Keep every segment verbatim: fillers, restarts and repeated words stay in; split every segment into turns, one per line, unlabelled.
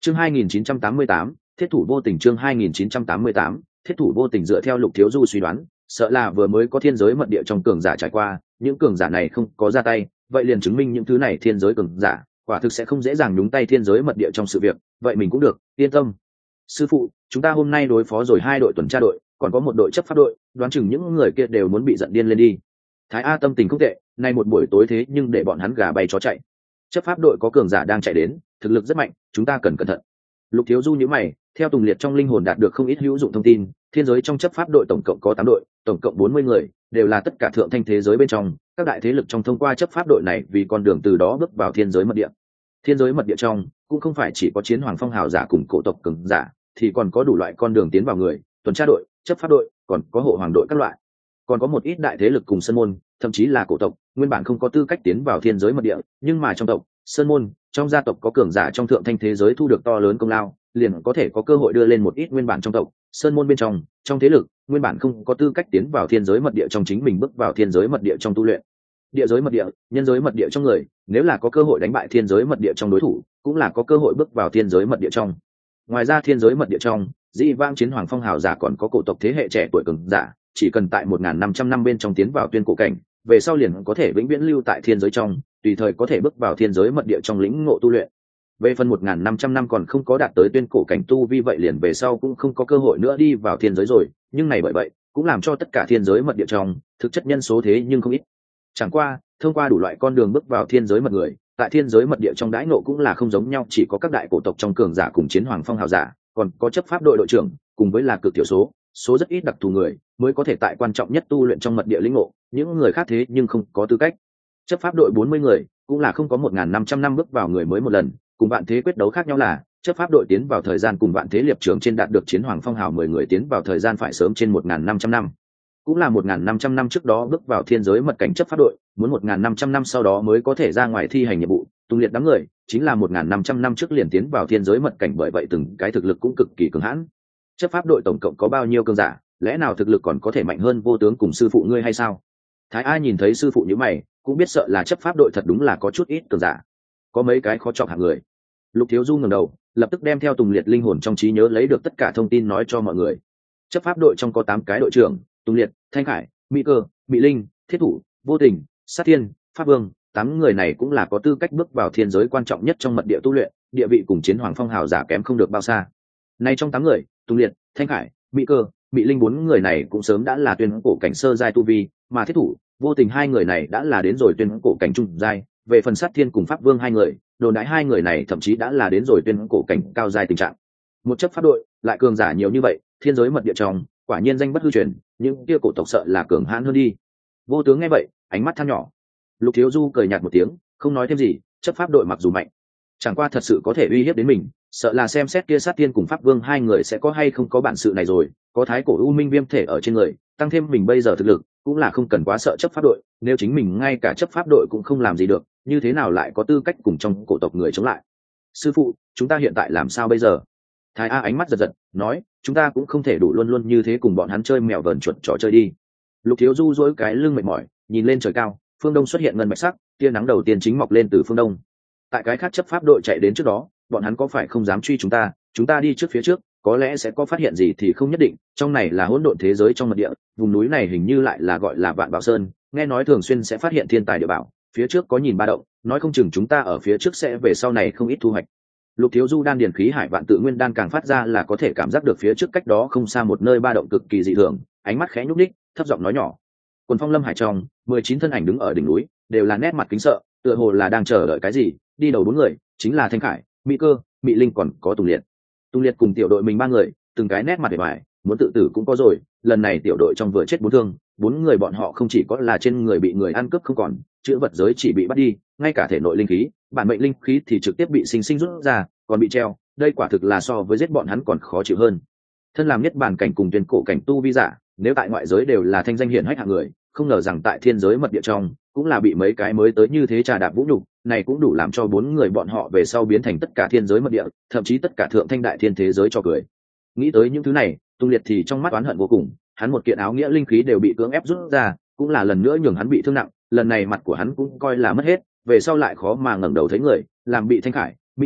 chương hai nghìn chín trăm tám mươi tám, thiết thủ vô tình. chương hai nghìn chín trăm tám mươi tám, thiết thủ vô tình. Dựa theo Lục Thiếu Du suy đoán, sợ là vừa mới có thiên giới mật địa trong cường giả trải qua, những cường giả này không có ra tay, vậy liền chứng minh những thứ này thiên giới cường giả quả thực sẽ không dễ dàng nhúng tay thiên giới mật địa trong sự việc. Vậy mình cũng được, yên tâm. Sư phụ, chúng ta hôm nay đối phó rồi hai đội tuần tra đội, còn có một đội chấp pháp đội, đoán chừng những người kia đều muốn bị giận điên lên đi. Thái A tâm tình không tệ, nay một buổi tối thế nhưng để bọn hắn gà bay chó chạy. Chấp pháp đội có cường giả đang chạy đến, thực lực rất mạnh, chúng ta cần cẩn thận. Lục Thiếu Du nhíu mày, theo Tùng Liệt trong linh hồn đạt được không ít hữu dụng thông tin, thiên giới trong chấp pháp đội tổng cộng có tám đội, tổng cộng bốn mươi người, đều là tất cả thượng thanh thế giới bên trong các đại thế lực trong thông qua chấp pháp đội này vì con đường từ đó bước vào thiên giới mật địa. Thiên giới mật địa trong cũng không phải chỉ có chiến hoàng phong hào giả cùng cổ tộc cường giả, thì còn có đủ loại con đường tiến vào người, tuần tra đội, chấp pháp đội, còn có hộ hoàng đội các loại, còn có một ít đại thế lực cùng sơn môn, thậm chí là cổ tộc nguyên bản không có tư cách tiến vào thiên giới mật địa, nhưng mà trong tộc, sơn môn, trong gia tộc có cường giả trong thượng thanh thế giới thu được to lớn công lao, liền có thể có cơ hội đưa lên một ít nguyên bản trong tộc, sơn môn bên trong, trong thế lực nguyên bản không có tư cách tiến vào thiên giới mật địa trong chính mình bước vào thiên giới mật địa trong tu luyện. Địa giới mật địa, nhân giới mật địa trong người, nếu là có cơ hội đánh bại thiên giới mật địa trong đối thủ, cũng là có cơ hội bước vào thiên giới mật địa trong. Ngoài ra thiên giới mật địa trong, dĩ vãng chiến hoàng phong hào giả còn có cổ tộc thế hệ trẻ tuổi cường giả, chỉ cần tại một nghìn năm trăm năm bên trong tiến vào tuyên cổ cảnh, về sau liền có thể vĩnh viễn lưu tại thiên giới trong, tùy thời có thể bước vào thiên giới mật địa trong lĩnh ngộ tu luyện. Về phần một nghìn năm trăm năm còn không có đạt tới tuyên cổ cảnh tu vi, vậy liền về sau cũng không có cơ hội nữa đi vào thiên giới rồi, nhưng này bởi vậy cũng làm cho tất cả thiên giới mật địa trong thực chất nhân số thế nhưng không ít. Chẳng qua thông qua đủ loại con đường bước vào thiên giới mật người, tại thiên giới mật địa trong đãi ngộ cũng là không giống nhau, chỉ có các đại cổ tộc trong cường giả cùng chiến hoàng phong hào giả, còn có chấp pháp đội đội trưởng, cùng với là cực thiểu số số rất ít đặc thù người mới có thể tại quan trọng nhất tu luyện trong mật địa lĩnh ngộ, những người khác thế nhưng không có tư cách. Chấp pháp đội bốn mươi người cũng là không có một nghìn năm trăm năm bước vào người mới một lần, cùng vạn thế quyết đấu khác nhau là chấp pháp đội tiến vào thời gian cùng vạn thế liệp trường trên đạt được chiến hoàng phong hào mười người tiến vào thời gian phải sớm trên một nghìn năm trăm năm, cũng là một nghìn năm trăm năm trước đó bước vào thiên giới mật cảnh chấp pháp đội, muốn một nghìn năm trăm năm sau đó mới có thể ra ngoài thi hành nhiệm vụ. Tùng Liệt đám người chính là một nghìn năm trăm năm trước liền tiến vào thiên giới mật cảnh, bởi vậy từng cái thực lực cũng cực kỳ cường hãn. Chấp pháp đội tổng cộng có bao nhiêu cường giả, lẽ nào thực lực còn có thể mạnh hơn vô tướng cùng sư phụ ngươi hay sao? Thái A nhìn thấy sư phụ như mày, cũng biết sợ là chấp pháp đội thật đúng là có chút ít cường giả, có mấy cái khó chọc hạng người. Lục Thiếu Du ngẩng đầu, lập tức đem theo Tùng Liệt linh hồn trong trí nhớ lấy được tất cả thông tin nói cho mọi người. Chấp pháp đội trong có tám cái đội trưởng: Tùng Liệt, Thanh Khải, Mỹ Cơ, Mỹ Linh, Thiết Thủ, Vô Tình, Sát Thiên, Pháp Vương. Tám người này cũng là có tư cách bước vào thiên giới quan trọng nhất trong mật địa tu luyện, địa vị cùng chiến hoàng phong hào giả kém không được bao xa. Nay trong tám người, Tùng Liệt, Thanh Khải, Mỹ Cơ, Mỹ Linh bốn người này cũng sớm đã là tuyên cổ cảnh sơ giai tu vi, mà Thiết Thủ, Vô Tình hai người này đã là đến rồi tuyên cổ cảnh trung giai. Về phần Sát Thiên cùng Pháp Vương hai người, đồn đãi hai người này thậm chí đã là đến rồi tuyên cổ cảnh cao giai tình trạng. Một chấp pháp đội lại cường giả nhiều như vậy, thiên giới mật địa trong quả nhiên danh bất hư truyền, những kia cổ tộc sợ là cường hãn hơn đi. Vô Tướng nghe vậy, ánh mắt than nhỏ. Lục Thiếu Du cười nhạt một tiếng, không nói thêm gì. Chấp pháp đội mặc dù mạnh, chẳng qua thật sự có thể uy hiếp đến mình, sợ là xem xét kia Sát Tiên cùng Pháp Vương hai người sẽ có hay không có bản sự này rồi. Có thái cổ u minh viêm thể ở trên người, tăng thêm mình bây giờ thực lực, cũng là không cần quá sợ chấp pháp đội. Nếu chính mình ngay cả chấp pháp đội cũng không làm gì được, như thế nào lại có tư cách cùng trong cổ tộc người chống lại? Sư phụ, chúng ta hiện tại làm sao bây giờ? Thái A ánh mắt giật giật, nói, chúng ta cũng không thể đủ luôn luôn như thế cùng bọn hắn chơi mèo vờn chuột trò chơi đi. Lục Thiếu Du duỗi cái lưng mệt mỏi, nhìn lên trời cao, phương đông xuất hiện ngân bạch sắc, tia nắng đầu tiên chính mọc lên từ phương đông. Tại cái khác chấp pháp đội chạy đến trước đó, bọn hắn có phải không dám truy chúng ta? Chúng ta đi trước phía trước, có lẽ sẽ có phát hiện gì thì không nhất định. Trong này là hỗn độn thế giới trong mật địa, vùng núi này hình như lại là gọi là Vạn Bảo Sơn, nghe nói thường xuyên sẽ phát hiện thiên tài địa bảo. Phía trước có nhìn ba động, nói không chừng chúng ta ở phía trước sẽ về sau này không ít thu hoạch. Lục Thiếu Du đan điền khí hải vạn tự nguyên đan càng phát ra là có thể cảm giác được phía trước cách đó không xa một nơi ba động cực kỳ dị thường, ánh mắt khẽ nhúc nhích, thấp giọng nói nhỏ. Quần phong lâm hải trong, mười chín thân ảnh đứng ở đỉnh núi, đều là nét mặt kính sợ, tựa hồ là đang chờ đợi cái gì. Đi đầu bốn người chính là Thanh Khải, Mỹ Cơ, Mỹ Linh, còn có Tùng Liệt. Tùng Liệt cùng tiểu đội mình ba người, từng cái nét mặt vẻ vải, muốn tự tử cũng có rồi. Lần này tiểu đội trong vừa chết bốn thương, bốn người bọn họ không chỉ có là trên người bị người ăn cướp không còn, chữ vật giới chỉ bị bắt đi, ngay cả thể nội linh khí, bản mệnh linh khí thì trực tiếp bị sinh sinh rút ra, còn bị treo. Đây quả thực là so với giết bọn hắn còn khó chịu hơn. Thân làm nhất bản cảnh cùng tuyên cổ cảnh tu vi giả, nếu tại ngoại giới đều là thanh danh hiển hách hạng người, không ngờ rằng tại thiên giới mật địa trong cũng là bị mấy cái mới tới như thế trà đạp vũ nhục, này cũng đủ làm cho bốn người bọn họ về sau biến thành tất cả thiên giới mật địa, thậm chí tất cả thượng thanh đại thiên thế giới cho cười. Nghĩ tới những thứ này, Tung Liệt thì trong mắt oán hận vô cùng, hắn một kiện áo nghĩa linh khí đều bị cưỡng ép rút ra, cũng là lần nữa nhường hắn bị thương nặng, lần này mặt của hắn cũng coi là mất hết, về sau lại khó mà ngẩng đầu thấy người, làm bị Thanh Khải, Mỹ Cơ,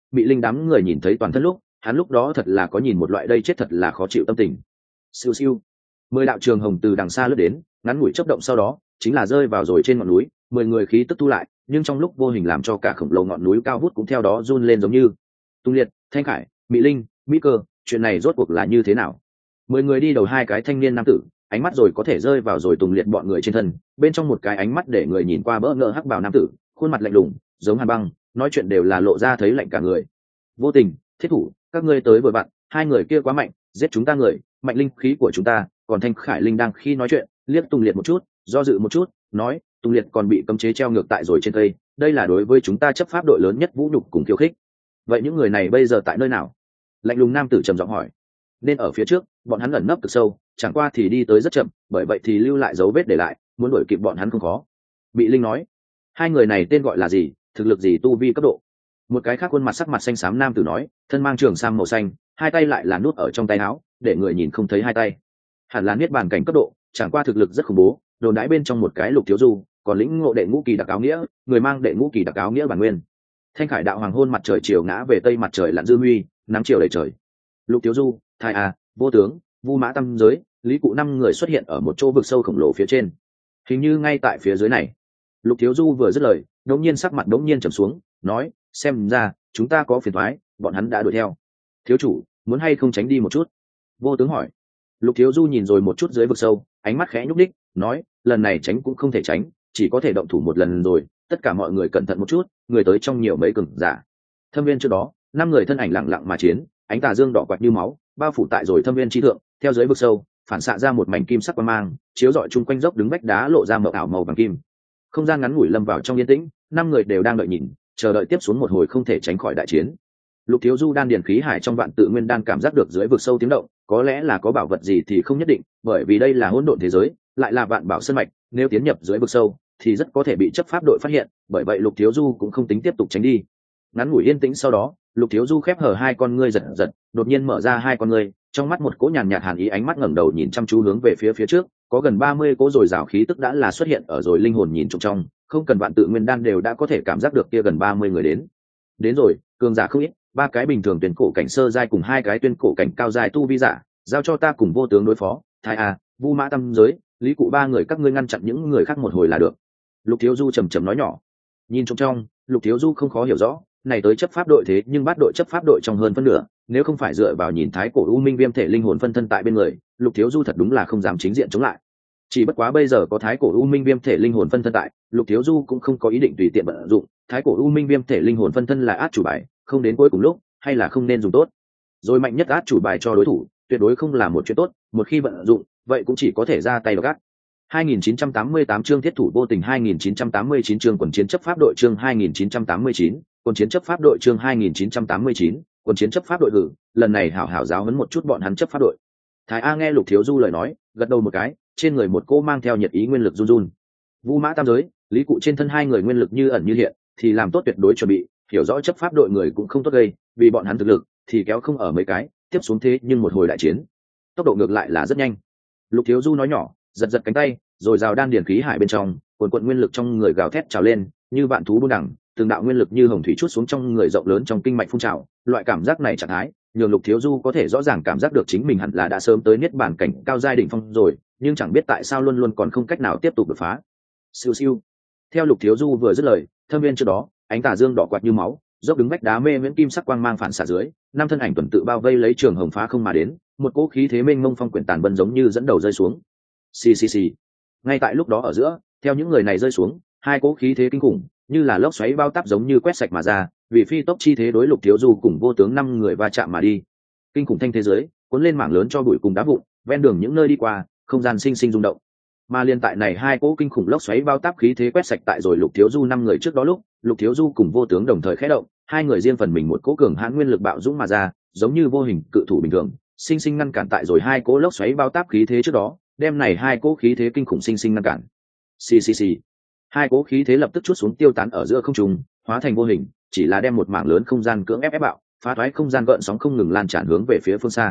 Mị Linh đám người nhìn thấy toàn thân lúc, hắn lúc đó thật là có nhìn một loại đây chết thật là khó chịu tâm tình. Siêu siêu, mười đạo trường hồng từ đằng xa lướt đến, ngắn ngủi chớp động sau đó chính là rơi vào rồi trên ngọn núi, mười người khí tức thu lại, nhưng trong lúc vô hình làm cho cả khổng lồ ngọn núi cao vút cũng theo đó run lên giống như. Tung Liệt, Thanh Khải, Mị Linh, Mỹ Cơ, chuyện này rốt cuộc là như thế nào? Mười người đi đầu hai cái thanh niên nam tử, ánh mắt rồi có thể rơi vào rồi Tùng Liệt bọn người trên thân, bên trong một cái ánh mắt để người nhìn qua bỡ ngỡ hắc bào nam tử, khuôn mặt lạnh lùng, giống hàn băng, nói chuyện đều là lộ ra thấy lạnh cả người. Vô Tình, Thiết Thủ, các ngươi tới vừa vặn, hai người kia quá mạnh, giết chúng ta người, mạnh linh khí của chúng ta. Còn Thanh Khải Linh đang khi nói chuyện, liếc Tùng Liệt một chút, do dự một chút, nói, Tùng Liệt còn bị cấm chế treo ngược tại rồi trên cây, đây là đối với chúng ta chấp pháp đội lớn nhất vũ nhục cùng khiêu khích. Vậy những người này bây giờ tại nơi nào? Lạnh lùng nam tử trầm giọng hỏi. Nên ở phía trước, bọn hắn ẩn nấp cực sâu, chẳng qua thì đi tới rất chậm, bởi vậy thì lưu lại dấu vết để lại, muốn đuổi kịp bọn hắn không khó. Bị Linh nói, hai người này tên gọi là gì, thực lực gì, tu vi cấp độ? Một cái khác khuôn mặt sắc mặt xanh xám nam tử nói, thân mang trường sam màu xanh, hai tay lại là nút ở trong tay áo, để người nhìn không thấy hai tay. Hẳn là niết bàn cảnh cấp độ, chẳng qua thực lực rất khủng bố, đồn đãi bên trong một cái Lục Thiếu Du, còn lĩnh ngộ đệ ngũ kỳ đặc áo nghĩa, người mang đệ ngũ kỳ đặc áo nghĩa bản nguyên. Thanh Khải đạo hoàng hôn mặt trời chiều ngã về tây, mặt trời lặn dư huy, nắng chiều đầy trời. Lục Thiếu Du, Thái A, Vô Tướng, Vu Mã Tam Giới, Lý Cụ năm người xuất hiện ở một chỗ vực sâu khổng lồ phía trên, hình như ngay tại phía dưới này. Lục Thiếu Du vừa dứt lời, đột nhiên sắc mặt đột nhiên trầm xuống, nói, xem ra chúng ta có phiền toái, bọn hắn đã đuổi theo. Thiếu chủ, muốn hay không tránh đi một chút? Vô Tướng hỏi. Lục Thiếu Du nhìn rồi một chút dưới vực sâu, ánh mắt khẽ nhúc đích, nói, lần này tránh cũng không thể tránh, chỉ có thể động thủ một lần rồi, tất cả mọi người cẩn thận một chút, người tới trong nhiều mấy cường giả. Thâm viên trước đó, năm người thân ảnh lặng lặng mà chiến, ánh tà dương đỏ quạt như máu, bao phủ tại rồi thâm viên chi thượng, theo dưới vực sâu, phản xạ ra một mảnh kim sắc quang mang, chiếu rọi chung quanh dốc đứng vách đá lộ ra màu ảo màu vàng kim. Không gian ngắn ngủi lâm vào trong yên tĩnh, năm người đều đang đợi nhìn, chờ đợi tiếp xuống một hồi không thể tránh khỏi đại chiến. Lục Thiếu Du đan điền khí hải trong vạn tự nguyên đan cảm giác được dưới vực sâu tiếng động, có lẽ là có bảo vật gì thì không nhất định, bởi vì đây là hỗn độn thế giới, lại là vạn bảo sơn mạch, nếu tiến nhập dưới vực sâu thì rất có thể bị chấp pháp đội phát hiện, bởi vậy Lục Thiếu Du cũng không tính tiếp tục tránh đi. Ngắn ngủi yên tĩnh sau đó, Lục Thiếu Du khép hờ hai con ngươi giật giật, đột nhiên mở ra hai con ngươi, trong mắt một cỗ nhàn nhạt hàn ý, ánh mắt ngẩng đầu nhìn chăm chú hướng về phía phía trước, có gần ba mươi cỗ rồi rào khí tức đã là xuất hiện ở rồi linh hồn nhìn trộm trong, không cần vạn tự nguyên đan đều đã có thể cảm giác được kia gần ba mươi người đến. Đến rồi, cường giả không ít, ba cái bình thường tuyển cổ cảnh sơ giai cùng hai cái tuyên cổ cảnh cao giai tu vi giả, giao cho ta cùng Vô Tướng đối phó. Thái A, Vu Mã Tam Giới, Lý Cụ ba người các ngươi ngăn chặn những người khác một hồi là được. Lục Thiếu Du trầm trầm nói nhỏ. Nhìn trong trong, Lục Thiếu Du không khó hiểu rõ, này tới chấp pháp đội thế nhưng bắt đội chấp pháp đội trong hơn phân nửa, nếu không phải dựa vào nhìn thái cổ u minh viêm thể linh hồn phân thân tại bên người, Lục Thiếu Du thật đúng là không dám chính diện chống lại. Chỉ bất quá bây giờ có thái cổ u minh viêm thể linh hồn phân thân tại, Lục Thiếu Du cũng không có ý định tùy tiện vận dụng, thái cổ u minh viêm thể linh hồn phân thân là át chủ bài, không đến cuối cùng lúc, hay là không nên dùng tốt. Rồi mạnh nhất át chủ bài cho đối thủ, tuyệt đối không là một chuyện tốt, một khi vận dụng, vậy cũng chỉ có thể ra tay độc ác. hai nghìn chín trăm tám mươi tám chương thiết thủ vô tình, hai nghìn chín trăm tám mươi chín chương quần chiến chấp pháp đội chương hai nghìn chín trăm tám mươi chín, quần chiến chấp pháp đội chương hai nghìn chín trăm tám mươi chín, quần chiến chấp pháp đội hử, lần này hảo hảo giáo huấn một chút bọn hắn chấp pháp đội. Thái A nghe Lục Thiếu Du lời nói, gật đầu một cái, trên người một cô mang theo nhiệt ý nguyên lực run run. Vu Mã Tam Giới, Lý Cụ trên thân hai người nguyên lực như ẩn như hiện, thì làm tốt tuyệt đối chuẩn bị, hiểu rõ chấp pháp đội người cũng không tốt gây, vì bọn hắn thực lực thì kéo không ở mấy cái, tiếp xuống thế nhưng một hồi đại chiến, tốc độ ngược lại là rất nhanh. Lục Thiếu Du nói nhỏ, giật giật cánh tay, rồi rào đan điển khí hải bên trong, cuồn cuộn nguyên lực trong người gào thét trào lên, như vạn thú buôn đẳng, từng đạo nguyên lực như hồng thủy chút xuống trong người rộng lớn trong kinh mạch phun trào, loại cảm giác này trạng thái, nhường Lục Thiếu Du có thể rõ ràng cảm giác được chính mình hẳn là đã sớm tới niết bàn cảnh cao giai đỉnh phong rồi, nhưng chẳng biết tại sao luôn luôn còn không cách nào tiếp tục đột phá. Siêu siêu. Theo Lục Thiếu Du vừa dứt lời, thâm viên trước đó, ánh tà dương đỏ quạt như máu, dốc đứng vách đá mê miễn kim sắc quang mang phản xạ dưới, năm thân ảnh tuần tự bao vây lấy trường hồng phá không mà đến, một cỗ khí thế mênh mông phong quyển tàn bân giống như dẫn đầu rơi xuống. Xì xì xì. Ngay tại lúc đó ở giữa, theo những người này rơi xuống, hai cỗ khí thế kinh khủng, như là lốc xoáy bao táp giống như quét sạch mà ra, vì phi tốc chi thế đối Lục Thiếu Du cùng Vô Tướng năm người va chạm mà đi. Kinh khủng thanh thế giới, cuốn lên mảng lớn cho bụi cùng đá vụn, ven đường những nơi đi qua, không gian sinh sinh rung động. Mà liên tại này hai cỗ kinh khủng lốc xoáy bao táp khí thế quét sạch tại rồi Lục Thiếu Du năm người trước đó lúc, Lục Thiếu Du cùng Vô Tướng đồng thời khẽ động, hai người riêng phần mình một cỗ cường hãn nguyên lực bạo dũng mà ra, giống như vô hình cự thủ bình thường, sinh sinh ngăn cản tại rồi hai cỗ lốc xoáy bao táp khí thế trước đó, đem này hai cỗ khí thế kinh khủng sinh sinh ngăn cản. Xì xì xì. Hai cỗ khí thế lập tức chút xuống tiêu tán ở giữa không trung, hóa thành vô hình, chỉ là đem một mảng lớn không gian cưỡng ép ép bạo, phá thoái không gian gợn sóng không ngừng lan tràn hướng về phía phương xa.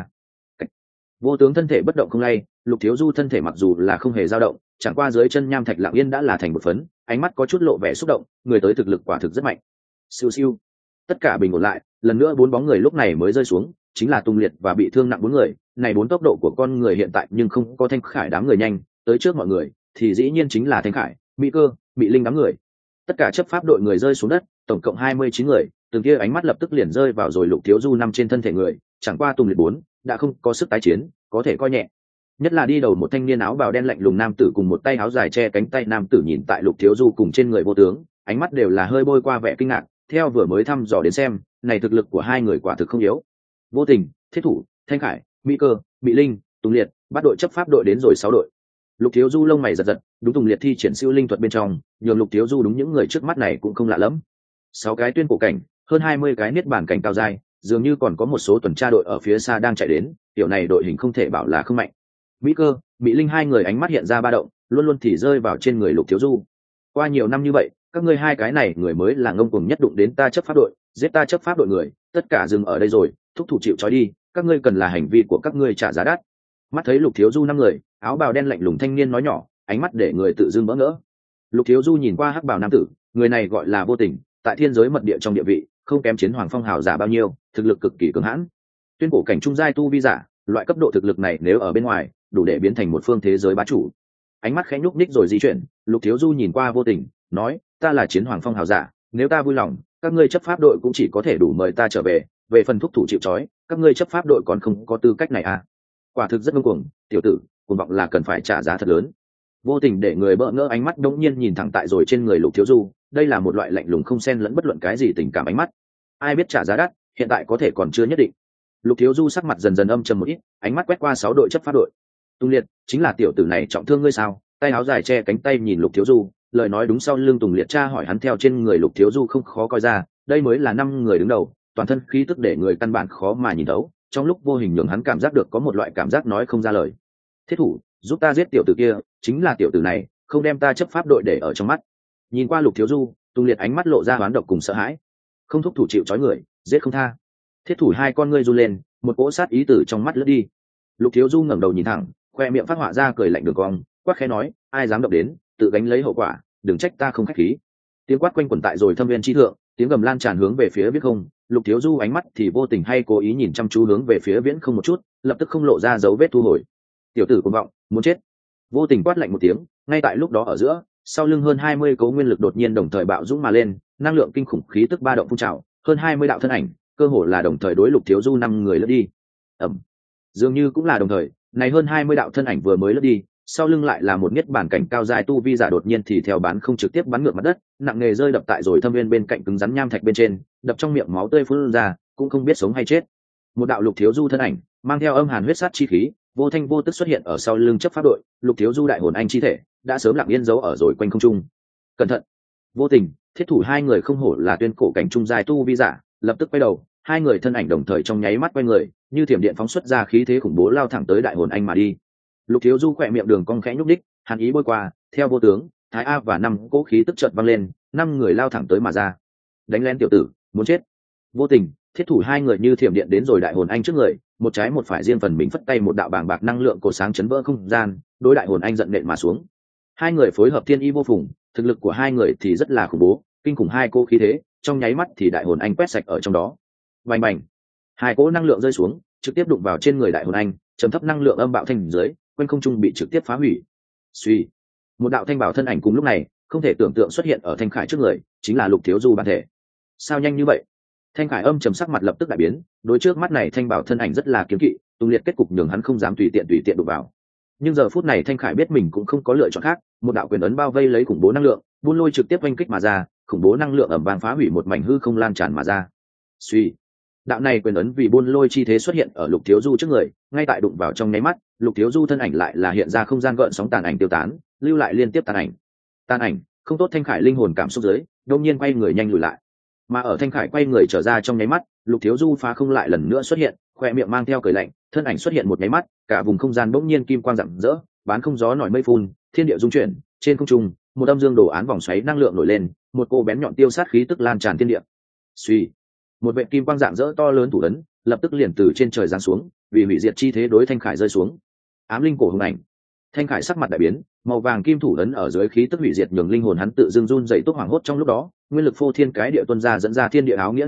Vô Tướng thân thể bất động không lay, Lục Thiếu Du thân thể mặc dù là không hề dao động, chẳng qua dưới chân nham thạch lặng yên đã là thành một phấn, ánh mắt có chút lộ vẻ xúc động, người tới thực lực quả thực rất mạnh. Siêu siêu. Tất cả bình ổn lại, lần nữa bốn bóng người lúc này mới rơi xuống, chính là Tùng Liệt và bị thương nặng bốn người. Này bốn tốc độ của con người hiện tại nhưng không có Thanh Khải đám người nhanh, tới trước mọi người thì dĩ nhiên chính là Thanh Khải, Mỹ Cơ, Bị Linh đám người. Tất cả chấp pháp đội người rơi xuống đất, tổng cộng hai mươi chín người, từng kia ánh mắt lập tức liền rơi vào rồi Lục Thiếu Du năm trên thân thể người, chẳng qua Tùng Liệt bốn đã không có sức tái chiến, có thể coi nhẹ. Nhất là đi đầu một thanh niên áo bào đen lạnh lùng nam tử cùng một tay áo dài che cánh tay nam tử nhìn tại Lục Thiếu Du cùng trên người vô tướng, ánh mắt đều là hơi bôi qua vẻ kinh ngạc, theo vừa mới thăm dò đến xem, này thực lực của hai người quả thực không yếu. Vô Tình, Thiết Thủ, Thanh Khải, Mỹ Cơ, Bị Linh, Tùng Liệt, bắt đội chấp pháp đội đến rồi sáu đội. Lục Thiếu Du lông mày giật giật, đúng Tùng Liệt thi triển siêu linh thuật bên trong, nhường Lục Thiếu Du đúng những người trước mắt này cũng không lạ lắm. Sáu cái tuyên cổ cảnh, hơn hai mươi cái niết bàn cảnh cao giai, dường như còn có một số tuần tra đội ở phía xa đang chạy đến, tiểu này đội hình không thể bảo là không mạnh. Mỹ Cơ, Bị Linh hai người ánh mắt hiện ra ba động, luôn luôn thì rơi vào trên người Lục Thiếu Du. Qua nhiều năm như vậy, các ngươi hai cái này người mới là ngông cuồng nhất đụng đến ta chấp pháp đội, giết ta chấp pháp đội người, tất cả dừng ở đây rồi, thúc thủ chịu trói đi, các ngươi cần là hành vi của các ngươi trả giá đắt. Mắt thấy Lục Thiếu Du năm người, áo bào đen lạnh lùng thanh niên nói nhỏ, ánh mắt để người tự dưng bỡ ngỡ. Lục Thiếu Du nhìn qua hắc bào nam tử, người này gọi là Vô Tình, tại thiên giới mật địa trong địa vị, không kém chiến hoàng phong hào giả bao nhiêu, thực lực cực kỳ cường hãn. Tuyên cổ cảnh trung giai tu vi giả, loại cấp độ thực lực này nếu ở bên ngoài, đủ để biến thành một phương thế giới bá chủ. Ánh mắt khẽ nhúc nhích rồi di chuyển, Lục Thiếu Du nhìn qua Vô Tình, nói, ta là chiến hoàng phong hào giả, nếu ta vui lòng, các ngươi chấp pháp đội cũng chỉ có thể đủ mời ta trở về, về phần thúc thủ chịu trói, các ngươi chấp pháp đội còn không có tư cách này à? Quả thực rất ngông cuồng, tiểu tử, cuồng vọng là cần phải trả giá thật lớn. Vô Tình để người bỡ ngỡ ánh mắt đống nhiên nhìn thẳng tại rồi trên người Lục Thiếu Du, đây là một loại lạnh lùng không xen lẫn bất luận cái gì tình cảm ánh mắt. Ai biết trả giá đắt, hiện tại có thể còn chưa nhất định. Lục Thiếu Du sắc mặt dần dần âm trầm một ít, ánh mắt quét qua sáu đội chấp pháp đội. Tùng Liệt, chính là tiểu tử này trọng thương ngươi sao? Tay áo dài che cánh tay nhìn Lục Thiếu Du, lời nói đúng sau lưng Tùng Liệt tra hỏi hắn theo trên người Lục Thiếu Du không khó coi ra, đây mới là năm người đứng đầu, toàn thân khí tức để người căn bản khó mà nhìn đấu, trong lúc vô hình nhường hắn cảm giác được có một loại cảm giác nói không ra lời. Thiết Thủ, giúp ta giết tiểu tử kia, chính là tiểu tử này, không đem ta chấp pháp đội để ở trong mắt. Nhìn qua Lục Thiếu Du, Tùng Liệt ánh mắt lộ ra hoán độc cùng sợ hãi. Không thúc thủ chịu trói người, giết không tha. Thiết Thủ hai con ngươi run lên, một cỗ sát ý tử trong mắt lướt đi. Lục Thiếu Du ngẩng đầu nhìn thẳng, khoe miệng phát họa ra cười lạnh đường cong, quát khẽ nói, ai dám động đến, tự gánh lấy hậu quả, đừng trách ta không khách khí. Tiếng quát quanh quẩn tại rồi thâm viên chi thượng, tiếng gầm lan tràn hướng về phía viễn không. Lục Thiếu Du ánh mắt thì vô tình hay cố ý nhìn chăm chú hướng về phía viễn không một chút, lập tức không lộ ra dấu vết thu hồi. Tiểu tử cuồng vọng, muốn chết. Vô Tình quát lạnh một tiếng, ngay tại lúc đó ở giữa, sau lưng hơn hai mươi cấu nguyên lực đột nhiên đồng thời bạo dũng mà lên, năng lượng kinh khủng khí tức ba động phun trào, hơn hai mươi đạo thân ảnh, cơ hồ là đồng thời đối Lục Thiếu Du năm người lướt đi. Ầm. Dường như cũng là đồng thời, này hơn hai mươi đạo thân ảnh vừa mới lướt đi, sau lưng lại là một niết bản cảnh cao dài tu vi giả đột nhiên thì theo bán không trực tiếp bắn ngược mặt đất, nặng nề rơi đập tại rồi thâm viên bên cạnh cứng rắn nham thạch bên trên, đập trong miệng máu tươi phun ra, cũng không biết sống hay chết. Một đạo Lục Thiếu Du thân ảnh, mang theo âm hàn huyết sát chi khí, vô thanh vô tức xuất hiện ở sau lưng chấp pháp đội. Lục Thiếu Du đại hồn anh chi thể đã sớm lặng yên giấu ở rồi quanh không trung. Cẩn thận! Vô Tình, Thiết Thủ hai người không hổ là tuyên cổ cảnh trung giai tu vi giả, lập tức quay đầu, hai người thân ảnh đồng thời trong nháy mắt quay người, như thiểm điện phóng xuất ra khí thế khủng bố lao thẳng tới đại hồn anh mà đi. Lục Thiếu Du khỏe miệng đường cong khẽ nhúc đích, hàn ý bôi qua, theo vô tướng, Thái A và năm cỗ khí tức chợt văng lên, năm người lao thẳng tới mà ra. Đánh lên tiểu tử, muốn chết! Vô Tình, Thiết Thủ hai người như thiểm điện đến rồi đại hồn anh trước người, một trái một phải riêng phần mình phất tay một đạo bàng bạc năng lượng cổ sáng chấn vỡ không gian, đối đại hồn anh giận nện mà xuống. Hai người phối hợp thiên y vô phùng, thực lực của hai người thì rất là khủng bố, kinh khủng hai cỗ khí thế, trong nháy mắt thì đại hồn anh quét sạch ở trong đó. Bành bành, hai cỗ năng lượng rơi xuống, trực tiếp đụng vào trên người đại hồn anh, trầm thấp năng lượng âm bạo thành dưới, quanh không trung bị trực tiếp phá hủy. Suy, một đạo thanh bảo thân ảnh cùng lúc này không thể tưởng tượng xuất hiện ở Thanh Khải trước người, chính là Lục Thiếu Du bản thể. Sao nhanh như vậy? Thanh Khải âm trầm sắc mặt lập tức đại biến, đối trước mắt này thanh bảo thân ảnh rất là kiếm kỵ, Tùng Liệt kết cục nhường hắn không dám tùy tiện tùy tiện đụng vào. Nhưng giờ phút này Thanh Khải biết mình cũng không có lựa chọn khác, một đạo quyền ấn bao vây lấy khủng bố năng lượng, buôn lôi trực tiếp oanh kích mà ra, khủng bố năng lượng ầm vang phá hủy một mảnh hư không lan tràn mà ra. Suy, đạo này quyền ấn vì buôn lôi chi thế xuất hiện ở Lục Thiếu Du trước người, ngay tại đụng vào trong nháy mắt, Lục Thiếu Du thân ảnh lại là hiện ra không gian gợn sóng tàn ảnh tiêu tán, lưu lại liên tiếp tàn ảnh. Tàn ảnh, không tốt. Thanh Khải linh hồn cảm xúc dưới, đột nhiên quay người nhanh lùi lại. Mà ở Thanh Khải quay người trở ra trong nháy mắt, Lục Thiếu Du phá không lại lần nữa xuất hiện, khoe miệng mang theo cười lạnh, thân ảnh xuất hiện một nháy mắt, cả vùng không gian bỗng nhiên kim quang rạng rỡ, bán không gió nổi mây phun, thiên địa dung chuyển, trên không trung, một âm dương đồ án vòng xoáy năng lượng nổi lên, một cô bén nhọn tiêu sát khí tức lan tràn thiên địa. Suy, một vệt kim quang rạng rỡ to lớn thủ ấn, lập tức liền từ trên trời giáng xuống, vì hủy diệt chi thế đối Thanh Khải rơi xuống. Ám linh cổ hùng ảnh. Thanh Khải sắc mặt đại biến, màu vàng kim thủ ấn ở dưới khí tức hủy diệt nhường linh hồn hắn tự dưng run dậy tốc hoảng hốt trong lúc đó, nguyên lực phô thiên cái địa tuôn ra dẫn ra thiên địa áo nghĩa năng lượng,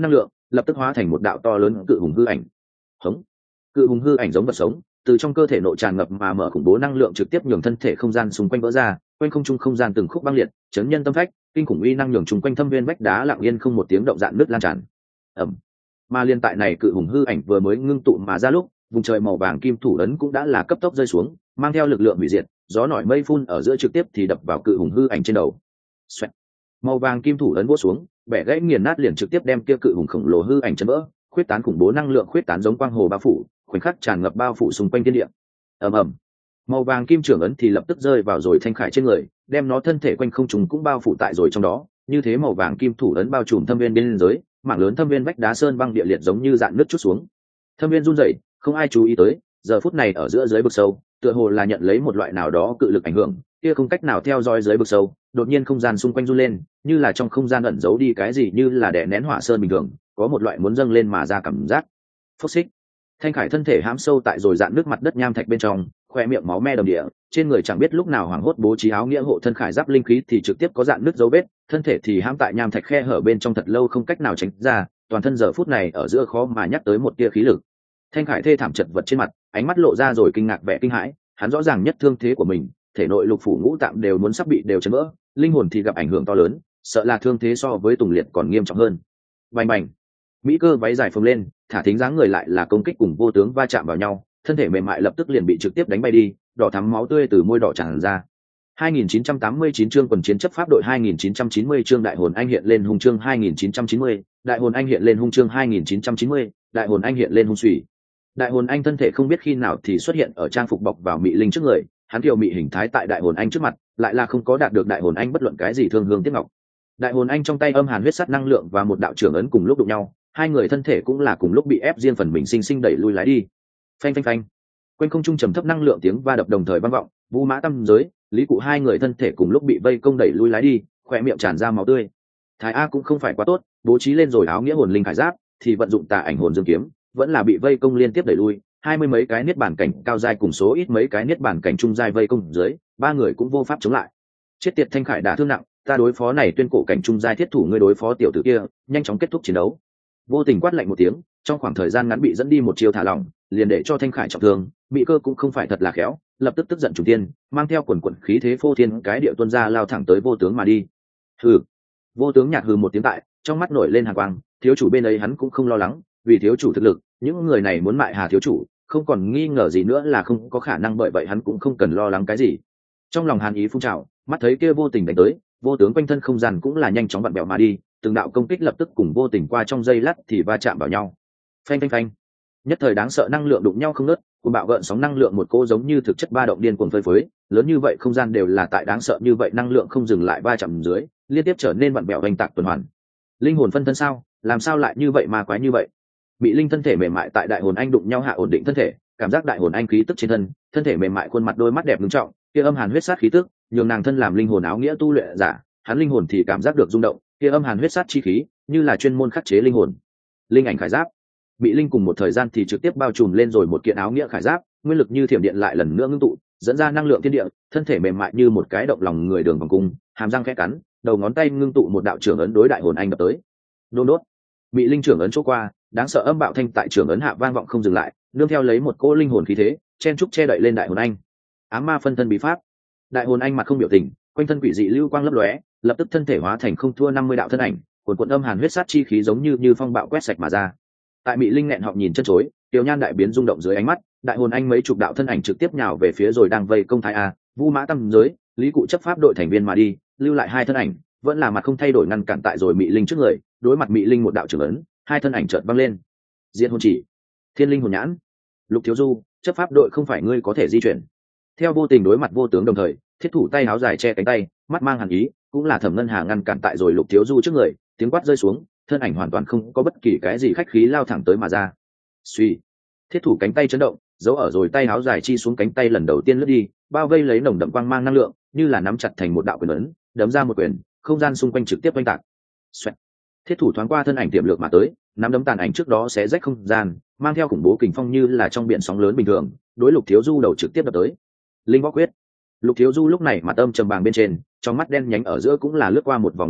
lập tức hóa thành một đạo to lớn cự hùng hư ảnh. Hống. Cự hùng hư ảnh giống vật sống, từ trong cơ thể nội tràn ngập mà mở khủng bố năng lượng trực tiếp nhường thân thể không gian xung quanh vỡ ra, quanh không trung không gian từng khúc băng liệt, chấn nhân tâm phách, kinh khủng uy năng nhường chung quanh thâm viên vách đá lặng yên không một tiếng động dạn nước lan tràn. Ầm. Mà liên tại này cự hùng hư ảnh vừa mới ngưng tụ mà ra lúc, vùng trời màu vàng kim thủ ấn cũng đã là cấp tốc rơi xuống, mang theo lực lượng hủy diệt, gió nổi mây phun ở giữa trực tiếp thì đập vào cự hùng hư ảnh trên đầu. Xoẹt. Màu vàng kim thủ ấn vỗ xuống, bẻ gãy nghiền nát liền trực tiếp đem kia cự hùng khổng lồ hư ảnh chấn vỡ, khuyết tán khủng bố năng lượng khuyết tán giống quang hồ bao phủ, khoảnh khắc tràn ngập bao phủ xung quanh thiên địa. Ầm ầm. Màu vàng kim trưởng ấn thì lập tức rơi vào rồi Thanh Khải trên người, đem nó thân thể quanh không trùng cũng bao phủ tại rồi trong đó, như thế màu vàng kim thủ ấn bao trùm thâm viên biên giới, mảng lớn thâm viên vách đá sơn băng địa liệt giống như dạn nước chút xuống. Thâm viên run rẩy, không ai chú ý tới, giờ phút này ở giữa dưới vực sâu, tựa hồ là nhận lấy một loại nào đó cự lực ảnh hưởng, kia không cách nào theo dõi dưới vực sâu, đột nhiên không gian xung quanh run lên, như là trong không gian ẩn giấu đi cái gì, như là đè nén hỏa sơn bình thường, có một loại muốn dâng lên mà ra cảm giác. Phốc xích. Thanh Khải thân thể hãm sâu tại rồi dạn nước mặt đất nham thạch bên trong, khoe miệng máu me đầm địa, trên người chẳng biết lúc nào hoảng hốt bố trí áo nghĩa hộ thân khải giáp linh khí thì trực tiếp có dạn nước dấu vết, thân thể thì hãm tại nham thạch khe hở bên trong thật lâu không cách nào tránh ra, toàn thân giờ phút này ở giữa khó mà nhắc tới một tia khí lực. Thanh Khải thê thảm chật vật trên mặt, ánh mắt lộ ra rồi kinh ngạc vẻ kinh hãi, hắn rõ ràng nhất thương thế của mình, thể nội lục phủ ngũ tạng đều muốn sắp bị đều chấn vỡ, linh hồn thì gặp ảnh hưởng to lớn, sợ là thương thế so với Tùng Liệt còn nghiêm trọng hơn. Bành bành. Mỹ Cơ váy dài phồng lên, thả thính dáng người lại là công kích cùng vô tướng va chạm vào nhau, thân thể mềm mại lập tức liền bị trực tiếp đánh bay đi, đỏ thắm máu tươi từ môi đỏ tràn ra. hai nghìn chín trăm tám mươi chín chương quần chiến chấp pháp đội hai nghìn chín trăm chín mươi chương đại hồn anh hiện lên hung chương hai nghìn chín trăm chín mươi, đại hồn anh hiện lên hung chương hai nghìn chín trăm chín mươi, đại hồn anh hiện lên hung suy. Đại hồn anh thân thể không biết khi nào thì xuất hiện ở trang phục bọc vào mị linh trước người, hắn kiều mị hình thái tại đại hồn anh trước mặt, lại là không có đạt được đại hồn anh bất luận cái gì thương hương tiếc ngọc. Đại hồn anh trong tay âm hàn huyết sắt năng lượng và một đạo trưởng ấn cùng lúc đụng nhau, hai người thân thể cũng là cùng lúc bị ép riêng phần mình sinh sinh đẩy lui lái đi. Phanh phanh phanh. Quanh không trung trầm thấp năng lượng tiếng va đập đồng thời vang vọng, Vu Mã Tâm Giới, Lý Cụ hai người thân thể cùng lúc bị vây công đẩy lui lái đi, khóe miệng tràn ra máu tươi. Thái A cũng không phải quá tốt, bố trí lên rồi áo nghĩa hồn linh khải giáp, thì vận dụng tà ảnh hồn dương kiếm, vẫn là bị vây công liên tiếp đẩy lui, hai mươi mấy cái niết bản cảnh cao giai cùng số ít mấy cái niết bản cảnh trung giai vây công dưới, ba người cũng vô pháp chống lại. Chết tiệt, Thanh Khải đã thương nặng, ta đối phó này tuyên cổ cảnh trung giai thiết thủ, ngươi đối phó tiểu tử kia, nhanh chóng kết thúc chiến đấu. Vô Tình quát lạnh một tiếng, trong khoảng thời gian ngắn bị dẫn đi một chiêu thả lỏng, liền để cho Thanh Khải trọng thương. Bị Cơ cũng không phải thật là khéo, lập tức tức giận trùng tiên, mang theo quần quần khí thế phô thiên cái địa tuôn ra lao thẳng tới Vô Tướng mà đi. Hừ. Vô Tướng nhạt hừ một tiếng tại, trong mắt nổi lên hàn quang, thiếu chủ bên ấy hắn cũng không lo lắng, vì thiếu chủ thực lực, những người này muốn mại Hà thiếu chủ, không còn nghi ngờ gì nữa là không có khả năng, bởi vậy hắn cũng không cần lo lắng cái gì. Trong lòng hàn ý phun trào, mắt thấy kia Vô Tình đánh tới, Vô Tướng quanh thân không gian cũng là nhanh chóng vặn bẹo mà đi, từng đạo công kích lập tức cùng Vô Tình qua trong giây lát thì va chạm vào nhau. Phanh phanh phanh. Nhất thời đáng sợ năng lượng đụng nhau không ngớt, cùng bạo gợn sóng năng lượng một cô giống như thực chất ba động điên cuồng phơi phới, lớn như vậy không gian đều là tại đáng sợ như vậy năng lượng không dừng lại va chạm dưới, liên tiếp trở nên vặn bẹo vành tạc tuần hoàn. Linh hồn phân thân sao, làm sao lại như vậy mà quái như vậy? Bị linh thân thể mềm mại tại đại hồn anh đụng nhau hạ ổn định thân thể, cảm giác đại hồn anh khí tức trên thân, thân thể mềm mại, khuôn mặt đôi mắt đẹp nghiêm trọng, kia âm hàn huyết sát khí tức, nhường nàng thân làm linh hồn áo nghĩa tu luyện giả, hắn linh hồn thì cảm giác được rung động, kia âm hàn huyết sát chi khí, như là chuyên môn khắc chế linh hồn. Linh ảnh khải giáp, bị linh cùng một thời gian thì trực tiếp bao trùm lên rồi một kiện áo nghĩa khải giáp, nguyên lực như thiểm điện lại lần nữa ngưng tụ, dẫn ra năng lượng thiên địa, thân thể mềm mại như một cái động lòng người đường vòng cung, hàm răng khẽ cắn, đầu ngón tay ngưng tụ một đạo trưởng ấn đối đại hồn anh đập tới. Đôn đốt, bị linh trưởng ấn chỗ qua, đáng sợ âm bạo thanh tại trưởng ấn hạ vang vọng không dừng lại, nương theo lấy một cỗ linh hồn khí thế, chen trúc che đậy lên đại hồn anh. Ám ma phân thân bí pháp, đại hồn anh mặt không biểu tình, quanh thân quỷ dị lưu quang lấp lóe, lập tức thân thể hóa thành không thua năm mươi đạo thân ảnh, cuồn cuộn âm hàn huyết sát chi khí giống như như phong bạo quét sạch mà ra. Tại Mị Linh nghẹn họng nhìn chân chối, Tiểu Nhan đại biến rung động dưới ánh mắt, đại hồn anh mấy chục đạo thân ảnh trực tiếp nhào về phía rồi đang vây công Thái A, Vu Mã Tâm Giới, Lý Cụ chấp pháp đội thành viên mà đi, lưu lại hai thân ảnh, vẫn là mặt không thay đổi ngăn cản tại rồi Mị Linh trước người, đối mặt Mị Linh một đạo trưởng ấn, hai thân ảnh chợt văng lên. Diện hồn chỉ, Thiên Linh hồn nhãn, Lục Thiếu Du, chấp pháp đội không phải ngươi có thể di chuyển. Theo Vô Tình đối mặt Vô Tướng đồng thời, thiết thủ tay áo dài che cánh tay, mắt mang hàn ý, cũng là Thẩm Ngân Hà ngăn cản tại rồi Lục Thiếu Du trước người, tiếng quát rơi xuống, thân ảnh hoàn toàn không có bất kỳ cái gì khách khí lao thẳng tới mà ra. Suy, thiết thủ cánh tay chấn động, giấu ở rồi tay áo dài chi xuống cánh tay lần đầu tiên lướt đi, bao vây lấy nồng đậm quang mang năng lượng, như là nắm chặt thành một đạo quyền ấn, đấm ra một quyền, không gian xung quanh trực tiếp oanh tạc. Xoẹt. Thiết thủ thoáng qua thân ảnh tiềm lược mà tới, nắm đấm tàn ảnh trước đó xé rách không gian, mang theo khủng bố kình phong như là trong biển sóng lớn bình thường, đối Lục Thiếu Du đầu trực tiếp đập tới. Linh võ quyết. Lục Thiếu Du lúc này mặt âm trầm bàng bên trên, trong mắt đen nhánh ở giữa cũng là lướt qua một vòng lanh ý,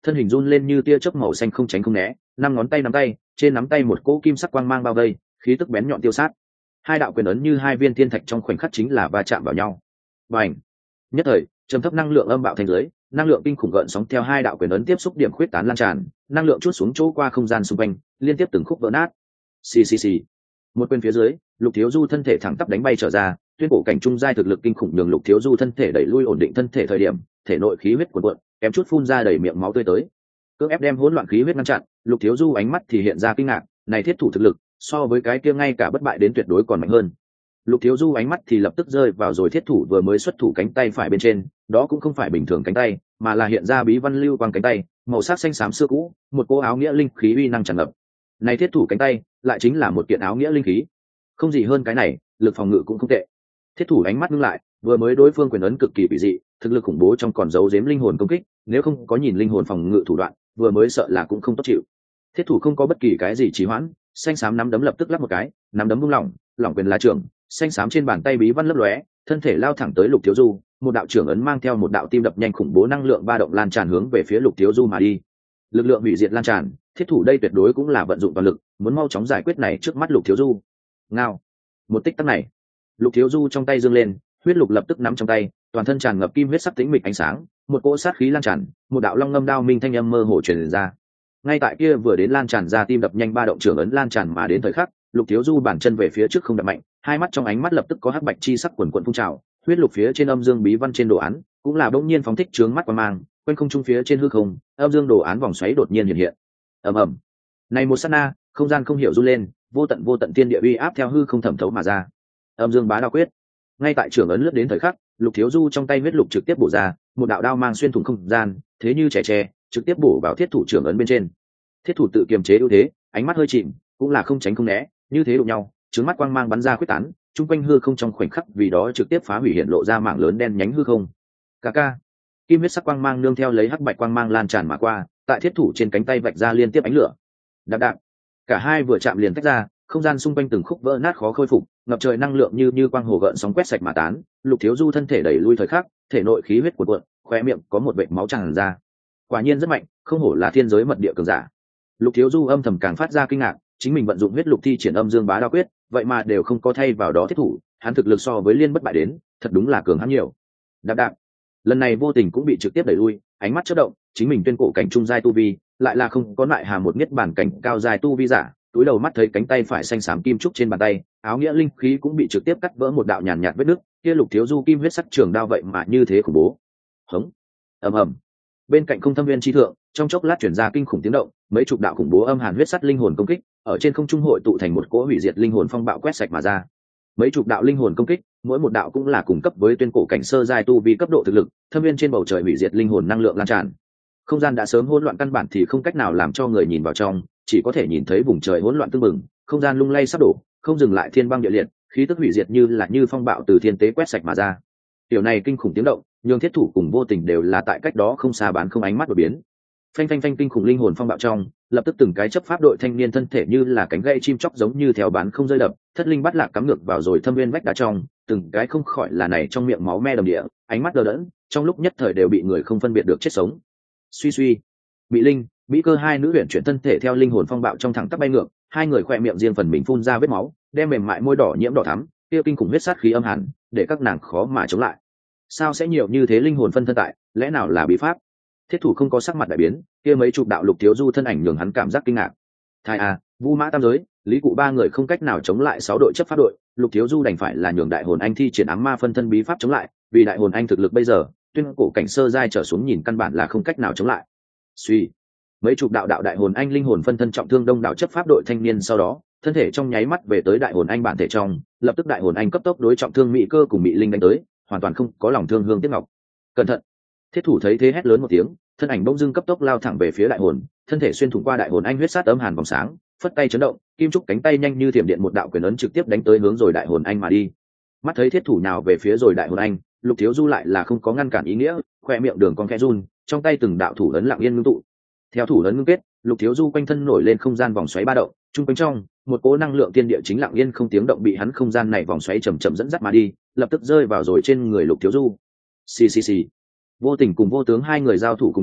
thân hình run lên như tia chớp màu xanh không tránh không né, năm ngón tay nắm tay, trên nắm tay một cỗ kim sắc quang mang bao vây, khí tức bén nhọn tiêu sát. Hai đạo quyền ấn như hai viên thiên thạch trong khoảnh khắc chính là va chạm vào nhau. Bành! Nhất thời, trầm thấp năng lượng âm bạo thành dưới, năng lượng kinh khủng gợn sóng theo hai đạo quyền ấn tiếp xúc điểm khuyết tán lan tràn, năng lượng chút xuống chỗ qua không gian xung quanh, liên tiếp từng khúc vỡ nát. Xì xì xì. Một bên phía dưới, Lục Thiếu Du thân thể thẳng tắp đánh bay trở ra, tuyên cổ cảnh trung giai thực lực kinh khủng nhường Lục Thiếu Du thân thể đẩy lui ổn định thân thể thời điểm, thể nội khí huyết cuồn cuộn, kém chút phun ra đầy miệng máu tươi tới. Cưỡng ép đem hỗn loạn khí huyết ngăn chặn, Lục Thiếu Du ánh mắt thì hiện ra kinh ngạc, này thiết thủ thực lực, so với cái kia ngay cả bất bại đến tuyệt đối còn mạnh hơn. Lục Thiếu Du ánh mắt thì lập tức rơi vào rồi thiết thủ vừa mới xuất thủ cánh tay phải bên trên, đó cũng không phải bình thường cánh tay, mà là hiện ra bí văn lưu quang cánh tay, màu sắc xanh xám xưa cũ, một cỗ áo nghĩa linh khí uy năng tràn ngập. Này thiết thủ cánh tay, lại chính là một kiện áo nghĩa linh khí. Không gì hơn cái này, lực phòng ngự cũng không tệ. Thiết thủ ánh mắt ngưng lại, vừa mới đối phương quyền ấn cực kỳ bị dị, thực lực khủng bố trong còn giấu giếm linh hồn công kích, nếu không có nhìn linh hồn phòng ngự thủ đoạn, vừa mới sợ là cũng không tốt chịu. Thiết thủ không có bất kỳ cái gì trì hoãn, xanh xám nắm đấm lập tức lắp một cái, nắm đấm buông lỏng, lỏng quyền là trưởng, xanh xám trên bàn tay bí văn lấp lóe, thân thể lao thẳng tới Lục Thiếu Du, một đạo trưởng ấn mang theo một đạo tim đập nhanh khủng bố năng lượng ba động lan tràn hướng về phía Lục Thiếu Du mà đi. Lực lượng hủy diệt lan tràn, thiết thủ đây tuyệt đối cũng là vận dụng toàn lực, muốn mau chóng giải quyết này trước mắt Lục Thiếu Du. Ngao. Một tích tắc này, Lục Thiếu Du trong tay giương lên, huyết lục lập tức nắm trong tay, toàn thân tràn ngập kim huyết sắc tĩnh mịch ánh sáng, một cỗ sát khí lan tràn, một đạo long ngâm đao minh thanh âm mơ hồ truyền ra. Ngay tại kia vừa đến lan tràn ra tim đập nhanh ba động trưởng ấn lan tràn mà đến thời khắc, Lục Thiếu Du bản chân về phía trước không đập mạnh, hai mắt trong ánh mắt lập tức có hắc bạch chi sắc quần quần phun trào, huyết lục phía trên âm dương bí văn trên đồ án, cũng là bỗng nhiên phóng thích chướng mắt qua mang, quanh không trung phía trên hư không, âm dương đồ án vòng xoáy đột nhiên hiện hiện. Ầm ầm. Này một sát na, không gian không hiểu run lên, vô tận vô tận tiên địa uy áp theo hư không thẩm thấu mà ra. Âm dương bá đao quyết. Ngay tại trưởng ấn lướt đến thời khắc, Lục Thiếu Du trong tay huyết lục trực tiếp bổ ra, một đạo đao mang xuyên thủng không gian, thế như trẻ tre, trực tiếp bổ vào thiết thủ trưởng ấn bên trên. Thiết thủ tự kiềm chế ưu thế, ánh mắt hơi chìm, cũng là không tránh không né, như thế đụng nhau, trứng mắt quang mang bắn ra quyết tán, trung quanh hư không trong khoảnh khắc vì đó trực tiếp phá hủy hiện lộ ra mảng lớn đen nhánh hư không. Ca ca. Kim huyết sắc quang mang nương theo lấy hắc bạch quang mang lan tràn mà qua, tại thiết thủ trên cánh tay vạch ra liên tiếp ánh lửa. Đạp đạp. Cả hai vừa chạm liền tách ra, không gian xung quanh từng khúc vỡ nát khó khôi phục, ngập trời năng lượng như như quang hồ gợn sóng quét sạch mà tán. Lục Thiếu Du thân thể đẩy lui thời khắc, thể nội khí huyết cuộn cuộn, khóe miệng có một vệt máu tràn ra. Quả nhiên rất mạnh, không hổ là thiên giới mật địa cường giả. Lục Thiếu Du âm thầm càng phát ra kinh ngạc, chính mình vận dụng huyết lục thi triển âm dương bá đao quyết, vậy mà đều không có thay vào đó thiết thủ, hắn thực lực so với liên bất bại đến, thật đúng là cường hắn nhiều. Đạp đạp. Lần này vô tình cũng bị trực tiếp đẩy lui, ánh mắt chớp động, chính mình tuyên cổ cảnh trung giai tu vi, lại là không có lại hà một niết bản cảnh cao giai tu vi giả, túi đầu mắt thấy cánh tay phải xanh xám kim trúc trên bàn tay, áo nghĩa linh khí cũng bị trực tiếp cắt vỡ một đạo nhàn nhạt vết nứt, kia Lục Thiếu Du kim huyết sắc trường đao vậy mà như thế khủng bố. Hống. Ầm ầm. Bên cạnh không thâm viên chi thượng, trong chốc lát chuyển ra kinh khủng tiếng động, mấy chục đạo khủng bố âm hàn huyết sắt linh hồn công kích, ở trên không trung hội tụ thành một cỗ hủy diệt linh hồn phong bạo quét sạch mà ra. Mấy chục đạo linh hồn công kích, mỗi một đạo cũng là cùng cấp với tuyên cổ cảnh sơ giai tu vi cấp độ thực lực, thâm viên trên bầu trời hủy diệt linh hồn năng lượng lan tràn. Không gian đã sớm hỗn loạn căn bản thì không cách nào làm cho người nhìn vào trong, chỉ có thể nhìn thấy vùng trời hỗn loạn tương mừng, không gian lung lay sắp đổ, không dừng lại thiên băng địa liệt, khí tức hủy diệt như là như phong bạo từ thiên tế quét sạch mà ra. Điều này kinh khủng tiếng động, nhường thiết thủ cùng vô tình đều là tại cách đó không xa bán không ánh mắt đột biến. Phanh phanh phanh kinh khủng linh hồn phong bạo trong, lập tức từng cái chấp pháp đội thanh niên thân thể như là cánh gãy chim chóc giống như theo bán không rơi đập, thất linh bắt lạc cắm ngược vào rồi thâm viên vách đá trong, từng cái không khỏi là này trong miệng máu me đầm địa, ánh mắt đờ đẫn, trong lúc nhất thời đều bị người không phân biệt được chết sống. Suy suy, bị linh, mỹ cơ hai nữ huyền chuyển thân thể theo linh hồn phong bạo trong thẳng tắp bay ngược, hai người khỏe miệng riêng phần mình phun ra vết máu, đem mềm mại môi đỏ nhiễm đỏ thắm, kia kinh khủng huyết sát khí âm hàn, để các nàng khó mà chống lại. Sao sẽ nhiều như thế linh hồn phân thân tại, lẽ nào là bí pháp? Thiết thủ không có sắc mặt đại biến, kia mấy chục đạo Lục Thiếu Du thân ảnh nhường hắn cảm giác kinh ngạc. Thái a, Vu Mã Tam Giới, Lý Cụ ba người không cách nào chống lại sáu đội chấp pháp đội, Lục Thiếu Du đành phải là nhường đại hồn anh thi triển ám ma phân thân bí pháp chống lại, vì đại hồn anh thực lực bây giờ, tuyên cổ cảnh sơ giai trở xuống nhìn căn bản là không cách nào chống lại. Suy, mấy chục đạo đạo đại hồn anh linh hồn phân thân trọng thương đông đảo chấp pháp đội thanh niên sau đó, thân thể trong nháy mắt về tới đại hồn anh bản thể trong, lập tức đại hồn anh cấp tốc đối trọng thương mỹ cơ cùng mỹ linh đánh tới, hoàn toàn không có lòng thương hương tiếc ngọc. Cẩn thận! Thiết thủ thấy thế hét lớn một tiếng, thân ảnh bỗng dưng cấp tốc lao thẳng về phía đại hồn, thân thể xuyên thủng qua đại hồn anh huyết sát ấm hàn vòng sáng, phất tay chấn động, kim trúc cánh tay nhanh như thiểm điện một đạo quyền ấn trực tiếp đánh tới hướng rồi đại hồn anh mà đi. Mắt thấy thiết thủ nào về phía rồi đại hồn anh, Lục Thiếu Du lại là không có ngăn cản ý nghĩa, khoe miệng đường con khẽ run, trong tay từng đạo thủ ấn lặng yên ngưng tụ. Theo thủ ấn ngưng kết, Lục Thiếu Du quanh thân nổi lên không gian vòng xoáy ba động, trung quanh trong, một cỗ năng lượng tiên địa chính lặng yên không tiếng động bị hắn không gian này vòng xoáy chậm chậm dẫn dắt mà đi, lập tức rơi vào rồi trên người Lục Thiếu Du. Xì xì xì. Vô tình cùng vô tướng hai người giao thủ cùng nhau,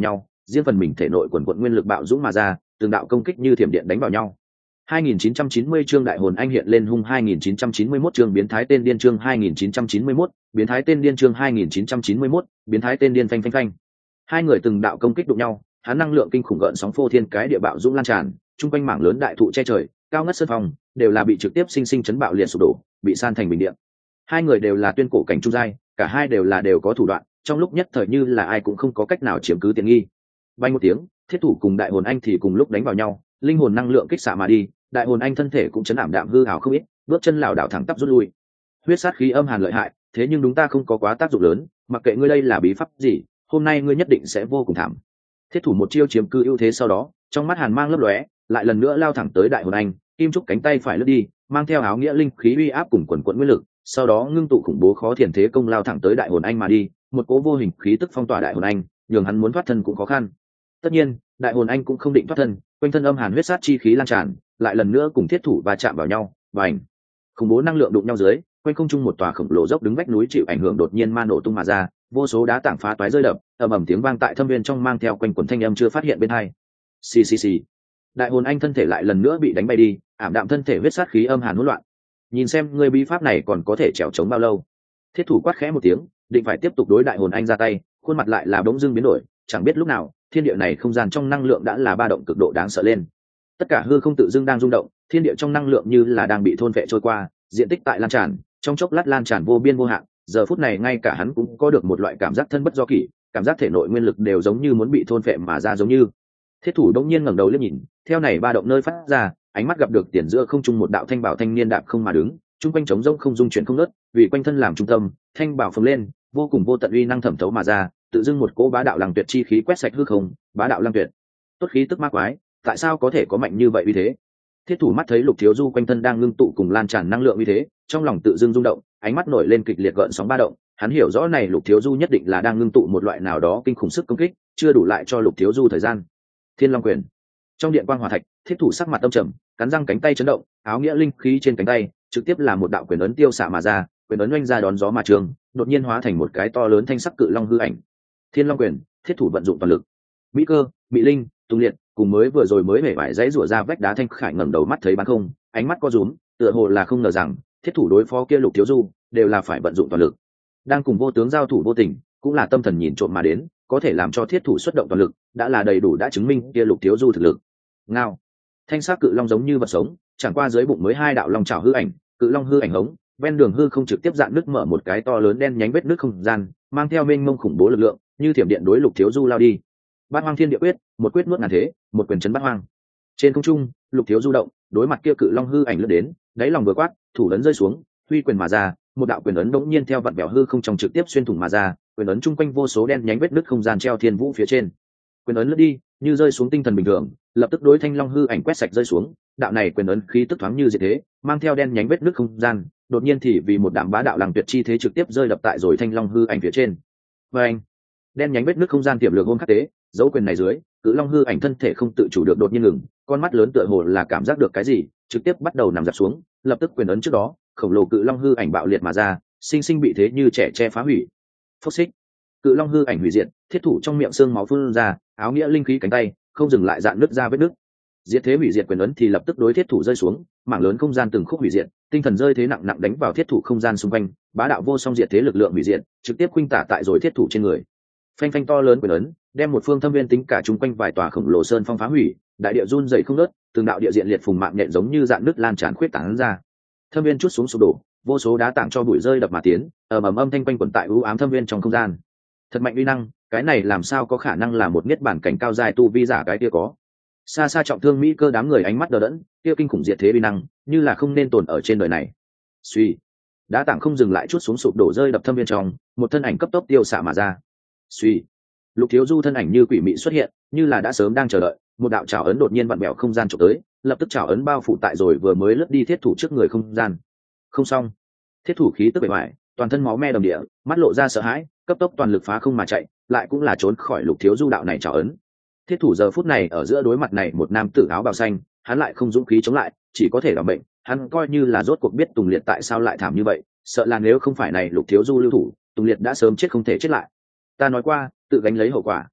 riêng phần mình thể nội quần quận nguyên lực bạo dũng mà ra, từng đạo công kích như thiểm điện đánh vào nhau. hai nghìn chín trăm chín mươi chương đại hồn anh hiện lên hung hai nghìn chín trăm chín mươi mốt chương biến thái tên điên chương hai nghìn chín trăm chín mươi mốt, biến thái tên điên chương hai nghìn chín trăm chín mươi mốt, biến thái tên điên phanh phanh phanh. Hai người từng đạo công kích đụng nhau, hắn năng lượng kinh khủng gợn sóng phô thiên cái địa bạo dũng lan tràn, trung quanh mảng lớn đại thụ che trời, cao ngất sơn phong, đều là bị trực tiếp sinh sinh chấn bạo liệt sụp đổ, bị san thành bình địa. Hai người đều là tuyên cổ cảnh trung giai, cả hai đều là đều có thủ đoạn, trong lúc nhất thời như là ai cũng không có cách nào chiếm cứ tiện nghi. Bay một tiếng, thiết thủ cùng đại hồn anh thì cùng lúc đánh vào nhau, linh hồn năng lượng kích xạ mà đi, đại hồn anh thân thể cũng chấn ảm đạm hư hào không ít, bước chân lảo đảo thẳng tắp rút lui. Huyết sát khí âm hàn lợi hại, thế nhưng đúng ta không có quá tác dụng lớn, mặc kệ ngươi đây là bí pháp gì, hôm nay ngươi nhất định sẽ vô cùng thảm. Thiết thủ một chiêu chiếm cư ưu thế sau đó, trong mắt hàn mang lấp lóe, lại lần nữa lao thẳng tới đại hồn anh, kim trúc cánh tay phải lướt đi, mang theo áo nghĩa linh khí uy áp cùng quần quận nguyên lực, sau đó ngưng tụ khủng bố khó thiền thế công lao thẳng tới đại hồn anh mà đi, một cố vô hình khí tức phong tỏa đại hồn anh, nhường hắn muốn thoát thân cũng khó khăn. Tất nhiên, đại hồn anh cũng không định thoát thân, quanh thân âm hàn huyết sát chi khí lan tràn, lại lần nữa cùng thiết thủ va chạm vào nhau, bành. Khủng bố năng lượng đụng nhau dưới, quanh không trung một tòa khổng lồ dốc đứng vách núi chịu ảnh hưởng đột nhiên ma nổ tung mà ra, vô số đá tảng phá toái rơi đập, ầm ầm tiếng vang tại thâm viên trong mang theo quanh quần thanh âm chưa phát hiện bên hai. Xì xì xì. Đại hồn anh thân thể lại lần nữa bị đánh bay đi, ảm đạm thân thể huyết sát khí âm hàn hỗn loạn. Nhìn xem người bí pháp này còn có thể trèo chống bao lâu. Thiết thủ quát khẽ một tiếng, định phải tiếp tục đối đại hồn anh ra tay, khuôn mặt lại là bỗng dưng biến đổi, chẳng biết lúc nào thiên địa này không gian trong năng lượng đã là ba động cực độ đáng sợ lên. Tất cả hư không tự dưng đang rung động, thiên địa trong năng lượng như là đang bị thôn phệ trôi qua, diện tích tại lan tràn, trong chốc lát lan tràn vô biên vô hạn. Giờ phút này ngay cả hắn cũng có được một loại cảm giác thân bất do kỷ, cảm giác thể nội nguyên lực đều giống như muốn bị thôn phệ mà ra giống như. Thiết thủ đống nhiên ngẩng đầu liếc nhìn, theo này ba động nơi phát ra, ánh mắt gặp được tiền giữa không trung một đạo thanh bảo thanh niên đạp không mà đứng, trung quanh trống rỗng không dung chuyển không nứt, vì quanh thân làm trung tâm, thanh bảo phồng lên, vô cùng vô tận uy năng thẩm thấu mà ra, tự dưng một cỗ bá đạo lăng tuyệt chi khí quét sạch hư không, bá đạo lăng tuyệt. Tốt khí tức ma quái, tại sao có thể có mạnh như vậy uy thế? Thiết thủ mắt thấy Lục Thiếu Du quanh thân đang ngưng tụ cùng lan tràn năng lượng uy thế, trong lòng tự dưng rung động, ánh mắt nổi lên kịch liệt gợn sóng ba động, hắn hiểu rõ này Lục Thiếu Du nhất định là đang ngưng tụ một loại nào đó kinh khủng sức công kích, chưa đủ lại cho Lục Thiếu Du thời gian. Thiên Long Quyền. Trong điện quang hỏa thạch, thiết thủ sắc mặt âm trầm, cắn răng cánh tay chấn động, áo nghĩa linh khí trên cánh tay trực tiếp là một đạo quyền ấn tiêu xạ mà ra, quyền ấn oanh ra đón gió mà trường, đột nhiên hóa thành một cái to lớn thanh sắc cự long hư ảnh. Thiên Long Quyền, thiết thủ vận dụng toàn lực. Mỹ Cơ, Mỹ Linh, Tung Liệt, cùng mới vừa rồi mới hể vải dãy rủa ra vách đá thanh khải ngẩng đầu mắt thấy bán không, ánh mắt co rúm, tựa hồ là không ngờ rằng thiết thủ đối phó kia Lục Thiếu Du đều là phải vận dụng toàn lực. Đang cùng vô tướng giao thủ vô tình, cũng là tâm thần nhìn trộm mà đến, có thể làm cho thiết thủ xuất động toàn lực, đã là đầy đủ đã chứng minh kia Lục Thiếu Du thực lực. Ngao. Thanh sắc cự long giống như vật sống, chẳng qua dưới bụng mới hai đạo long trảo hư ảnh, cự long hư ảnh hống, ven đường hư không trực tiếp dạn nứt mở một cái to lớn đen nhánh vết nứt không gian, mang theo mênh mông khủng bố lực lượng, như thiểm điện đối Lục Thiếu Du lao đi. Bát Hoang Thiên Địa Quyết, một quyết nuốt ngàn thế, một quyền chấn bát hoang. Trên không trung, Lục Thiếu Du động, đối mặt kia cự long hư ảnh lướt đến, đáy lòng vừa quát, thủ ấn rơi xuống, huy quyền mà ra, một đạo quyền ấn đống nhiên theo vặn vẹo hư không trong trực tiếp xuyên thủng mà ra, quyền ấn trung quanh vô số đen nhánh vết nứt không gian treo thiên vũ phía trên. Quyền ấn lướt đi, như rơi xuống tinh thần bình thường, lập tức đối thanh long hư ảnh quét sạch rơi xuống, đạo này quyền ấn khí tức thoáng như diệt thế, mang theo đen nhánh vết nứt không gian, đột nhiên thì vì một đạm bá đạo lăng tuyệt chi thế trực tiếp rơi đập tại rồi thanh long hư ảnh phía trên. Và anh, đen nhánh vết nứt không gian tiềm lược hôn khắc tế, dấu quyền này dưới, cự long hư ảnh thân thể không tự chủ được đột nhiên ngừng, con mắt lớn tựa hồ là cảm giác được cái gì, trực tiếp bắt đầu nằm dạp xuống, lập tức quyền ấn trước đó, khổng lồ cự long hư ảnh bạo liệt mà ra, sinh sinh bị thế như trẻ che phá hủy. Phốc xích, cự long hư ảnh hủy diệt, thiết thủ trong miệng xương máu phun ra, áo nghĩa linh khí cánh tay không dừng lại dạn nứt ra vết nứt. Diệt thế hủy diệt quyền ấn thì lập tức đối thiết thủ rơi xuống, mảng lớn không gian từng khúc hủy diệt, tinh thần rơi thế nặng nặng đánh vào thiết thủ không gian xung quanh, bá đạo vô song diệt thế lực lượng hủy diệt, trực tiếp khuynh tả tại rồi thiết thủ trên người. Phanh phanh to lớn quyền ấn, đem một phương thâm viên tính cả chung quanh vài tòa khổng lồ sơn phong phá hủy, đại địa run rẩy không ngớt, từng đạo địa diện liệt phùng mạng nhện giống như dạn nứt lan tràn khuyết tán ra. Thâm viên chút xuống sụp đổ, vô số đá tảng cho bụi rơi đập mà tiến, ầm ầm âm thanh quanh quẩn tại u ám thâm viên trong không gian. Thật mạnh uy năng, cái này làm sao có khả năng là một niết bản cảnh cao dài tu vi giả cái kia có. Xa xa trọng thương Mỹ Cơ đám người ánh mắt đờ đẫn, kia kinh khủng diệt thế uy năng, như là không nên tồn ở trên đời này. Suy, đá tảng không dừng lại chút xuống sụp đổ rơi đập thâm viên trong, một thân ảnh cấp tốc tiêu xạ mà ra. Suy, Lục Thiếu Du thân ảnh như quỷ mị xuất hiện, như là đã sớm đang chờ đợi, một đạo chảo ấn đột nhiên vặn bẹo không gian chụp tới, lập tức chảo ấn bao phủ tại rồi vừa mới lướt đi thiết thủ trước người không gian. Không xong, thiết thủ khí tức bề ngoài, toàn thân máu me đầm địa, mắt lộ ra sợ hãi, cấp tốc toàn lực phá không mà chạy, lại cũng là trốn khỏi Lục Thiếu Du đạo này chảo ấn. Thiết thủ giờ phút này ở giữa đối mặt này một nam tử áo bào xanh, hắn lại không dũng khí chống lại, chỉ có thể đảm bệnh, hắn coi như là rốt cuộc biết Tùng Liệt tại sao lại thảm như vậy, sợ là nếu không phải này Lục Thiếu Du lưu thủ, Tùng Liệt đã sớm chết không thể chết lại. Ta nói qua, tự gánh lấy hậu quả.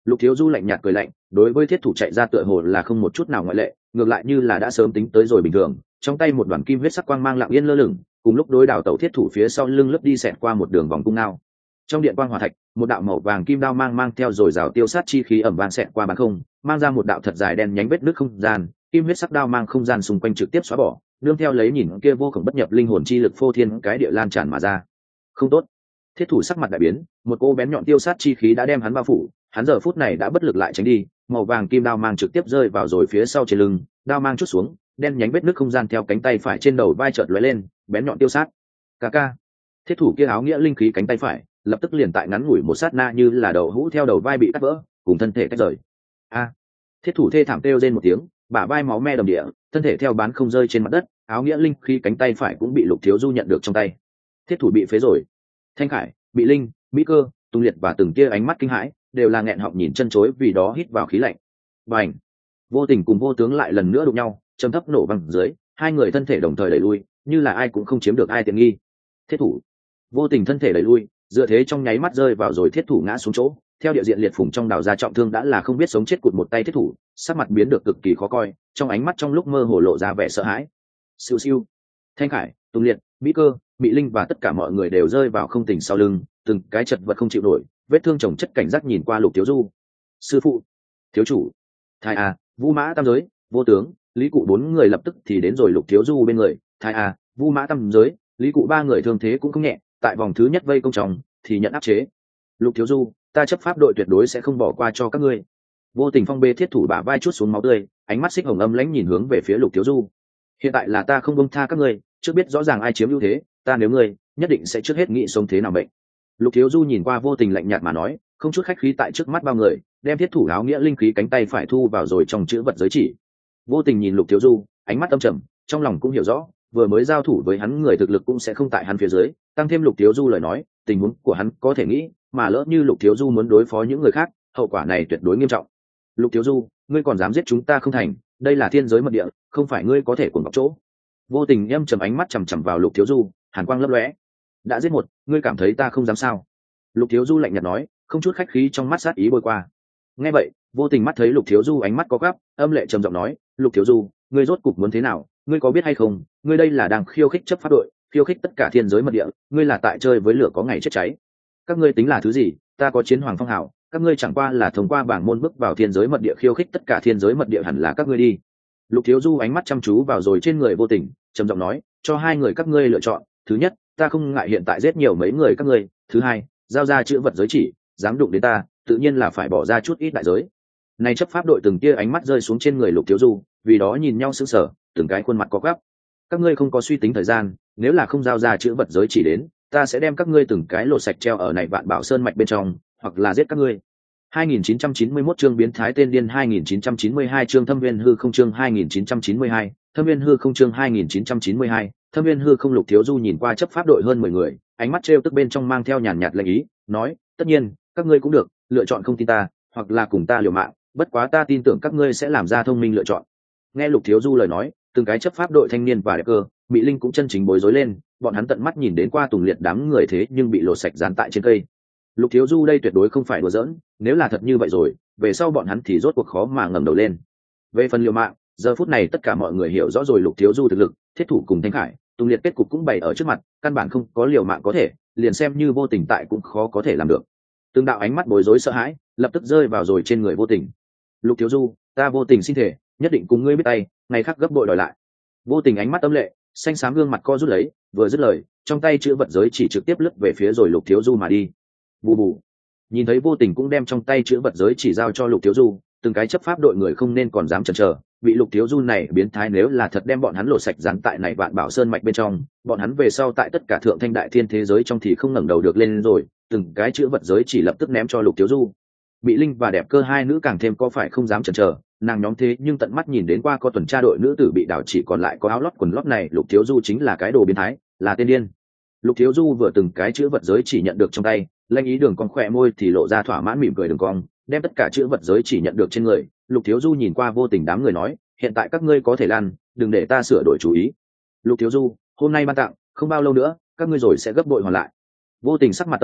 Lục Thiếu Du lạnh nhạt cười lạnh, đối với thiết thủ chạy ra tựa hồ là không một chút nào ngoại lệ, ngược lại như là đã sớm tính tới rồi bình thường. Trong tay một đoàn kim huyết sắc quang mang lặng yên lơ lửng, cùng lúc đối đảo tẩu thiết thủ phía sau lưng lướt đi xẹt qua một đường vòng cung nao. Trong điện quang hỏa thạch, một đạo màu vàng kim đao mang mang theo rồi rào tiêu sát chi khí ẩm vang xẹt qua bán không, mang ra một đạo thật dài đen nhánh vết nước không gian, kim huyết sắc đao mang không gian xung quanh trực tiếp xóa bỏ, nương theo lấy nhìn kia vô cùng bất nhập linh hồn chi lực phô thiên cái địa lan tràn mà ra. Không tốt. Thiết thủ sắc mặt đại biến, một cô bén nhọn tiêu sát chi khí đã đem hắn bao phủ, hắn giờ phút này đã bất lực lại tránh đi, màu vàng kim đao mang trực tiếp rơi vào rồi phía sau trên lưng, đao mang chút xuống, đen nhánh vết nước không gian theo cánh tay phải trên đầu vai chợt lóe lên, bén nhọn tiêu sát. Ca ca. Thiết thủ kia áo nghĩa linh khí cánh tay phải, lập tức liền tại ngắn ngủi một sát na như là đầu hũ theo đầu vai bị cắt vỡ, cùng thân thể tách rời. A. Thiết thủ thê thảm kêu rên một tiếng, bả vai máu me đầm địa, thân thể theo bán không rơi trên mặt đất, áo nghĩa linh khí cánh tay phải cũng bị Lục Thiếu Du nhận được trong tay. Thiết thủ bị phế rồi. Thanh Khải, Bị Linh, Mỹ Cơ, Tung Liệt và từng kia ánh mắt kinh hãi, đều là nghẹn họng nhìn chân chối vì đó hít vào khí lạnh. Bành! Vô Tình cùng Vô Tướng lại lần nữa đụng nhau, trầm thấp nổ vang dưới, hai người thân thể đồng thời đẩy lui, như là ai cũng không chiếm được ai tiện nghi. Thiết thủ, Vô Tình thân thể đẩy lui, dựa thế trong nháy mắt rơi vào rồi thiết thủ ngã xuống chỗ, theo địa diện liệt phùng trong đào ra trọng thương đã là không biết sống chết cụt một tay thiết thủ, sắc mặt biến được cực kỳ khó coi, trong ánh mắt trong lúc mơ hồ lộ ra vẻ sợ hãi. Siêu siêu. Thanh Khải, Tung Liệt, Mỹ Cơ, Mỹ Linh và tất cả mọi người đều rơi vào không tỉnh sau lưng, từng cái chật vật không chịu nổi, vết thương chồng chất cảnh giác nhìn qua Lục Thiếu Du. Sư phụ, thiếu chủ, Thái A, Vu Mã Tam Giới, Vô Tướng, Lý Cụ bốn người lập tức thì đến rồi Lục Thiếu Du bên người. Thái A, Vu Mã Tam Giới, Lý Cụ ba người thương thế cũng không nhẹ, tại vòng thứ nhất vây công chồng thì nhận áp chế. Lục Thiếu Du, ta chấp pháp đội tuyệt đối sẽ không bỏ qua cho các ngươi. Vô Tình phong bê thiết thủ bả vai chút xuống máu tươi, ánh mắt xích hồng âm lãnh nhìn hướng về phía Lục Thiếu Du. Hiện tại là ta không buông tha các ngươi, trước biết rõ ràng ai chiếm ưu thế, ta nếu ngươi nhất định sẽ trước hết nghĩ sống thế nào bệnh. Lục Thiếu Du nhìn qua Vô Tình lạnh nhạt mà nói, không chút khách khí tại trước mắt bao người, đem thiết thủ áo nghĩa linh khí cánh tay phải thu vào rồi trong chữ vật giới chỉ. Vô Tình nhìn Lục Thiếu Du, ánh mắt âm trầm, trong lòng cũng hiểu rõ, vừa mới giao thủ với hắn người thực lực cũng sẽ không tại hắn phía dưới, tăng thêm Lục Thiếu Du lời nói, tình huống của hắn có thể nghĩ, mà lỡ như Lục Thiếu Du muốn đối phó những người khác, hậu quả này tuyệt đối nghiêm trọng. Lục Thiếu Du, ngươi còn dám giết chúng ta không thành, đây là thiên giới mật địa, không phải ngươi có thể cuồng ngọc chỗ. Vô Tình âm trầm ánh mắt chằm chằm vào Lục Thiếu Du, hàn quang lấp lóe. Đã giết một, ngươi cảm thấy ta không dám sao? Lục Thiếu Du lạnh nhạt nói, không chút khách khí trong mắt sát ý bôi qua. Nghe vậy, Vô Tình mắt thấy Lục Thiếu Du ánh mắt có gắp, âm lệ trầm giọng nói, Lục Thiếu Du, ngươi rốt cục muốn thế nào? Ngươi có biết hay không, ngươi đây là đang khiêu khích chấp pháp đội, khiêu khích tất cả thiên giới mật địa, ngươi là tại chơi với lửa có ngày chết cháy. Các ngươi tính là thứ gì? Ta có chiến hoàng phong hào, các ngươi chẳng qua là thông qua bảng môn bước vào thiên giới mật địa, khiêu khích tất cả thiên giới mật địa hẳn là các ngươi đi. Lục Thiếu Du ánh mắt chăm chú vào rồi trên người Vô Tình, trầm giọng nói, cho hai người các ngươi lựa chọn, thứ nhất, ta không ngại hiện tại giết nhiều mấy người các ngươi, thứ hai, giao ra chữ vật giới chỉ, dám đụng đến ta, tự nhiên là phải bỏ ra chút ít đại giới. Này chấp pháp đội từng tia ánh mắt rơi xuống trên người Lục Thiếu Du, vì đó nhìn nhau sững sờ, từng cái khuôn mặt có gắp. Các ngươi không có suy tính thời gian, nếu là không giao ra chữ vật giới chỉ đến, ta sẽ đem các ngươi từng cái lột sạch treo ở này Vạn Bảo Sơn mạch bên trong, hoặc là giết các ngươi. hai nghìn chín trăm chín mươi mốt chương biến thái tên điên, hai nghìn chín trăm chín mươi hai chương thâm viên hư không, chương hai nghìn chín trăm chín mươi hai, thâm viên hư không, chương hai nghìn chín trăm chín mươi hai, thâm viên hư không. Lục Thiếu Du nhìn qua chấp pháp đội hơn mười người, ánh mắt trêu tức bên trong mang theo nhàn nhạt lệnh ý, nói, tất nhiên, các ngươi cũng được, lựa chọn không tin ta, hoặc là cùng ta liều mạng, bất quá ta tin tưởng các ngươi sẽ làm ra thông minh lựa chọn. Nghe Lục Thiếu Du lời nói, từng cái chấp pháp đội thanh niên và đẹp cơ, Mỹ Linh cũng chân chính bối rối lên, bọn hắn tận mắt nhìn đến qua Tùng Liệt đám người thế nhưng bị lột sạch dán tại trên cây. Lục Thiếu Du đây tuyệt đối không phải đùa giỡn, nếu là thật như vậy rồi, về sau bọn hắn thì rốt cuộc khó mà ngẩng đầu lên. Về phần liều mạng, giờ phút này tất cả mọi người hiểu rõ rồi Lục Thiếu Du thực lực, thiết thủ cùng Thanh Khải, Tùng Liệt kết cục cũng bày ở trước mặt, căn bản không có liều mạng có thể, liền xem như Vô Tình tại cũng khó có thể làm được. Từng đạo ánh mắt bối rối sợ hãi, lập tức rơi vào rồi trên người Vô Tình. Lục Thiếu Du, ta Vô Tình xin thể, nhất định cùng ngươi biết tay, ngày khác gấp bội đòi lại. Vô Tình ánh mắt âm lệ, xanh xám gương mặt co rút lấy, vừa dứt lời, trong tay chữ vật giới chỉ trực tiếp lướt về phía rồi Lục Thiếu Du mà đi. Bù bù. Nhìn thấy Vô Tình cũng đem trong tay chữ vật giới chỉ giao cho Lục Thiếu Du, từng cái chấp pháp đội người không nên còn dám chần chờ, bị Lục Thiếu Du này biến thái nếu là thật đem bọn hắn lột sạch dán tại này Vạn Bảo Sơn mạch bên trong, bọn hắn về sau tại tất cả thượng thanh đại thiên thế giới trong thì không ngẩng đầu được lên rồi, từng cái chữ vật giới chỉ lập tức ném cho Lục Thiếu Du. Bị Linh và đẹp cơ hai nữ càng thêm có phải không dám chần chờ, nàng nhóm thế nhưng tận mắt nhìn đến qua có tuần tra đội nữ tử bị đảo chỉ còn lại có áo lót quần lót này, Lục Thiếu Du chính là cái đồ biến thái, là tên điên. Lục Thiếu Du vừa từng cái chữ vật giới chỉ nhận được trong tay, lanh ý đường con khỏe môi thì lộ ra thỏa mãn mỉm cười đường cong, đem tất cả chữ vật giới chỉ nhận được trên người. Lục Thiếu Du nhìn qua Vô Tình đám người nói, hiện tại các ngươi có thể lan, đừng để ta sửa đổi chủ ý. Lục Thiếu Du, hôm nay ban tặng, không bao lâu nữa các ngươi rồi sẽ gấp bội hoàn lại. Vô Tình sắc mặt tâm trầm,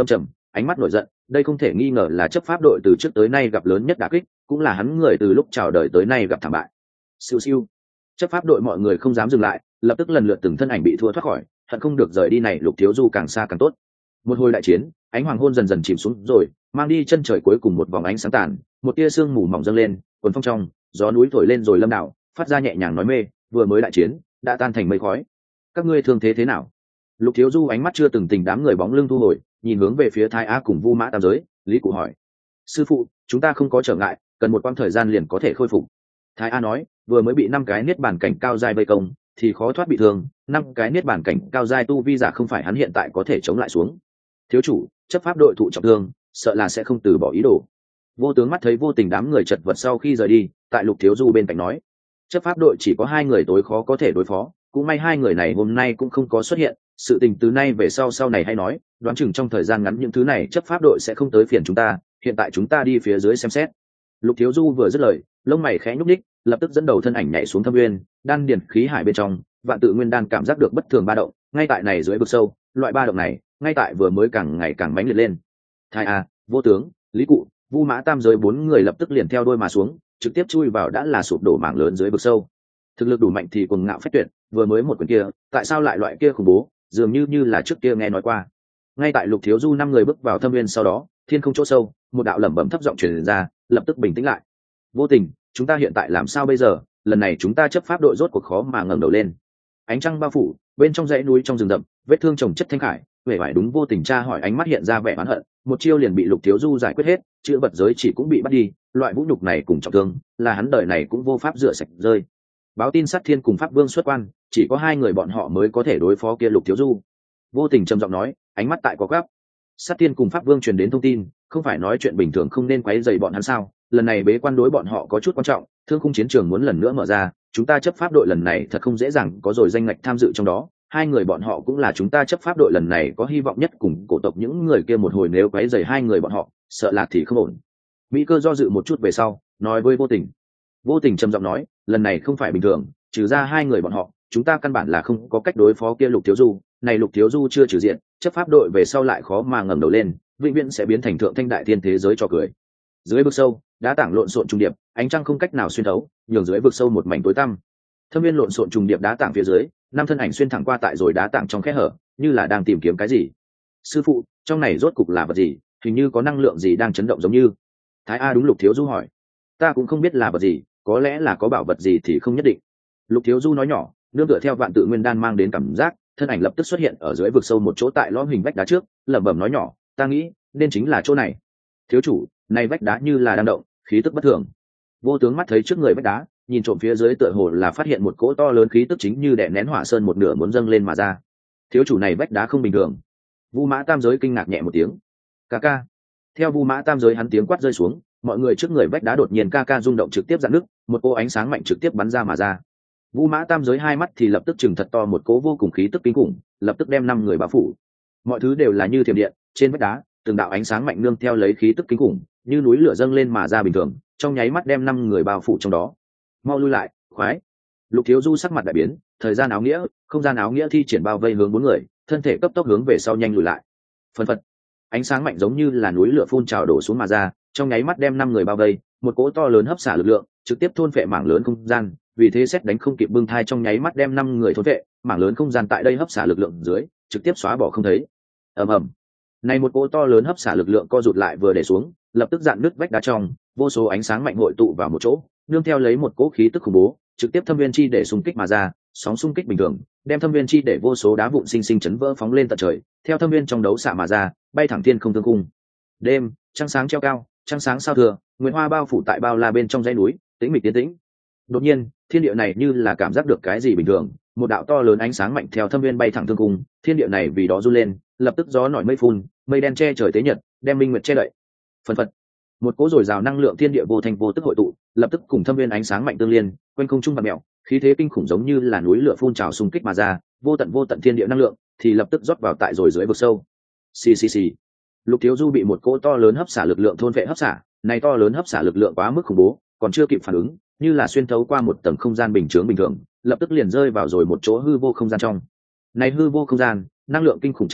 ánh mắt nổi giận. Đây không thể nghi ngờ là chấp pháp đội từ trước tới nay gặp lớn nhất đả kích, cũng là hắn người từ lúc chào đời tới nay gặp thảm bại. Siêu siêu, chấp pháp đội mọi người không dám dừng lại, lập tức lần lượt từng thân ảnh bị thua thoát khỏi, hận không được rời đi này. Lục Thiếu Du càng xa càng tốt. Một hồi đại chiến, ánh hoàng hôn dần dần chìm xuống rồi, mang đi chân trời cuối cùng một vòng ánh sáng tàn, một tia sương mù mỏng dâng lên, cuốn phong trong, gió núi thổi lên rồi lâm đảo, phát ra nhẹ nhàng nói mê, vừa mới đại chiến đã tan thành mây khói. Các ngươi thương thế thế nào? Lục Thiếu Du ánh mắt chưa từng tình đám người bóng lưng thu hồi, nhìn hướng về phía Thái Á cùng Vu Mã Tam Giới. Lý Cụ hỏi: sư phụ, chúng ta không có trở ngại, cần một quãng thời gian liền có thể khôi phục. Thái Á nói: vừa mới bị năm cái niết bàn cảnh cao giai vây công, thì khó thoát bị thương. Năm cái niết bàn cảnh cao giai tu vi giả không phải hắn hiện tại có thể chống lại xuống. Thiếu chủ, chấp pháp đội thụ trọng thương, sợ là sẽ không từ bỏ ý đồ. Vô Tướng mắt thấy Vô Tình đám người chật vật sau khi rời đi, tại Lục Thiếu Du bên cạnh nói: chấp pháp đội chỉ có hai người tối khó có thể đối phó, cũng may hai người này hôm nay cũng không có xuất hiện. Sự tình từ nay về sau sau này hay nói, đoán chừng trong thời gian ngắn những thứ này chấp pháp đội sẽ không tới phiền chúng ta. Hiện tại chúng ta đi phía dưới xem xét. Lục Thiếu Du vừa dứt lời, lông mày khẽ nhúc nhích, lập tức dẫn đầu thân ảnh nhảy xuống thâm nguyên, đan điền khí hải bên trong, Vạn Tự Nguyên Đan cảm giác được bất thường ba động, ngay tại này dưới vực sâu, loại ba động này, ngay tại vừa mới càng ngày càng mãnh liệt lên. Thái A, Vô Tướng, Lý Cụ, Vu Mã Tam Giới bốn người lập tức liền theo đôi mà xuống, trực tiếp chui vào đã là sụp đổ mảng lớn dưới vực sâu. Thực lực đủ mạnh thì cuồng ngạo phách tuyệt, vừa mới một quyền kia, tại sao lại loại kia khủng bố, dường như như là trước kia nghe nói qua. Ngay tại Lục Thiếu Du năm người bước vào thâm nguyên sau đó, thiên không chỗ sâu, một đạo lẩm bẩm thấp giọng truyền ra, lập tức bình tĩnh lại. Vô Tình, chúng ta hiện tại làm sao bây giờ? Lần này chúng ta chấp pháp đội rốt cuộc khó mà ngẩng đầu lên. Ánh trăng bao phủ, bên trong dãy núi trong rừng rậm, vết thương chồng chất thanh khải, vẻ vải đúng Vô Tình tra hỏi ánh mắt hiện ra vẻ oán hận, một chiêu liền bị Lục Thiếu Du giải quyết hết, chữ vật giới chỉ cũng bị bắt đi, loại vũ nhục này cùng trọng thương, là hắn đời này cũng vô pháp rửa sạch rơi. Báo tin Sát Thiên cùng Pháp Vương xuất quan, chỉ có hai người bọn họ mới có thể đối phó kia Lục Thiếu Du. Vô Tình trầm giọng nói, ánh mắt tại có gấp. Sát Thiên cùng Pháp Vương truyền đến thông tin, không phải nói chuyện bình thường không nên quấy rầy bọn hắn sao? Lần này bế quan đối bọn họ có chút quan trọng, thương khung chiến trường muốn lần nữa mở ra, chúng ta chấp pháp đội lần này thật không dễ dàng có rồi danh ngạch tham dự trong đó. Hai người bọn họ cũng là chúng ta chấp pháp đội lần này có hy vọng nhất cùng cổ tộc những người kia một hồi, nếu quấy rầy hai người bọn họ, sợ là thì không ổn. Mỹ Cơ do dự một chút về sau, nói với Vô Tình. Vô Tình trầm giọng nói, lần này không phải bình thường, trừ ra hai người bọn họ, chúng ta căn bản là không có cách đối phó kia Lục Thiếu Du. Này Lục Thiếu Du chưa trừ diện, chấp pháp đội về sau lại khó mà ngẩng đầu lên, vĩnh viễn sẽ biến thành thượng thanh đại thiên thế giới cho cười. Dưới vực sâu, đá tảng lộn xộn trùng điệp, ánh trăng không cách nào xuyên thấu, nhường dưới vực sâu một mảnh tối tăm. Thâm viên lộn xộn trùng điệp đá tảng phía dưới, năm thân ảnh xuyên thẳng qua tại rồi đá tảng trong khe hở, như là đang tìm kiếm cái gì. Sư phụ, trong này rốt cục là vật gì? Hình như có năng lượng gì đang chấn động giống như. Thái A đúng Lục Thiếu Du hỏi. Ta cũng không biết là vật gì, có lẽ là có bảo vật gì thì không nhất định. Lục Thiếu Du nói nhỏ, nương tựa theo Vạn Tự Nguyên Đan mang đến cảm giác, thân ảnh lập tức xuất hiện ở dưới vực sâu một chỗ tại lõm hình vách đá trước, lẩm bẩm nói nhỏ, ta nghĩ nên chính là chỗ này. Thiếu chủ, này vách đá như là đang động, khí tức bất thường. Vô Tướng mắt thấy trước người vách đá, nhìn trộm phía dưới tựa hồ là phát hiện một cỗ to lớn khí tức chính như đè nén hỏa sơn một nửa muốn dâng lên mà ra. Thiếu chủ, này vách đá không bình thường. Vu Mã Tam Giới kinh ngạc nhẹ một tiếng. Ca ca. Theo Vu Mã Tam Giới hắn tiếng quát rơi xuống, mọi người trước người vách đá đột nhiên ca ca rung động trực tiếp rạn nứt, một cỗ ánh sáng mạnh trực tiếp bắn ra mà ra. Vu Mã Tam Giới hai mắt thì lập tức chừng thật to, một cỗ vô cùng khí tức kinh khủng, lập tức đem năm người bao phủ. Mọi thứ đều là như thiểm điện, trên vách đá, từng đạo ánh sáng mạnh nương theo lấy khí tức kinh khủng, như núi lửa dâng lên mà ra bình thường, trong nháy mắt đem năm người bao phủ trong đó. Mau lui lại, khoái. Lục Thiếu Du sắc mặt đại biến, thời gian áo nghĩa, không gian áo nghĩa thi triển bao vây hướng bốn người, thân thể cấp tốc hướng về sau nhanh lùi lại. Phần phật, ánh sáng mạnh giống như là núi lửa phun trào đổ xuống mà ra, trong nháy mắt đem năm người bao vây, một cỗ to lớn hấp xả lực lượng, trực tiếp thôn phệ mảng lớn không gian, vì thế xét đánh không kịp bưng thai, trong nháy mắt đem năm người thôn phệ, mảng lớn không gian tại đây hấp xả lực lượng dưới, trực tiếp xóa bỏ không thấy. Ầm ầm. Này một cỗ to lớn hấp xả lực lượng co rụt lại vừa để xuống, lập tức dạn nứt vách đá trong, vô số ánh sáng mạnh hội tụ vào một chỗ, nương theo lấy một cỗ khí tức khủng bố, trực tiếp thâm viên chi để xung kích mà ra, sóng xung kích bình thường, đem thâm viên chi để vô số đá vụn sinh sinh chấn vỡ phóng lên tận trời, theo thâm viên trong đấu xạ mà ra, bay thẳng thiên không thương cung. Đêm, trăng sáng treo cao, trăng sáng sao thừa, nguyệt hoa bao phủ tại bao la bên trong dãy núi, tĩnh mịch tiến tĩnh. Đột nhiên, thiên địa này như là cảm giác được cái gì bình thường, một đạo to lớn ánh sáng mạnh theo thâm viên bay thẳng thương cung, thiên địa này vì đó run lên, lập tức gió nổi mây phun, mây đen che trời tế nhật, đem minh nguyệt che đậy. Phần phật, một cỗ dồi dào năng lượng thiên địa vô thành vô tức hội tụ, lập tức cùng thâm viên ánh sáng mạnh tương liên, quanh không trung vặn mèo, khí thế kinh khủng giống như là núi lửa phun trào xung kích mà ra, vô tận vô tận thiên địa năng lượng thì lập tức rót vào tại rồi dưới vực sâu. Xì xì xì. Lục Thiếu Du bị một cỗ to lớn hấp xả lực lượng thôn phệ hấp xả, này to lớn hấp xả lực lượng quá mức khủng bố, còn chưa kịp phản ứng, như là xuyên thấu qua một tầng không gian bình chướng bình thường, lập tức liền rơi vào rồi một chỗ hư vô không gian trong. Này hư vô không gian, năng lượng kinh khủng tràn ngập,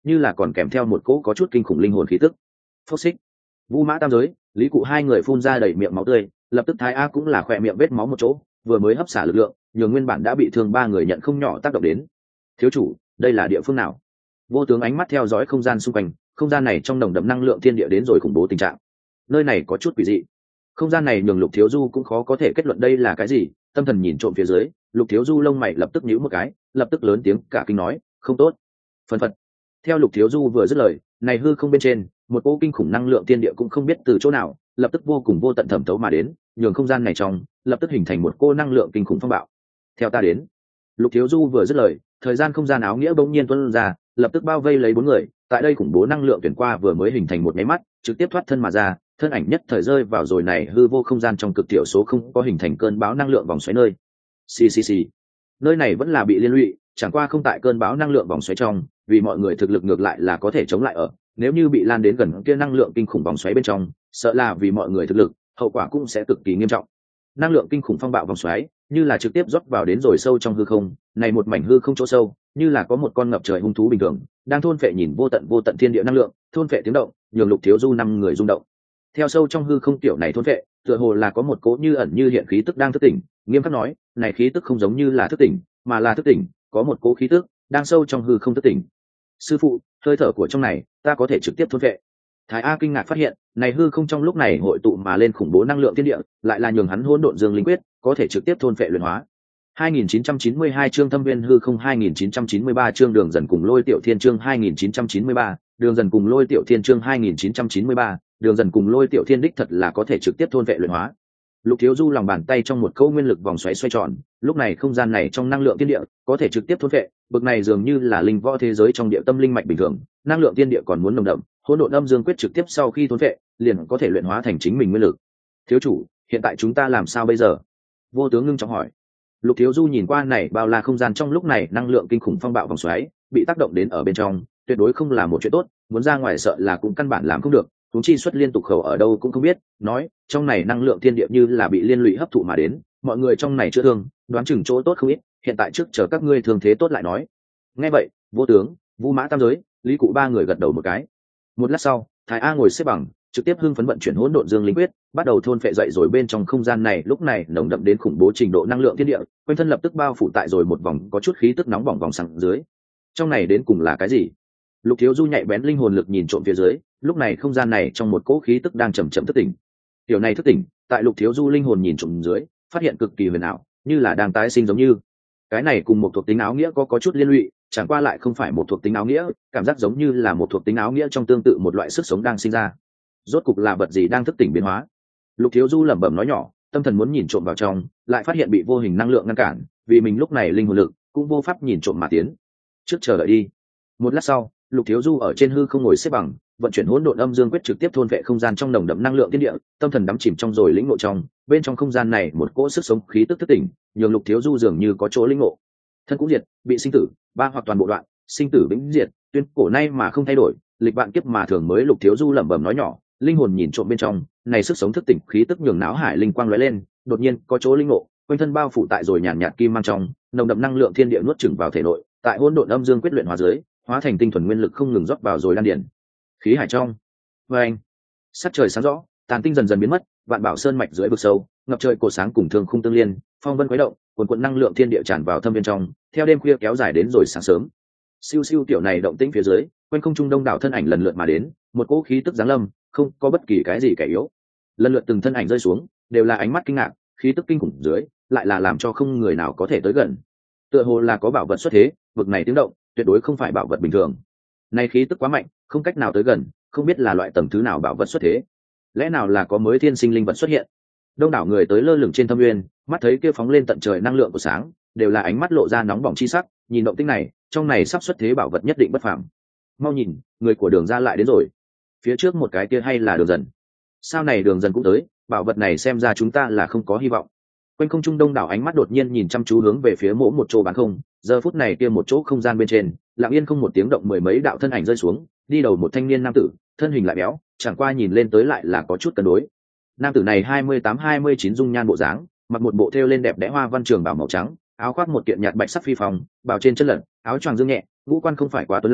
như là còn kèm theo một cỗ có chút kinh khủng linh hồn khí tức. Phốc xích, Vũ Mã Tam Giới, Lý Cụ hai người phun ra đầy miệng máu tươi, lập tức Thái A cũng là khỏe miệng vết máu một chỗ, vừa mới hấp xả lực lượng, nhường nguyên bản đã bị thương ba người nhận không nhỏ tác động đến. Thiếu chủ, đây là địa phương nào? Vô Tướng ánh mắt theo dõi không gian xung quanh, không gian này trong nồng đậm năng lượng thiên địa đến rồi khủng bố tình trạng. Nơi này có chút quỷ dị. Không gian này nhường Lục Thiếu Du cũng khó có thể kết luận đây là cái gì, tâm thần nhìn trộm phía dưới, Lục Thiếu Du lông mày lập tức nhíu một cái, lập tức lớn tiếng cả kinh nói, không tốt. Phần phật. Theo Lục Thiếu Du vừa dứt lời, này hư không bên trên, một cỗ kinh khủng năng lượng thiên địa cũng không biết từ chỗ nào, lập tức vô cùng vô tận thẩm thấu mà đến, nhường không gian này trong, lập tức hình thành một cô năng lượng kinh khủng phong bạo. Theo ta đến. Lục Thiếu Du vừa dứt lời, thời gian không gian áo nghĩa bỗng nhiên tuôn ra, lập tức bao vây lấy bốn người, tại đây khủng bố năng lượng tuyển qua vừa mới hình thành một nháy mắt, trực tiếp thoát thân mà ra, thân ảnh nhất thời rơi vào rồi này hư vô không gian trong cực tiểu số không có hình thành cơn bão năng lượng vòng xoáy nơi. Xì xì xì. Nơi này vẫn là bị liên lụy, chẳng qua không tại cơn bão năng lượng vòng xoáy trong, vì mọi người thực lực ngược lại là có thể chống lại ở, nếu như bị lan đến gần kia năng lượng kinh khủng vòng xoáy bên trong, sợ là vì mọi người thực lực, hậu quả cũng sẽ cực kỳ nghiêm trọng. Năng lượng kinh khủng phong bạo vòng xoáy, như là trực tiếp rót vào đến rồi sâu trong hư không, này một mảnh hư không chỗ sâu, như là có một con ngập trời hung thú bình thường, đang thôn phệ nhìn vô tận vô tận thiên địa năng lượng, thôn phệ tiếng động, nhường Lục Thiếu Du năm người rung động. Theo sâu trong hư không tiểu này thôn phệ, tựa hồ là có một cỗ như ẩn như hiện khí tức đang thức tỉnh, nghiêm khắc nói, này khí tức không giống như là thức tỉnh, mà là thức tỉnh, có một cỗ khí tức đang sâu trong hư không thức tỉnh. Sư phụ, hơi thở của trong này, ta có thể trực tiếp thôn phệ. Thái A kinh ngạc phát hiện, này hư không trong lúc này hội tụ mà lên khủng bố năng lượng thiên địa, lại là nhường hắn hỗn độn dương linh quyết, có thể trực tiếp thôn phệ luyện hóa. hai nghìn chín trăm chín mươi hai chương Thâm Viên hư không hai nghìn chín trăm chín mươi ba chương Đường dần cùng Lôi Tiểu Thiên chương hai nghìn chín trăm chín mươi ba, Đường dần cùng Lôi Tiểu Thiên chương hai nghìn chín trăm chín mươi ba, Đường dần cùng Lôi Tiểu Thiên đích thật là có thể trực tiếp thôn vệ luyện hóa. Lục Thiếu Du lòng bàn tay trong một câu nguyên lực vòng xoáy xoay tròn, lúc này không gian này trong năng lượng thiên địa có thể trực tiếp thôn vệ, bực này dường như là linh võ thế giới trong địa tâm linh mạch bình thường, năng lượng thiên địa còn muốn nồng đậm, hỗn độn âm dương quyết trực tiếp sau khi thôn vệ, liền có thể luyện hóa thành chính mình nguyên lực. Thiếu chủ, hiện tại chúng ta làm sao bây giờ? Vô Tướng ngưng trọng hỏi. Lục Thiếu Du nhìn qua này bao la không gian trong lúc này năng lượng kinh khủng phong bạo vòng xoáy, bị tác động đến ở bên trong, tuyệt đối không là một chuyện tốt, muốn ra ngoài sợ là cũng căn bản làm không được, chúng chi xuất liên tục khẩu ở đâu cũng không biết, nói, trong này năng lượng thiên địa như là bị liên lụy hấp thụ mà đến, mọi người trong này chưa thương, đoán chừng chỗ tốt không ít, hiện tại trước chờ các ngươi thương thế tốt lại nói. Nghe vậy, Vô Tướng, Vũ Mã Tam Giới, Lý Cụ ba người gật đầu một cái. Một lát sau, Thái A ngồi xếp bằng, trực tiếp hưng phấn vận chuyển hỗn độn dương linh quyết, bắt đầu thôn phệ dậy rồi bên trong không gian này lúc này nồng đậm đến khủng bố trình độ năng lượng thiên địa, quanh thân lập tức bao phủ tại rồi một vòng có chút khí tức nóng bỏng vòng sáng dưới. Trong này đến cùng là cái gì? Lục Thiếu Du nhạy bén linh hồn lực nhìn trộm phía dưới, lúc này không gian này trong một cỗ khí tức đang chậm chậm thức tỉnh. Điều này thức tỉnh, tại Lục Thiếu Du linh hồn nhìn trộm dưới, phát hiện cực kỳ huyền ảo, như là đang tái sinh giống như. Cái này cùng một thuộc tính áo nghĩa có có chút liên lụy, chẳng qua lại không phải một thuộc tính áo nghĩa, cảm giác giống như là một thuộc tính áo nghĩa trong tương tự một loại sức sống đang sinh ra. Rốt cục là vật gì đang thức tỉnh biến hóa? Lục Thiếu Du lẩm bẩm nói nhỏ, tâm thần muốn nhìn trộm vào trong, lại phát hiện bị vô hình năng lượng ngăn cản, vì mình lúc này linh hồn lực cũng vô pháp nhìn trộm mà tiến. Trước chờ đợi đi. Một lát sau, Lục Thiếu Du ở trên hư không ngồi xếp bằng, vận chuyển hỗn độn âm dương quyết trực tiếp thôn vệ không gian trong nồng đậm năng lượng thiên địa, tâm thần đắm chìm trong rồi lĩnh ngộ trong, bên trong không gian này một cỗ sức sống khí tức thức tỉnh, nhường Lục Thiếu Du dường như có chỗ lĩnh ngộ. Thân cũng diệt, bị sinh tử, ba hoặc toàn bộ đoạn, sinh tử vĩnh diệt, tuyên cổ nay mà không thay đổi, lịch vạn kiếp mà thường mới. Lục Thiếu Du lẩm bẩm nói nhỏ, linh hồn nhìn trộm bên trong, này sức sống thức tỉnh khí tức nhường não hải linh quang lóe lên, đột nhiên có chỗ linh ngộ, quanh thân bao phủ tại rồi nhàn nhạt kim mang trong, nồng đậm năng lượng thiên địa nuốt chửng vào thể nội, tại hỗn độn âm dương quyết luyện hóa dưới, hóa thành tinh thuần nguyên lực không ngừng rót vào rồi đan điển. Khí hải trong, và anh, sắc trời sáng rõ, tàn tinh dần dần biến mất, vạn bảo sơn mạch dưới vực sâu, ngập trời cổ sáng cùng thương khung tương liên, phong vân quấy động, cuồn cuộn năng lượng thiên địa tràn vào thâm viên trong, theo đêm khuya kéo dài đến rồi sáng sớm. Siêu siêu tiểu này động tĩnh phía dưới, quanh không trung đông đảo thân ảnh lần lượt mà đến, một cỗ khí tức giáng lâm, không có bất kỳ cái gì kẻ yếu. Lần lượt từng thân ảnh rơi xuống, đều là ánh mắt kinh ngạc, khí tức kinh khủng dưới, lại là làm cho không người nào có thể tới gần. Tựa hồ là có bảo vật xuất thế, vực này tiếng động, tuyệt đối không phải bảo vật bình thường. Này khí tức quá mạnh, không cách nào tới gần, không biết là loại tầng thứ nào bảo vật xuất thế. Lẽ nào là có mới thiên sinh linh vật xuất hiện? Đông đảo người tới lơ lửng trên thâm nguyên, mắt thấy kia phóng lên tận trời năng lượng của sáng, đều là ánh mắt lộ ra nóng bỏng chi sắc, nhìn động tĩnh này, trong này sắp xuất thế bảo vật nhất định bất phàm. Mau nhìn, người của Đường gia lại đến rồi. Phía trước một cái kia hay là Đường dần? Sao này Đường dần cũng tới, bảo vật này xem ra chúng ta là không có hy vọng. Quanh không trung đông đảo ánh mắt đột nhiên nhìn chăm chú hướng về phía mỗi một chỗ bán không, giờ phút này kia một chỗ không gian bên trên, lặng yên không một tiếng động mười mấy đạo thân ảnh rơi xuống, đi đầu một thanh niên nam tử, thân hình lại béo, chẳng qua nhìn lên tới lại là có chút cân đối. Nam tử này hai mươi tám hai mươi chín dung nhan bộ dáng, mặc một bộ thêu lên đẹp đẽ hoa văn trường bào màu trắng, áo khoác một kiện nhạt bạch sắc phi phong, bào trên chân lật, áo choàng dương nhẹ, ngũ quan không phải quá tuấn lãng,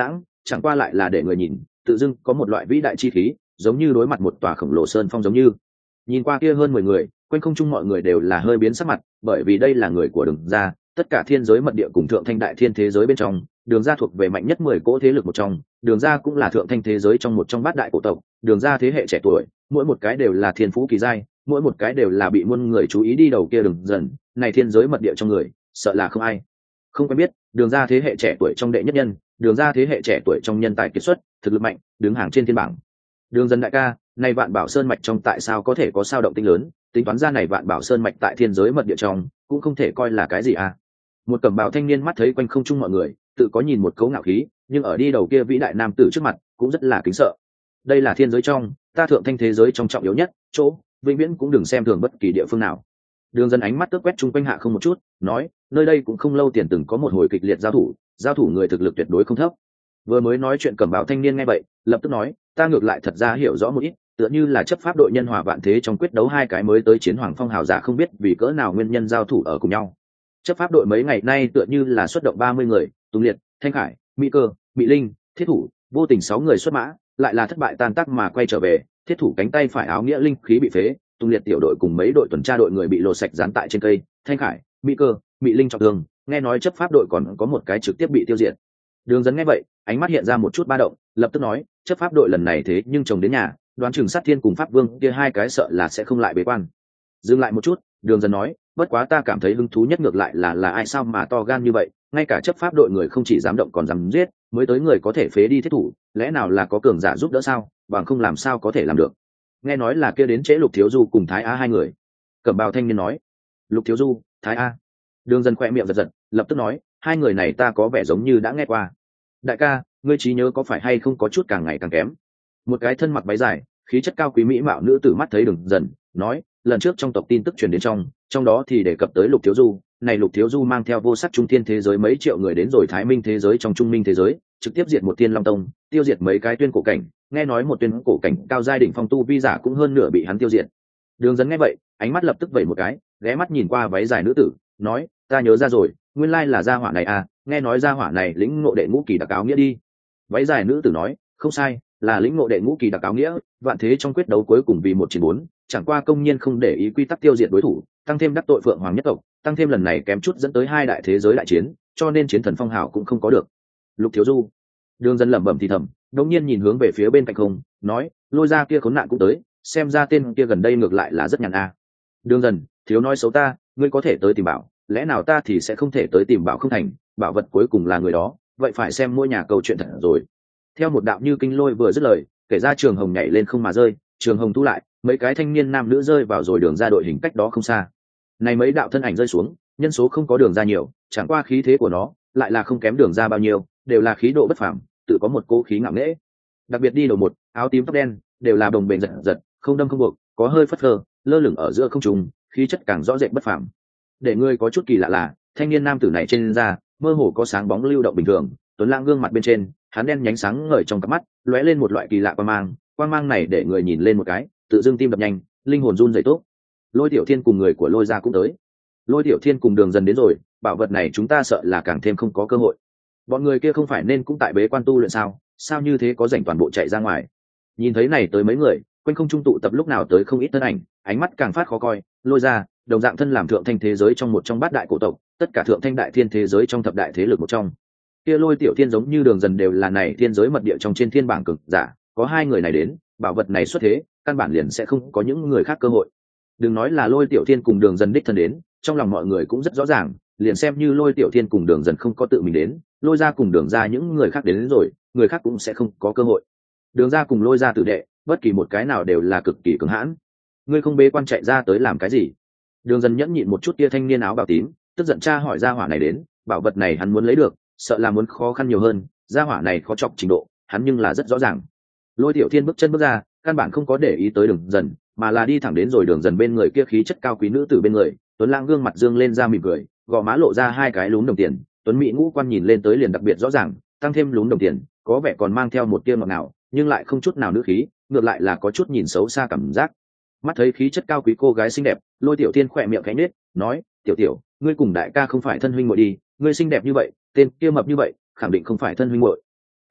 chẳng qua lại là để người nhìn tự dưng có một loại vĩ đại chi khí, giống như đối mặt một tòa khổng lồ sơn phong giống như. Nhìn qua kia hơn mười người, quanh không trung mọi người đều là hơi biến sắc mặt, bởi vì đây là người của Đường gia, tất cả thiên giới mật địa cùng thượng thanh đại thiên thế giới bên trong, Đường gia thuộc về mạnh nhất mười cỗ thế lực một trong, Đường gia cũng là thượng thanh thế giới trong một trong bát đại cổ tộc, Đường gia thế hệ trẻ tuổi, mỗi một cái đều là thiên phú kỳ giai, mỗi một cái đều là bị muôn người chú ý đi đầu kia Đường dần, này thiên giới mật địa trong người, sợ là không ai không quen biết. Đường gia thế hệ trẻ tuổi trong đệ nhất nhân, Đường gia thế hệ trẻ tuổi trong nhân tài kiệt xuất, thực lực mạnh, đứng hàng trên thiên bảng. Đường dần đại ca, này Vạn Bảo Sơn mạch trong tại sao có thể có sao động tinh lớn, tính toán ra này Vạn Bảo Sơn mạch tại thiên giới mật địa trong, cũng không thể coi là cái gì à. Một cẩm bào thanh niên mắt thấy quanh không trung mọi người, tự có nhìn một cấu ngạo khí, nhưng ở đi đầu kia vĩ đại nam tử trước mặt, cũng rất là kính sợ. Đây là thiên giới trong, ta thượng thanh thế giới trong trọng yếu nhất, chỗ, vĩnh viễn cũng đừng xem thường bất kỳ địa phương nào. Đường dần ánh mắt tước quét chung quanh hạ không một chút, nói, nơi đây cũng không lâu tiền từng có một hồi kịch liệt giao thủ, giao thủ người thực lực tuyệt đối không thấp. Vừa mới nói chuyện cẩm bào thanh niên nghe vậy, lập tức nói, ta ngược lại thật ra hiểu rõ một ít, tựa như là chấp pháp đội nhân hòa vạn thế trong quyết đấu hai cái mới tới chiến hoàng phong hào giả không biết vì cỡ nào nguyên nhân giao thủ ở cùng nhau. Chấp pháp đội mấy ngày nay tựa như là xuất động ba mươi người, Tùng Liệt, Thanh Khải, Mỹ Cơ, Mỹ Linh, Thiết Thủ, vô tình sáu người xuất mã, lại là thất bại tan tác mà quay trở về. Thiết Thủ cánh tay phải áo nghĩa linh khí bị phế, Tùng Liệt tiểu đội cùng mấy đội tuần tra đội người bị lột sạch dán tại trên cây, Thanh Khải, Mỹ Cơ, Mỹ Linh trọng thương, nghe nói chấp pháp đội còn có một cái trực tiếp bị tiêu diệt. Đường Dấn nghe vậy, ánh mắt hiện ra một chút ba động, lập tức nói, chấp pháp đội lần này thế nhưng chồng đến nhà, đoán chừng sát thiên cùng pháp vương kia hai cái sợ là sẽ không lại bế quan. Dừng lại một chút, Đường Dấn nói, bất quá ta cảm thấy hứng thú nhất ngược lại là là ai sao mà to gan như vậy, ngay cả chấp pháp đội người không chỉ dám động còn dám giết, mới tới người có thể phế đi Thiết Thủ, lẽ nào là có cường giả giúp đỡ sao, bằng không làm sao có thể làm được. Nghe nói là kia đến trễ Lục Thiếu Du cùng Thái A hai người. Cẩm bào thanh niên nói, Lục Thiếu Du, Thái A. Đường Dần khỏe miệng giật giật, lập tức nói, hai người này ta có vẻ giống như đã nghe qua. Đại ca, ngươi trí nhớ có phải hay không có chút càng ngày càng kém. Một cái thân mặc váy dài, khí chất cao quý mỹ mạo nữ tử mắt thấy Đường Dần, nói, lần trước trong tộc tin tức truyền đến trong, trong đó thì đề cập tới Lục Thiếu Du, này Lục Thiếu Du mang theo vô sắc trung thiên thế giới mấy triệu người đến rồi Thái Minh thế giới trong Trung Minh thế giới, trực tiếp diệt một Tiên Long Tông, tiêu diệt mấy cái tuyên cổ cảnh, nghe nói một tuyên cổ cảnh cao giai đỉnh phong tu vi giả cũng hơn nửa bị hắn tiêu diệt. Đường Dần nghe vậy, ánh mắt lập tức vẩy một cái, ghé mắt nhìn qua váy dài nữ tử, nói, ta nhớ ra rồi, nguyên lai là gia hỏa này à, nghe nói gia hỏa này lĩnh ngộ đệ ngũ kỳ đặc áo nghĩa đi. Váy dài nữ tử nói, không sai, là lĩnh ngộ đệ ngũ kỳ đặc áo nghĩa, vạn thế trong quyết đấu cuối cùng vì một chiến bốn, chẳng qua công nhiên không để ý quy tắc tiêu diệt đối thủ, tăng thêm đắc tội Phượng Hoàng nhất tộc, tăng thêm lần này kém chút dẫn tới hai đại thế giới đại chiến, cho nên chiến thần phong hào cũng không có được. Lục Thiếu Du. Đường Dần lẩm bẩm thì thầm, đột nhiên nhìn hướng về phía bên cạnh không, nói, lôi ra kia khốn nạn cũng tới, xem ra tên kia gần đây ngược lại là rất nhàn a. À. Đường Dần, thiếu nói xấu ta, ngươi có thể tới tìm bảo, lẽ nào ta thì sẽ không thể tới tìm bảo không thành, bảo vật cuối cùng là người đó, vậy phải xem mỗi nhà câu chuyện thật rồi. Theo một đạo như kinh lôi vừa dứt lời, kể ra Trường Hồng nhảy lên không mà rơi, Trường Hồng thu lại, mấy cái thanh niên nam nữ rơi vào rồi Đường ra đội hình cách đó không xa. Này mấy đạo thân ảnh rơi xuống, nhân số không có Đường ra nhiều, chẳng qua khí thế của nó lại là không kém Đường ra bao nhiêu, đều là khí độ bất phàm, tự có một cố khí ngạo nghễ. Đặc biệt đi đầu một, áo tím tóc đen, đều là đồng bền giật giật, không đâm không buộc, có hơi phất phơ, lơ lửng ở giữa không trung, khí chất càng rõ rệt bất phàm. Để ngươi có chút kỳ lạ là, thanh niên nam tử này trên da mơ hồ có sáng bóng lưu động bình thường, tuấn lãng gương mặt bên trên, hắn đen nhánh sáng ngời trong cặp mắt, lóe lên một loại kỳ lạ quang mang, quang mang này để người nhìn lên một cái, tự dưng tim đập nhanh, linh hồn run rẩy tốt. Lôi Tiểu Thiên cùng người của Lôi gia cũng tới. Lôi Tiểu Thiên cùng Đường Dần đến rồi, bảo vật này chúng ta sợ là càng thêm không có cơ hội. Bọn người kia không phải nên cũng tại bế quan tu luyện sao, sao như thế có rảnh toàn bộ chạy ra ngoài. Nhìn thấy này tới mấy người, quanh không trung tụ tập lúc nào tới không ít thân ảnh, ánh mắt càng phát khó coi. Lôi gia đồng dạng thân làm thượng thanh thế giới trong một trong bát đại cổ tộc, tất cả thượng thanh đại thiên thế giới trong thập đại thế lực một trong. Kia Lôi Tiểu Thiên giống như Đường Dần đều là này thiên giới mật địa trong trên thiên bảng cực giả, có hai người này đến, bảo vật này xuất thế, căn bản liền sẽ không có những người khác cơ hội. Đừng nói là Lôi Tiểu Thiên cùng Đường Dần đích thân đến, trong lòng mọi người cũng rất rõ ràng, liền xem như Lôi Tiểu Thiên cùng Đường Dần không có tự mình đến, Lôi gia cùng Đường gia những người khác đến, đến rồi, người khác cũng sẽ không có cơ hội. Đường gia cùng Lôi gia tử đệ, bất kỳ một cái nào đều là cực kỳ cứng hãn. Ngươi không bế quan chạy ra tới làm cái gì? Đường Dần nhẫn nhịn một chút tia thanh niên áo bào tím, tức giận tra hỏi gia hỏa này đến, bảo vật này hắn muốn lấy được, sợ là muốn khó khăn nhiều hơn, gia hỏa này khó chọc trình độ, hắn nhưng là rất rõ ràng. Lôi Tiểu Thiên bước chân bước ra, căn bản không có để ý tới Đường Dần, mà là đi thẳng đến rồi Đường Dần bên người kia khí chất cao quý nữ tử bên người, tuấn lãng gương mặt dương lên ra mỉm cười, gò má lộ ra hai cái lúm đồng tiền, tuấn mỹ ngũ quan nhìn lên tới liền đặc biệt rõ ràng, tăng thêm lúm đồng tiền, có vẻ còn mang theo một tia ngọt ngào, nhưng lại không chút nào nữ khí, ngược lại là có chút nhìn xấu xa cảm giác. Mắt thấy khí chất cao quý cô gái xinh đẹp, Lôi Tiểu Thiên khỏe miệng khẽ nhếch, nói, tiểu tiểu, ngươi cùng đại ca không phải thân huynh muội đi, ngươi xinh đẹp như vậy, tên kia mập như vậy, khẳng định không phải thân huynh muội.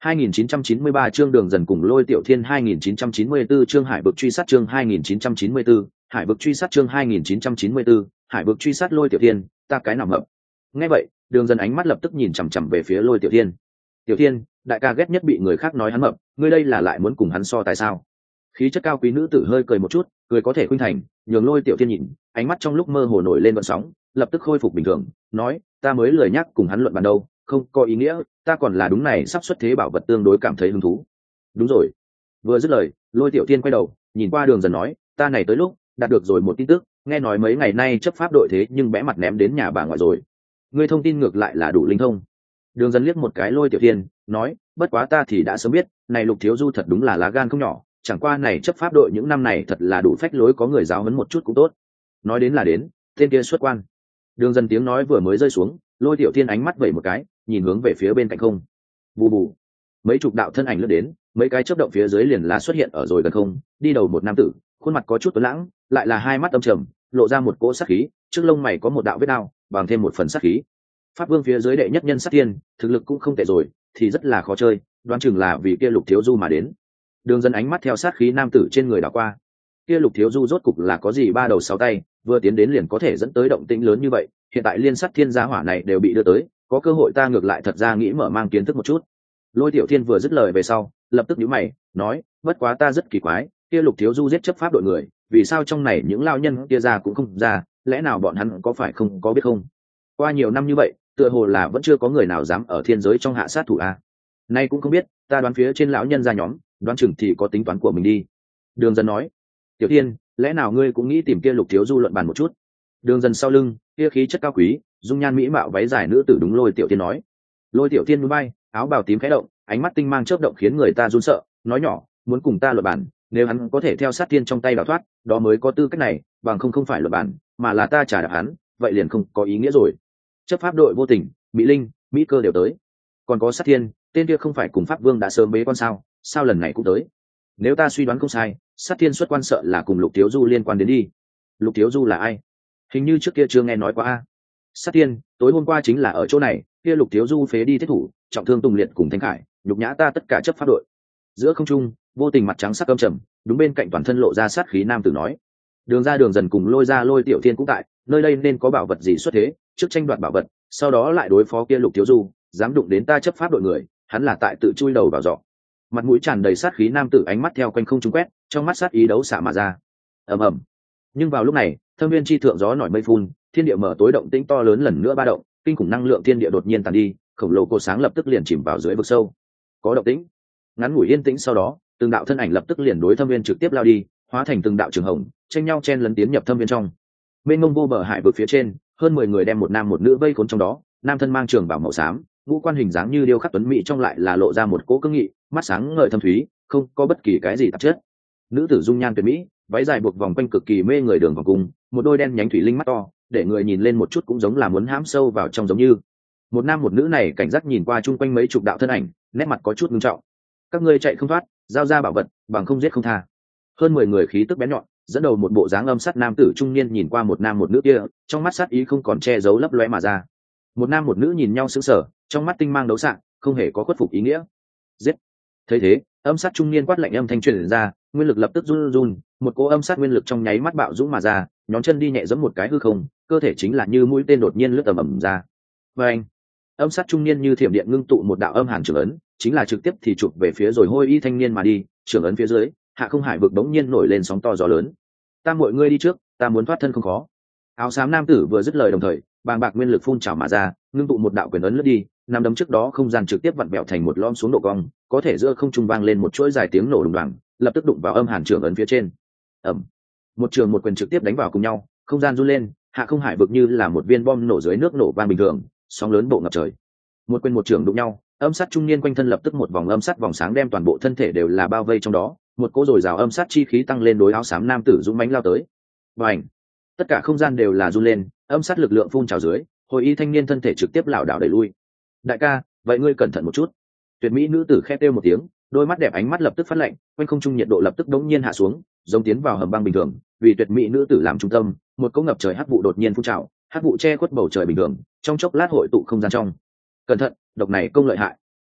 hai nghìn chín trăm chín mươi ba chương Đường Dần cùng Lôi Tiểu Thiên hai nghìn chín trăm chín mươi tư chương Hải vực truy sát chương hai nghìn chín trăm chín mươi tư, Hải vực truy sát chương hai nghìn chín trăm chín mươi tư, Hải vực truy sát Lôi Tiểu Thiên, ta cái nào mập. Nghe vậy, Đường Dần ánh mắt lập tức nhìn chằm chằm về phía Lôi Tiểu Thiên. Tiểu Thiên, đại ca ghét nhất bị người khác nói hắn mập, ngươi đây là lại muốn cùng hắn so tại sao? Khí chất cao quý nữ tử hơi cười một chút, cười có thể khuynh thành, nhường Lôi Tiểu Thiên nhìn, ánh mắt trong lúc mơ hồ nổi lên gợn sóng, lập tức khôi phục bình thường, nói, ta mới lười nhắc cùng hắn luận bàn đâu, không có ý nghĩa, ta còn là đúng này sắp xuất thế bảo vật tương đối cảm thấy hứng thú. Đúng rồi. Vừa dứt lời, Lôi Tiểu Thiên quay đầu, nhìn qua Đường Dần nói, ta này tới lúc đạt được rồi một tin tức, nghe nói mấy ngày nay chấp pháp đội thế nhưng bẽ mặt ném đến nhà bà ngoại rồi. Ngươi thông tin ngược lại là đủ linh thông. Đường Dần liếc một cái Lôi Tiểu Thiên, nói, bất quá ta thì đã sớm biết, này Lục thiếu du thật đúng là lá gan không nhỏ, chẳng qua này chấp pháp đội những năm này thật là đủ phách lối, có người giáo huấn một chút cũng tốt. Nói đến là đến, tên kia xuất quan. Đường Dần tiếng nói vừa mới rơi xuống, Lôi Tiểu Thiên ánh mắt vẩy một cái, nhìn hướng về phía bên cạnh không. Bù bù. Mấy chục đạo thân ảnh lướt đến, mấy cái chớp động phía dưới liền là xuất hiện ở rồi gần không, đi đầu một nam tử, khuôn mặt có chút tuấn lãng, lại là hai mắt âm trầm, lộ ra một cỗ sát khí, trước lông mày có một đạo vết đao, bằng thêm một phần sát khí. Pháp vương phía dưới đệ nhất nhân sát tiên, thực lực cũng không tệ rồi, thì rất là khó chơi, đoán chừng là vì kia Lục thiếu du mà đến. Đường Dần ánh mắt theo sát khí nam tử trên người đảo qua. Kia Lục thiếu du rốt cục là có gì ba đầu sáu tay, vừa tiến đến liền có thể dẫn tới động tĩnh lớn như vậy, hiện tại liên sát thiên gia hỏa này đều bị đưa tới, có cơ hội ta ngược lại thật ra nghĩ mở mang kiến thức một chút. Lôi Tiểu Thiên vừa dứt lời về sau, lập tức nhíu mày, nói, bất quá ta rất kỳ quái, kia Lục thiếu du giết chấp pháp đội người, vì sao trong này những lao nhân kia ra cũng không ra, lẽ nào bọn hắn có phải không có biết không? Qua nhiều năm như vậy, tựa hồ là vẫn chưa có người nào dám ở thiên giới trong hạ sát thủ a. Nay cũng không biết, ta đoán phía trên lão nhân ra nhóm, đoán chừng thì có tính toán của mình đi. Đường Dần nói, Tiểu Thiên, lẽ nào ngươi cũng nghĩ tìm kia Lục thiếu du luận bàn một chút? Đường Dần sau lưng, kia khí chất cao quý, dung nhan mỹ mạo váy dài nữ tử đúng Lôi Tiểu Thiên nói. Lôi Tiểu Thiên núi bay, áo bào tím khẽ động, ánh mắt tinh mang chớp động khiến người ta run sợ, nói nhỏ, muốn cùng ta luận bàn, nếu hắn có thể theo sát tiên trong tay đào thoát, đó mới có tư cách này, bằng không không phải luận bàn, mà là ta trả đạp hắn, vậy liền không có ý nghĩa rồi. Chấp pháp đội vô tình, Mỹ Linh, Mỹ Cơ đều tới, còn có sát thiên, tên kia không phải cùng pháp vương đã sớm bế quan sao, sao lần này cũng tới? Nếu ta suy đoán không sai, sát thiên xuất quan sợ là cùng Lục thiếu du liên quan đến đi. Lục thiếu du là ai? Hình như trước kia chưa nghe nói qua a. Sát thiên, tối hôm qua chính là ở chỗ này, kia Lục thiếu du phế đi thiết thủ, trọng thương Tùng Liệt cùng Thanh Khải, nhục nhã ta tất cả chấp pháp đội. Giữa không trung, vô tình mặt trắng sắc âm trầm, đúng bên cạnh toàn thân lộ ra sát khí nam tử nói. Đường ra Đường Dần cùng Lôi ra Lôi Tiểu Thiên cũng tại, nơi đây nên có bảo vật gì xuất thế, trước tranh đoạt bảo vật, sau đó lại đối phó kia Lục thiếu du, dám đụng đến ta chấp pháp đội người, hắn là tại tự chui đầu vào giọ. Mặt mũi tràn đầy sát khí nam tử ánh mắt theo quanh không trung quét, trong mắt sát ý đấu xả mà ra. Ầm ầm. Nhưng vào lúc này, thâm viên chi thượng gió nổi mây phun, thiên địa mở tối động tĩnh to lớn lần nữa ba động, kinh khủng năng lượng thiên địa đột nhiên tàn đi, khổng lồ cột sáng lập tức liền chìm vào dưới vực sâu. Có động tĩnh. Ngắn ngủi yên tĩnh sau đó, từng đạo thân ảnh lập tức liền đối thâm viên trực tiếp lao đi, hóa thành từng đạo trường hồng, tranh nhau chen lấn tiến nhập thâm viên trong. Mênh mông vô bờ hải vực phía trên, hơn mười người đem một nam một nữ vây khốn trong đó, nam thân mang trường bào màu xám, ngũ quan hình dáng như điêu khắc tuấn mỹ trong lại là lộ ra một cỗ cương nghị, mắt sáng ngời thâm thúy, không có bất kỳ cái gì tạp chất. Nữ tử dung nhan tuyệt mỹ, váy dài buộc vòng quanh cực kỳ mê người đường vòng cung, một đôi đen nhánh thủy linh mắt to, để người nhìn lên một chút cũng giống là muốn hãm sâu vào trong giống như. Một nam một nữ này cảnh giác nhìn qua chung quanh mấy chục đạo thân ảnh, nét mặt có chút nghiêm trọng. Các ngươi chạy không thoát, giao ra bảo vật, bằng không giết không tha. Hơn mười người khí tức bén nhọn, dẫn đầu một bộ dáng âm sát nam tử trung niên nhìn qua một nam một nữ kia, trong mắt sát ý không còn che giấu lấp lóe mà ra. Một nam một nữ nhìn nhau sững sờ, trong mắt tinh mang đấu sạng, không hề có khuất phục ý nghĩa. Giết! Thấy thế, âm sát trung niên quát lạnh âm thanh truyền ra, nguyên lực lập tức run run, một cỗ âm sát nguyên lực trong nháy mắt bạo dũng mà ra, nhón chân đi nhẹ giẫm một cái hư không, cơ thể chính là như mũi tên đột nhiên lướt ầm ầm ra. Và anh, âm sát trung niên như thiểm điện ngưng tụ một đạo âm hàn trưởng ấn, chính là trực tiếp thì chụp về phía rồi hôi y thanh niên mà đi, trưởng ấn phía dưới, hạ không hải vực đống nhiên nổi lên sóng to gió lớn. Ta mọi ngươi đi trước, ta muốn thoát thân không khó. Áo xám nam tử vừa dứt lời đồng thời, bàng bạc nguyên lực phun trào mà ra, ngưng tụ một đạo quyền ấn lướt đi, nằm đấm trước đó không gian trực tiếp vặn vẹo thành một lom xuống độ cong, có thể giữa không trung vang lên một chuỗi dài tiếng nổ đùng đoàng, lập tức đụng vào âm hàn trưởng ấn phía trên. Ầm. Một trường một quyền trực tiếp đánh vào cùng nhau, không gian run lên, hạ không hải vực như là một viên bom nổ dưới nước nổ vang bình thường, sóng lớn bộ ngập trời. Một quyền một trường đụng nhau, âm sát trung niên quanh thân lập tức một vòng âm sát vòng sáng đem toàn bộ thân thể đều là bao vây trong đó, một cỗ dồi dào âm sát chi khí tăng lên đối áo xám nam tử dũng mãnh lao tới. Bành! Tất cả không gian đều là run lên, âm sát lực lượng phun trào dưới, hồi y thanh niên thân thể trực tiếp lảo đảo đẩy lui. Đại ca, vậy ngươi cẩn thận một chút. Tuyệt mỹ nữ tử khẽ kêu một tiếng, đôi mắt đẹp ánh mắt lập tức phát lạnh, quanh không trung nhiệt độ lập tức đống nhiên hạ xuống, giống tiến vào hầm băng bình thường. Vì tuyệt mỹ nữ tử làm trung tâm, một cỗ ngập trời hắc vụ đột nhiên phun trào, hắc vụ che khuất bầu trời bình thường, trong chốc lát hội tụ không gian trong. Cẩn thận, độc này công lợi hại.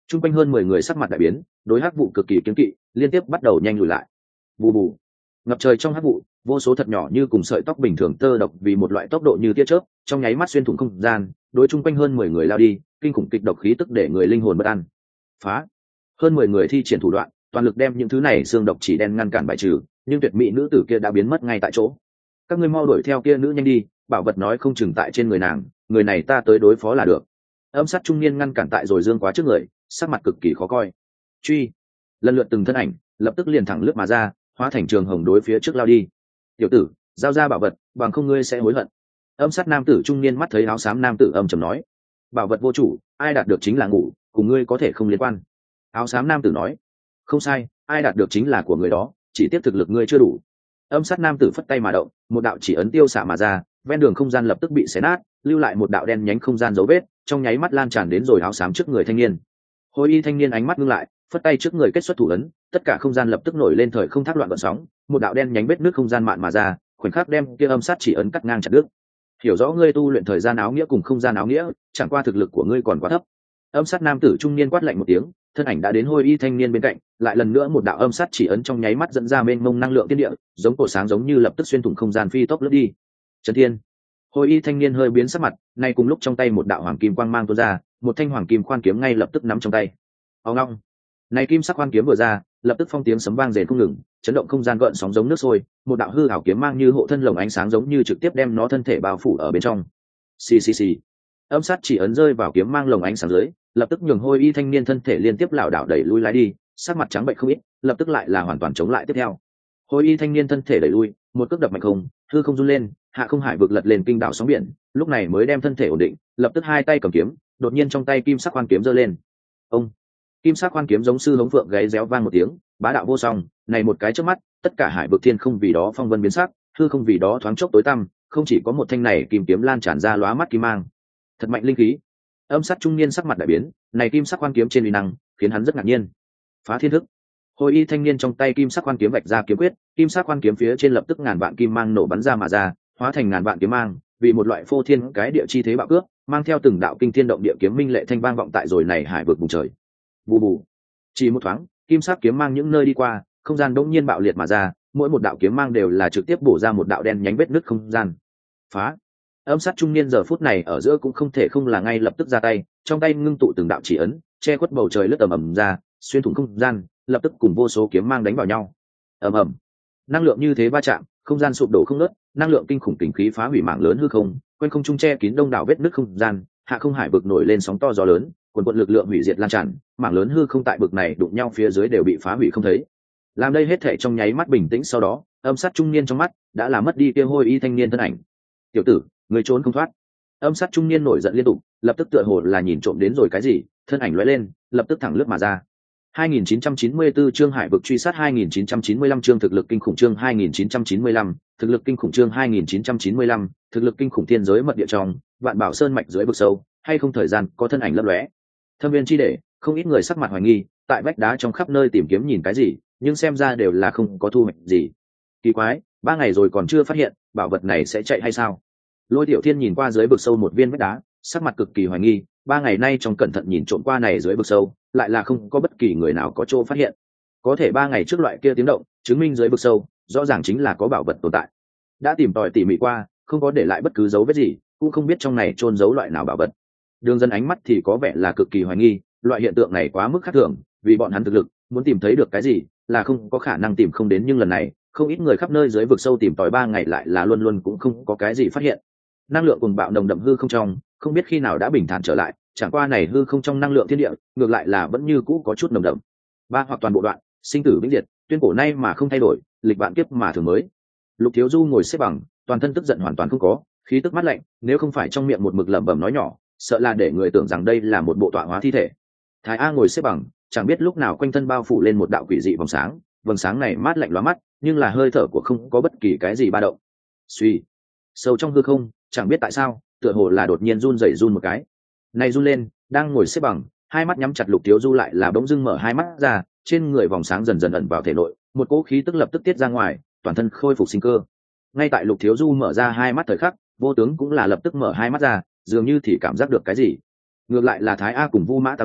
Trung quanh hơn mười người sắc mặt đại biến, đối hắc vụ cực kỳ kiêng kỵ, liên tiếp bắt đầu nhanh lùi lại. Bù bù. Ngập trời trong hắc vụ, vô số thật nhỏ như cùng sợi tóc bình thường tơ độc vì một loại tốc độ như tia chớp, trong nháy mắt xuyên thủng không gian, đối chung quanh hơn mười người lao đi, kinh khủng kịch độc khí tức để người linh hồn bất an. Phá. Hơn mười người thi triển thủ đoạn, toàn lực đem những thứ này xương độc chỉ đen ngăn cản bài trừ, nhưng tuyệt mỹ nữ tử kia đã biến mất ngay tại chỗ. Các ngươi mau đuổi theo kia nữ nhanh đi, bảo vật nói không chừng tại trên người nàng, người này ta tới đối phó là được. Âm sát trung niên ngăn cản tại rồi dương quá trước người, sắc mặt cực kỳ khó coi. Truy. Lần lượt từng thân ảnh, lập tức liền thẳng lướt mà ra, hóa thành trường hồng đối phía trước lao đi. Tiểu tử, giao ra bảo vật, bằng không ngươi sẽ hối hận. Âm sát nam tử trung niên mắt thấy áo xám nam tử âm trầm nói, bảo vật vô chủ, ai đạt được chính là ngủ, cùng ngươi có thể không liên quan. Áo xám nam tử nói, không sai, ai đạt được chính là của người đó, chỉ tiếp thực lực ngươi chưa đủ. Âm sát nam tử phất tay mà động, một đạo chỉ ấn tiêu xạ mà ra, ven đường không gian lập tức bị xé nát, lưu lại một đạo đen nhánh không gian dấu vết, trong nháy mắt lan tràn đến rồi áo xám trước người thanh niên. Hồi y thanh niên ánh mắt ngưng lại, phất tay trước người kết xuất thủ ấn, tất cả không gian lập tức nổi lên thời không thác loạn gợn sóng, một đạo đen nhánh vết nước không gian mạn mà ra, khoảnh khắc đem kia âm sát chỉ ấn cắt ngang chặt đứt. Hiểu rõ ngươi tu luyện thời gian áo nghĩa cùng không gian áo nghĩa, chẳng qua thực lực của ngươi còn quá thấp. Âm sát nam tử trung niên quát lạnh một tiếng, thân ảnh đã đến Hôi y thanh niên bên cạnh, lại lần nữa một đạo âm sát chỉ ấn trong nháy mắt dẫn ra mênh mông năng lượng thiên địa, giống cổ sáng giống như lập tức xuyên thủng không gian phi tốc lướt đi. Trấn Thiên. Hôi y thanh niên hơi biến sắc mặt, nay cùng lúc trong tay một đạo hoàng kim quang mang tuôn ra, một thanh hoàng kim khoan kiếm ngay lập tức nắm trong tay. Ong ong. Này kim sắc khoan kiếm vừa ra, lập tức phong tiếng sấm vang rền không ngừng, chấn động không gian gợn sóng giống nước sôi, một đạo hư ảo kiếm mang như hộ thân lồng ánh sáng giống như trực tiếp đem nó thân thể bao phủ ở bên trong. Xì xì xì. Âm sát chỉ ấn rơi vào kiếm mang lồng ánh sáng dưới, lập tức nhường Hôi y thanh niên thân thể liên tiếp lảo đảo đẩy lui lái đi, sắc mặt trắng bệnh không ít, lập tức lại là hoàn toàn chống lại tiếp theo. Hôi y thanh niên thân thể đẩy lui, một cước đập mạnh không, hư không run lên, hạ không hải vực lật lên kinh đảo sóng biển, lúc này mới đem thân thể ổn định, lập tức hai tay cầm kiếm, đột nhiên trong tay kim sắc khoan kiếm giơ lên. Ông. Kim sắc khoan kiếm giống sư hống phượng gáy réo vang một tiếng, bá đạo vô song, này một cái trước mắt, tất cả hải vực thiên không vì đó phong vân biến sắc, hư không vì đó thoáng chốc tối tăm, không chỉ có một thanh này kim kiếm lan tràn ra lóa mắt kim mang. Thật mạnh linh khí. Âm sát trung niên sắc mặt đại biến, này kim sắc khoan kiếm trên uy năng, khiến hắn rất ngạc nhiên. Phá thiên thức. Hồi y thanh niên trong tay kim sắc khoan kiếm vạch ra kiếm quyết, kim sắc khoan kiếm phía trên lập tức ngàn vạn kim mang nổ bắn ra mà ra, hóa thành ngàn vạn kiếm mang, vì một loại phô thiên cái địa chi thế bạo cướp, mang theo từng đạo kinh thiên động địa kiếm minh lệ thanh vang vọng tại rồi này hải vực vùng trời. Bù bù. Chỉ một thoáng, kim sắc kiếm mang những nơi đi qua, không gian đột nhiên bạo liệt mà ra, mỗi một đạo kiếm mang đều là trực tiếp bổ ra một đạo đen nhánh vết nứt không gian. Phá. Âm sát trung niên giờ phút này ở giữa cũng không thể không là ngay lập tức ra tay, trong tay ngưng tụ từng đạo chỉ ấn, che khuất bầu trời lướt ầm ầm ra, xuyên thủng không gian, lập tức cùng vô số kiếm mang đánh vào nhau. Ầm ầm. Năng lượng như thế va chạm, không gian sụp đổ không ngớt, năng lượng kinh khủng kình khí phá hủy mảng lớn hư không, quanh không trung che kín đông đảo vết nứt không gian, hạ không hải vực nổi lên sóng to gió lớn, quần quần lực lượng hủy diệt lan tràn, mảng lớn hư không tại bực này đụng nhau phía dưới đều bị phá hủy không thấy. Làm đây hết thảy trong nháy mắt bình tĩnh sau đó, âm sát trung niên trong mắt đã là mất đi kia Hôi y thanh niên thân ảnh. Tiểu tử, người trốn không thoát. Âm sát trung niên nổi giận liên tục, lập tức tựa hồ là nhìn trộm đến rồi cái gì, thân ảnh lóe lên, lập tức thẳng lướt mà ra. hai nghìn chín trăm chín mươi tư chương hải vực truy sát hai nghìn chín trăm chín mươi lăm chương thực lực kinh khủng chương hai nghìn chín trăm chín mươi lăm, thực lực kinh khủng chương hai nghìn chín trăm chín mươi lăm, thực lực kinh khủng thiên giới mật địa trong, vạn bảo sơn mạch dưới vực sâu, hay không thời gian có thân ảnh lấp lóe. Thâm viên chi để, không ít người sắc mặt hoài nghi, tại vách đá trong khắp nơi tìm kiếm nhìn cái gì, nhưng xem ra đều là không có thu hoạch gì. Kỳ quái, ba ngày rồi còn chưa phát hiện, bảo vật này sẽ chạy hay sao? Lôi Tiểu Thiên nhìn qua dưới vực sâu một viên vách đá, sắc mặt cực kỳ hoài nghi, ba ngày nay trong cẩn thận nhìn trộm qua này dưới vực sâu, lại là không có bất kỳ người nào có chỗ phát hiện. Có thể ba ngày trước loại kia tiếng động, chứng minh dưới vực sâu, rõ ràng chính là có bảo vật tồn tại. Đã tìm tòi tỉ mỉ qua, không có để lại bất cứ dấu vết gì, cũng không biết trong này trôn giấu loại nào bảo vật. Đường dân ánh mắt thì có vẻ là cực kỳ hoài nghi, loại hiện tượng này quá mức khác thường, vì bọn hắn thực lực, muốn tìm thấy được cái gì, là không có khả năng tìm không đến, nhưng lần này, không ít người khắp nơi dưới vực sâu tìm tòi ba ngày lại là luôn luôn cũng không có cái gì phát hiện. Năng lượng cùng bạo nồng đậm hư không trong, không biết khi nào đã bình thản trở lại, chẳng qua này hư không trong năng lượng thiên địa, ngược lại là vẫn như cũ có chút nồng đậm. Ba hoặc toàn bộ đoạn, sinh tử vĩnh diệt, tuyên cổ nay mà không thay đổi, lịch vạn kiếp mà thường mới. Lục Thiếu Du ngồi xếp bằng, toàn thân tức giận hoàn toàn không có, khí tức mát lạnh, nếu không phải trong miệng một mực lẩm bẩm nói nhỏ, sợ là để người tưởng rằng đây là một bộ tọa hóa thi thể. Thái A ngồi xếp bằng, chẳng biết lúc nào quanh thân bao phủ lên một đạo quỷ dị vầng sáng, vầng sáng này mát lạnh lóa mắt, nhưng là hơi thở của không có bất kỳ cái gì ba động. Suy, sâu trong hư không, chẳng biết tại sao, tựa hồ là đột nhiên run rẩy run một cái. Này run lên, đang ngồi xếp bằng, hai mắt nhắm chặt Lục Thiếu Du lại là bỗng dưng mở hai mắt ra, trên người vòng sáng dần dần ẩn vào thể nội, một cỗ khí tức lập tức tiết ra ngoài, toàn thân khôi phục sinh cơ. Ngay tại Lục Thiếu Du mở ra hai mắt thời khắc, Vô Tướng cũng là lập tức mở hai mắt ra, dường như thì cảm giác được cái gì. Ngược lại là Thái A cùng Vu Mã tam giới,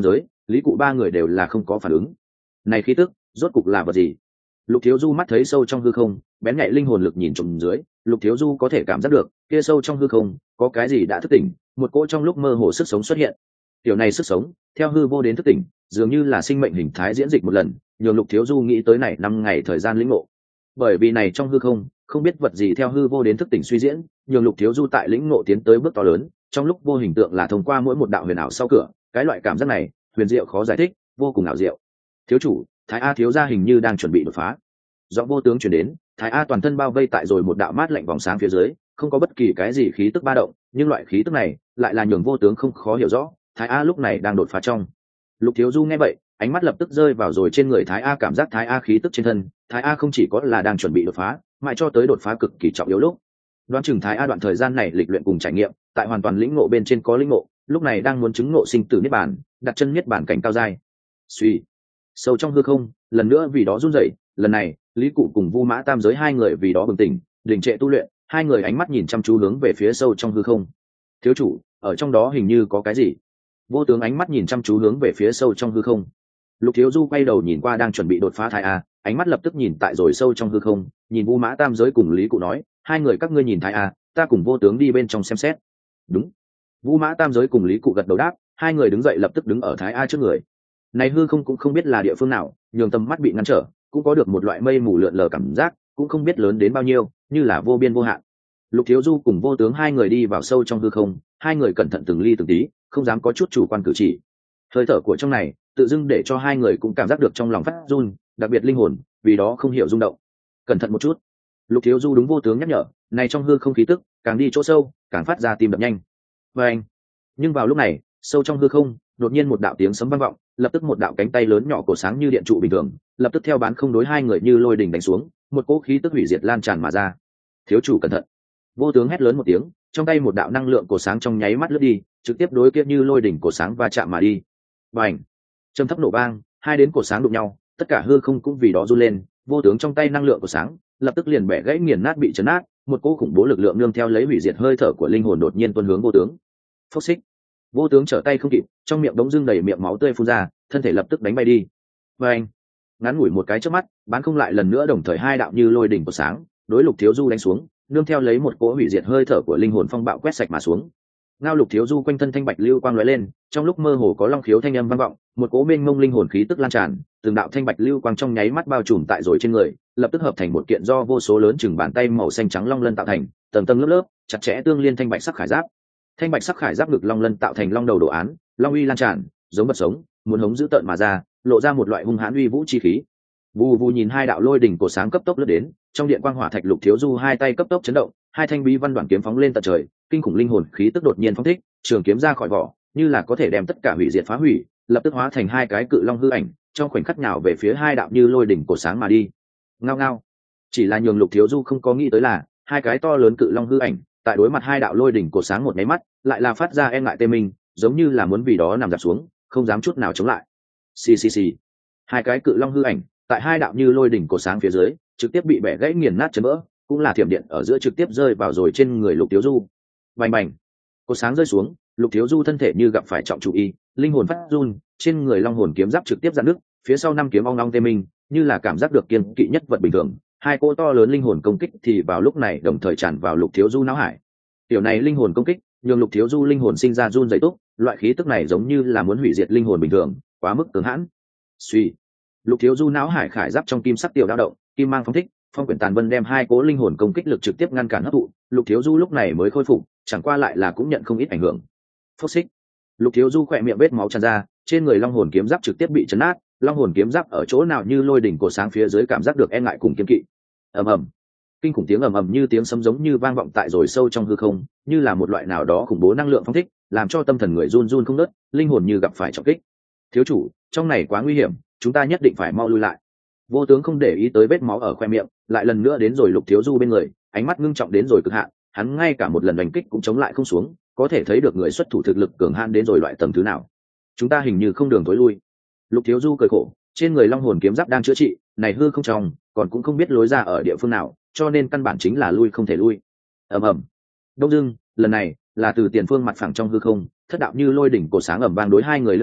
lý cụ ba người đều là không có phản ứng. Này khí tức rốt cục là vật gì? Lục Thiếu Du mắt thấy sâu trong hư không, bén nhạy linh hồn lực nhìn trộm dưới, Lục Thiếu Du có thể cảm giác được kia sâu trong hư không có cái gì đã thức tỉnh, một cỗ trong lúc mơ hồ sức sống xuất hiện. Tiểu này sức sống theo hư vô đến thức tỉnh, dường như là sinh mệnh hình thái diễn dịch một lần, nhường Lục Thiếu Du nghĩ tới này năm ngày thời gian lĩnh ngộ. Bởi vì này trong hư không không biết vật gì theo hư vô đến thức tỉnh suy diễn, nhường Lục Thiếu Du tại lĩnh ngộ tiến tới bước to lớn, trong lúc vô hình tượng là thông qua mỗi một đạo huyền ảo sau cửa, cái loại cảm giác này huyền diệu khó giải thích, vô cùng ảo diệu. Thiếu chủ, Thái A thiếu gia hình như đang chuẩn bị đột phá. Giọng vô tướng truyền đến, Thái A toàn thân bao vây tại rồi một đạo mát lạnh vòng sáng phía dưới, không có bất kỳ cái gì khí tức ba động, nhưng loại khí tức này lại là nhường vô tướng không khó hiểu rõ, Thái A lúc này đang đột phá trong. Lục Thiếu Du nghe vậy, ánh mắt lập tức rơi vào rồi trên người Thái A, cảm giác Thái A khí tức trên thân, Thái A không chỉ có là đang chuẩn bị đột phá, mãi cho tới đột phá cực kỳ trọng yếu lúc. Đoán chừng Thái A đoạn thời gian này lịch luyện cùng trải nghiệm, tại hoàn toàn lĩnh ngộ bên trên có lĩnh ngộ, lúc này đang muốn chứng ngộ sinh tử niết bàn, đặt chân niết bàn cảnh cao giai. Suy, sâu trong hư không, lần nữa vì đó run rẩy, lần này, Lý Cụ cùng Vu Mã Tam giới hai người vì đó bừng tỉnh, đình trệ tu luyện, hai người ánh mắt nhìn chăm chú hướng về phía sâu trong hư không. Thiếu chủ, ở trong đó hình như có cái gì? Vô tướng ánh mắt nhìn chăm chú hướng về phía sâu trong hư không. Lục Thiếu Du quay đầu nhìn qua đang chuẩn bị đột phá Thái A, ánh mắt lập tức nhìn tại rồi sâu trong hư không, nhìn Vu Mã Tam giới cùng Lý Cụ nói, hai người các ngươi nhìn Thái A, ta cùng vô tướng đi bên trong xem xét. Đúng. Vu Mã Tam giới cùng Lý Cụ gật đầu đáp, hai người đứng dậy lập tức đứng ở Thái A trước người. Này hư không cũng không biết là địa phương nào, nhường tầm mắt bị ngăn trở, cũng có được một loại mây mù lượn lờ cảm giác, cũng không biết lớn đến bao nhiêu, như là vô biên vô hạn. Lục Thiếu Du cùng vô tướng hai người đi vào sâu trong hư không, hai người cẩn thận từng ly từng tí, không dám có chút chủ quan cử chỉ. Hơi thở của trong này, tự dưng để cho hai người cũng cảm giác được trong lòng phát run, đặc biệt linh hồn, vì đó không hiểu rung động. Cẩn thận một chút. Lục Thiếu Du đúng vô tướng nhắc nhở, này trong hư không khí tức, càng đi chỗ sâu, càng phát ra tim đập nhanh. Và anh. Nhưng vào lúc này, sâu trong hư không, đột nhiên một đạo tiếng sấm vang vọng, lập tức một đạo cánh tay lớn nhỏ cổ sáng như điện trụ bình thường, lập tức theo bán không đối hai người như lôi đỉnh đánh xuống, một cỗ khí tức hủy diệt lan tràn mà ra. Thiếu chủ cẩn thận. Vô tướng hét lớn một tiếng, trong tay một đạo năng lượng cổ sáng trong nháy mắt lướt đi, trực tiếp đối kiếp như lôi đỉnh cổ sáng va chạm mà đi. Bành! Trầm thấp nổ vang, hai đến cổ sáng đụng nhau, tất cả hư không cũng vì đó run lên, vô tướng trong tay năng lượng cổ sáng, lập tức liền bẻ gãy nghiền nát bị chấn nát, một cỗ khủng bố lực lượng nương theo lấy hủy diệt hơi thở của linh hồn đột nhiên tuôn hướng vô tướng. Phốc xích! Vô tướng trở tay không kịp, trong miệng đống dưng đầy miệng máu tươi phun ra, thân thể lập tức đánh bay đi. Bành! Ngắn ngủi một cái chớp mắt, bán không lại lần nữa đồng thời hai đạo như lôi đỉnh của sáng, đối Lục Thiếu Du đánh xuống, nương theo lấy một cỗ hủy diệt hơi thở của linh hồn phong bạo quét sạch mà xuống. Ngao Lục Thiếu Du quanh thân thanh bạch lưu quang lóe lên, trong lúc mơ hồ có long khiếu thanh âm vang vọng, một cỗ mênh mông linh hồn khí tức lan tràn, từng đạo thanh bạch lưu quang trong nháy mắt bao trùm tại rồi trên người, lập tức hợp thành một kiện do vô số lớn chừng bàn tay màu xanh trắng long lân tạo thành, tầng tầng lớp lớp, chặt chẽ tương liên thanh bạch sắc khải giáp. Thanh bạch sắc khải giáp ngực long lân tạo thành long đầu đồ án, long uy lan tràn, giống vật sống, muốn hống dữ tợn mà ra, lộ ra một loại hung hãn uy vũ chi khí. Vù vù nhìn hai đạo lôi đỉnh cổ sáng cấp tốc lướt đến, trong điện quang hỏa thạch Lục Thiếu Du hai tay cấp tốc chấn động, hai thanh bí văn đoạn kiếm phóng lên tận trời, kinh khủng linh hồn khí tức đột nhiên phóng thích, trường kiếm ra khỏi vỏ, như là có thể đem tất cả hủy diệt phá hủy, lập tức hóa thành hai cái cự long hư ảnh, trong khoảnh khắc nhào về phía hai đạo như lôi đỉnh cổ sáng mà đi. Ngao ngao. Chỉ là nhường Lục Thiếu Du không có nghĩ tới là, hai cái to lớn cự long hư ảnh, tại đối mặt hai đạo lôi đỉnh cổ sáng một cái mắt, lại là phát ra e ngại tê mình, giống như là muốn vì đó nằm dạp xuống, không dám chút nào chống lại. Xì xì xì. Hai cái cự long hư ảnh, tại hai đạo như lôi đỉnh cổ sáng phía dưới, trực tiếp bị bẻ gãy nghiền nát chấn vỡ, cũng là thiểm điện ở giữa trực tiếp rơi vào rồi trên người Lục Thiếu Du. Bành bành. Cổ sáng rơi xuống, Lục Thiếu Du thân thể như gặp phải trọng chủ y, linh hồn phát run, trên người long hồn kiếm giáp trực tiếp giãn nước, phía sau năm kiếm ong long tê minh, như là cảm giác được kiên kỵ nhất vật bình thường, hai cỗ to lớn linh hồn công kích thì vào lúc này đồng thời tràn vào Lục Thiếu Du não hải. Tiểu này linh hồn công kích, nhường Lục Thiếu Du linh hồn sinh ra run rẩy túc, loại khí tức này giống như là muốn hủy diệt linh hồn bình thường, quá mức cường hãn. Suy, Lục Thiếu Du não hải khải giáp trong kim sắc tiểu dao động, kim mang phóng thích, phong quyển tàn vân đem hai cố linh hồn công kích lực trực tiếp ngăn cản hấp thụ, Lục Thiếu Du lúc này mới khôi phục, chẳng qua lại là cũng nhận không ít ảnh hưởng. Phốc xích. Lục Thiếu Du khỏe miệng vết máu tràn ra, trên người long hồn kiếm giáp trực tiếp bị chấn nát, long hồn kiếm giáp ở chỗ nào như lôi đỉnh cổ sáng phía dưới cảm giác được e ngại cùng kiên kỵ. Ầm ầm. Kinh khủng tiếng ầm ầm như tiếng sấm giống như vang vọng tại rồi sâu trong hư không, như là một loại nào đó khủng bố năng lượng phong thích, làm cho tâm thần người run run không ngớt, linh hồn như gặp phải trọng kích. Thiếu chủ, trong này quá nguy hiểm, chúng ta nhất định phải mau lui lại. Vô tướng không để ý tới vết máu ở khoe miệng, lại lần nữa đến rồi Lục Thiếu Du bên người, ánh mắt ngưng trọng đến rồi cực hạn, hắn ngay cả một lần đánh kích cũng chống lại không xuống, có thể thấy được người xuất thủ thực lực cường hãn đến rồi loại tầng thứ nào. Chúng ta hình như không đường tối lui. Lục Thiếu Du cười khổ, trên người long hồn kiếm giáp đang chữa trị, này hư không trong, còn cũng không biết lối ra ở địa phương nào, cho nên căn bản chính là lui không thể lui. Ầm ầm. Đông dưng, lần này là từ tiền phương mặt phẳng trong hư không, thất đạo như lôi đỉnh cổ sáng ầm vang đối hai người lướt đến,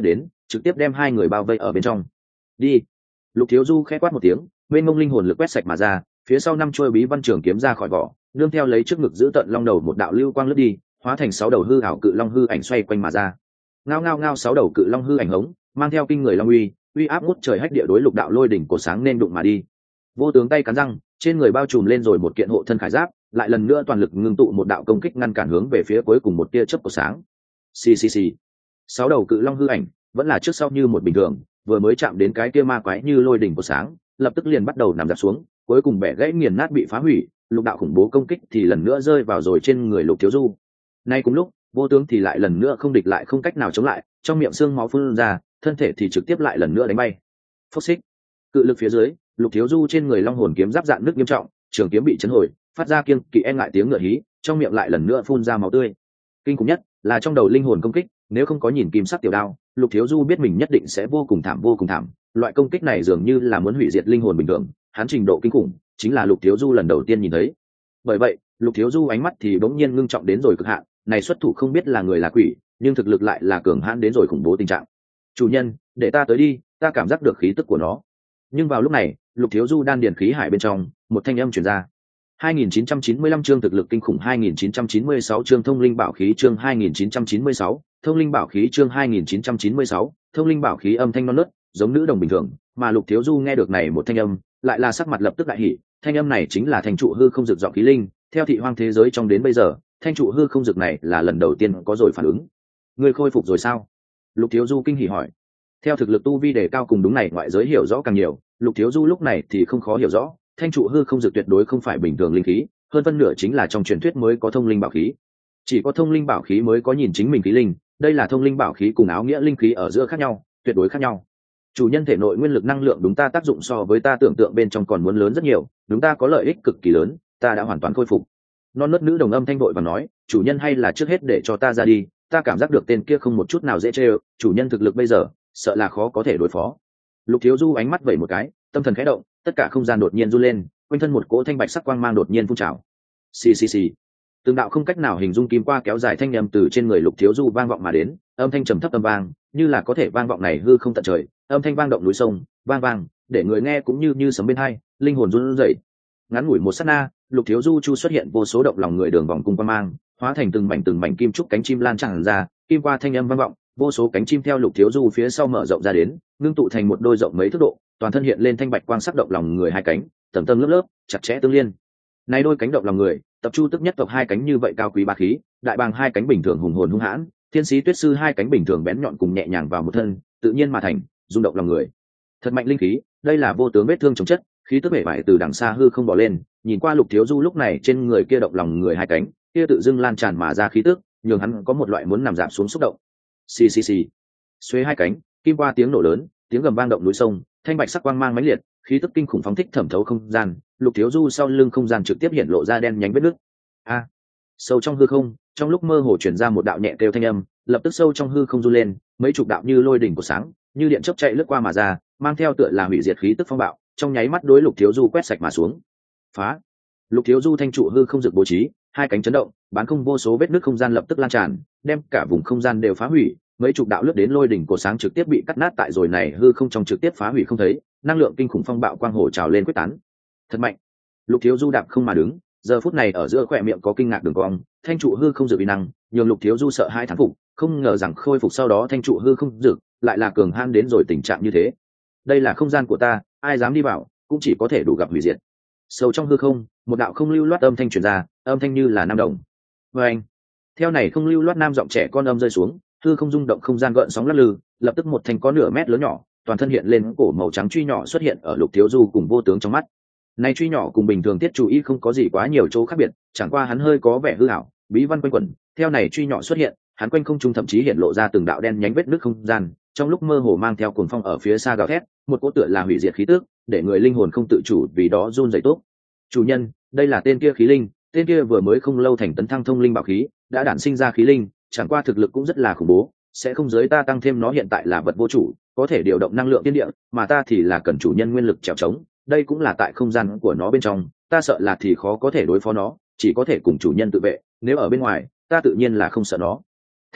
trực tiếp đem hai người bao vây ở bên trong. Đi. Lục Thiếu Du khẽ quát một tiếng, mênh mông linh hồn lực quét sạch mà ra, phía sau năm chuôi bí văn trường kiếm ra khỏi vỏ, nương theo lấy trước ngực giữ tận long đầu một đạo lưu quang lướt đi, hóa thành sáu đầu hư ảo cự long hư ảnh xoay quanh mà ra. Ngao ngao ngao, sáu đầu cự long hư ảnh hống, mang theo kinh người long uy, uy áp ngút trời hách địa đối lục đạo lôi đỉnh của sáng nên đụng mà đi. Vô tướng tay cắn răng, trên người bao trùm lên rồi một kiện hộ thân khải giáp, lại lần nữa toàn lực ngưng tụ một đạo công kích ngăn cản hướng về phía cuối cùng một tia chớp của sáng. Xì xì xì. Sáu đầu cự long hư ảnh vẫn là trước sau như một bình thường, vừa mới chạm đến cái kia ma quái như lôi đỉnh của sáng, lập tức liền bắt đầu nằm dạp xuống, cuối cùng bẻ gãy nghiền nát bị phá hủy, lục đạo khủng bố công kích thì lần nữa rơi vào rồi trên người Lục Thiếu Du. Nay cùng lúc, vô tướng thì lại lần nữa không địch lại không cách nào chống lại, trong miệng xương máu phun ra, thân thể thì trực tiếp lại lần nữa đánh bay. Phốc xích. Cự lực phía dưới, Lục Thiếu Du trên người long hồn kiếm giáp dạn nước nghiêm trọng, trường kiếm bị chấn hồi, phát ra kiêng kỵ e ngại tiếng ngựa hí, trong miệng lại lần nữa phun ra máu tươi. Kinh khủng nhất là trong đầu linh hồn công kích, nếu không có nhìn kim sắc tiểu đao, Lục Thiếu Du biết mình nhất định sẽ vô cùng thảm vô cùng thảm. Loại công kích này dường như là muốn hủy diệt linh hồn bình thường, hắn trình độ kinh khủng, chính là Lục Thiếu Du lần đầu tiên nhìn thấy. Bởi vậy, Lục Thiếu Du ánh mắt thì bỗng nhiên ngưng trọng đến rồi cực hạn, này xuất thủ không biết là người là quỷ, nhưng thực lực lại là cường hãn đến rồi khủng bố tình trạng. Chủ nhân, để ta tới đi, ta cảm giác được khí tức của nó. Nhưng vào lúc này, Lục Thiếu Du đan điền khí hải bên trong, một thanh âm truyền ra. hai nghìn chín trăm chín mươi lăm chương thực lực kinh khủng, hai nghìn chín trăm chín mươi sáu chương thông linh bảo khí, chương hai nghìn chín trăm chín mươi sáu, thông linh bảo khí, chương hai nghìn chín trăm chín mươi sáu, thông linh bảo khí, âm thanh non nớt, giống nữ đồng bình thường, mà Lục Thiếu Du nghe được này một thanh âm, lại là sắc mặt lập tức đại hỉ, thanh âm này chính là thanh trụ hư không dực giọng khí linh, theo thị hoang thế giới trong đến bây giờ, thanh trụ hư không dực này là lần đầu tiên có rồi phản ứng. Ngươi khôi phục rồi sao? Lục Thiếu Du kinh hỉ hỏi. Theo thực lực tu vi đề cao cùng đúng này ngoại giới hiểu rõ càng nhiều, Lục Thiếu Du lúc này thì không khó hiểu rõ, thanh trụ hư không dực tuyệt đối không phải bình thường linh khí, hơn phân nửa chính là trong truyền thuyết mới có thông linh bảo khí. Chỉ có thông linh bảo khí mới có nhìn chính mình khí linh, đây là thông linh bảo khí cùng áo nghĩa linh khí ở giữa khác nhau, tuyệt đối khác nhau. Chủ nhân thể nội nguyên lực năng lượng đúng ta tác dụng so với ta tưởng tượng bên trong còn muốn lớn rất nhiều, đúng ta có lợi ích cực kỳ lớn, ta đã hoàn toàn khôi phục. Non nớt nữ đồng âm thanh vội và nói, chủ nhân hay là trước hết để cho ta ra đi, ta cảm giác được tên kia không một chút nào dễ chơi, chủ nhân thực lực bây giờ sợ là khó có thể đối phó. Lục Thiếu Du ánh mắt vẩy một cái, tâm thần khẽ động, tất cả không gian đột nhiên run lên, quanh thân một cỗ thanh bạch sắc quang mang đột nhiên phun trào. Xì xì xì. Từng đạo không cách nào hình dung kim qua kéo dài thanh âm từ trên người Lục Thiếu Du vang vọng mà đến, âm thanh trầm thấp âm vang, như là có thể vang vọng này hư không tận trời, âm thanh vang động núi sông, vang vang, để người nghe cũng như như sấm bên tai, linh hồn run rẩy. Ngắn ngủi một sát na, Lục Thiếu Du chu xuất hiện vô số động lòng người đường vòng cung quang mang, hóa thành từng mảnh từng mảnh kim trúc cánh chim lan tràn ra, kim qua thanh âm vang vọng, vô số cánh chim theo Lục Thiếu Du phía sau mở rộng ra đến, ngưng tụ thành một đôi rộng mấy thước độ, toàn thân hiện lên thanh bạch quang sắc động lòng người hai cánh, tầng tầng lớp lớp, chặt chẽ tương liên. Này đôi cánh động lòng người, tập chu tức nhất tộc hai cánh như vậy cao quý bá khí, đại bàng hai cánh bình thường hùng hồn hung hãn, thiên sĩ tuyết sư hai cánh bình thường bén nhọn cùng nhẹ nhàng vào một thân, tự nhiên mà thành, rung động lòng người. Thật mạnh linh khí, đây là vô tướng vết thương chống chất, khí tức bể bại từ đằng xa hư không bỏ lên, nhìn qua Lục Thiếu Du lúc này trên người kia động lòng người hai cánh, kia tự dưng lan tràn mà ra khí tức, nhường hắn có một loại muốn nằm dạp xuống xúc động. Xì xì xì. Xuế hai cánh, kim qua tiếng nổ lớn, tiếng gầm vang động núi sông, thanh bạch sắc quang mang mãnh liệt, khí tức kinh khủng phóng thích thẩm thấu không gian, Lục Thiếu Du sau lưng không gian trực tiếp hiện lộ ra đen nhánh vết nứt. A. Sâu trong hư không, trong lúc mơ hồ truyền ra một đạo nhẹ kêu thanh âm, lập tức sâu trong hư không du lên, mấy chục đạo như lôi đỉnh của sáng, như điện chớp chạy lướt qua mà ra, mang theo tựa là hủy diệt khí tức phong bạo, trong nháy mắt đối Lục Thiếu Du quét sạch mà xuống. Phá. Lục Thiếu Du thanh trụ hư không dực bố trí, hai cánh chấn động, bán không vô số vết nứt không gian lập tức lan tràn, đem cả vùng không gian đều phá hủy, mấy chục đạo lướt đến lôi đỉnh của sáng trực tiếp bị cắt nát tại rồi này hư không trong trực tiếp phá hủy không thấy, năng lượng kinh khủng phong bạo quang hồ trào lên quyết tán. Thật mạnh. Lục Thiếu Du đạp không mà đứng, giờ phút này ở giữa khỏe miệng có kinh ngạc đường cong, thanh trụ hư không dự uy năng, nhường Lục Thiếu Du sợ hai thán phục, không ngờ rằng khôi phục sau đó thanh trụ hư không dự lại là cường han đến rồi tình trạng như thế. Đây là không gian của ta, ai dám đi vào, cũng chỉ có thể đủ gặp hủy diệt. Sâu trong hư không, một đạo không lưu loát âm thanh truyền ra, âm thanh như là nam đồng. Và anh, theo này không lưu loát nam giọng trẻ con âm rơi xuống, hư không rung động không gian gợn sóng lắc lư, lập tức một thanh có nửa mét lớn nhỏ, toàn thân hiện lên cổ màu trắng truy nhỏ xuất hiện ở Lục Thiếu Du cùng vô tướng trong mắt. Này truy nhỏ cùng bình thường tiết chú ý không có gì quá nhiều chỗ khác biệt, chẳng qua hắn hơi có vẻ hư ảo, bí văn quanh quẩn. Theo này truy nhỏ xuất hiện, hắn quanh không trung thậm chí hiện lộ ra từng đạo đen nhánh vết nứt không gian, trong lúc mơ hồ mang theo cuồng phong ở phía xa gào thét, một cỗ tựa là hủy diệt khí tức, để người linh hồn không tự chủ vì đó run rẩy tốt. Chủ nhân, đây là tên kia khí linh, tên kia vừa mới không lâu thành tấn thăng thông linh bảo khí, đã đản sinh ra khí linh, chẳng qua thực lực cũng rất là khủng bố, sẽ không giới ta tăng thêm nó hiện tại là vật vô chủ, có thể điều động năng lượng thiên địa, mà ta thì là cần chủ nhân nguyên lực trèo trống, đây cũng là tại không gian của nó bên trong, ta sợ là thì khó có thể đối phó nó, chỉ có thể cùng chủ nhân tự vệ, nếu ở bên ngoài, ta tự nhiên là không sợ nó.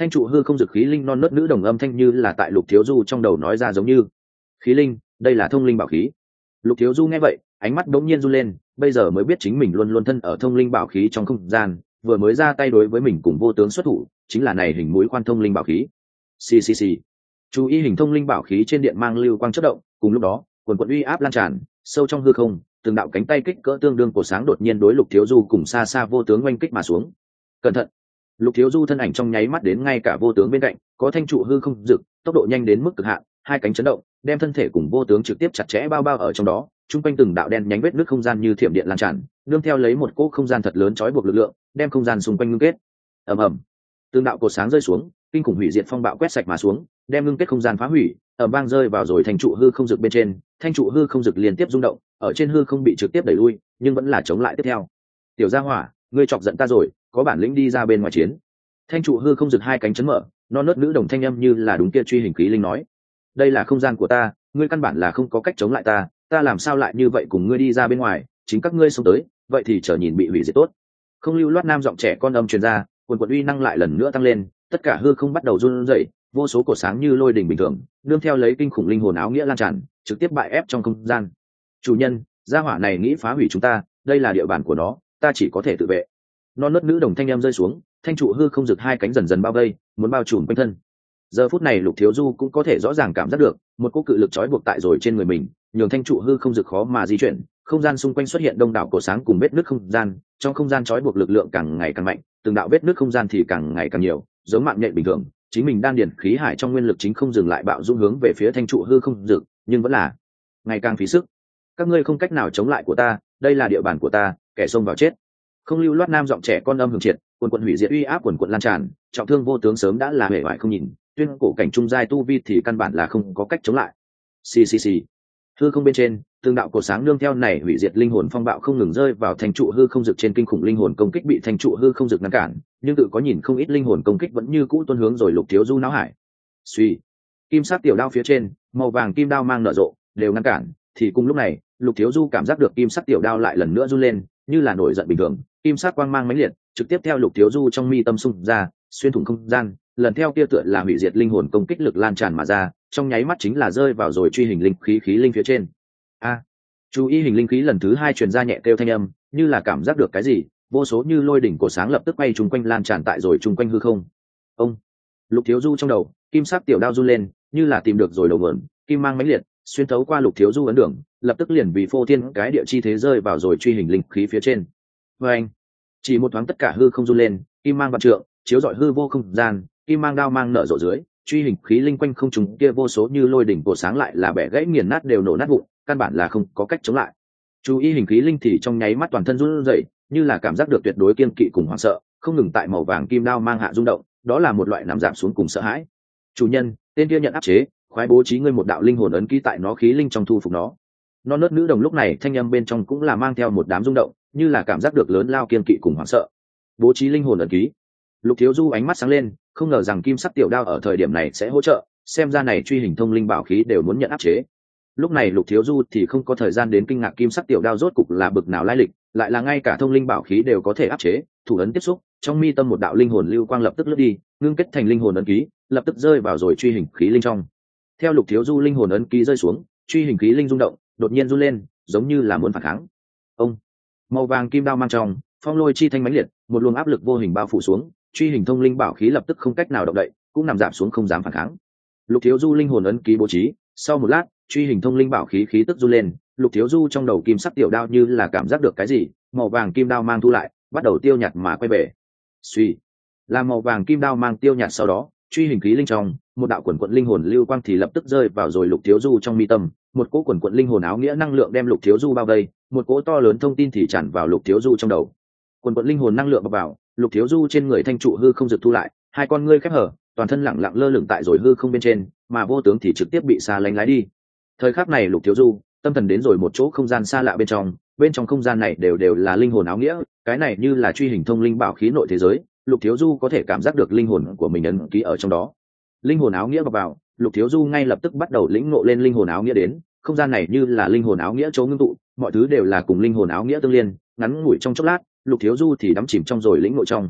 Thanh trụ hư không dực khí linh non nớt nữ đồng âm thanh như là tại Lục Thiếu Du trong đầu nói ra giống như khí linh, đây là thông linh bảo khí. Lục Thiếu Du nghe vậy ánh mắt đống nhiên run lên, bây giờ mới biết chính mình luôn luôn thân ở thông linh bảo khí trong không gian, vừa mới ra tay đối với mình cùng vô tướng xuất thủ chính là này hình mũi khoan thông linh bảo khí. Xì xì xì. Chú ý hình thông linh bảo khí trên điện mang lưu quang chớp động, cùng lúc đó quần quần uy áp lan tràn sâu trong hư không, từng đạo cánh tay kích cỡ tương đương của sáng đột nhiên đối Lục Thiếu Du cùng xa xa vô tướng oanh kích mà xuống. Cẩn thận. Lục Thiếu Du thân ảnh trong nháy mắt đến ngay cả vô tướng bên cạnh, có thanh trụ hư không dực, tốc độ nhanh đến mức cực hạn, hai cánh chấn động, đem thân thể cùng vô tướng trực tiếp chặt chẽ bao bao ở trong đó, trung quanh từng đạo đen nhánh vết nước không gian như thiểm điện lan tràn, nương theo lấy một cỗ không gian thật lớn trói buộc lực lượng, đem không gian xung quanh ngưng kết. Ầm ầm. Từng đạo cột sáng rơi xuống, kinh khủng hủy diệt phong bạo quét sạch mà xuống, đem ngưng kết không gian phá hủy, ầm vang rơi vào rồi thành trụ hư không dực bên trên, thanh trụ hư không dực liên tiếp rung động, ở trên hư không bị trực tiếp đẩy lui, nhưng vẫn là chống lại tiếp theo. Tiểu Gia Hỏa, ngươi chọc giận ta rồi, có bản lĩnh đi ra bên ngoài chiến. Thanh trụ hư không dực hai cánh chấn mở, non nớt nữ đồng thanh âm như là đúng kia truy hình khí linh nói, đây là không gian của ta, ngươi căn bản là không có cách chống lại ta, ta làm sao lại như vậy cùng ngươi đi ra bên ngoài, chính các ngươi xông tới, vậy thì chờ nhìn bị hủy diệt tốt. Không lưu loát nam giọng trẻ con âm truyền ra, quần quần uy năng lại lần nữa tăng lên, tất cả hư không bắt đầu run rẩy, vô số cột sáng như lôi đình bình thường, nương theo lấy kinh khủng linh hồn áo nghĩa lan tràn, trực tiếp bại ép trong không gian. Chủ nhân, gia hỏa này nghĩ phá hủy chúng ta, đây là địa bàn của nó, ta chỉ có thể tự vệ. Non nớt nữ đồng thanh em rơi xuống, thanh trụ hư không rực hai cánh dần dần bao vây, muốn bao trùm quanh thân. Giờ phút này Lục Thiếu Du cũng có thể rõ ràng cảm giác được một cỗ cự lực trói buộc tại rồi trên người mình, nhường thanh trụ hư không rực khó mà di chuyển, không gian xung quanh xuất hiện đông đảo cổ sáng cùng vết nứt không gian, trong không gian trói buộc lực lượng càng ngày càng mạnh, từng đạo vết nứt không gian thì càng ngày càng nhiều, giống mạng nhện bình thường, chính mình đan điền khí hải trong nguyên lực chính không dừng lại bạo dũng hướng về phía thanh trụ hư không rực, nhưng vẫn là ngày càng phí sức. Các ngươi không cách nào chống lại của ta, đây là địa bàn của ta, kẻ xông vào chết. Không lưu loát nam giọng trẻ con âm hưởng triệt, quần quần hủy diệt uy áp quần quần lan tràn, trọng thương vô tướng sớm đã là hề bại không nhìn, tuyên cổ cảnh trung giai tu vi thì căn bản là không có cách chống lại. Xì xì xì. Hư không bên trên, tương đạo cổ sáng nương theo này hủy diệt linh hồn phong bạo không ngừng rơi vào thành trụ hư không dực trên, kinh khủng linh hồn công kích bị thành trụ hư không dực ngăn cản, nhưng tự có nhìn không ít linh hồn công kích vẫn như cũ tuôn hướng rồi Lục Thiếu Du não hải. Suy. Kim sắc tiểu đao phía trên, màu vàng kim đao mang nở rộ, đều ngăn cản, thì cùng lúc này, Lục Thiếu Du cảm giác được kim sắc tiểu đao lại lần nữa run lên, như là nổi giận bình thường, kim sắc quang mang mãnh liệt, trực tiếp theo Lục Thiếu Du trong mi tâm xung ra, xuyên thủng không gian, lần theo kia tựa là hủy diệt linh hồn công kích lực lan tràn mà ra, trong nháy mắt chính là rơi vào rồi truy hình linh khí khí linh phía trên. A, chú ý hình linh khí lần thứ hai truyền ra nhẹ kêu thanh âm, như là cảm giác được cái gì, vô số như lôi đỉnh cổ sáng lập tức quay chung quanh lan tràn tại rồi chung quanh hư không. Ông, Lục Thiếu Du trong đầu, kim sắc tiểu đao run lên, như là tìm được rồi đầu nguồn, kim mang mãnh liệt, xuyên thấu qua Lục Thiếu Du ấn đường, lập tức liền vì phô thiên cái địa chi thế rơi vào rồi truy hình linh khí phía trên. Và anh, chỉ một thoáng tất cả hư không run lên, kim mang vạn trượng, chiếu rọi hư vô không gian, kim mang đao mang nở rộ dưới, truy hình khí linh quanh không trùng kia vô số như lôi đỉnh cổ sáng lại là bẻ gãy nghiền nát đều nổ nát vụn, căn bản là không có cách chống lại. Chú ý hình khí linh thì trong nháy mắt toàn thân run rẩy, như là cảm giác được tuyệt đối kiên kỵ cùng hoảng sợ, không ngừng tại màu vàng kim đao mang hạ rung động, đó là một loại nằm giảm xuống cùng sợ hãi. Chủ nhân, tên kia nhận áp chế, khoái bố trí ngươi một đạo linh hồn ấn ký tại nó khí linh trong thu phục nó. Non nớt nữ đồng lúc này thanh âm bên trong cũng là mang theo một đám rung động, như là cảm giác được lớn lao kiên kỵ cùng hoảng sợ. Bố trí linh hồn ấn ký. Lục Thiếu Du ánh mắt sáng lên, không ngờ rằng kim sắc tiểu đao ở thời điểm này sẽ hỗ trợ, xem ra này truy hình thông linh bảo khí đều muốn nhận áp chế. Lúc này Lục Thiếu Du thì không có thời gian đến kinh ngạc kim sắc tiểu đao rốt cục là bực nào lai lịch, lại là ngay cả thông linh bảo khí đều có thể áp chế. Thủ ấn tiếp xúc, trong mi tâm một đạo linh hồn lưu quang lập tức lướt đi, ngưng kết thành linh hồn ấn ký, lập tức rơi vào rồi truy hình khí linh trong. Theo Lục Thiếu Du linh hồn ấn ký rơi xuống, truy hình khí linh rung động, đột nhiên run lên, giống như là muốn phản kháng. Ông, màu vàng kim đao mang trong, phong lôi chi thanh mãnh liệt, một luồng áp lực vô hình bao phủ xuống, truy hình thông linh bảo khí lập tức không cách nào động đậy, cũng nằm giảm xuống không dám phản kháng. Lục Thiếu Du linh hồn ấn ký bố trí, sau một lát, truy hình thông linh bảo khí khí tức run lên, Lục Thiếu Du trong đầu kim sắc tiểu đao như là cảm giác được cái gì, màu vàng kim đao mang thu lại, bắt đầu tiêu nhạt mà quay về. Suy, là màu vàng kim đao mang tiêu nhạt sau đó, truy hình khí linh trong, một đạo quần quận linh hồn lưu quang thì lập tức rơi vào rồi Lục Thiếu Du trong mi tâm, một cỗ quần quận linh hồn áo nghĩa năng lượng đem Lục Thiếu Du bao vây, một cỗ to lớn thông tin thì tràn vào Lục Thiếu Du trong đầu. Quần quận linh hồn năng lượng vào, Lục Thiếu Du trên người thanh trụ hư không dực thu lại, hai con ngươi khép hở, toàn thân lẳng lặng lơ lửng tại rồi hư không bên trên, mà vô tướng thì trực tiếp bị xa lánh lái đi. Thời khắc này Lục Thiếu Du tâm thần đến rồi một chỗ không gian xa lạ bên trong, bên trong không gian này đều đều là linh hồn áo nghĩa, cái này như là truy hình thông linh bảo khí nội thế giới, Lục Thiếu Du có thể cảm giác được linh hồn của mình ấn ký ở trong đó. Linh hồn áo nghĩa vào, vào Lục Thiếu Du ngay lập tức bắt đầu lĩnh ngộ lên linh hồn áo nghĩa đến, không gian này như là linh hồn áo nghĩa chỗ ngưng tụ, mọi thứ đều là cùng linh hồn áo nghĩa tương liên, ngắn ngủi trong chốc lát, Lục Thiếu Du thì đắm chìm trong rồi lĩnh ngộ trong.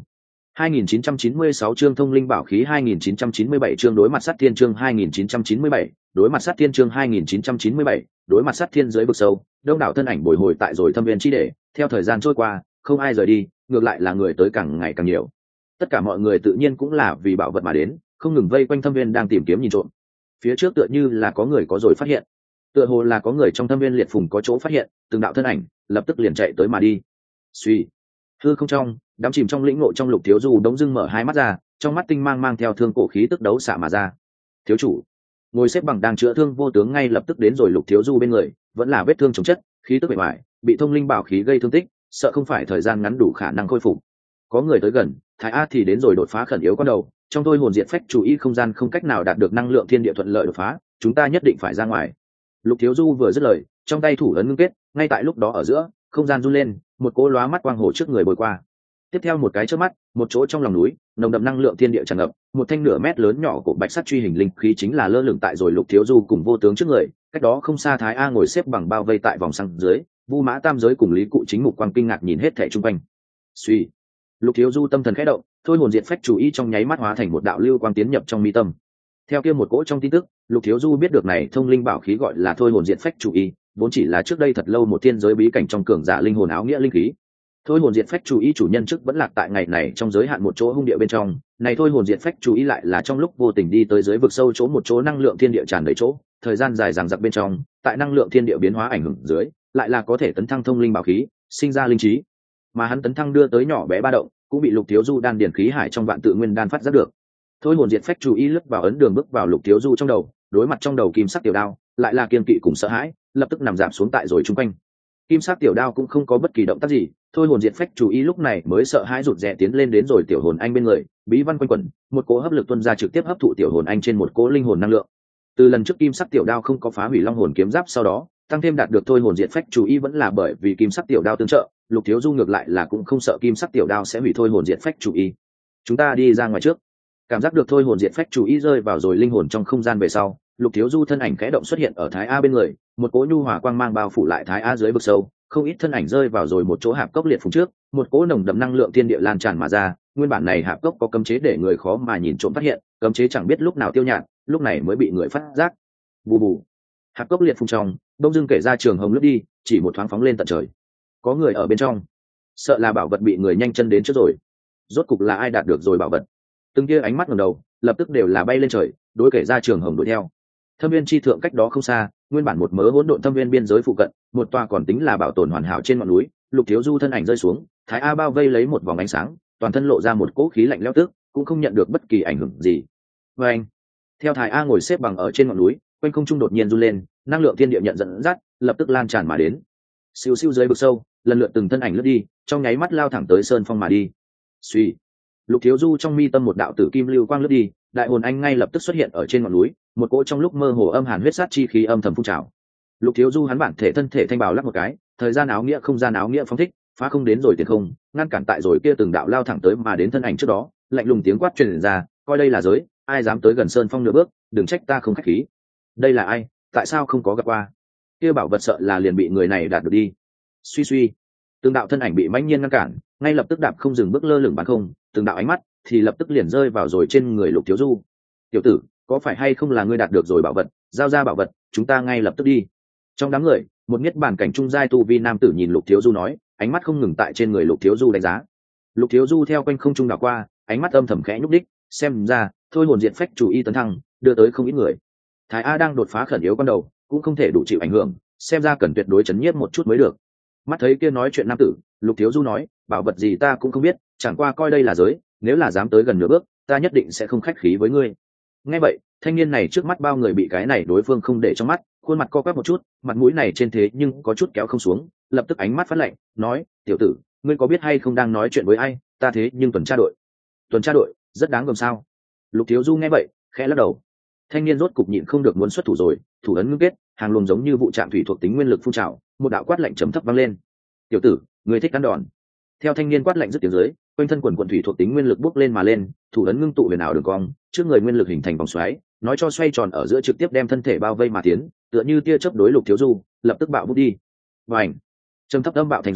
hai nghìn chín trăm chín mươi sáu chương thông linh bảo khí hai nghìn chín trăm chín mươi bảy chương đối mặt sát thiên chương hai nghìn chín trăm chín mươi bảy đối mặt sát thiên chương hai nghìn chín trăm chín mươi bảy đối mặt sát thiên dưới vực sâu, đông đảo thân ảnh bồi hồi tại rồi thâm viên chi để, theo thời gian trôi qua, không ai rời đi, ngược lại là người tới càng ngày càng nhiều. Tất cả mọi người tự nhiên cũng là vì bảo vật mà đến, không ngừng vây quanh thâm viên đang tìm kiếm nhìn trộm. Phía trước tựa như là có người có rồi phát hiện, tựa hồ là có người trong thâm viên liệt phùng có chỗ phát hiện, từng đạo thân ảnh lập tức liền chạy tới mà đi. Suy, hư không trong, đắm chìm trong lĩnh ngộ trong Lục Thiếu Du đống dưng mở hai mắt ra, trong mắt tinh mang mang theo thương cổ khí tức đấu xạ mà ra. Thiếu chủ ngồi xếp bằng đang chữa thương vô tướng ngay lập tức đến rồi Lục Thiếu Du bên người, vẫn là vết thương chồng chất, khí tức bề ngoài bị thông linh bảo khí gây thương tích, sợ không phải thời gian ngắn đủ khả năng khôi phục. Có người tới gần, Thái A thì đến rồi đột phá khẩn yếu con đầu, trong tôi hồn diện phách chủ ý không gian không cách nào đạt được năng lượng thiên địa thuận lợi đột phá, chúng ta nhất định phải ra ngoài. Lục Thiếu Du vừa dứt lời, trong tay thủ ấn ngưng kết, ngay tại lúc đó ở giữa, không gian run lên, một cỗ lóa mắt quang hồ trước người bồi qua. Tiếp theo một cái chớp mắt, một chỗ trong lòng núi, nồng đậm năng lượng thiên địa tràn ngập, một thanh nửa mét lớn nhỏ của bạch sắt truy hình linh khí chính là lơ lửng tại rồi Lục Thiếu Du cùng vô tướng trước người, cách đó không xa Thái A ngồi xếp bằng bao vây tại vòng sang dưới, Vu Mã Tam giới cùng Lý Cụ chính mục quang kinh ngạc nhìn hết thảy xung quanh. Suy, Lục Thiếu Du tâm thần khẽ động, thôi hồn diệt phách chủ ý trong nháy mắt hóa thành một đạo lưu quang tiến nhập trong mi tâm. Theo kia một cỗ trong tin tức, Lục Thiếu Du biết được này thông linh bảo khí gọi là thôi hồn diệt phách chủ ý, vốn chỉ là trước đây thật lâu một thiên giới bí cảnh trong cường giả linh hồn áo nghĩa linh khí. Thôi hồn diệt phách chủ ý chủ nhân trước vẫn lạc tại ngày này trong giới hạn một chỗ hung địa bên trong, này thôi hồn diệt phách chủ ý lại là trong lúc vô tình đi tới dưới vực sâu chỗ một chỗ năng lượng thiên địa tràn đầy chỗ, thời gian dài dằng dặc bên trong, tại năng lượng thiên địa biến hóa ảnh hưởng dưới, lại là có thể tấn thăng thông linh bảo khí, sinh ra linh trí. Mà hắn tấn thăng đưa tới nhỏ bé ba động, cũng bị Lục Thiếu Du đan điển khí hải trong vạn tự nguyên đan phát giác được. Thôi hồn diệt phách chủ ý lướt vào ấn đường bước vào Lục Thiếu Du trong đầu, đối mặt trong đầu kim sắc tiểu đao, lại là kiên kỵ cùng sợ hãi, lập tức nằm giảm xuống tại rồi trung quanh. Kim sắc tiểu đao cũng không có bất kỳ động tác gì, thôi hồn diệt phách chủ ý lúc này mới sợ hãi rụt rè tiến lên đến rồi tiểu hồn anh bên người, bí văn quanh quẩn, một cỗ hấp lực tuôn ra trực tiếp hấp thụ tiểu hồn anh trên một cỗ linh hồn năng lượng. Từ lần trước kim sắc tiểu đao không có phá hủy long hồn kiếm giáp sau đó, tăng thêm đạt được thôi hồn diệt phách chủ ý vẫn là bởi vì kim sắc tiểu đao tương trợ, Lục Thiếu Du ngược lại là cũng không sợ kim sắc tiểu đao sẽ hủy thôi hồn diệt phách chủ ý. Chúng ta đi ra ngoài trước. Cảm giác được thôi hồn diệt phách chủ ý rơi vào rồi linh hồn trong không gian về sau, Lục Thiếu Du thân ảnh khẽ động xuất hiện ở Thái A bên người, một cỗ nhu hòa quang mang bao phủ lại Thái A dưới vực sâu, không ít thân ảnh rơi vào rồi một chỗ hạp cốc liệt phùng trước, một cỗ nồng đậm năng lượng thiên địa lan tràn mà ra, nguyên bản này hạp cốc có cấm chế để người khó mà nhìn trộm phát hiện, cấm chế chẳng biết lúc nào tiêu nhạt, lúc này mới bị người phát giác. Bù bù. Hạp cốc liệt phùng trong, đông dưng kể ra trường hồng lướt đi, chỉ một thoáng phóng lên tận trời. Có người ở bên trong, sợ là bảo vật bị người nhanh chân đến trước rồi. Rốt cục là ai đạt được rồi bảo vật? Từng kia ánh mắt ngẩng đầu, lập tức đều là bay lên trời, đối kể ra trường hồng đuổi theo. Thâm viên chi thượng cách đó không xa, nguyên bản một mớ hỗn độn thâm viên biên giới phụ cận, một tòa còn tính là bảo tồn hoàn hảo trên ngọn núi, Lục Thiếu Du thân ảnh rơi xuống, Thái A bao vây lấy một vòng ánh sáng, toàn thân lộ ra một cỗ khí lạnh lẽo tức, cũng không nhận được bất kỳ ảnh hưởng gì. Và anh, theo Thái A ngồi xếp bằng ở trên ngọn núi, quanh không trung đột nhiên run lên, năng lượng thiên địa nhận dẫn dắt, lập tức lan tràn mà đến. Siêu siêu dưới vực sâu, lần lượt từng thân ảnh lướt đi, trong nháy mắt lao thẳng tới sơn phong mà đi. Suy, Lục Thiếu Du trong mi tâm một đạo tử kim lưu quang lướt đi, đại hồn anh ngay lập tức xuất hiện ở trên ngọn núi, một cỗ trong lúc mơ hồ âm hàn huyết sát chi khí âm thầm phun trào. Lục Thiếu Du hắn bản thể thân thể thanh bào lắc một cái, thời gian áo nghĩa không gian áo nghĩa phóng thích, phá không đến rồi tiền không, ngăn cản tại rồi kia từng đạo lao thẳng tới mà đến thân ảnh trước đó, lạnh lùng tiếng quát truyền ra, coi đây là giới, ai dám tới gần sơn phong nửa bước, đừng trách ta không khách khí. Đây là ai, tại sao không có gặp qua? Kia bảo vật sợ là liền bị người này đạt được đi. Suy suy, từng đạo thân ảnh bị mãnh nhiên ngăn cản, ngay lập tức đạp không dừng bước lơ lửng bán không, từng đạo ánh mắt thì lập tức liền rơi vào rồi trên người Lục Thiếu Du. Tiểu tử, có phải hay không là ngươi đạt được rồi bảo vật, giao ra bảo vật, chúng ta ngay lập tức đi. Trong đám người, một niết bàn cảnh trung giai tu vi nam tử nhìn Lục Thiếu Du nói, ánh mắt không ngừng tại trên người Lục Thiếu Du đánh giá. Lục Thiếu Du theo quanh không trung đảo qua, ánh mắt âm thầm khẽ nhúc đích, xem ra thôi hồn diệt phách chủ y tấn thăng, đưa tới không ít người. Thái A đang đột phá khẩn yếu con đầu, cũng không thể đủ chịu ảnh hưởng, xem ra cần tuyệt đối chấn nhiếp một chút mới được. Mắt thấy kia nói chuyện nam tử, Lục Thiếu Du nói, bảo vật gì ta cũng không biết, chẳng qua coi đây là giới, nếu là dám tới gần nửa bước, ta nhất định sẽ không khách khí với ngươi. Nghe vậy, thanh niên này trước mắt bao người bị cái này đối phương không để trong mắt, khuôn mặt co quắp một chút, mặt mũi này trên thế nhưng có chút kéo không xuống, lập tức ánh mắt phát lạnh, nói, tiểu tử, ngươi có biết hay không đang nói chuyện với ai, ta thế nhưng tuần tra đội. Tuần tra đội, rất đáng gờm sao? Lục Thiếu Du nghe vậy, khẽ lắc đầu. Thanh niên rốt cục nhịn không được muốn xuất thủ rồi, thủ ấn ngưng kết, hàng luồng giống như vụ trạm thủy thuộc tính nguyên lực phun trào, một đạo quát lạnh trầm thấp vang lên. Tiểu tử, ngươi thích ăn đòn. Theo thanh niên quát lạnh dứt tiếng dưới, quanh thân quần quần thủy thuộc tính nguyên lực bốc lên mà lên, thủ ấn ngưng tụ huyền ảo đường cong, trước người nguyên lực hình thành vòng xoáy, nói cho xoay tròn ở giữa trực tiếp đem thân thể bao vây mà tiến, tựa như tia chớp đối Lục Thiếu Du, lập tức bạo vút đi. Bành! Trầm thấp âm bạo thành dưới,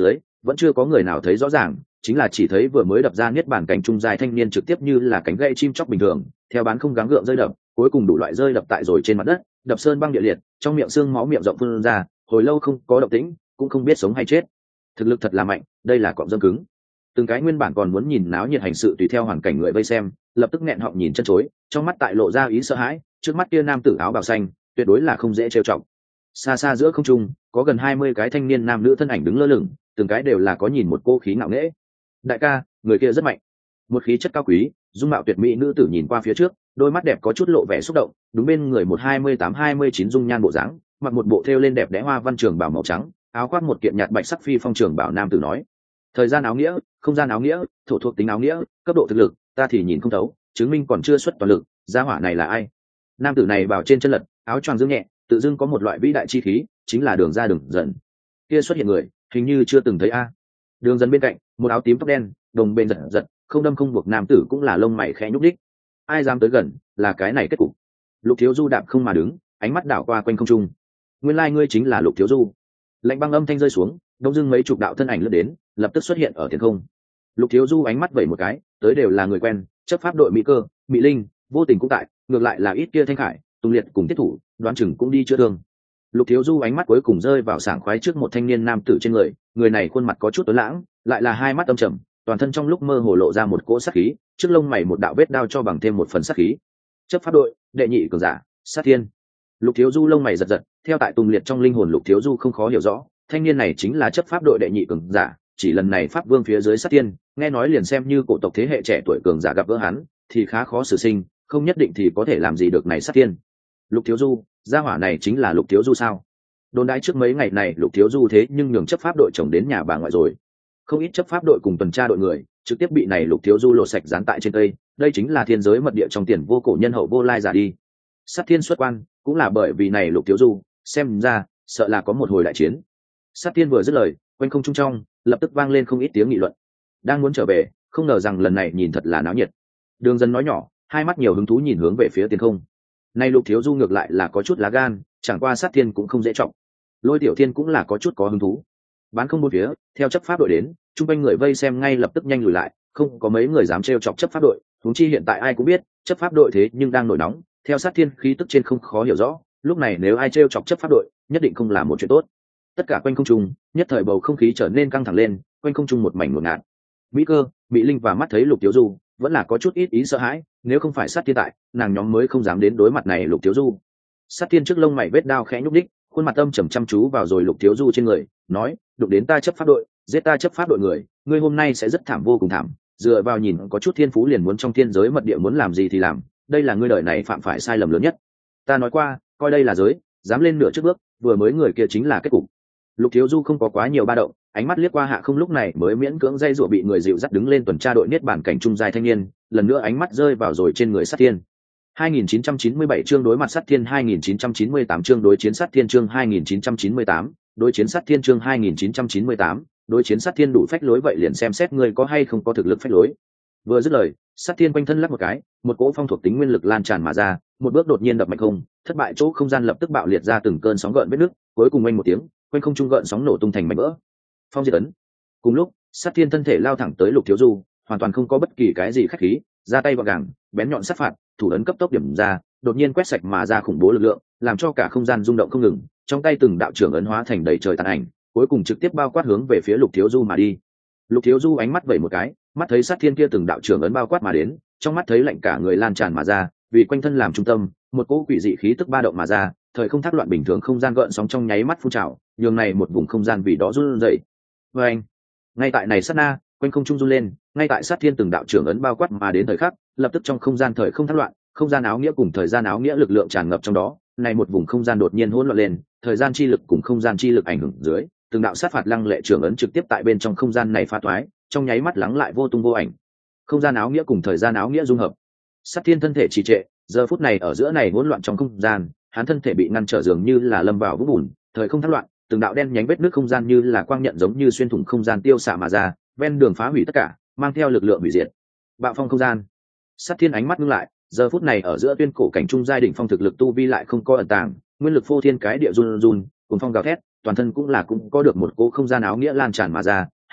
vẫn chưa có người nào thấy rõ ràng, chính là chỉ thấy vừa mới đập ra niết bàn cảnh trung dài thanh niên trực tiếp như là cánh gãy chim chóc bình thường, theo bán không gắng gượng rơi đập, cuối cùng đủ loại rơi đập tại rồi trên mặt đất, đập sơn băng địa liệt, trong miệng xương máu miệng rộng phun ra, hồi lâu không có động tĩnh, cũng không biết sống hay chết. Thực lực thật là mạnh, đây là cọm dâm cứng. Từng cái nguyên bản còn muốn nhìn náo nhiệt hành sự tùy theo hoàn cảnh người vây xem, lập tức nghẹn họng nhìn chân chối, trong mắt tại lộ ra ý sợ hãi, trước mắt kia nam tử áo bào xanh, tuyệt đối là không dễ trêu chọc. Xa xa giữa không trung, có gần hai mươi cái thanh niên nam nữ thân ảnh đứng lơ lửng, từng cái đều là có nhìn một cô khí ngạo nghễ. Đại ca, người kia rất mạnh. Một khí chất cao quý, dung mạo tuyệt mỹ nữ tử nhìn qua phía trước, đôi mắt đẹp có chút lộ vẻ xúc động, đúng bên người một hai mươi tám hai mươi chín dung nhan bộ dáng, mặc một bộ thêu lên đẹp đẽ hoa văn trường bào màu trắng, áo khoác một kiện nhạt bạch sắc phi phong trường bảo nam tử nói: thời gian áo nghĩa, không gian áo nghĩa, thổ thuộc tính áo nghĩa, cấp độ thực lực ta thì nhìn không thấu, chứng minh còn chưa xuất toàn lực, gia hỏa này là ai? Nam tử này bảo trên chân lật, áo choàng dương nhẹ, tự dưng có một loại vĩ đại chi khí, chính là Đường Ra Đường Dần. Kia xuất hiện người, hình như chưa từng thấy a. Đường Dần bên cạnh, một áo tím tóc đen, đồng bên giật giật, không đâm không buộc nam tử cũng là lông mày khẽ nhúc đích. Ai dám tới gần, là cái này kết cục. Lục Thiếu Du đạp không mà đứng, ánh mắt đảo qua quanh không trung. Nguyên lai ngươi chính là Lục Thiếu Du. Lạnh băng âm thanh rơi xuống, đông dưng mấy chục đạo thân ảnh lướt đến, lập tức xuất hiện ở thiên không. Lục Thiếu Du ánh mắt vẩy một cái, tới đều là người quen, chấp pháp đội Mỹ Cơ, Mỹ Linh, vô tình cũng tại, ngược lại là ít kia Thanh Khải, Tùng Liệt cùng tiết thủ, đoán chừng cũng đi chữa thương. Lục Thiếu Du ánh mắt cuối cùng rơi vào sảng khoái trước một thanh niên nam tử trên người, người này khuôn mặt có chút tối lãng, lại là hai mắt âm trầm, toàn thân trong lúc mơ hồ lộ ra một cỗ sát khí, trước lông mày một đạo vết đao cho bằng thêm một phần sát khí. Chấp pháp đội, đệ nhị cường giả, Sát Thiên. Lục Thiếu Du lông mày giật giật, theo tại Tùng Liệt trong linh hồn Lục Thiếu Du không khó hiểu rõ, thanh niên này chính là chấp pháp đội đệ nhị cường giả, chỉ lần này pháp vương phía dưới Sát Thiên, nghe nói liền xem như cổ tộc thế hệ trẻ tuổi cường giả gặp gỡ hắn, thì khá khó xử sinh, không nhất định thì có thể làm gì được này Sát Thiên. Lục Thiếu Du, gia hỏa này chính là Lục Thiếu Du sao? Đồn đãi trước mấy ngày này Lục Thiếu Du thế nhưng nhường chấp pháp đội chồng đến nhà bà ngoại rồi. Không ít chấp pháp đội cùng tuần tra đội người trực tiếp bị này Lục Thiếu Du lột sạch dán tại trên cây, đây chính là thiên giới mật địa trong tiền vô cổ nhân hậu vô lai giả đi. Sát Thiên xuất quan cũng là bởi vì này Lục Thiếu Du, xem ra sợ là có một hồi đại chiến. Sát Thiên vừa dứt lời, quanh không trung trong lập tức vang lên không ít tiếng nghị luận. Đang muốn trở về, không ngờ rằng lần này nhìn thật là náo nhiệt. Đường Dân nói nhỏ, hai mắt nhiều hứng thú nhìn hướng về phía thiên không. Nay Lục Thiếu Du ngược lại là có chút lá gan, chẳng qua Sát Thiên cũng không dễ trọng. Lôi Tiểu Thiên cũng là có chút có hứng thú. Bán không bốn phía, theo chấp pháp đội đến, chung quanh người vây xem ngay lập tức nhanh lùi lại, không có mấy người dám trêu chọc chấp pháp đội. Huống chi hiện tại ai cũng biết, chấp pháp đội thế nhưng đang nổi nóng, theo Sát Thiên khí tức trên không khó hiểu rõ, lúc này nếu ai trêu chọc chấp pháp đội, nhất định không là một chuyện tốt. Tất cả quanh không trung, nhất thời bầu không khí trở nên căng thẳng lên, quanh không trung một mảnh ngột ngạt. Mỹ Cơ, Mỹ Linh và mắt thấy Lục Thiếu Du, vẫn là có chút ít ý sợ hãi, nếu không phải Sát Thiên tại, nàng nhóm mới không dám đến đối mặt này Lục Thiếu Du. Sát Thiên trước lông mày vết đao khẽ nhúc đích, khuôn mặt âm trầm chăm chú vào rồi Lục Thiếu Du trên người, nói: đụng đến ta chấp pháp đội, giết ta chấp pháp đội người, ngươi hôm nay sẽ rất thảm vô cùng thảm, dựa vào nhìn có chút thiên phú liền muốn trong thiên giới mật địa muốn làm gì thì làm, đây là ngươi đời này phạm phải sai lầm lớn nhất. Ta nói qua, coi đây là giới, dám lên nửa trước bước, vừa mới người kia chính là kết cục. Lục Thiếu Du không có quá nhiều ba động, ánh mắt liếc qua hạ không lúc này mới miễn cưỡng dây dụa bị người dịu dắt đứng lên tuần tra đội niết bàn cảnh trung giai thanh niên, lần nữa ánh mắt rơi vào rồi trên người Sát Thiên. hai nghìn chín trăm chín mươi bảy chương đối mặt Sát Thiên, hai nghìn chín trăm chín mươi tám chương đối chiến Sát Thiên, chương hai nghìn chín trăm chín mươi tám, đối chiến Sát Thiên, chương hai nghìn chín trăm chín mươi tám, đối chiến Sát Thiên. Đủ phách lối vậy liền xem xét ngươi có hay không có thực lực phách lối. Vừa dứt lời, Sát Thiên quanh thân lắc một cái, một cỗ phong thuộc tính nguyên lực lan tràn mà ra, một bước đột nhiên đập mạnh không, thất bại chỗ không gian lập tức bạo liệt ra từng cơn sóng gợn vết nước, cuối cùng oanh một tiếng, quanh không trung gợn sóng nổ tung thành mảnh vỡ. Phong diệt ấn. Cùng lúc, Sát Thiên thân thể lao thẳng tới Lục Thiếu Du, hoàn toàn không có bất kỳ cái gì khách khí, ra tay gọn gàng, bén nhọn sát phạt, thủ ấn cấp tốc điểm ra, đột nhiên quét sạch mà ra khủng bố lực lượng, làm cho cả không gian rung động không ngừng, trong tay từng đạo trưởng ấn hóa thành đầy trời tàn ảnh, cuối cùng trực tiếp bao quát hướng về phía Lục Thiếu Du mà đi. Lục Thiếu Du ánh mắt vẩy một cái, mắt thấy Sát Thiên kia từng đạo trưởng ấn bao quát mà đến, trong mắt thấy lạnh cả người lan tràn mà ra, vì quanh thân làm trung tâm, một cỗ quỷ dị khí tức ba động mà ra, thời không thác loạn bình thường không gian gợn sóng trong nháy mắt phun trào, nhường này một vùng không gian vì đó run rẩy. Và anh, ngay tại này sát na, quanh không trung run lên, ngay tại Sát Thiên từng đạo trưởng ấn bao quát mà đến thời khắc, lập tức trong không gian thời không thác loạn, không gian áo nghĩa cùng thời gian áo nghĩa lực lượng tràn ngập trong đó, này một vùng không gian đột nhiên hỗn loạn lên, thời gian chi lực cùng không gian chi lực ảnh hưởng dưới, từng đạo sát phạt lăng lệ trưởng ấn trực tiếp tại bên trong không gian này phá toái, trong nháy mắt lắng lại vô tung vô ảnh. Không gian áo nghĩa cùng thời gian áo nghĩa dung hợp. Sát Thiên thân thể trì trệ, giờ phút này ở giữa này hỗn loạn trong không gian, hắn thân thể bị ngăn trở dường như là lâm vào vũng bùn, thời không thác loạn, từng đạo đen nhánh vết nước không gian như là quang nhận giống như xuyên thủng không gian tiêu xạ mà ra, ven đường phá hủy tất cả, mang theo lực lượng hủy diệt. Bạo phong không gian. Sát Thiên ánh mắt ngưng lại, giờ phút này ở giữa tuyên cổ cảnh trung giai đỉnh phong thực lực tu vi lại không có ẩn tàng, nguyên lực phô thiên cái địa run run, cùng phong gào thét, toàn thân cũng là cũng có được một cỗ không gian áo nghĩa lan tràn mà ra,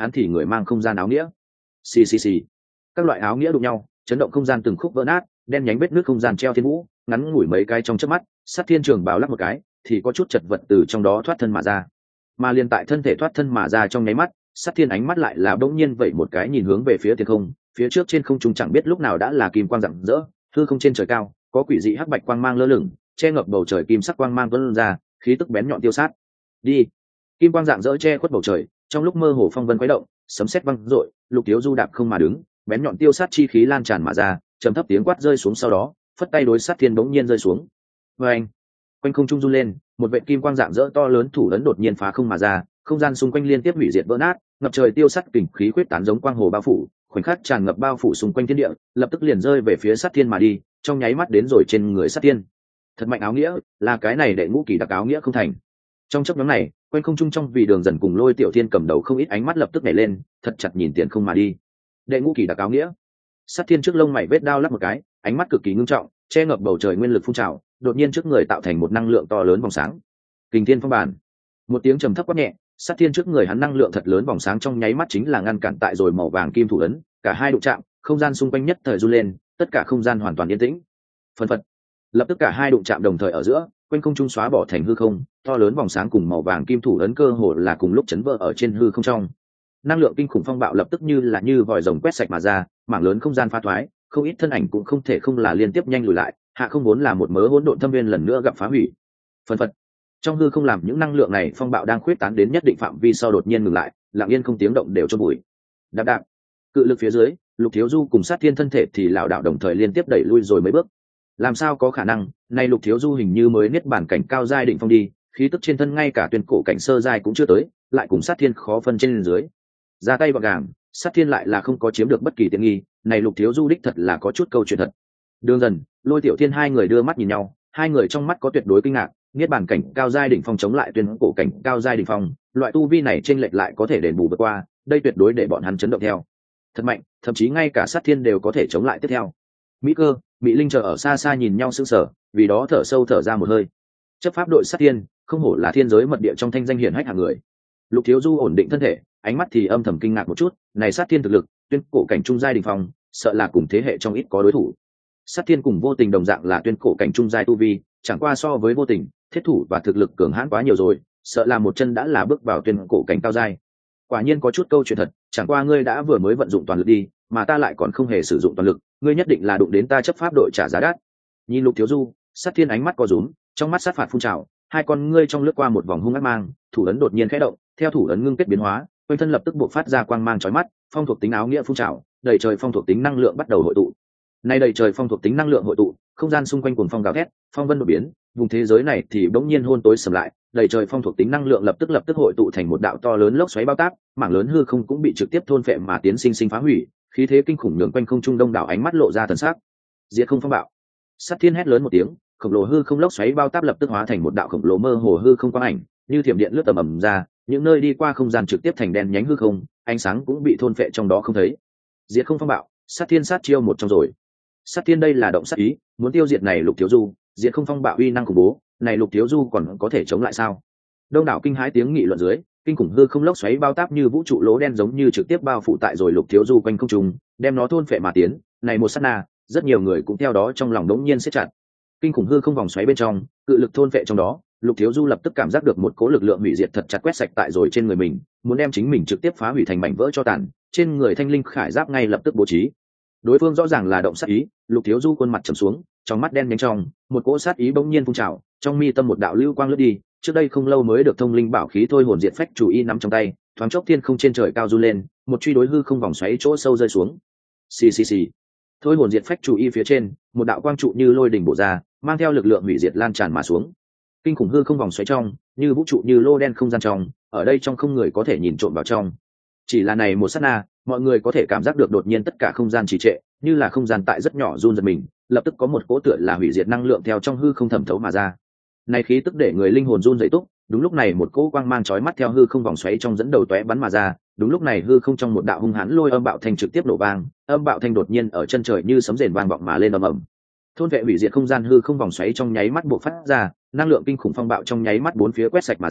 hắn thì người mang không gian áo nghĩa. Xì xì xì, các loại áo nghĩa đụng nhau, chấn động không gian từng khúc vỡ nát, đen nhánh vết nước không gian treo thiên vũ, ngắn ngủi mấy cái trong chớp mắt, Sát Thiên Trường Bảo lắc một cái, thì có chút chật vật từ trong đó thoát thân mà ra. Mà liền tại thân thể thoát thân mà ra trong nháy mắt, Sát Thiên ánh mắt lại là bỗng nhiên vậy một cái nhìn hướng về phía thiên không, phía trước trên không trung chẳng biết lúc nào đã là kim quang rạng rỡ, hư không trên trời cao, có quỷ dị hắc bạch quang mang lơ lửng, che ngập bầu trời kim sắc quang mang tuôn ra, khí tức bén nhọn tiêu sát. Đi. Kim quang rạng rỡ che khuất bầu trời, trong lúc mơ hồ phong vân khuấy động, sấm sét vang rội, Lục Thiếu Du đạp không mà đứng, bén nhọn tiêu sát chi khí lan tràn mà ra, trầm thấp tiếng quát rơi xuống sau đó, phất tay đối Sát Thiên bỗng nhiên rơi xuống. Oeng! Quanh không trung run lên, một vệt kim quang rạng rỡ to lớn thủ lớn đột nhiên phá không mà ra, không gian xung quanh liên tiếp hủy diệt vỡ nát, ngập trời tiêu sắt kình khí quyết tán giống quang hồ bao phủ, khoảnh khắc tràn ngập bao phủ xung quanh thiên địa, lập tức liền rơi về phía Sát Thiên mà đi, trong nháy mắt đến rồi trên người Sát Thiên. Thật mạnh áo nghĩa, là cái này đệ ngũ kỳ đặc áo nghĩa không thành. Trong chốc ngắn này, quanh không trung trong vì đường dần cùng Lôi Tiểu Thiên cầm đầu không ít ánh mắt lập tức nhảy lên, thật chặt nhìn tiền không mà đi. Đệ ngũ kỳ đặc áo nghĩa. Sát Thiên trước lông mày vết đao lắp một cái, ánh mắt cực kỳ ngưng trọng, che ngập bầu trời nguyên lực phun trào, đột nhiên trước người tạo thành một năng lượng to lớn vòng sáng. Kình Thiên Phong Bản. Một tiếng trầm thấp quát nhẹ, Sát Thiên trước người hắn năng lượng thật lớn vòng sáng trong nháy mắt chính là ngăn cản tại rồi màu vàng kim thủ ấn, cả hai đụng chạm, không gian xung quanh nhất thời run lên, tất cả không gian hoàn toàn yên tĩnh. Phần phật. Lập tức cả hai đụng chạm đồng thời ở giữa, quanh không trung xóa bỏ thành hư không, to lớn vòng sáng cùng màu vàng kim thủ ấn cơ hồ là cùng lúc chấn vỡ ở trên hư không trong. Năng lượng kinh khủng phong bạo lập tức như là như vòi rồng quét sạch mà ra, mảng lớn không gian phá thoái, không ít thân ảnh cũng không thể không là liên tiếp nhanh lùi lại, hạ không vốn là một mớ hỗn độn thâm viên lần nữa gặp phá hủy. Phần phật. Trong hư không làm những năng lượng này phong bạo đang khuyết tán đến nhất định phạm vi sau đột nhiên ngừng lại, lặng yên không tiếng động đều cho bụi. Đạp đạp. Cự lực phía dưới, Lục Thiếu Du cùng Sát Thiên thân thể thì lảo đảo đồng thời liên tiếp đẩy lui rồi mấy bước. Làm sao có khả năng, nay Lục Thiếu Du hình như mới niết bản cảnh cao giai định phong đi, khí tức trên thân ngay cả tuyên cổ cảnh sơ giai cũng chưa tới, lại cùng Sát Thiên khó phân trên dưới. Ra tay gọn gàng, Sát Thiên lại là không có chiếm được bất kỳ tiện nghi, này Lục Thiếu Du đích thật là có chút câu chuyện thật. Đường Dần, Lôi Tiểu Thiên hai người đưa mắt nhìn nhau, hai người trong mắt có tuyệt đối kinh ngạc, niết bản cảnh cao giai đỉnh phong chống lại tuyên cổ cảnh cao giai đỉnh phong, loại tu vi này chênh lệch lại có thể đền bù vượt qua, đây tuyệt đối để bọn hắn chấn động theo. Thật mạnh, thậm chí ngay cả Sát Thiên đều có thể chống lại tiếp theo. Mỹ Cơ, Mỹ Linh chờ ở xa xa nhìn nhau sững sờ, vì đó thở sâu thở ra một hơi. Chấp pháp đội Sát Thiên, không hổ là thiên giới mật địa trong thanh danh hiển hách hạng người. Lục Thiếu Du ổn định thân thể, ánh mắt thì âm thầm kinh ngạc một chút, này Sát Thiên thực lực, tuyên cổ cảnh trung giai đỉnh phong, sợ là cùng thế hệ trong ít có đối thủ. Sát Thiên cùng Vô Tình đồng dạng là tuyên cổ cảnh trung giai tu vi, chẳng qua so với Vô Tình, thiết thủ và thực lực cường hãn quá nhiều rồi, sợ là một chân đã là bước vào tuyên cổ cảnh cao giai. Quả nhiên có chút câu chuyện thật, chẳng qua ngươi đã vừa mới vận dụng toàn lực đi, mà ta lại còn không hề sử dụng toàn lực, ngươi nhất định là đụng đến ta chấp pháp đội trả giá đắt. Nhìn Lục Thiếu Du, Sát Thiên ánh mắt co rúm, trong mắt sát phạt phun trào, hai con ngươi trong lướt qua một vòng hung ác mang, thủ ấn đột nhiên khẽ động, theo thủ ấn ngưng kết biến hóa, quanh thân lập tức bộc phát ra quang mang chói mắt, phong thuộc tính áo nghĩa phun trào, đầy trời phong thuộc tính năng lượng bắt đầu hội tụ. Nay đầy trời phong thuộc tính năng lượng hội tụ, không gian xung quanh cuồng phong gào thét, phong vân đột biến, vùng thế giới này thì bỗng nhiên hôn tối sầm lại, đầy trời phong thuộc tính năng lượng lập tức lập tức hội tụ thành một đạo to lớn lốc xoáy bao táp, mảng lớn hư không cũng bị trực tiếp thôn phệ mà tiến sinh sinh phá hủy, khí thế kinh khủng nhường quanh không trung đông đảo ánh mắt lộ ra thần sắc. Diệt không phong bạo. Sát Thiên hét lớn một tiếng, khổng lồ hư không lốc xoáy bao táp lập tức hóa thành một đạo khổng lồ mơ hồ hư không quang ảnh, như thiểm điện lướt tầm ầm ra, những nơi đi qua không gian trực tiếp thành đen nhánh hư không, ánh sáng cũng bị thôn phệ trong đó không thấy. Diệt không phong bạo, Sát Thiên sát chiêu một trong rồi. Sát Thiên đây là động sát ý, muốn tiêu diệt này Lục Thiếu Du, diệt không phong bạo uy năng khủng bố, này Lục Thiếu Du còn có thể chống lại sao? Đông đảo kinh hãi tiếng nghị luận dưới, kinh khủng hư không lốc xoáy bao táp như vũ trụ lỗ đen giống như trực tiếp bao phủ tại rồi Lục Thiếu Du quanh không trung, đem nó thôn phệ mà tiến, này một sát na, rất nhiều người cũng theo đó trong lòng đống nhiên siết chặt. Kinh khủng hư không vòng xoáy bên trong, cự lực thôn phệ trong đó, Lục Thiếu Du lập tức cảm giác được một cỗ lực lượng hủy diệt thật chặt quét sạch tại rồi trên người mình, muốn đem chính mình trực tiếp phá hủy thành mảnh vỡ cho tàn, trên người thanh linh khải giáp ngay lập tức bố trí. Đối phương rõ ràng là động sát ý, Lục Thiếu Du khuôn mặt trầm xuống, trong mắt đen nhánh trong, một cỗ sát ý bỗng nhiên phun trào, trong mi tâm một đạo lưu quang lướt đi, trước đây không lâu mới được thông linh bảo khí thôi hồn diệt phách chủ y nắm trong tay, thoáng chốc thiên không trên trời cao du lên, một truy đối hư không vòng xoáy chỗ sâu rơi xuống. Xì xì xì. Thôi hồn diệt phách chủ y phía trên, một đạo quang trụ như lôi đỉnh bổ ra, mang theo lực lượng hủy diệt lan tràn mà xuống. Kinh khủng hư không vòng xoáy trong, như vũ trụ như lô đen không gian trong, ở đây trong không người có thể nhìn trộm vào trong. Chỉ là này một sát na, mọi người có thể cảm giác được đột nhiên tất cả không gian trì trệ, như là không gian tại rất nhỏ run giật mình, lập tức có một cỗ tựa là hủy diệt năng lượng theo trong hư không thẩm thấu mà ra. Này khí tức để người linh hồn run dậy túc, đúng lúc này một cỗ quang mang chói mắt theo hư không vòng xoáy trong dẫn đầu tóe bắn mà ra, đúng lúc này hư không trong một đạo hung hãn lôi âm bạo thanh trực tiếp nổ vang, âm bạo thanh đột nhiên ở chân trời như sấm rền vang vọng mà lên ầm ầm. Thôn vệ hủy diệt không gian hư không vòng xoáy trong nháy mắt bộc phát ra, năng lượng kinh khủng phong bạo trong nháy mắt bốn phía quét sạch mà ra,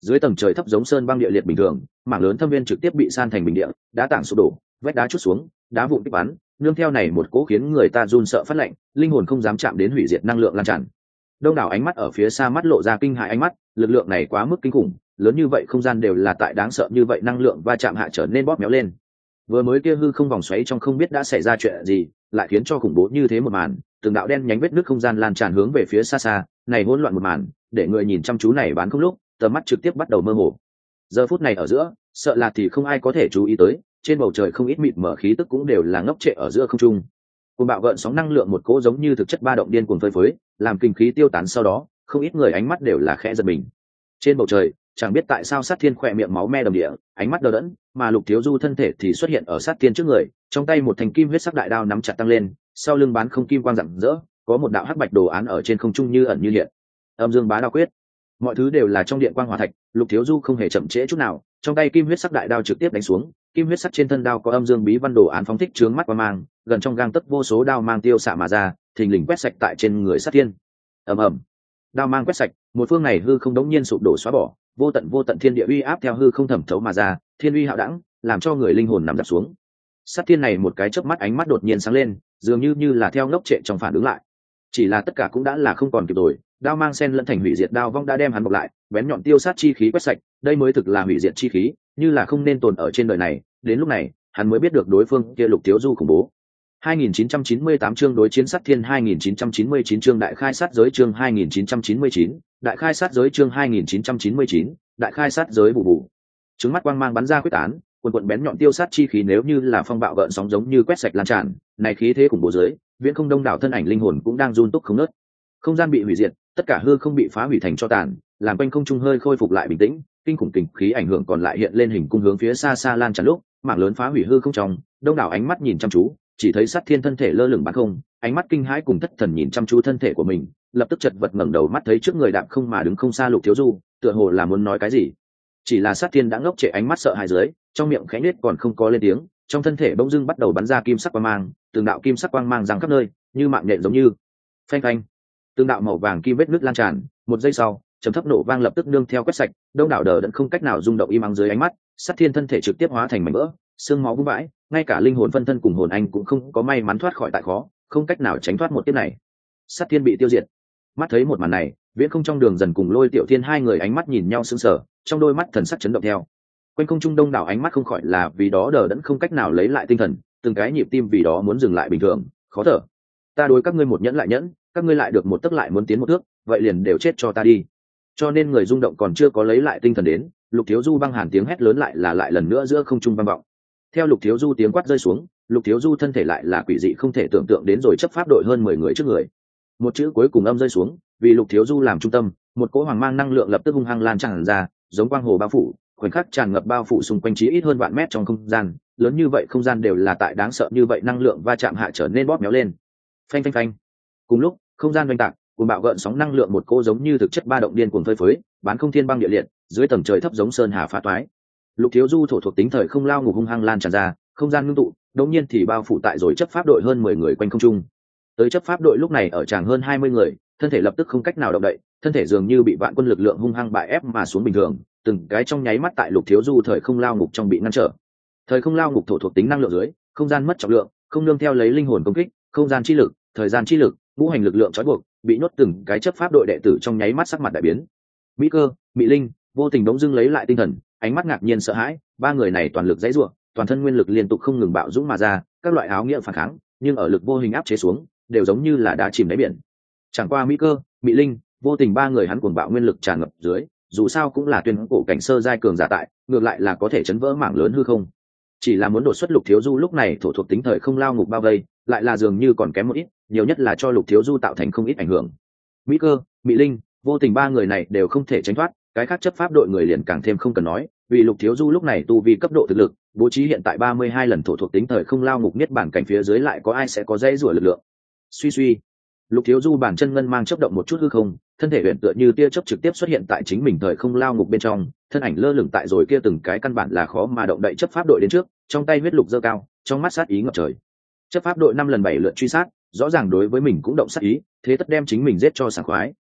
dưới tầng trời thấp giống sơn băng địa liệt bình thường, mảng lớn thâm viên trực tiếp bị san thành bình địa, đá tảng sụp đổ, vách đá trút xuống, đá vụn kích bắn, nương theo này một cỗ khiến người ta run sợ phát lạnh, linh hồn không dám chạm đến hủy diệt năng lượng lan tràn. Đông đảo ánh mắt ở phía xa mắt lộ ra kinh hãi ánh mắt, lực lượng này quá mức kinh khủng, lớn như vậy không gian đều là tại đáng sợ như vậy năng lượng va chạm hạ trở nên bóp méo lên. Vừa mới kia hư không vòng xoáy trong không biết đã xảy ra chuyện gì, lại khiến cho khủng bố như thế một màn, từng đạo đen nhánh vết nước không gian lan tràn hướng về phía xa xa, này hỗn loạn một màn, để người nhìn chăm chú này bán không lúc, tầm mắt trực tiếp bắt đầu mơ hồ. Giờ phút này ở giữa, sợ là thì không ai có thể chú ý tới, trên bầu trời không ít mịt mở khí tức cũng đều là ngốc trệ ở giữa không trung. Cùng bạo gợn sóng năng lượng một cỗ giống như thực chất ba động điên cuồng phơi phới, làm kinh khí tiêu tán sau đó, không ít người ánh mắt đều là khẽ giật mình. Trên bầu trời, chẳng biết tại sao Sát Thiên khỏe miệng máu me đầm địa, ánh mắt đờ đẫn, mà Lục Thiếu Du thân thể thì xuất hiện ở Sát Thiên trước người, trong tay một thanh kim huyết sắc đại đao nắm chặt tăng lên, sau lưng bán không kim quang rạng rỡ, có một đạo hắc bạch đồ án ở trên không trung như ẩn như hiện. Âm Dương Bá Đao Quyết. Mọi thứ đều là trong điện quang hỏa thạch, Lục Thiếu Du không hề chậm trễ chút nào, trong tay kim huyết sắc đại đao trực tiếp đánh xuống, kim huyết sắc trên thân đao có âm dương bí văn đồ án phóng thích chướng mắt qua mang, gần trong gang tấc vô số đao mang tiêu xạ mà ra, thình lình quét sạch tại trên người Sát Thiên. Ầm ầm. Đao mang quét sạch, một phương này hư không đống nhiên sụp đổ xóa bỏ, vô tận vô tận thiên địa uy áp theo hư không thẩm thấu mà ra, thiên uy hạo đẳng, làm cho người linh hồn nằm dạp xuống. Sát Thiên này một cái chớp mắt ánh mắt đột nhiên sáng lên, dường như như là theo ngốc trệ trong phản ứng lại. Chỉ là tất cả cũng đã là không còn kịp rồi, đao mang sen lẫn thành hủy diệt đao vong đã đem hắn bọc lại, bén nhọn tiêu sát chi khí quét sạch, đây mới thực là hủy diệt chi khí, như là không nên tồn ở trên đời này. Đến lúc này, hắn mới biết được đối phương kia Lục Thiếu Du khủng bố. hai nghìn chín trăm chín mươi tám chương đối chiến Sát Thiên, hai nghìn chín trăm chín mươi chín chương đại khai sát giới, chương hai nghìn chín trăm chín mươi chín, đại khai sát giới, chương hai nghìn chín trăm chín mươi chín, đại khai sát giới bù bù. Trứng mắt quang mang bắn ra quyết tán, quần quần bén nhọn tiêu sát chi khí nếu như là phong bạo gợn sóng giống như quét sạch lan tràn, này khí thế khủng bố dưới, viễn không đông đảo thân ảnh linh hồn cũng đang run túc không ngớt. Không gian bị hủy diệt, tất cả hư không bị phá hủy thành tro tàn, làm quanh không trung hơi khôi phục lại bình tĩnh, kinh khủng kình khí ảnh hưởng còn lại hiện lên hình cung hướng phía xa xa lan tràn lúc, mảng lớn phá hủy hư không trong, đông đảo ánh mắt nhìn chăm chú, chỉ thấy Sát Thiên thân thể lơ lửng bắn không, ánh mắt kinh hãi cùng thất thần nhìn chăm chú thân thể của mình, lập tức chật vật ngẩng đầu mắt thấy trước người đạm không mà đứng không xa Lục Thiếu Du, tựa hồ là muốn nói cái gì. Chỉ là Sát Thiên đã ngốc trệ ánh mắt sợ hãi dưới, trong miệng khẽ nhếch còn không có lên tiếng, trong thân thể bỗng dưng bắt đầu bắn ra kim sắc quang mang, từng đạo kim sắc quang mang giăng khắp nơi, như mạng nhện giống như. Phanh phanh. Từng đạo màu vàng kim vết nứt lan tràn, một giây sau, trầm thấp nổ vang lập tức nương theo quét sạch, đông đảo đờ đẫn không cách nào rung động im ắng dưới ánh mắt, Sát Thiên thân thể trực tiếp hóa thành mảnh vỡ, xương máu vung vãi, ngay cả linh hồn phân thân cùng hồn anh cũng không có may mắn thoát khỏi tại khó, không cách nào tránh thoát một kiếp này. Sát Thiên bị tiêu diệt. Mắt thấy một màn này, viễn không trong đường dần cùng Lôi Tiểu Thiên hai người ánh mắt nhìn nhau sững sờ, trong đôi mắt thần sắc chấn động theo. Quanh không trung đông đảo ánh mắt không khỏi là vì đó đờ đẫn không cách nào lấy lại tinh thần, từng cái nhịp tim vì đó muốn dừng lại bình thường, khó thở. Ta đối các ngươi một nhẫn lại nhẫn, các ngươi lại được một tấc lại muốn tiến một thước, vậy liền đều chết cho ta đi. Cho nên người rung động còn chưa có lấy lại tinh thần đến, Lục Thiếu Du băng hàn tiếng hét lớn lại là lại lần nữa giữa không trung vang vọng. Theo Lục Thiếu Du tiếng quát rơi xuống, Lục Thiếu Du thân thể lại là quỷ dị không thể tưởng tượng đến rồi chấp pháp đội hơn mười người trước người. Một chữ cuối cùng âm rơi xuống, vì Lục Thiếu Du làm trung tâm, một cỗ hoàng mang năng lượng lập tức hung hăng lan tràn ra, giống quang hồ bao phủ, khoảnh khắc tràn ngập bao phủ xung quanh chí ít hơn vạn mét trong không gian, lớn như vậy không gian đều là tại đáng sợ như vậy năng lượng va chạm hạ trở nên bóp méo lên. Phanh phanh phanh. Cùng lúc, không gian oanh tạc, cùng bạo gợn sóng năng lượng một cô giống như thực chất ba động điên cuồng phơi phới, bán không thiên băng địa liệt, dưới tầng trời thấp giống sơn hà phá toái. Lục Thiếu Du thổ thuộc tính thời không lao ngục hung hăng lan tràn ra, không gian ngưng tụ, đột nhiên thì bao phủ tại rồi chấp pháp đội hơn mười người quanh không trung. Tới chấp pháp đội lúc này ở tràng hơn hai mươi người, thân thể lập tức không cách nào động đậy, thân thể dường như bị vạn quân lực lượng hung hăng bại ép mà xuống bình thường, từng cái trong nháy mắt tại Lục Thiếu Du thời không lao ngục trong bị ngăn trở. Thời không lao ngục thổ thuộc tính năng lượng dưới, không gian mất trọng lượng, không nương theo lấy linh hồn công kích, không gian chi lực, thời gian chi lực, ngũ hành lực lượng trói buộc, bị nhốt từng cái chấp pháp đội đệ tử trong nháy mắt sắc mặt đại biến. Mỹ Cơ, Mỹ Linh, vô tình đống dưng lấy lại tinh thần, ánh mắt ngạc nhiên sợ hãi, ba người này toàn lực dãy rủa, toàn thân nguyên lực liên tục không ngừng bạo dũng mà ra, các loại áo nghĩa phản kháng, nhưng ở lực vô hình áp chế xuống, đều giống như là đá chìm đáy biển. Chẳng qua Mỹ Cơ, Mỹ Linh, vô tình ba người hắn cuồng bạo nguyên lực tràn ngập dưới, dù sao cũng là tuyên cổ cảnh sơ giai cường giả tại, ngược lại là có thể chấn vỡ mảng lớn hư không. Chỉ là muốn đột xuất Lục Thiếu Du lúc này thổ thuộc tính thời không lao ngục bao vây, lại là dường như còn kém một ít, nhiều nhất là cho Lục Thiếu Du tạo thành không ít ảnh hưởng. Mỹ Cơ, Mỹ Linh, vô tình ba người này đều không thể tránh thoát, cái khác chấp pháp đội người liền càng thêm không cần nói, vì Lục Thiếu Du lúc này tu vi cấp độ thực lực, bố trí hiện tại ba mươi hai lần thổ thuộc tính thời không lao ngục niết bản cảnh phía dưới lại có ai sẽ có dãy rủa lực lượng. Suy suy, Lục Thiếu Du bản chân ngân mang chớp động một chút hư không, thân thể huyền tựa như tia chớp trực tiếp xuất hiện tại chính mình thời không lao ngục bên trong, thân ảnh lơ lửng tại rồi kia từng cái căn bản là khó mà động đậy chấp pháp đội đến trước, trong tay huyết lục giơ cao, trong mắt sát ý ngập trời. Chấp pháp đội năm lần bảy lượt truy sát, rõ ràng đối với mình cũng động sát ý, thế tất đem chính mình giết cho sảng khoái,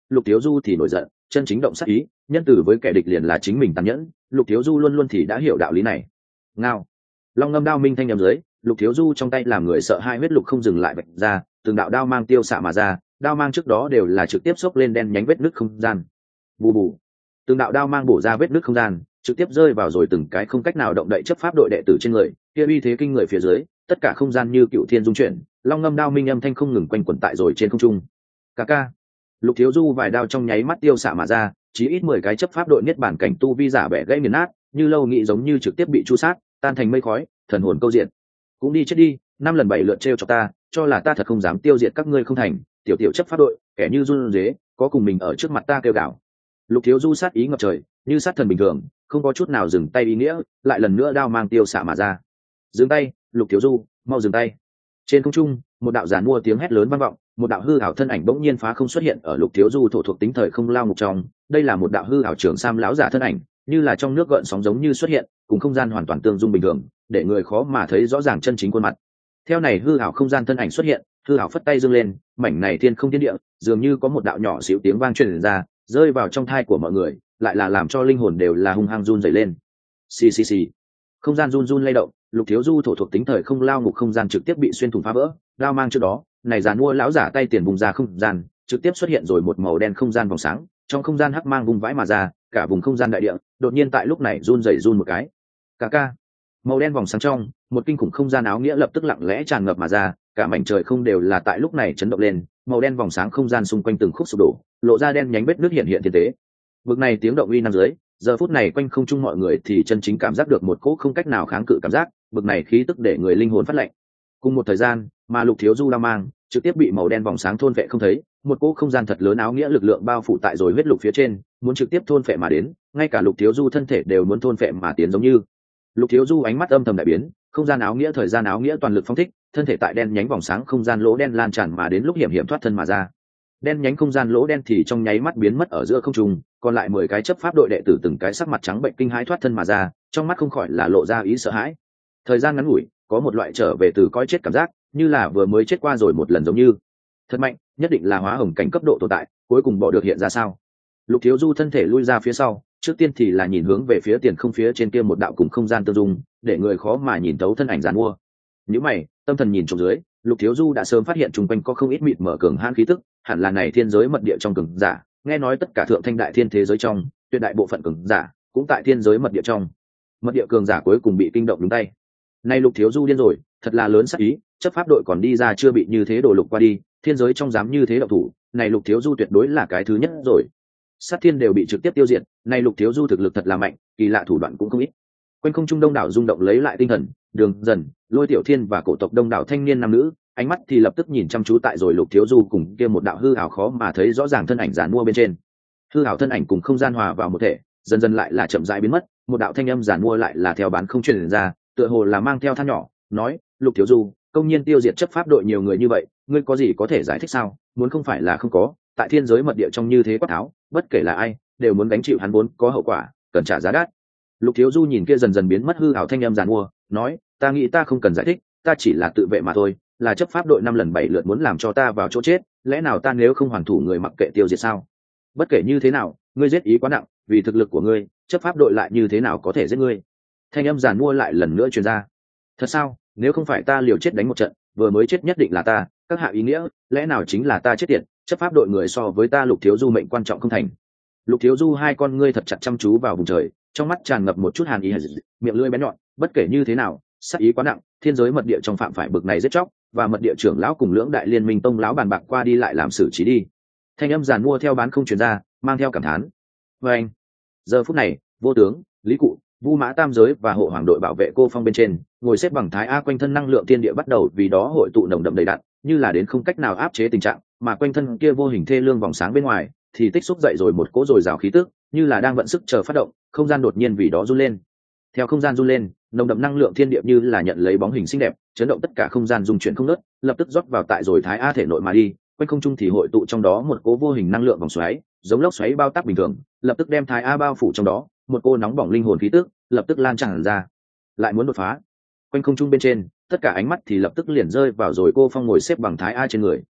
Lục Thiếu Du thì nổi giận, chân chính động sát ý, nhân từ với kẻ địch liền là chính mình tàn nhẫn. Lục Thiếu Du luôn luôn thì đã hiểu đạo lý này. Ngao, long ngâm đao minh thanh nhầm dưới, Lục Thiếu Du trong tay làm người sợ hai huyết lục không dừng lại bạch ra, từng đạo đao mang tiêu xạ mà ra, đao mang trước đó đều là trực tiếp xốc lên đen nhánh vết nứt không gian. Bù bù, từng đạo đao mang bổ ra vết nứt không gian, trực tiếp rơi vào rồi từng cái không cách nào động đậy chấp pháp đội đệ tử trên người, kia uy thế kinh người phía dưới, tất cả không gian như cựu thiên dung chuyển, long ngâm đao minh âm thanh không ngừng quanh quẩn tại rồi trên không trung. Ca ca, Lục Thiếu Du vài đao trong nháy mắt tiêu xạ mà ra, chí ít mười cái chấp pháp đội niết bản cảnh tu vi giả bẻ gãy nghiền nát, như lâu nghị giống như trực tiếp bị chu sát, tan thành mây khói, thần hồn câu diện. Cũng đi chết đi, năm lần bảy lượt trêu cho ta, cho là ta thật không dám tiêu diệt các ngươi không thành, tiểu tiểu chấp pháp đội, kẻ như run rế, có cùng mình ở trước mặt ta kêu gào. Lục Thiếu Du sát ý ngập trời, như sát thần bình thường, không có chút nào dừng tay ý nghĩa, lại lần nữa đao mang tiêu xạ mà ra. Dừng tay, Lục Thiếu Du, mau dừng tay. Trên không trung, một đạo giàn mua tiếng hét lớn vang vọng, một đạo hư ảo thân ảnh bỗng nhiên phá không xuất hiện ở Lục Thiếu Du thổ thuộc tính thời không lao ngục trong. Đây là một đạo hư ảo trưởng sam lão giả thân ảnh, như là trong nước gợn sóng giống như xuất hiện, cùng không gian hoàn toàn tương dung bình thường, để người khó mà thấy rõ ràng chân chính khuôn mặt. Theo này hư ảo không gian thân ảnh xuất hiện, hư ảo phất tay giương lên, mảnh này thiên không thiên địa, dường như có một đạo nhỏ xíu tiếng vang truyền ra, rơi vào trong thai của mọi người, lại là làm cho linh hồn đều là hung hăng run rẩy lên. Xì xì xì. Không gian run run lay động, Lục Thiếu Du thổ thuộc tính thời không lao ngục không gian trực tiếp bị xuyên thủng phá vỡ, đao mang trước đó, này giàn mua lão giả tay tiền vùng ra không gian, trực tiếp xuất hiện rồi một màu đen không gian vòng sáng, trong không gian hắc mang vùng vãi mà ra, cả vùng không gian đại địa, đột nhiên tại lúc này run rẩy run một cái. Cà ca. Màu đen vòng sáng trong, một kinh khủng không gian áo nghĩa lập tức lặng lẽ tràn ngập mà ra, cả mảnh trời không đều là tại lúc này chấn động lên, màu đen vòng sáng không gian xung quanh từng khúc sụp đổ, lộ ra đen nhánh vết nước hiện hiện thiên tế. Vực này tiếng động uy năng dưới, giờ phút này quanh không trung mọi người thì chân chính cảm giác được một cỗ không cách nào kháng cự cảm giác, vực này khí tức để người linh hồn phát lạnh. Cùng một thời gian, mà Lục Thiếu Du lao mang trực tiếp bị màu đen vòng sáng thôn phệ không thấy, một cỗ không gian thật lớn áo nghĩa lực lượng bao phủ tại rồi huyết lục phía trên, muốn trực tiếp thôn phệ mà đến, ngay cả Lục Thiếu Du thân thể đều muốn thôn phệ mà tiến giống như. Lục Thiếu Du ánh mắt âm thầm đại biến, không gian áo nghĩa thời gian áo nghĩa toàn lực phóng thích, thân thể tại đen nhánh vòng sáng không gian lỗ đen lan tràn mà đến lúc hiểm hiểm thoát thân mà ra. Đen nhánh không gian lỗ đen thì trong nháy mắt biến mất ở giữa không trung, còn lại mười cái chấp pháp đội đệ tử từng cái sắc mặt trắng bệnh kinh hãi thoát thân mà ra, trong mắt không khỏi là lộ ra ý sợ hãi. Thời gian ngắn ngủi, có một loại trở về từ coi chết cảm giác, như là vừa mới chết qua rồi một lần giống như. Thật mạnh, nhất định là hóa hồng cảnh cấp độ tồn tại, cuối cùng bỏ được hiện ra sao? Lục Thiếu Du thân thể lui ra phía sau, trước tiên thì là nhìn hướng về phía tiền không phía trên kia một đạo cùng không gian tương dung, để người khó mà nhìn thấu thân ảnh giàn mua. Nếu mày, tâm thần nhìn trộm dưới, Lục Thiếu Du đã sớm phát hiện chung quanh có không ít mịt mở cường hãn khí tức, hẳn là này thiên giới mật địa trong cường giả, nghe nói tất cả thượng thanh đại thiên thế giới trong, tuyệt đại bộ phận cường giả cũng tại thiên giới mật địa trong. Mật địa cường giả cuối cùng bị kinh động đúng tay. Nay Lục Thiếu Du điên rồi, thật là lớn sắc ý, chấp pháp đội còn đi ra chưa bị như thế đổ lục qua đi, thiên giới trong dám như thế động thủ, này Lục Thiếu Du tuyệt đối là cái thứ nhất rồi. Sát thiên đều bị trực tiếp tiêu diệt, này Lục Thiếu Du thực lực thật là mạnh, kỳ lạ thủ đoạn cũng không ít. Quanh không trung đông đảo rung động lấy lại tinh thần, Đường Dần, Lôi Tiểu Thiên và cổ tộc đông đảo thanh niên nam nữ, ánh mắt thì lập tức nhìn chăm chú tại rồi Lục Thiếu Du cùng kia một đạo hư ảo khó mà thấy rõ ràng thân ảnh giàn mua bên trên. Hư ảo thân ảnh cùng không gian hòa vào một thể, dần dần lại là chậm rãi biến mất, một đạo thanh âm giàn mua lại là theo bán không truyền ra, tựa hồ là mang theo than nhỏ, nói: "Lục Thiếu Du, công nhiên tiêu diệt chấp pháp đội nhiều người như vậy, ngươi có gì có thể giải thích sao? Muốn không phải là không có, tại thiên giới mật địa trong như thế quát tháo, bất kể là ai, đều muốn gánh chịu hắn vốn có hậu quả, cần trả giá đắt." Lục Thiếu Du nhìn kia dần dần biến mất hư ảo thanh âm giàn mua, nói: "Ta nghĩ ta không cần giải thích, ta chỉ là tự vệ mà thôi, là chấp pháp đội năm lần bảy lượt muốn làm cho ta vào chỗ chết, lẽ nào ta nếu không hoàn thủ người mặc kệ tiêu diệt sao? Bất kể như thế nào, ngươi giết ý quá nặng, vì thực lực của ngươi, chấp pháp đội lại như thế nào có thể giết ngươi?" Thanh âm giàn mua lại lần nữa truyền ra. "Thật sao? Nếu không phải ta liều chết đánh một trận, vừa mới chết nhất định là ta, các hạ ý nghĩa, lẽ nào chính là ta chết tiệt, chấp pháp đội người so với ta Lục Thiếu Du mệnh quan trọng không thành?" Lục Thiếu Du hai con ngươi thật chặt chăm chú vào vùng trời, trong mắt tràn ngập một chút hàn ý, miệng lưỡi bén nhọn, bất kể như thế nào, sát ý quá nặng, thiên giới mật địa trong phạm phải bực này giết chóc, và mật địa trưởng lão cùng lưỡng đại liên minh tông lão bàn bạc qua đi lại làm xử trí đi. Thanh âm giàn mua theo bán không truyền ra, mang theo cảm thán. Và anh, giờ phút này, Vô Tướng, Lý Cụ, Vu Mã tam giới và hộ hoàng đội bảo vệ cô phong bên trên, ngồi xếp bằng thái a quanh thân năng lượng thiên địa bắt đầu vì đó hội tụ nồng đậm đầy đặn, như là đến không cách nào áp chế tình trạng, mà quanh thân kia vô hình thê lương vòng sáng bên ngoài thì tích xúc dậy rồi một cỗ dồi dào khí tức, như là đang vận sức chờ phát động, không gian đột nhiên vì đó run lên. Theo không gian run lên, nồng đậm năng lượng thiên địa như là nhận lấy bóng hình xinh đẹp, chấn động tất cả không gian dung chuyển không ngớt, lập tức rót vào tại rồi thái a thể nội mà đi, quanh không trung thì hội tụ trong đó một cỗ vô hình năng lượng vòng xoáy, giống lốc xoáy bao tác bình thường, lập tức đem thái a bao phủ trong đó, một cô nóng bỏng linh hồn khí tức lập tức lan tràn ra. Lại muốn đột phá. Quanh không trung bên trên, tất cả ánh mắt thì lập tức liền rơi vào rồi cô phong ngồi xếp bằng thái a trên người.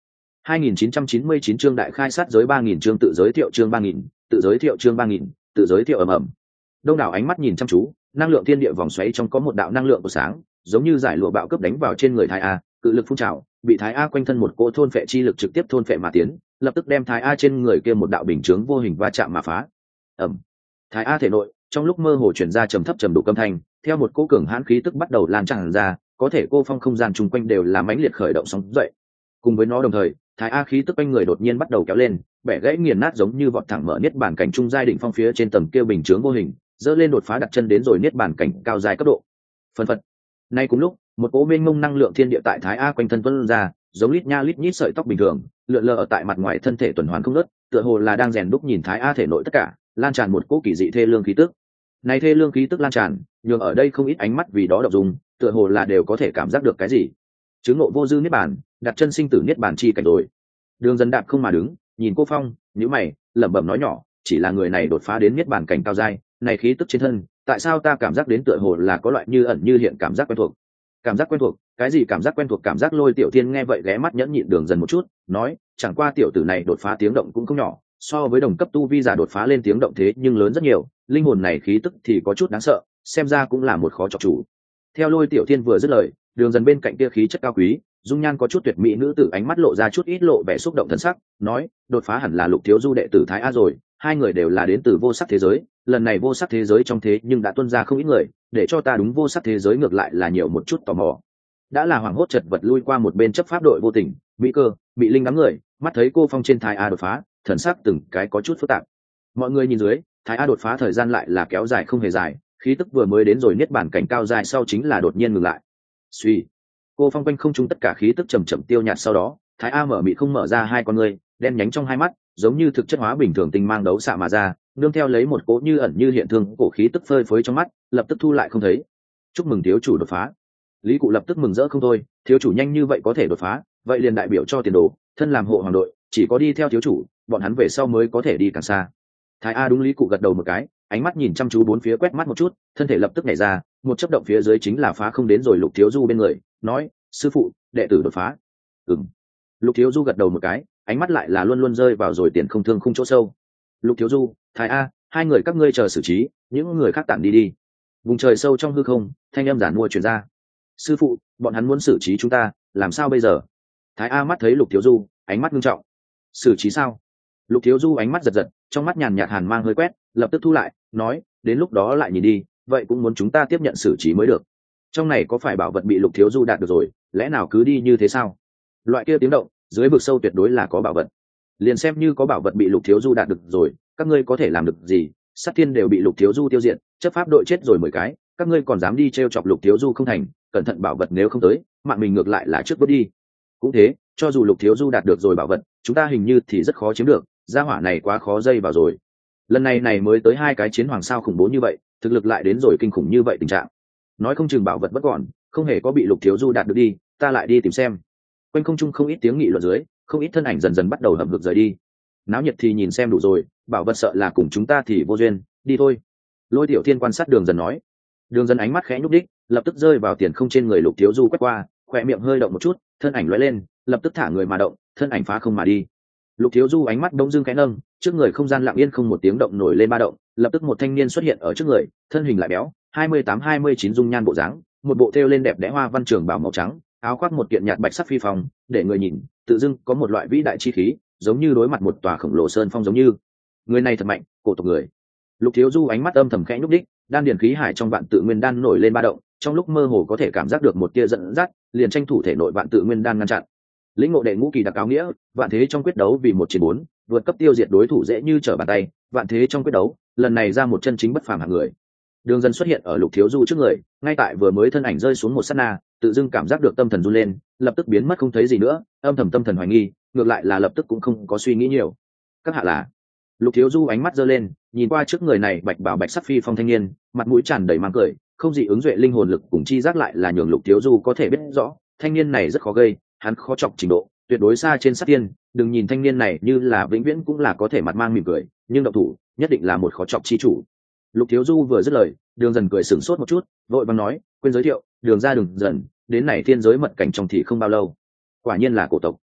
hai nghìn chín trăm chín mươi chín chương đại khai sát giới ba nghìn chương tự giới thiệu chương ba nghìn, tự giới thiệu chương ba nghìn, tự giới thiệu ầm ầm. Đông đảo ánh mắt nhìn chăm chú, năng lượng thiên địa vòng xoáy trong có một đạo năng lượng của sáng, giống như giải lụa bạo cướp đánh vào trên người Thái A, cự lực phun trào, bị Thái A quanh thân một cỗ thôn phệ chi lực trực tiếp thôn phệ mà tiến, lập tức đem Thái A trên người kia một đạo bình chướng vô hình va chạm mà phá. Ầm. Thái A thể nội, trong lúc mơ hồ truyền ra trầm thấp trầm đủ âm thanh, theo một cỗ cường hãn khí tức bắt đầu lan tràn ra, có thể cô phong không gian chung quanh đều là mãnh liệt khởi động sóng dậy. Cùng với nó đồng thời, Thái A khí tức quanh người đột nhiên bắt đầu kéo lên, bẻ gãy nghiền nát giống như vọt thẳng mở niết bàn cảnh trung giai đỉnh phong phía trên tầng kia bình chướng vô hình, dỡ lên đột phá đặt chân đến rồi niết bàn cảnh cao giai cấp độ. Phân phật. Nay cùng lúc, một cỗ mênh mông năng lượng thiên địa tại Thái A quanh thân tuôn ra, giống lít nha lít nhít sợi tóc bình thường, lượn lờ ở tại mặt ngoài thân thể tuần hoàn không ngớt, tựa hồ là đang rèn đúc nhìn Thái A thể nội tất cả, lan tràn một cỗ kỳ dị thê lương khí tức. Này thê lương khí tức lan tràn, nhường ở đây không ít ánh mắt vì đó đọc dùng, tựa hồ là đều có thể cảm giác được cái gì. Chứng ngộ vô dư niết bàn, đặt chân sinh tử niết bàn chi cảnh rồi. Đường Dân đạp không mà đứng, nhìn cô Phong, nhíu mày, lẩm bẩm nói nhỏ, chỉ là người này đột phá đến niết bàn cảnh cao giai, này khí tức trên thân, tại sao ta cảm giác đến tựa hồ là có loại như ẩn như hiện cảm giác quen thuộc. Cảm giác quen thuộc, cái gì cảm giác quen thuộc? Cảm giác Lôi Tiểu Thiên nghe vậy ghé mắt nhẫn nhịn Đường Dân một chút, nói, chẳng qua tiểu tử này đột phá tiếng động cũng không nhỏ, so với đồng cấp tu vi giả đột phá lên tiếng động thế nhưng lớn rất nhiều, linh hồn này khí tức thì có chút đáng sợ, xem ra cũng là một khó chọc chủ. Theo Lôi Tiểu Thiên vừa dứt lời, Đường Dân bên cạnh kia khí chất cao quý, dung nhan có chút tuyệt mỹ nữ tử ánh mắt lộ ra chút ít lộ vẻ xúc động thần sắc, nói, đột phá hẳn là Lục thiếu du đệ tử Thái A rồi, hai người đều là đến từ vô sắc thế giới, lần này vô sắc thế giới trong thế nhưng đã tuôn ra không ít người, để cho ta đúng vô sắc thế giới ngược lại là nhiều một chút tò mò. Đã là hoảng hốt chật vật lui qua một bên chấp pháp đội vô tình, mỹ cơ, bị linh đám người, mắt thấy cô Phong trên Thái A đột phá, thần sắc từng cái có chút phức tạp. Mọi người nhìn dưới, Thái A đột phá thời gian lại là kéo dài không hề dài, khí tức vừa mới đến rồi niết bản cảnh cao dài sau chính là đột nhiên ngừng lại. Suy, cô Phong quanh không trung tất cả khí tức chậm chậm tiêu nhạt, sau đó, Thái A mở mị không mở ra hai con ngươi, đen nhánh trong hai mắt, giống như thực chất hóa bình thường tinh mang đấu xạ mà ra, nương theo lấy một cỗ như ẩn như hiện thương cổ khí tức phơi phới trong mắt, lập tức thu lại không thấy. Chúc mừng thiếu chủ đột phá. Lý Cụ lập tức mừng rỡ không thôi, thiếu chủ nhanh như vậy có thể đột phá, vậy liền đại biểu cho tiền đồ, thân làm hộ hoàng đội, chỉ có đi theo thiếu chủ, bọn hắn về sau mới có thể đi càng xa. Thái A đúng Lý Cụ gật đầu một cái, ánh mắt nhìn chăm chú bốn phía quét mắt một chút, thân thể lập tức nhảy ra, một chớp động phía dưới chính là phá không đến rồi Lục thiếu du bên người, nói, sư phụ, đệ tử đột phá. Ừm. Lục thiếu du gật đầu một cái, ánh mắt lại là luôn luôn rơi vào rồi tiền không thương khung chỗ sâu. Lục thiếu du, Thái A, hai người các ngươi chờ xử trí, những người khác tản đi đi. Vùng trời sâu trong hư không, thanh âm giản mua truyền ra. Sư phụ, bọn hắn muốn xử trí chúng ta, làm sao bây giờ? Thái A mắt thấy Lục thiếu du, ánh mắt nghiêm trọng. Xử trí sao? Lục thiếu du ánh mắt giật giật, trong mắt nhàn nhạt hàn mang hơi quét, lập tức thu lại, nói, đến lúc đó lại nhìn đi, vậy cũng muốn chúng ta tiếp nhận xử trí mới được. Trong này có phải bảo vật bị Lục thiếu du đạt được rồi, lẽ nào cứ đi như thế sao? Loại kia tiếng động, dưới vực sâu tuyệt đối là có bảo vật. Liền xem như có bảo vật bị Lục thiếu du đạt được rồi, các ngươi có thể làm được gì? Sát thiên đều bị Lục thiếu du tiêu diệt, chấp pháp đội chết rồi mười cái, các ngươi còn dám đi trêu chọc Lục thiếu du không thành, cẩn thận bảo vật nếu không tới, mạng mình ngược lại là trước bước đi. Cũng thế, cho dù Lục thiếu du đạt được rồi bảo vật, chúng ta hình như thì rất khó chiếm được, gia hỏa này quá khó dây vào rồi. Lần này này mới tới hai cái chiến hoàng sao khủng bố như vậy, thực lực lại đến rồi kinh khủng như vậy tình trạng. Nói không chừng bảo vật vẫn còn, không hề có bị Lục thiếu du đạt được đi, ta lại đi tìm xem. Quanh không trung không ít tiếng nghị luận dưới, không ít thân ảnh dần dần bắt đầu hậm hực rời đi. Náo nhiệt thì nhìn xem đủ rồi, bảo vật sợ là cùng chúng ta thì vô duyên, đi thôi. Lôi Tiểu Thiên quan sát Đường Dần nói. Đường Dần ánh mắt khẽ nhúc đích, lập tức rơi vào tiền không trên người Lục thiếu du quét qua, khỏe miệng hơi động một chút, thân ảnh lóe lên, lập tức thả người mà động, thân ảnh phá không mà đi. Lục thiếu du ánh mắt đông dương khẽ nâng, trước người không gian lặng yên không một tiếng động nổi lên ba động, lập tức một thanh niên xuất hiện ở trước người, thân hình lại béo, hai mươi tám hai mươi chín dung nhan bộ dáng, một bộ thêu lên đẹp đẽ hoa văn trường bào màu trắng, áo khoác một kiện nhạt bạch sắc phi phong, để người nhìn, tự dưng có một loại vĩ đại chi khí, giống như đối mặt một tòa khổng lồ sơn phong giống như. Người này thật mạnh, cổ tộc người. Lục thiếu du ánh mắt âm thầm khẽ nhúc đích, đan điền khí hải trong vạn tự nguyên đan nổi lên ba động, trong lúc mơ hồ có thể cảm giác được một tia giận dắt, liền tranh thủ thể nội vạn tự nguyên đan ngăn chặn. Lĩnh ngộ đệ ngũ kỳ đặc áo nghĩa, vạn thế trong quyết đấu vì một chiến bốn, vượt cấp tiêu diệt đối thủ dễ như trở bàn tay, vạn thế trong quyết đấu, lần này ra một chân chính bất phàm hạng người. Đường Dần xuất hiện ở Lục thiếu du trước người, ngay tại vừa mới thân ảnh rơi xuống một sát na, tự dưng cảm giác được tâm thần run lên, lập tức biến mất không thấy gì nữa, âm thầm tâm thần hoài nghi, ngược lại là lập tức cũng không có suy nghĩ nhiều. Các hạ là? Lục thiếu du ánh mắt giơ lên, nhìn qua trước người này bạch bảo bạch sắc phi phong thanh niên, mặt mũi tràn đầy mang cười, không gì ứng duệ linh hồn lực cùng chi giác lại là nhường Lục thiếu du có thể biết rõ, thanh niên này rất khó gây, hắn khó chọc trình độ, tuyệt đối xa trên sát tiên, đừng nhìn thanh niên này như là vĩnh viễn cũng là có thể mặt mang mỉm cười, nhưng động thủ, nhất định là một khó chọc chi chủ. Lục thiếu du vừa dứt lời, Đường Dần cười sửng sốt một chút, vội vàng nói, quên giới thiệu, Đường ra Đường Dần, đến này thiên giới mật cảnh trong thì không bao lâu. Quả nhiên là cổ tộc.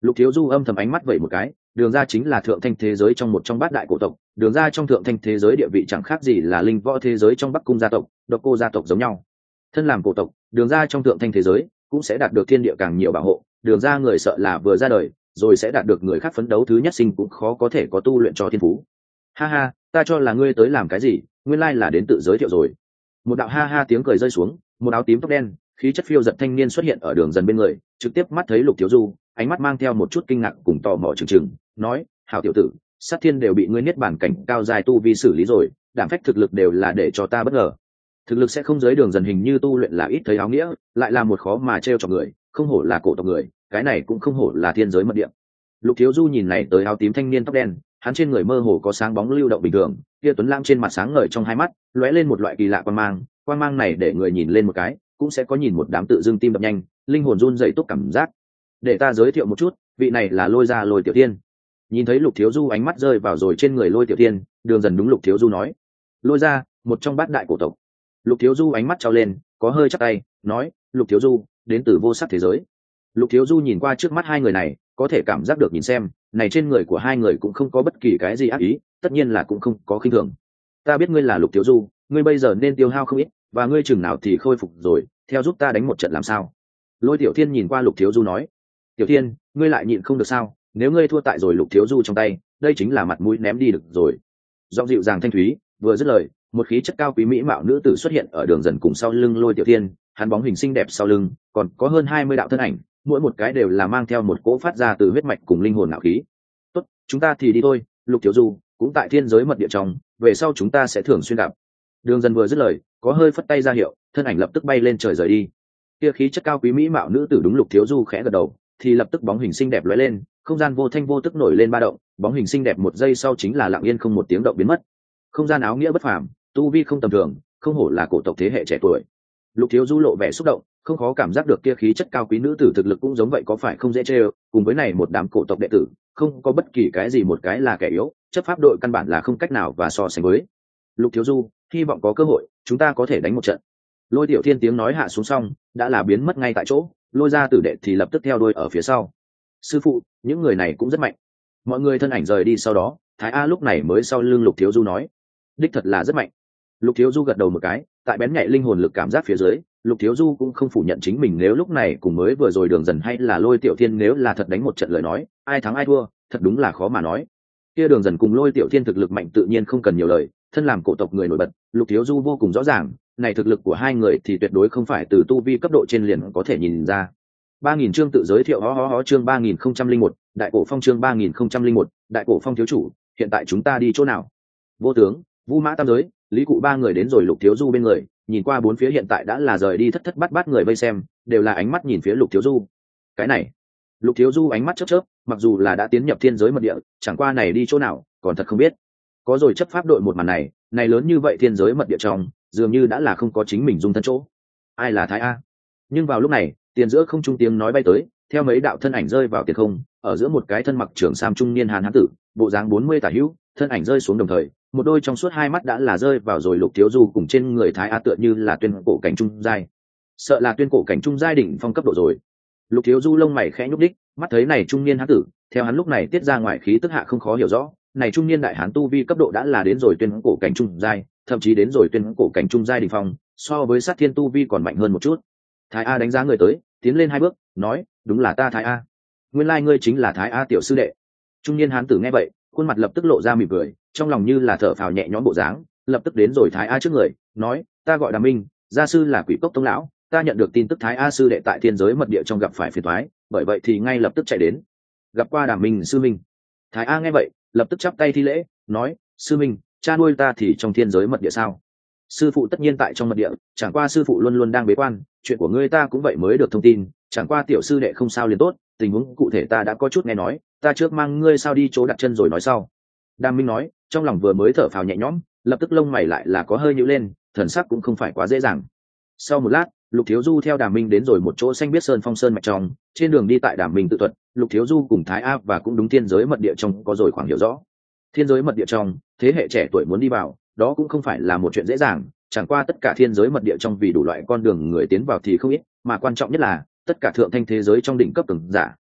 Lục Thiếu Du âm thầm ánh mắt vẩy một cái, Đường gia chính là thượng thanh thế giới trong một trong bát đại cổ tộc, Đường gia trong thượng thanh thế giới địa vị chẳng khác gì là linh võ thế giới trong Bắc cung gia tộc, Độc Cô gia tộc giống nhau. Thân làm cổ tộc, Đường gia trong thượng thanh thế giới cũng sẽ đạt được thiên địa càng nhiều bảo hộ, Đường gia người sợ là vừa ra đời, rồi sẽ đạt được người khác phấn đấu thứ nhất sinh cũng khó có thể có tu luyện cho thiên phú. Ha ha, ta cho là ngươi tới làm cái gì, nguyên lai là đến tự giới thiệu rồi. Một đạo ha ha tiếng cười rơi xuống, một áo tím tóc đen, khí chất phiêu giật thanh niên xuất hiện ở Đường Dần bên người, trực tiếp mắt thấy Lục Thiếu Du, ánh mắt mang theo một chút kinh ngạc cùng tò mò chừng chừng, nói: "Hảo tiểu tử, sát thiên đều bị ngươi niết bản cảnh cao dài tu vi xử lý rồi, đảm phách thực lực đều là để cho ta bất ngờ. Thực lực sẽ không giới Đường Dần hình như tu luyện là ít thấy áo nghĩa, lại là một khó mà trêu cho người, không hổ là cổ tộc người, cái này cũng không hổ là thiên giới mật địa." Lục Thiếu Du nhìn này tới áo tím thanh niên tóc đen, hắn trên người mơ hồ có sáng bóng lưu động bình thường, kia tuấn lãng trên mặt sáng ngời trong hai mắt, lóe lên một loại kỳ lạ quang mang, quang mang này để người nhìn lên một cái, cũng sẽ có nhìn một đám tự dưng tim đập nhanh, linh hồn run rẩy túc cảm giác. Để ta giới thiệu một chút, vị này là Lôi Gia Lôi Tiểu Tiên. Nhìn thấy Lục Thiếu Du ánh mắt rơi vào rồi trên người Lôi Tiểu Tiên, Đường Dần đúng Lục Thiếu Du nói: "Lôi Gia, một trong bát đại cổ tộc." Lục Thiếu Du ánh mắt trao lên, có hơi chắp tay, nói: "Lục Thiếu Du, đến từ vô sắc thế giới." Lục Thiếu Du nhìn qua trước mắt hai người này, có thể cảm giác được nhìn xem, này trên người của hai người cũng không có bất kỳ cái gì ác ý, tất nhiên là cũng không có khinh thường. "Ta biết ngươi là Lục Thiếu Du, ngươi bây giờ nên tiêu hao không ít, và ngươi chừng nào thì khôi phục rồi, theo giúp ta đánh một trận làm sao?" Lôi Tiểu Thiên nhìn qua Lục Thiếu Du nói: "Tiểu Thiên, ngươi lại nhịn không được sao? Nếu ngươi thua tại rồi Lục Thiếu Du trong tay, đây chính là mặt mũi ném đi được rồi." Giọng dịu dàng thanh thúy, vừa dứt lời, một khí chất cao quý mỹ mạo nữ tử xuất hiện ở Đường Dần cùng sau lưng Lôi Tiểu Thiên, hắn bóng hình xinh đẹp sau lưng, còn có hơn hai mươi đạo thân ảnh, mỗi một cái đều là mang theo một cỗ phát ra từ huyết mạch cùng linh hồn ngạo khí. "Tốt, chúng ta thì đi thôi, Lục Thiếu Du cũng tại thiên giới mật địa trong, về sau chúng ta sẽ thường xuyên gặp." Đường Dần vừa dứt lời, có hơi phất tay ra hiệu, thân ảnh lập tức bay lên trời rời đi. Kia khí chất cao quý mỹ mạo nữ tử đúng Lục Thiếu Du khẽ gật đầu, thì lập tức bóng hình xinh đẹp lóe lên, không gian vô thanh vô tức nổi lên ba động, bóng hình xinh đẹp một giây sau chính là lặng yên không một tiếng động biến mất. Không gian áo nghĩa bất phàm, tu vi không tầm thường, không hổ là cổ tộc thế hệ trẻ tuổi. Lục Thiếu Du lộ vẻ xúc động, không khó cảm giác được kia khí chất cao quý nữ tử thực lực cũng giống vậy có phải không dễ chơi, cùng với này một đám cổ tộc đệ tử, không có bất kỳ cái gì một cái là kẻ yếu, chấp pháp đội căn bản là không cách nào và so sánh với. "Lục Thiếu Du, hy vọng có cơ hội, chúng ta có thể đánh một trận." Lôi Tiểu Thiên tiếng nói hạ xuống xong, đã là biến mất ngay tại chỗ, Lôi Gia tử đệ thì lập tức theo đuôi ở phía sau. "Sư phụ, những người này cũng rất mạnh." Mọi người thân ảnh rời đi sau đó, Thái A lúc này mới sau lưng Lục Thiếu Du nói: "Đích thật là rất mạnh." Lục Thiếu Du gật đầu một cái, tại bén nhạy linh hồn lực cảm giác phía dưới, Lục Thiếu Du cũng không phủ nhận chính mình nếu lúc này cùng mới vừa rồi Đường Dần hay là Lôi Tiểu Thiên nếu là thật đánh một trận lời nói, ai thắng ai thua, thật đúng là khó mà nói. Kia Đường Dần cùng Lôi Tiểu Thiên thực lực mạnh tự nhiên không cần nhiều lời, thân làm cổ tộc người nổi bật, Lục Thiếu Du vô cùng rõ ràng, này thực lực của hai người thì tuyệt đối không phải từ tu vi cấp độ trên liền có thể nhìn ra. ba nghìn chương tự giới thiệu hó hó hó chương ba nghìn không trăm linh một, Đại Cổ Phong chương ba nghìn không trăm linh một, Đại Cổ Phong thiếu chủ, hiện tại chúng ta đi chỗ nào? Vô tướng, Vũ Mã Tam Giới, Lý Cụ ba người đến rồi Lục Thiếu Du bên người, nhìn qua bốn phía hiện tại đã là rời đi thất thất bát bát người vây xem, đều là ánh mắt nhìn phía Lục Thiếu Du. Cái này, Lục Thiếu Du ánh mắt chớp chớp, mặc dù là đã tiến nhập thiên giới mật địa, chẳng qua này đi chỗ nào, còn thật không biết. Có rồi chấp pháp đội một màn này, này lớn như vậy thiên giới mật địa trong, dường như đã là không có chính mình dung thân chỗ. Ai là Thái A? Nhưng vào lúc này, tiền giữa không trung tiếng nói bay tới, theo mấy đạo thân ảnh rơi vào tiền không, ở giữa một cái thân mặc trường sam trung niên hán hán tử, bộ dáng bốn mươi tả hữu, thân ảnh rơi xuống đồng thời, một đôi trong suốt hai mắt đã là rơi vào rồi Lục Thiếu Du cùng trên người Thái A tựa như là tuyên cổ cảnh trung giai. Sợ là tuyên cổ cảnh trung giai đỉnh phong cấp độ rồi. Lục Thiếu Du lông mày khẽ nhúc đích, mắt thấy này trung niên hán tử, theo hắn lúc này tiết ra ngoài khí tức hạ không khó hiểu rõ, này trung niên đại hán tu vi cấp độ đã là đến rồi tuyên cổ cảnh trung giai, thậm chí đến rồi tuyên cổ cảnh trung giai đỉnh phong, so với sát thiên tu vi còn mạnh hơn một chút. Thái A đánh giá người tới, tiến lên hai bước, nói: "Đúng là ta Thái A. Nguyên lai ngươi chính là Thái A tiểu sư đệ." Trung niên hán tử nghe vậy, khuôn mặt lập tức lộ ra mỉm cười, trong lòng như là thở phào nhẹ nhõm bộ dáng, lập tức đến rồi Thái A trước người, nói: "Ta gọi Đàm Minh, gia sư là Quỷ Cốc Tông lão, ta nhận được tin tức Thái A sư đệ tại thiên giới mật địa trong gặp phải phiền toái, bởi vậy thì ngay lập tức chạy đến." Gặp qua Đàm Minh sư minh. Thái A nghe vậy, lập tức chắp tay thi lễ, nói: "Sư minh, cha nuôi ta thì trong thiên giới mật địa sao?" "Sư phụ tất nhiên tại trong mật địa, chẳng qua sư phụ luôn luôn đang bế quan, chuyện của ngươi ta cũng vậy mới được thông tin, chẳng qua tiểu sư đệ không sao liền tốt, tình huống cụ thể ta đã có chút nghe nói, ta trước mang ngươi sao đi chỗ đặt chân rồi nói sau." Đàm Minh nói, trong lòng vừa mới thở phào nhẹ nhõm, lập tức lông mày lại là có hơi nhíu lên, thần sắc cũng không phải quá dễ dàng. Sau một lát, Lục Thiếu Du theo Đàm Minh đến rồi một chỗ xanh biết sơn phong sơn mạch trong, trên đường đi tại Đàm Minh tự thuật, Lục Thiếu Du cùng Thái A và cũng đúng thiên giới mật địa trong có rồi khoảng hiểu rõ. Thiên giới mật địa trong, thế hệ trẻ tuổi muốn đi vào, đó cũng không phải là một chuyện dễ dàng, chẳng qua tất cả thiên giới mật địa trong vì đủ loại con đường người tiến vào thì không ít, mà quan trọng nhất là tất cả thượng thanh thế giới trong đỉnh cấp cường giả,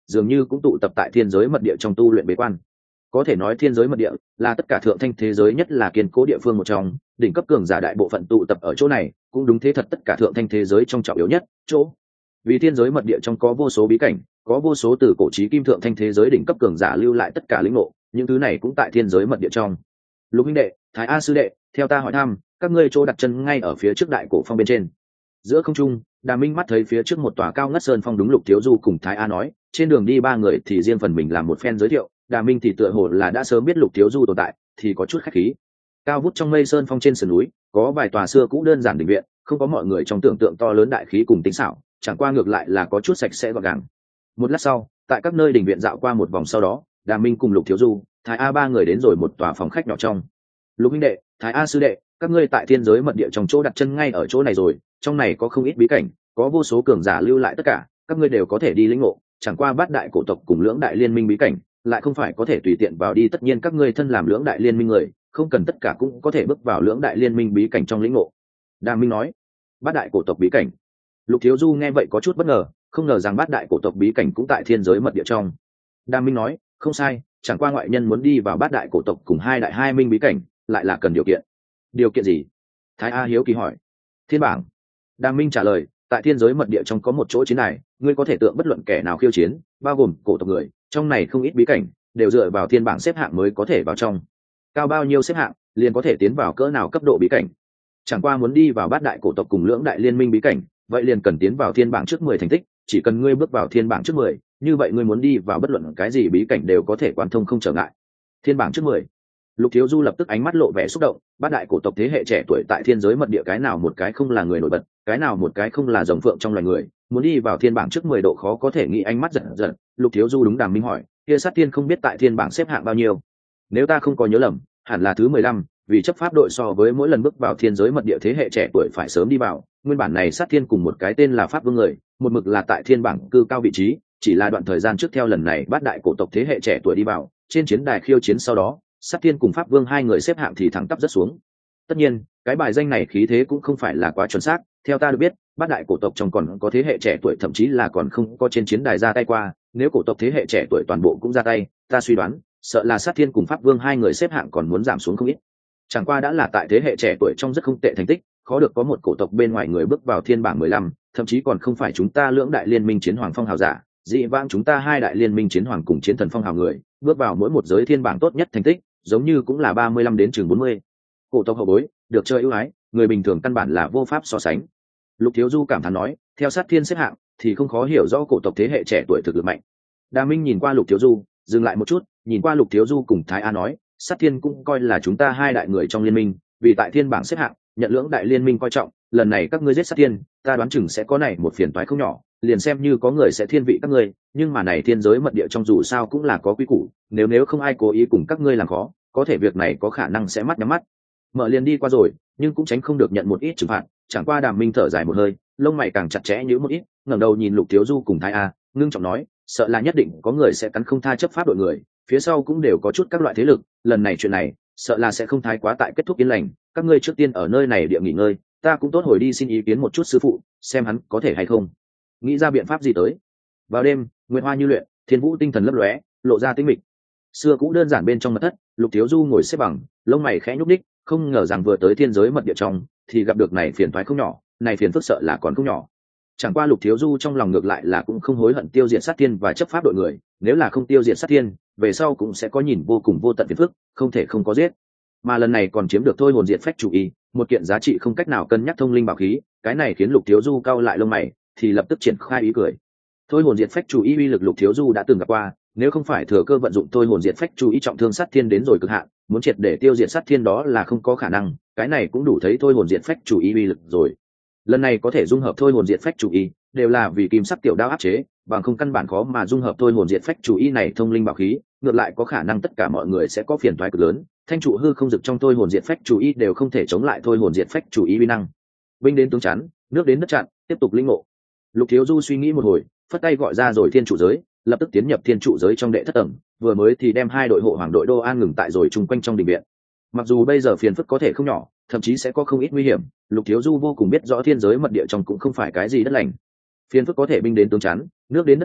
dường như cũng tụ tập tại thiên giới mật địa trong tu luyện bế quan. Có thể nói thiên giới mật địa là tất cả thượng thanh thế giới nhất là kiên cố địa phương một trong, đỉnh cấp cường giả đại bộ phận tụ tập ở chỗ này, cũng đúng thế thật tất cả thượng thanh thế giới trong trọng yếu nhất chỗ. Vì thiên giới mật địa trong có vô số bí cảnh, có vô số từ cổ chí kim thượng thanh thế giới đỉnh cấp cường giả lưu lại tất cả lĩnh ngộ, những thứ này cũng tại thiên giới mật địa trong. Lục huynh đệ, Thái A sư đệ, theo ta hỏi thăm, các ngươi chỗ đặt chân ngay ở phía trước đại cổ phong bên trên. Giữa không trung, Đà Minh mắt thấy phía trước một tòa cao ngất sơn phong, đúng Lục Thiếu Du cùng Thái A nói, trên đường đi ba người thì riêng phần mình làm một phen giới thiệu. Đà Minh thì tựa hồ là đã sớm biết Lục Thiếu Du tồn tại, thì có chút khách khí. Cao vút trong mây sơn phong trên sườn núi, có vài tòa xưa cũ đơn giản đình viện, không có mọi người trong tưởng tượng to lớn đại khí cùng tinh xảo, chẳng qua ngược lại là có chút sạch sẽ gọn gàng. Một lát sau, tại các nơi đình viện dạo qua một vòng sau đó, Đà Minh cùng Lục Thiếu Du, Thái A ba người đến rồi một tòa phòng khách nhỏ trong. Lục huynh đệ, Thái A sư đệ, các ngươi tại thiên giới mật địa trong chỗ đặt chân ngay ở chỗ này rồi, trong này có không ít bí cảnh, có vô số cường giả lưu lại tất cả, các ngươi đều có thể đi lĩnh ngộ, chẳng qua bát đại cổ tộc cùng lưỡng đại liên minh bí cảnh, lại không phải có thể tùy tiện vào đi, tất nhiên các ngươi thân làm lưỡng đại liên minh người, không cần tất cả cũng có thể bước vào lưỡng đại liên minh bí cảnh trong lĩnh ngộ. Đà Minh nói, bát đại cổ tộc bí cảnh. Lục Thiếu Du nghe vậy có chút bất ngờ, không ngờ rằng bát đại cổ tộc bí cảnh cũng tại thiên giới mật địa trong. Đà Minh nói, không sai, chẳng qua ngoại nhân muốn đi vào bát đại cổ tộc cùng hai đại hai minh bí cảnh, lại là cần điều kiện. Điều kiện gì? Thái A hiếu kỳ hỏi. Thiên bảng. Đà Minh trả lời, tại thiên giới mật địa trong có một chỗ chiến đài, ngươi có thể tượng bất luận kẻ nào khiêu chiến, bao gồm cổ tộc người, trong này không ít bí cảnh đều dựa vào thiên bảng xếp hạng mới có thể vào trong. Cao bao nhiêu xếp hạng, liền có thể tiến vào cỡ nào cấp độ bí cảnh. Chẳng qua muốn đi vào bát đại cổ tộc cùng lưỡng đại liên minh bí cảnh, vậy liền cần tiến vào thiên bảng trước mười thành tích, chỉ cần ngươi bước vào thiên bảng trước mười, như vậy ngươi muốn đi vào bất luận cái gì bí cảnh đều có thể quan thông không trở ngại. Thiên bảng trước mười. Lục Thiếu Du lập tức ánh mắt lộ vẻ xúc động, bát đại cổ tộc thế hệ trẻ tuổi tại thiên giới mật địa, cái nào một cái không là người nổi bật, cái nào một cái không là rồng phượng trong loài người, muốn đi vào thiên bảng trước mười độ khó có thể nghĩ. Ánh mắt giật giật, Lục Thiếu Du đúng Đàm Minh hỏi, kia sát tiên không biết tại thiên bảng xếp hạng bao nhiêu? Nếu ta không có nhớ lầm, hẳn là thứ mười lăm, vì chấp pháp đội so với mỗi lần bước vào thiên giới mật địa thế hệ trẻ tuổi phải sớm đi vào, nguyên bản này sát thiên cùng một cái tên là Pháp Vương người, một mực là tại thiên bảng cư cao vị trí, chỉ là đoạn thời gian trước theo lần này bát đại cổ tộc thế hệ trẻ tuổi đi vào, trên chiến đài khiêu chiến sau đó, sát thiên cùng Pháp Vương hai người xếp hạng thì thẳng tắp rất xuống. Tất nhiên, cái bài danh này khí thế cũng không phải là quá chuẩn xác, theo ta được biết, bát đại cổ tộc trong còn có thế hệ trẻ tuổi thậm chí là còn không có trên chiến đài ra tay qua, nếu cổ tộc thế hệ trẻ tuổi toàn bộ cũng ra tay, ta suy đoán, sợ là sát thiên cùng Pháp Vương hai người xếp hạng còn muốn giảm xuống không ít. Chẳng qua đã là tại thế hệ trẻ tuổi trong rất không tệ thành tích, khó được có một cổ tộc bên ngoài người bước vào thiên bảng mười lăm, thậm chí còn không phải chúng ta lưỡng đại liên minh chiến hoàng phong hào giả, dị vãng chúng ta hai đại liên minh chiến hoàng cùng chiến thần phong hào người, bước vào mỗi một giới thiên bảng tốt nhất thành tích, giống như cũng là ba mươi lăm đến chừng bốn mươi. Cổ tộc hậu bối, được chơi ưu ái, người bình thường căn bản là vô pháp so sánh. Lục Thiếu Du cảm thán nói, theo sát thiên xếp hạng thì không khó hiểu rõ cổ tộc thế hệ trẻ tuổi thực lực mạnh. Đa Minh nhìn qua Lục Thiếu Du, dừng lại một chút, nhìn qua Lục Thiếu Du cùng Thái A nói, sát thiên cũng coi là chúng ta hai đại người trong liên minh, vì tại thiên bảng xếp hạng nhận lưỡng đại liên minh coi trọng, lần này các ngươi giết sát thiên, ta đoán chừng sẽ có này một phiền toái không nhỏ, liền xem như có người sẽ thiên vị các ngươi, nhưng mà này thiên giới mật địa trong dù sao cũng là có quy củ, nếu nếu không ai cố ý cùng các ngươi làm khó, có thể việc này có khả năng sẽ mắt nhắm mắt mở liền đi qua rồi, nhưng cũng tránh không được nhận một ít trừng phạt. Chẳng qua Đàm Minh thở dài một hơi, lông mày càng chặt chẽ nhíu một ít, ngẩng đầu nhìn Lục Thiếu Du cùng Thái A, ngưng trọng nói, sợ là nhất định có người sẽ cắn không tha chấp pháp đội người, phía sau cũng đều có chút các loại thế lực, lần này chuyện này sợ là sẽ không thái quá tại kết thúc yên lành, các ngươi trước tiên ở nơi này địa nghỉ ngơi, ta cũng tốt hồi đi xin ý kiến một chút sư phụ, xem hắn có thể hay không nghĩ ra biện pháp gì tới. Vào đêm, nguyệt hoa như luyện, thiên vũ tinh thần lấp lóe, lộ ra tĩnh mịch. Xưa cũng đơn giản bên trong mật thất, Lục Thiếu Du ngồi xếp bằng, lông mày khẽ nhúc đích, không ngờ rằng vừa tới thiên giới mật địa trong thì gặp được này phiền toái không nhỏ, này phiền phức sợ là còn không nhỏ. Chẳng qua Lục Thiếu Du trong lòng ngược lại là cũng không hối hận tiêu diệt sát thiên và chấp pháp đội người, nếu là không tiêu diệt sát thiên, về sau cũng sẽ có nhìn vô cùng vô tận phiền phức, không thể không có giết. Mà lần này còn chiếm được thôi hồn diệt phách chủ ý, một kiện giá trị không cách nào cân nhắc thông linh bảo khí, cái này khiến Lục Thiếu Du cau lại lông mày, thì lập tức triển khai ý cười. Thôi hồn diệt phách chủ ý uy lực Lục Thiếu Du đã từng gặp qua, nếu không phải thừa cơ vận dụng thôi hồn diệt phách chủ ý trọng thương sát thiên đến rồi cực hạn, muốn triệt để tiêu diệt sát thiên đó là không có khả năng, cái này cũng đủ thấy thôi hồn diệt phách chủ ý uy lực rồi. Lần này có thể dung hợp thôi hồn diệt phách chủ ý, đều là vì kim sắc tiểu đao áp chế, bằng không căn bản khó mà dung hợp thôi hồn diệt phách chủ ý này thông linh bảo khí, ngược lại có khả năng tất cả mọi người sẽ có phiền toái cực lớn, thanh trụ hư không dực trong thôi hồn diệt phách chủ ý đều không thể chống lại thôi hồn diệt phách chủ ý uy năng. Binh đến tướng chắn, nước đến đất chặn, tiếp tục linh ngộ. Lục Thiếu Du suy nghĩ một hồi, phất tay gọi ra rồi thiên trụ giới, lập tức tiến nhập thiên trụ giới trong đệ thất tầng, vừa mới thì đem hai đội hộ hoàng đội đô an ngừng tại rồi chung quanh trong đình viện. Mặc dù bây giờ phiền phức có thể không nhỏ, thậm chí sẽ có không ít nguy hiểm, Lục Thiếu Du vô cùng biết rõ thiên giới mật địa trong cũng không phải cái gì đất lành. Phiền phức có thể binh đến tướng chắn, nước đến đất chặn,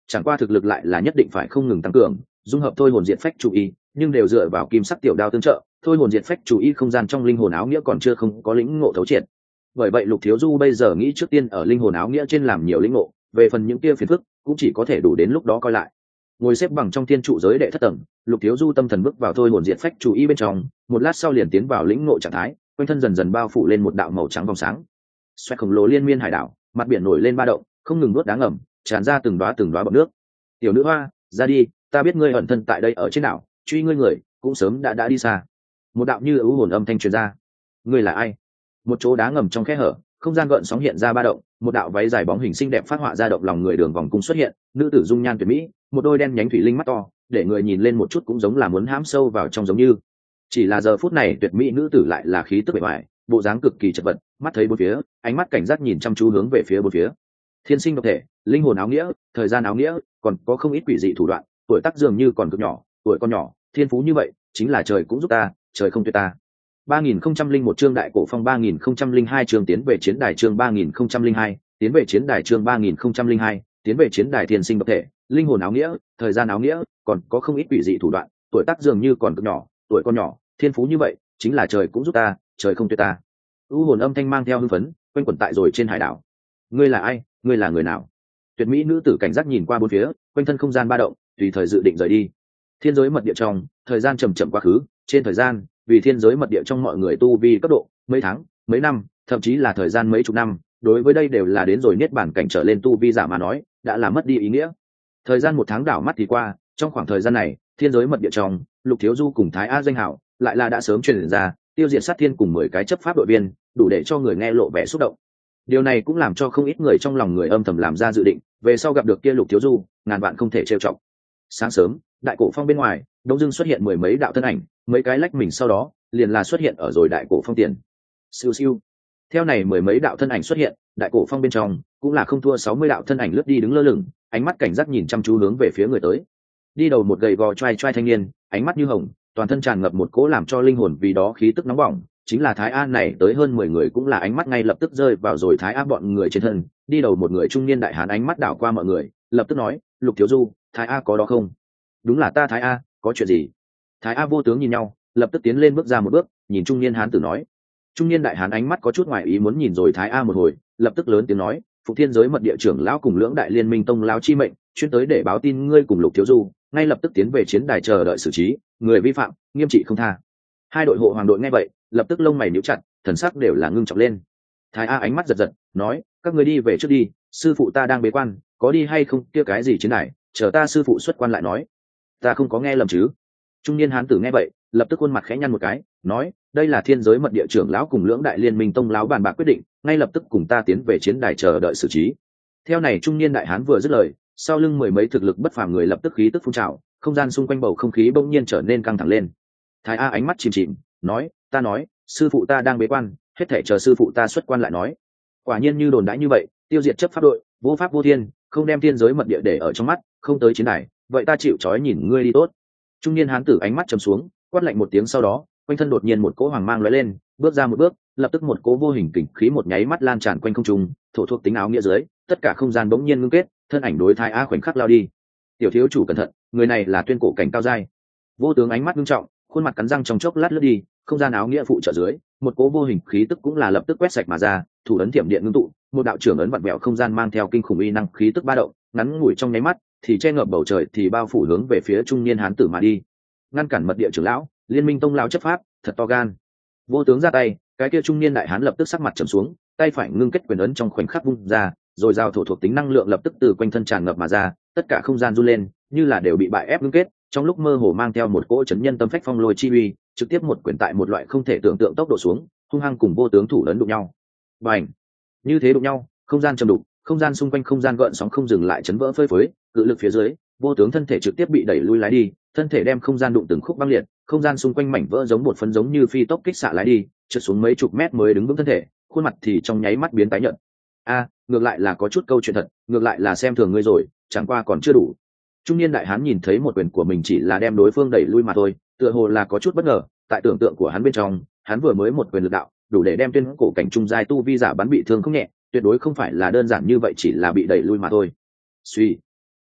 chẳng qua thực lực lại là nhất định phải không ngừng tăng cường, dung hợp thôi hồn diệt phách chủ y, nhưng đều dựa vào kim sắc tiểu đao tương trợ, thôi hồn diệt phách chủ y không gian trong linh hồn áo nghĩa còn chưa không có lĩnh ngộ thấu triệt. Bởi vậy Lục Thiếu Du bây giờ nghĩ trước tiên ở linh hồn áo nghĩa trên làm nhiều lĩnh ngộ, về phần những kia phiền phức cũng chỉ có thể đủ đến lúc đó coi lại. Ngồi xếp bằng trong thiên trụ giới đệ thất tầng, Lục Thiếu Du tâm thần bước vào thôi hồn diệt phách chủ y bên trong, một lát sau liền tiến vào lĩnh ngộ trạng thái, quanh thân dần dần bao phủ lên một đạo màu trắng vòng sáng. Xoẹt khổng lồ liên miên hải đảo, mặt biển nổi lên ba động, không ngừng nuốt đá ngầm, tràn ra từng đóa từng đóa bọt nước. Tiểu nữ hoa, ra đi, ta biết ngươi ẩn thân tại đây ở trên đảo, truy ngươi người cũng sớm đã đã đi xa. Một đạo như ưu hồn âm thanh truyền ra. Ngươi là ai? Một chỗ đá ngầm trong khe hở, không gian gợn sóng hiện ra ba động, một đạo váy dài bóng hình xinh đẹp phát họa ra động lòng người đường vòng cung xuất hiện, nữ tử dung nhan tuyệt mỹ, một đôi đen nhánh thủy linh mắt to, để người nhìn lên một chút cũng giống là muốn hãm sâu vào trong giống như. Chỉ là giờ phút này tuyệt mỹ nữ tử lại là khí tức bề ngoài, bộ dáng cực kỳ chật vật, mắt thấy bốn phía, ánh mắt cảnh giác nhìn chăm chú hướng về phía bốn phía. Thiên sinh độc thể, linh hồn áo nghĩa, thời gian áo nghĩa, còn có không ít quỷ dị thủ đoạn, tuổi tác dường như còn cực nhỏ, tuổi con nhỏ, thiên phú như vậy, chính là trời cũng giúp ta, trời không tuyệt ta. ba nghìn không trăm linh một chương đại cổ phong, ba nghìn không trăm linh hai chương tiến về chiến đài, chương ba nghìn không trăm linh hai, tiến về chiến đài, chương ba nghìn không trăm linh hai, tiến về chiến đài. Thiên sinh độc thể, linh hồn áo nghĩa, thời gian áo nghĩa, còn có không ít quỷ dị thủ đoạn, tuổi tác dường như còn cực nhỏ, tuổi con nhỏ, thiên phú như vậy, chính là trời cũng giúp ta, trời không tuyệt ta. U hồn âm thanh mang theo hưng phấn, quanh quẩn tại rồi trên hải đảo. Ngươi là ai? Ngươi là người nào? Tuyệt mỹ nữ tử cảnh giác nhìn qua bốn phía, quanh thân không gian ba động, tùy thời dự định rời đi. Thiên giới mật địa trong, thời gian chậm chậm quá khứ, trên thời gian, vì thiên giới mật địa trong mọi người tu vi cấp độ, mấy tháng, mấy năm, thậm chí là thời gian mấy chục năm, đối với đây đều là đến rồi niết bản cảnh trở lên tu vi giả mà nói, đã là mất đi ý nghĩa. Thời gian một tháng đảo mắt thì qua, trong khoảng thời gian này, thiên giới mật địa trong, Lục Thiếu Du cùng Thái A danh hảo, lại là đã sớm truyền ra, tiêu diệt sát thiên cùng mười cái chấp pháp đội viên, đủ để cho người nghe lộ vẻ xúc động. Điều này cũng làm cho không ít người trong lòng người âm thầm làm ra dự định, về sau gặp được kia Lục Thiếu Du, ngàn vạn không thể trêu chọc. Sáng sớm, đại cổ phong bên ngoài, đông dưng xuất hiện mười mấy đạo thân ảnh, mấy cái lách mình sau đó, liền là xuất hiện ở rồi đại cổ phong tiền. Siêu siêu. Theo này mười mấy đạo thân ảnh xuất hiện, đại cổ phong bên trong cũng là không thua sáu mươi đạo thân ảnh lướt đi đứng lơ lửng, ánh mắt cảnh giác nhìn chăm chú hướng về phía người tới. Đi đầu một gầy gò trai trai thanh niên, ánh mắt như hồng, toàn thân tràn ngập một cỗ làm cho linh hồn vì đó khí tức nóng bỏng, chính là Thái A. Này tới hơn mười người cũng là ánh mắt ngay lập tức rơi vào rồi Thái A bọn người trên thân. Đi đầu một người trung niên đại hán ánh mắt đảo qua mọi người, lập tức nói, Lục Thiếu Du, Thái A có đó không? Đúng là ta Thái A, có chuyện gì? Thái A vô tướng nhìn nhau, lập tức tiến lên bước ra một bước, nhìn trung niên hán tử nói. Trung niên đại hán ánh mắt có chút ngoài ý muốn nhìn rồi Thái A một hồi, lập tức lớn tiếng nói, Phục Thiên giới mật địa trưởng lão cùng lưỡng đại liên minh tông lão chi mệnh, chuyên tới để báo tin ngươi cùng Lục Thiếu Du, ngay lập tức tiến về chiến đài chờ đợi xử trí, người vi phạm, nghiêm trị không tha. Hai đội hộ hoàng đội nghe vậy, lập tức lông mày nhíu chặt, thần sắc đều là ngưng trọng lên. Thái A ánh mắt giật giật, nói, các ngươi đi về trước đi, sư phụ ta đang bế quan, có đi hay không kia cái gì chiến đài, chờ ta sư phụ xuất quan lại nói. Ta không có nghe lầm chứ? Trung niên hán tử nghe vậy, lập tức khuôn mặt khẽ nhăn một cái, nói, đây là thiên giới mật địa trưởng lão cùng lưỡng đại liên minh tông lão bàn bạc quyết định, ngay lập tức cùng ta tiến về chiến đài chờ đợi xử trí. Theo này trung niên đại hán vừa dứt lời, sau lưng mười mấy thực lực bất phàm người lập tức khí tức phun trào, không gian xung quanh bầu không khí bỗng nhiên trở nên căng thẳng lên. Thái A ánh mắt chìm chìm, nói, ta nói, sư phụ ta đang bế quan, hết thảy chờ sư phụ ta xuất quan lại nói. Quả nhiên như đồn đãi như vậy, tiêu diệt chấp pháp đội, vô pháp vô thiên, không đem thiên giới mật địa để ở trong mắt, không tới chiến đài, vậy ta chịu trói nhìn ngươi đi tốt. Trung niên hán tử ánh mắt trầm xuống, quát lạnh một tiếng sau đó, quanh thân đột nhiên một cỗ hoàng mang lóe lên, bước ra một bước, lập tức một cỗ vô hình kình khí một nháy mắt lan tràn quanh không trung, thổ thuộc tính áo nghĩa dưới, tất cả không gian bỗng nhiên ngưng kết, thân ảnh đối Thái A khoảnh khắc lao đi. Tiểu thiếu chủ cẩn thận, người này là tuyên cổ cảnh cao giai. Vô tướng ánh mắt nghiêm trọng, khuôn mặt cắn răng trong chốc lát lướt đi, không gian áo nghĩa phụ trợ dưới, một cỗ vô hình khí tức cũng là lập tức quét sạch mà ra, thủ ấn thiểm điện ngưng tụ, một đạo trưởng ấn vặn vẹo không gian mang theo kinh khủng uy năng khí tức ba động, ngắn ngủi trong nháy mắt, thì che ngập bầu trời thì bao phủ hướng về phía trung niên hán tử mà đi. Ngăn cản mật địa trưởng lão, liên minh tông lão chấp pháp, thật to gan. Vô tướng ra tay, cái kia trung niên đại hán lập tức sắc mặt trầm xuống, tay phải ngưng kết quyền ấn trong khoảnh khắc vung ra, rồi giao thổ thuộc tính năng lượng lập tức từ quanh thân tràn ngập mà ra, tất cả không gian run lên, như là đều bị bại ép ngưng kết, trong lúc mơ hồ mang theo một cỗ chấn nhân tâm phách phong lôi chi uy, trực tiếp một quyền tại một loại không thể tưởng tượng tốc độ xuống, hung hăng cùng vô tướng thủ ấn đụng nhau. Bành! Như thế đụng nhau, không gian trầm đục, không gian xung quanh không gian gợn sóng không dừng lại chấn vỡ phơi phới, cự lực phía dưới, vô tướng thân thể trực tiếp bị đẩy lui lái đi, thân thể đem không gian đụng từng khúc băng liệt, không gian xung quanh mảnh vỡ giống một phấn giống như phi tốc kích xạ lái đi, trượt xuống mấy chục mét mới đứng vững thân thể, khuôn mặt thì trong nháy mắt biến tái nhợt. A, ngược lại là có chút câu chuyện thật, ngược lại là xem thường ngươi rồi, chẳng qua còn chưa đủ. Trung niên đại hán nhìn thấy một quyền của mình chỉ là đem đối phương đẩy lui mà thôi, tựa hồ là có chút bất ngờ, tại tưởng tượng của hắn bên trong, hắn vừa mới một quyền lực đạo, đủ để đem tuyên cổ cảnh trung giai tu vi giả bắn bị thương không nhẹ, tuyệt đối không phải là đơn giản như vậy chỉ là bị đẩy lui mà thôi. Suy,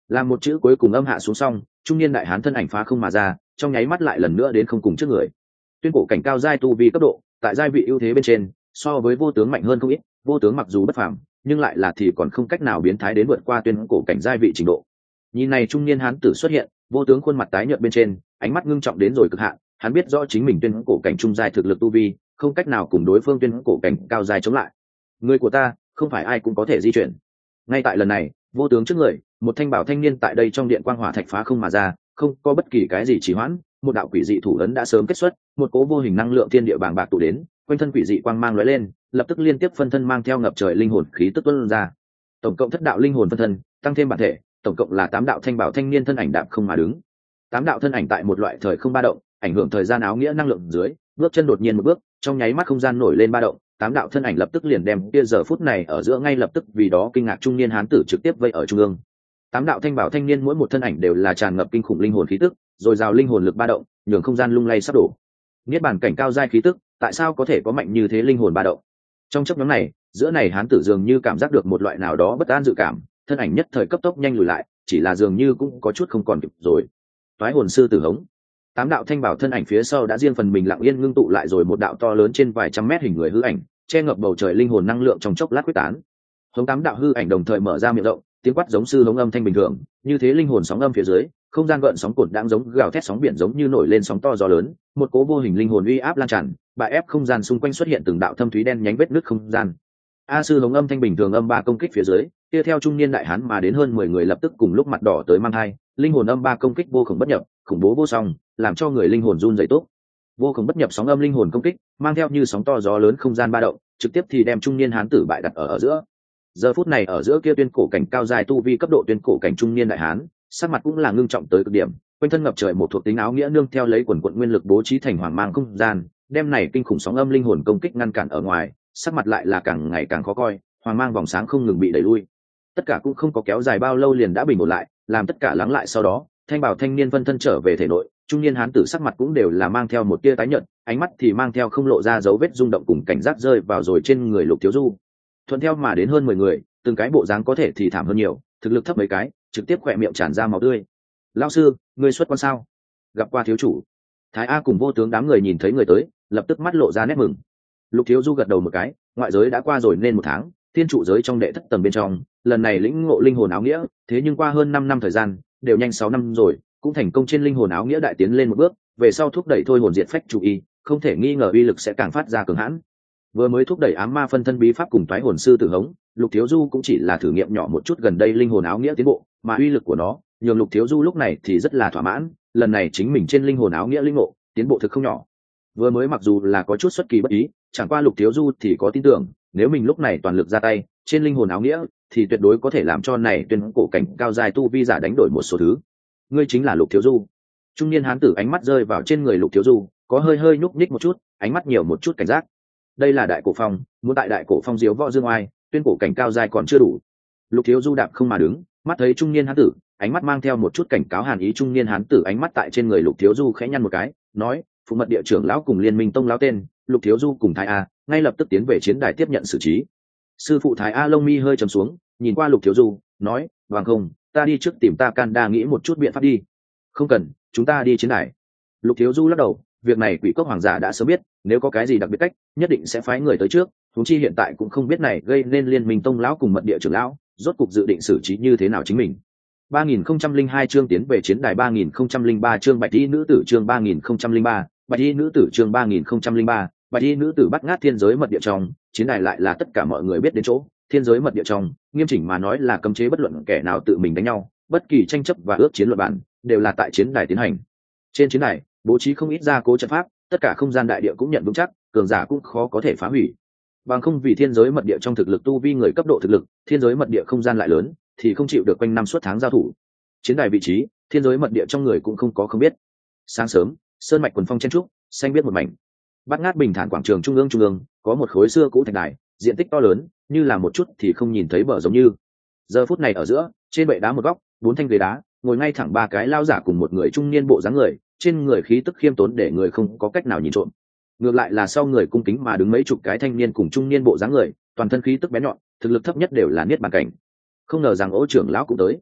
làm một chữ cuối cùng âm hạ xuống xong, trung niên đại hán thân ảnh phá không mà ra, trong nháy mắt lại lần nữa đến không cùng trước người. Tuyên cổ cảnh cao giai tu vi cấp độ, tại giai vị ưu thế bên trên, so với vô tướng mạnh hơn không ít. Vô tướng mặc dù bất phàm, nhưng lại là thì còn không cách nào biến thái đến vượt qua tuyên cổ cảnh giai vị trình độ. Nhìn này trung niên hán tử xuất hiện, vô tướng khuôn mặt tái nhợt bên trên, ánh mắt ngưng trọng đến rồi cực hạn. Hắn biết rõ chính mình tuyên cổ cảnh trung giai thực lực tu vi, không cách nào cùng đối phương tuyên cổ cảnh cao giai chống lại. Người của ta, không phải ai cũng có thể di chuyển. Ngay tại lần này, vô tướng trước người, một thanh bảo thanh niên tại đây trong điện quang hỏa thạch phá không mà ra, không có bất kỳ cái gì trì hoãn, một đạo quỷ dị thủ ấn đã sớm kết xuất, một cỗ vô hình năng lượng thiên địa bàng bạc tụ đến, quanh thân quỷ dị quang mang lóe lên, lập tức liên tiếp phân thân mang theo ngập trời linh hồn khí tức tuôn ra. Tổng cộng thất đạo linh hồn phân thân, tăng thêm bản thể, tổng cộng là tám đạo thanh bảo thanh niên thân ảnh đạp không mà đứng. Tám đạo thân ảnh tại một loại thời không ba động, ảnh hưởng thời gian áo nghĩa năng lượng dưới, bước chân đột nhiên một bước, trong nháy mắt không gian nổi lên ba động, tám đạo thân ảnh lập tức liền đem kia giờ phút này ở giữa ngay lập tức vì đó kinh ngạc trung niên hán tử trực tiếp vây ở trung ương. Tám đạo thanh bảo thanh niên mỗi một thân ảnh đều là tràn ngập kinh khủng linh hồn khí tức, rồi rào linh hồn lực ba động, nhường không gian lung lay sắp đổ. Niết bàn cảnh cao giai khí tức, tại sao có thể có mạnh như thế linh hồn ba động? Trong chốc ngắn này, giữa này hán tử dường như cảm giác được một loại nào đó bất an dự cảm, thân ảnh nhất thời cấp tốc nhanh lùi lại, chỉ là dường như cũng có chút không còn kịp rồi. Toái hồn sư tử hống. Tám đạo thanh bảo thân ảnh phía sau đã riêng phần mình lặng yên ngưng tụ lại rồi một đạo to lớn trên vài trăm mét hình người hư ảnh, che ngập bầu trời linh hồn năng lượng trong chốc lát quyết tán. Hống tám đạo hư ảnh đồng thời mở ra miệng rộng, tiếng quát giống sư hống âm thanh bình thường, như thế linh hồn sóng âm phía dưới, không gian gợn sóng cồn đang giống gào thét sóng biển giống như nổi lên sóng to gió lớn, một cố vô hình linh hồn uy áp lan tràn, bại ép không gian xung quanh xuất hiện từng đạo thâm thúy đen nhánh vết nứt không gian. A sư hống âm thanh bình thường âm ba công kích phía dưới, kia theo trung niên đại hán mà đến hơn mười người lập tức cùng lúc mặt đỏ tới mang hai, linh hồn âm ba công kích vô cùng bất nhập, khủng bố vô song, làm cho người linh hồn run rẩy tốt. Vô cùng bất nhập sóng âm linh hồn công kích, mang theo như sóng to gió lớn không gian ba động, trực tiếp thì đem trung niên hán tử bại đặt ở ở giữa. Giờ phút này ở giữa kia tuyên cổ cảnh cao dài tu vi cấp độ tuyên cổ cảnh trung niên đại hán, sắc mặt cũng là ngưng trọng tới cực điểm, quanh thân ngập trời một thuộc tính áo nghĩa nương theo lấy quần quận nguyên lực bố trí thành hoàng mang không gian, đem này kinh khủng sóng âm linh hồn công kích ngăn cản ở ngoài, sắc mặt lại là càng ngày càng khó coi, hoàng mang vòng sáng không ngừng bị đẩy lui. Tất cả cũng không có kéo dài bao lâu liền đã bình ổn lại, làm tất cả lắng lại sau đó, thanh bảo thanh niên phân thân trở về thể nội, trung niên hán tử sắc mặt cũng đều là mang theo một tia tái nhợt, ánh mắt thì mang theo không lộ ra dấu vết rung động cùng cảnh giác rơi vào rồi trên người Lục Thiếu Du. Thuận theo mà đến hơn mười người, từng cái bộ dáng có thể thì thảm hơn nhiều, thực lực thấp mấy cái, trực tiếp khỏe miệng tràn ra máu tươi. Lão sư, ngươi xuất quan sao? Gặp qua thiếu chủ. Thái A cùng vô tướng đám người nhìn thấy người tới, lập tức mắt lộ ra nét mừng. Lục Thiếu Du gật đầu một cái, ngoại giới đã qua rồi nên một tháng, thiên trụ giới trong đệ thất tầng bên trong, lần này lĩnh ngộ linh hồn áo nghĩa, thế nhưng qua hơn năm năm thời gian, đều nhanh sáu năm rồi, cũng thành công trên linh hồn áo nghĩa đại tiến lên một bước, về sau thúc đẩy thôi hồn diệt phách chủ y, không thể nghi ngờ uy lực sẽ càng phát ra cường hãn. Vừa mới thúc đẩy ám ma phân thân bí pháp cùng toái hồn sư tử hống, Lục Thiếu Du cũng chỉ là thử nghiệm nhỏ một chút gần đây linh hồn áo nghĩa tiến bộ, mà uy lực của nó, nhường Lục Thiếu Du lúc này thì rất là thỏa mãn, lần này chính mình trên linh hồn áo nghĩa linh ngộ, tiến bộ thực không nhỏ. Vừa mới mặc dù là có chút xuất kỳ bất ý, chẳng qua Lục Thiếu Du thì có tin tưởng, nếu mình lúc này toàn lực ra tay, trên linh hồn áo nghĩa thì tuyệt đối có thể làm cho này tuyên cổ cảnh cao dài tu vi giả đánh đổi một số thứ. Ngươi chính là Lục Thiếu Du. Trung niên hán tử ánh mắt rơi vào trên người Lục Thiếu Du, có hơi hơi nhúc nhích một chút, ánh mắt nhiều một chút cảnh giác. Đây là đại cổ phong, muốn tại đại cổ phong diếu võ dương oai, tuyên cổ cảnh cao dài còn chưa đủ. Lục Thiếu Du đạp không mà đứng, mắt thấy trung niên hán tử, ánh mắt mang theo một chút cảnh cáo hàn ý. Trung niên hán tử ánh mắt tại trên người Lục Thiếu Du khẽ nhăn một cái, nói: phụ mật địa trưởng lão cùng liên minh tông lão tên, Lục Thiếu Du cùng Thái A, ngay lập tức tiến về chiến đài tiếp nhận xử trí. Sư phụ Thái A lông mi hơi trầm xuống, nhìn qua Lục Thiếu Du, nói: vâng không, ta đi trước tìm ta can đa nghĩ một chút biện pháp đi. Không cần, chúng ta đi chiến đài. Lục Thiếu Du lắc đầu, việc này Quỷ Cốc hoàng giả đã sớm biết, nếu có cái gì đặc biệt cách, nhất định sẽ phái người tới trước. Huống chi hiện tại cũng không biết này gây nên liên minh tông lão cùng mật địa trưởng lão, rốt cục dự định xử trí như thế nào chính mình. ba nghìn không trăm linh hai chương tiến về chiến đài. Ba nghìn không trăm linh ba chương bạch y nữ tử. Chương ba nghìn không trăm linh ba bạch y nữ tử. Chương ba nghìn không trăm linh ba bạch y nữ tử bắt ngát thiên giới mật địa trong. Chiến đài lại là tất cả mọi người biết đến chỗ. Thiên giới mật địa trong, nghiêm chỉnh mà nói là cấm chế bất luận kẻ nào tự mình đánh nhau, bất kỳ tranh chấp và ước chiến luận bản đều là tại chiến đài tiến hành. Trên chiến đài bố trí không ít gia cố trận pháp, tất cả không gian đại địa cũng nhận vững chắc, cường giả cũng khó có thể phá hủy. Bằng không vì thiên giới mật địa trong thực lực tu vi người cấp độ thực lực, thiên giới mật địa không gian lại lớn, thì không chịu được quanh năm suốt tháng giao thủ. Chiến đài vị trí, thiên giới mật địa trong người cũng không có không biết. Sáng sớm, sơn mạch quần phong chen trúc, xanh biết một mảnh. Bát ngát bình thản quảng trường trung ương trung ương, có một khối xưa cũ thạch đài, diện tích to lớn, như là một chút thì không nhìn thấy bờ giống như. Giờ phút này ở giữa, trên bệ đá một góc, bốn thanh ghế đá, ngồi ngay thẳng ba cái lao giả cùng một người trung niên bộ dáng người, trên người khí tức khiêm tốn để người không có cách nào nhìn trộm. Ngược lại là sau người cung kính mà đứng mấy chục cái thanh niên cùng trung niên bộ dáng người, toàn thân khí tức bén nhọn, thực lực thấp nhất đều là niết bàn cảnh. Không ngờ rằng Ô trưởng lão cũng tới.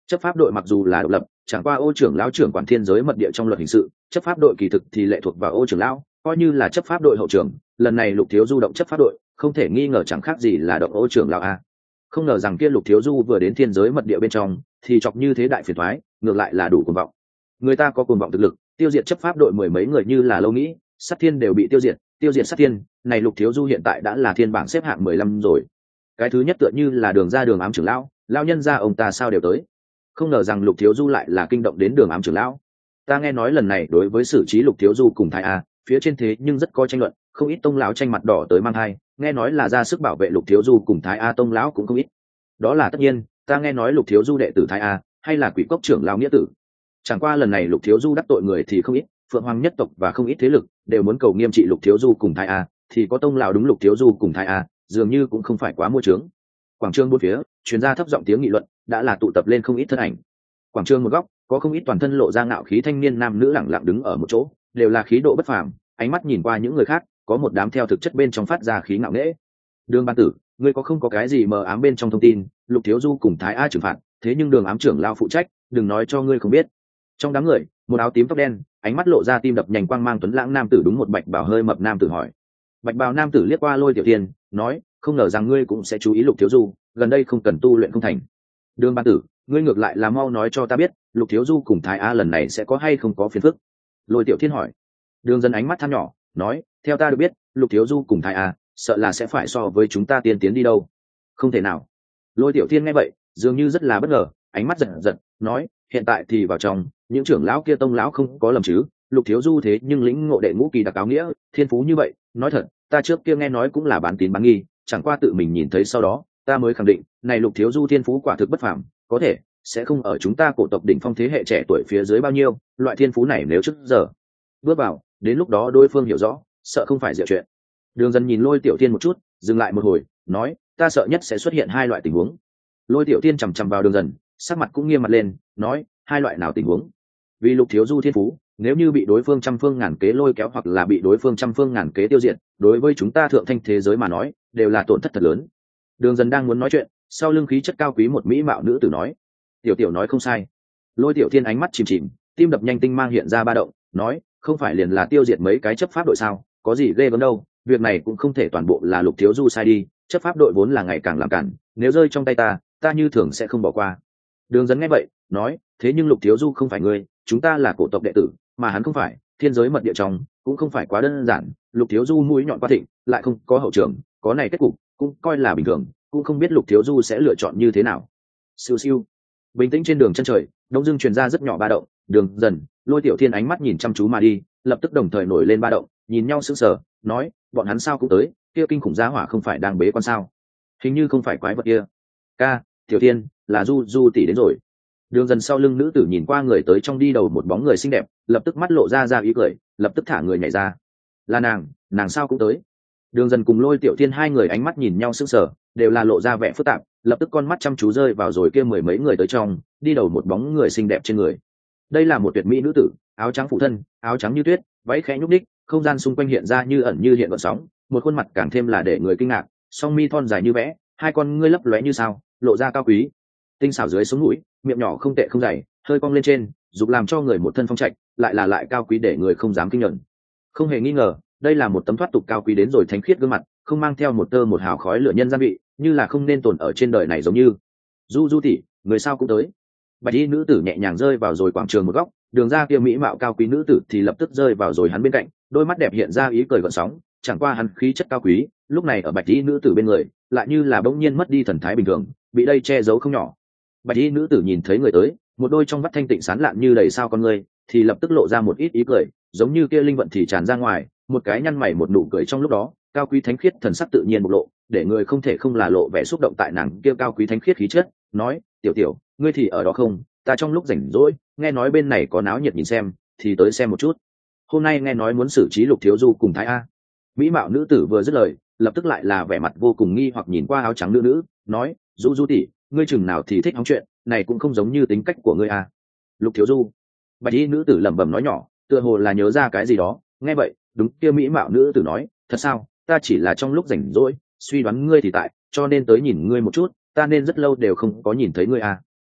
Chấp pháp đội mặc dù là độc lập, chẳng qua ô trưởng lão trưởng quản thiên giới mật địa trong luật hình sự, chấp pháp đội kỳ thực thì lệ thuộc vào ô trưởng lão, coi như là chấp pháp đội hậu trưởng. Lần này Lục Thiếu Du động chấp pháp đội, không thể nghi ngờ chẳng khác gì là động ô trưởng lão a. Không ngờ rằng kia Lục Thiếu Du vừa đến thiên giới mật địa bên trong, thì chọc như thế đại phiền toái, ngược lại là đủ cuồng vọng. Người ta có cuồng vọng thực lực, tiêu diệt chấp pháp đội mười mấy người như là Lâu Nghĩ, Sát Thiên đều bị tiêu diệt, tiêu diệt Sát Thiên, này Lục Thiếu Du hiện tại đã là thiên bảng xếp hạng mười lăm rồi. Cái thứ nhất tựa như là Đường Ra Đường Ám trưởng lão, lão nhân gia ông ta sao đều tới. Không ngờ rằng Lục Thiếu Du lại là kinh động đến Đường Ám trưởng lão. Ta nghe nói lần này đối với xử trí Lục Thiếu Du cùng Thái A, phía trên thế nhưng rất có tranh luận, không ít tông lão tranh mặt đỏ tới mang hai, nghe nói là ra sức bảo vệ Lục Thiếu Du cùng Thái A tông lão cũng không ít. Đó là tất nhiên, ta nghe nói Lục Thiếu Du đệ tử Thái A, hay là Quỷ Cốc trưởng lão nghĩa tử. Chẳng qua lần này Lục Thiếu Du đắc tội người thì không ít, Phượng Hoàng nhất tộc và không ít thế lực đều muốn cầu nghiêm trị Lục Thiếu Du cùng Thái A, thì có tông lão đúng Lục Thiếu Du cùng Thái A, dường như cũng không phải quá mua trướng. Quảng trường bốn phía, truyền ra thấp giọng tiếng nghị luận, đã là tụ tập lên không ít thân ảnh. Quảng trường một góc, có không ít toàn thân lộ ra ngạo khí thanh niên nam nữ lẳng lặng đứng ở một chỗ, đều là khí độ bất phàm, ánh mắt nhìn qua những người khác, có một đám theo thực chất bên trong phát ra khí ngạo nghễ. Đường Ban Tử, ngươi có không có cái gì mờ ám bên trong thông tin, Lục Thiếu Du cùng Thái A trừng phạt, thế nhưng Đường Ám trưởng lao phụ trách, đừng nói cho ngươi không biết. Trong đám người, một áo tím tóc đen, ánh mắt lộ ra tim đập nhanh quang mang tuấn lãng nam tử đúng một bạch bào hơi mập nam tử hỏi. Bạch bào nam tử liếc qua Lôi Tiểu Thiên, nói, không ngờ rằng ngươi cũng sẽ chú ý Lục Thiếu Du, gần đây không cần tu luyện không thành. Đường Ban Tử, ngươi ngược lại là mau nói cho ta biết, Lục Thiếu Du cùng Thái A lần này sẽ có hay không có phiền phức. Lôi Tiểu Thiên hỏi. Đường Dân ánh mắt than nhỏ, nói, theo ta được biết, Lục Thiếu Du cùng Thái A, sợ là sẽ phải so với chúng ta tiên tiến đi đâu. Không thể nào. Lôi Tiểu Thiên nghe vậy, dường như rất là bất ngờ, ánh mắt giật giật, nói, hiện tại thì vào trong, những trưởng lão kia tông lão không có lầm chứ, Lục Thiếu Du thế nhưng lĩnh ngộ đệ ngũ kỳ đặc áo nghĩa, thiên phú như vậy, nói thật, ta trước kia nghe nói cũng là bán tín bán nghi, chẳng qua tự mình nhìn thấy sau đó, ta mới khẳng định, này Lục Thiếu Du thiên phú quả thực bất phàm, có thể sẽ không ở chúng ta cổ tộc đỉnh phong thế hệ trẻ tuổi phía dưới bao nhiêu, loại thiên phú này nếu trước giờ bước vào, đến lúc đó đối phương hiểu rõ, sợ không phải diệu chuyện. Đường Dân nhìn Lôi Tiểu Thiên một chút, dừng lại một hồi, nói, ta sợ nhất sẽ xuất hiện hai loại tình huống. Lôi Tiểu Thiên chằm chằm vào Đường Dần, sắc mặt cũng nghiêm mặt lên, nói, hai loại nào tình huống? Vì Lục Thiếu Du thiên phú, nếu như bị đối phương trăm phương ngàn kế lôi kéo hoặc là bị đối phương trăm phương ngàn kế tiêu diệt, đối với chúng ta thượng thanh thế giới mà nói, đều là tổn thất thật lớn. Đường Dần đang muốn nói chuyện, sau lưng khí chất cao quý một mỹ mạo nữ tử nói, Tiểu Tiểu nói không sai. Lôi Tiểu Thiên ánh mắt chìm chìm, tim đập nhanh tinh mang hiện ra ba động, nói, không phải liền là tiêu diệt mấy cái chấp pháp đội sao, có gì ghê gớm đâu, việc này cũng không thể toàn bộ là Lục Thiếu Du sai đi, chấp pháp đội vốn là ngày càng làm cản, nếu rơi trong tay ta, ta như thường sẽ không bỏ qua. Đường Dần nghe vậy, nói, thế nhưng Lục Thiếu Du không phải ngươi, chúng ta là cổ tộc đệ tử, mà hắn không phải, thiên giới mật địa trong, cũng không phải quá đơn giản, Lục Thiếu Du mũi nhọn quá thịnh, lại không có hậu trường, có này kết cục, cũng coi là bình thường, cũng không biết Lục Thiếu Du sẽ lựa chọn như thế nào. Siêu siêu. Bình tĩnh trên đường chân trời, đông dương truyền ra rất nhỏ ba động, Đường Dần, Lôi Tiểu Thiên ánh mắt nhìn chăm chú mà đi, lập tức đồng thời nổi lên ba động, nhìn nhau sững sờ, nói, bọn hắn sao cũng tới, kia kinh khủng giá hỏa không phải đang bế quan sao? Hình như không phải quái vật kia. Ca, Tiểu Thiên, là Du Du tỷ đến rồi. Đường Dần sau lưng nữ tử nhìn qua người tới trong đi đầu một bóng người xinh đẹp, lập tức mắt lộ ra ra ý cười, lập tức thả người nhảy ra. Là nàng, nàng sao cũng tới. Đường Dần cùng Lôi Tiểu Thiên hai người ánh mắt nhìn nhau sững sờ, đều là lộ ra vẻ phức tạp, lập tức con mắt chăm chú rơi vào rồi kia mười mấy người tới trong, đi đầu một bóng người xinh đẹp trên người. Đây là một tuyệt mỹ nữ tử, áo trắng phụ thân, áo trắng như tuyết, váy khẽ nhúc nhích, không gian xung quanh hiện ra như ẩn như hiện gợn sóng, một khuôn mặt càng thêm là để người kinh ngạc, song mi thon dài như vẽ, hai con ngươi lấp lóe như sao, lộ ra cao quý. Tinh xảo dưới sống mũi, miệng nhỏ không tệ không dày, hơi cong lên trên, dục làm cho người một thân phong trạch, lại là lại cao quý để người không dám kinh nhận. Không hề nghi ngờ, đây là một tấm thoát tục cao quý đến rồi thánh khiết gương mặt, không mang theo một tơ một hào khói lửa nhân gian vị, như là không nên tồn ở trên đời này giống như. Du Du tỷ, người sao cũng tới. Bạch y nữ tử nhẹ nhàng rơi vào rồi quảng trường một góc, Đường Ra kia mỹ mạo cao quý nữ tử thì lập tức rơi vào rồi hắn bên cạnh, đôi mắt đẹp hiện ra ý cười gợn sóng, chẳng qua hắn khí chất cao quý, lúc này ở bạch y nữ tử bên người, lại như là bỗng nhiên mất đi thần thái bình thường, bị đây che giấu không nhỏ. Bạch y nữ tử nhìn thấy người tới, một đôi trong mắt thanh tịnh sáng lạn như đầy sao con người, thì lập tức lộ ra một ít ý cười, giống như kia linh vận thì tràn ra ngoài, một cái nhăn mày một nụ cười trong lúc đó, cao quý thánh khiết thần sắc tự nhiên bộc lộ, để người không thể không là lộ vẻ xúc động tại nàng kia cao quý thánh khiết khí chất, nói, Tiểu Tiểu, ngươi thì ở đó không? Ta trong lúc rảnh rỗi, nghe nói bên này có náo nhiệt nhìn xem, thì tới xem một chút. Hôm nay nghe nói muốn xử trí Lục Thiếu Du cùng Thái A. Mỹ mạo nữ tử vừa dứt lời, lập tức lại là vẻ mặt vô cùng nghi hoặc nhìn qua áo trắng nữ nữ, nói, Du Du tỷ, ngươi chừng nào thì thích hóng chuyện, này cũng không giống như tính cách của ngươi a. Lục Thiếu Du. Bạch y nữ tử lẩm bẩm nói nhỏ, tựa hồ là nhớ ra cái gì đó, nghe vậy, đúng kia mỹ mạo nữ tử nói, thật sao, ta chỉ là trong lúc rảnh rỗi, suy đoán ngươi thì tại, cho nên tới nhìn ngươi một chút, ta nên rất lâu đều không có nhìn thấy ngươi a.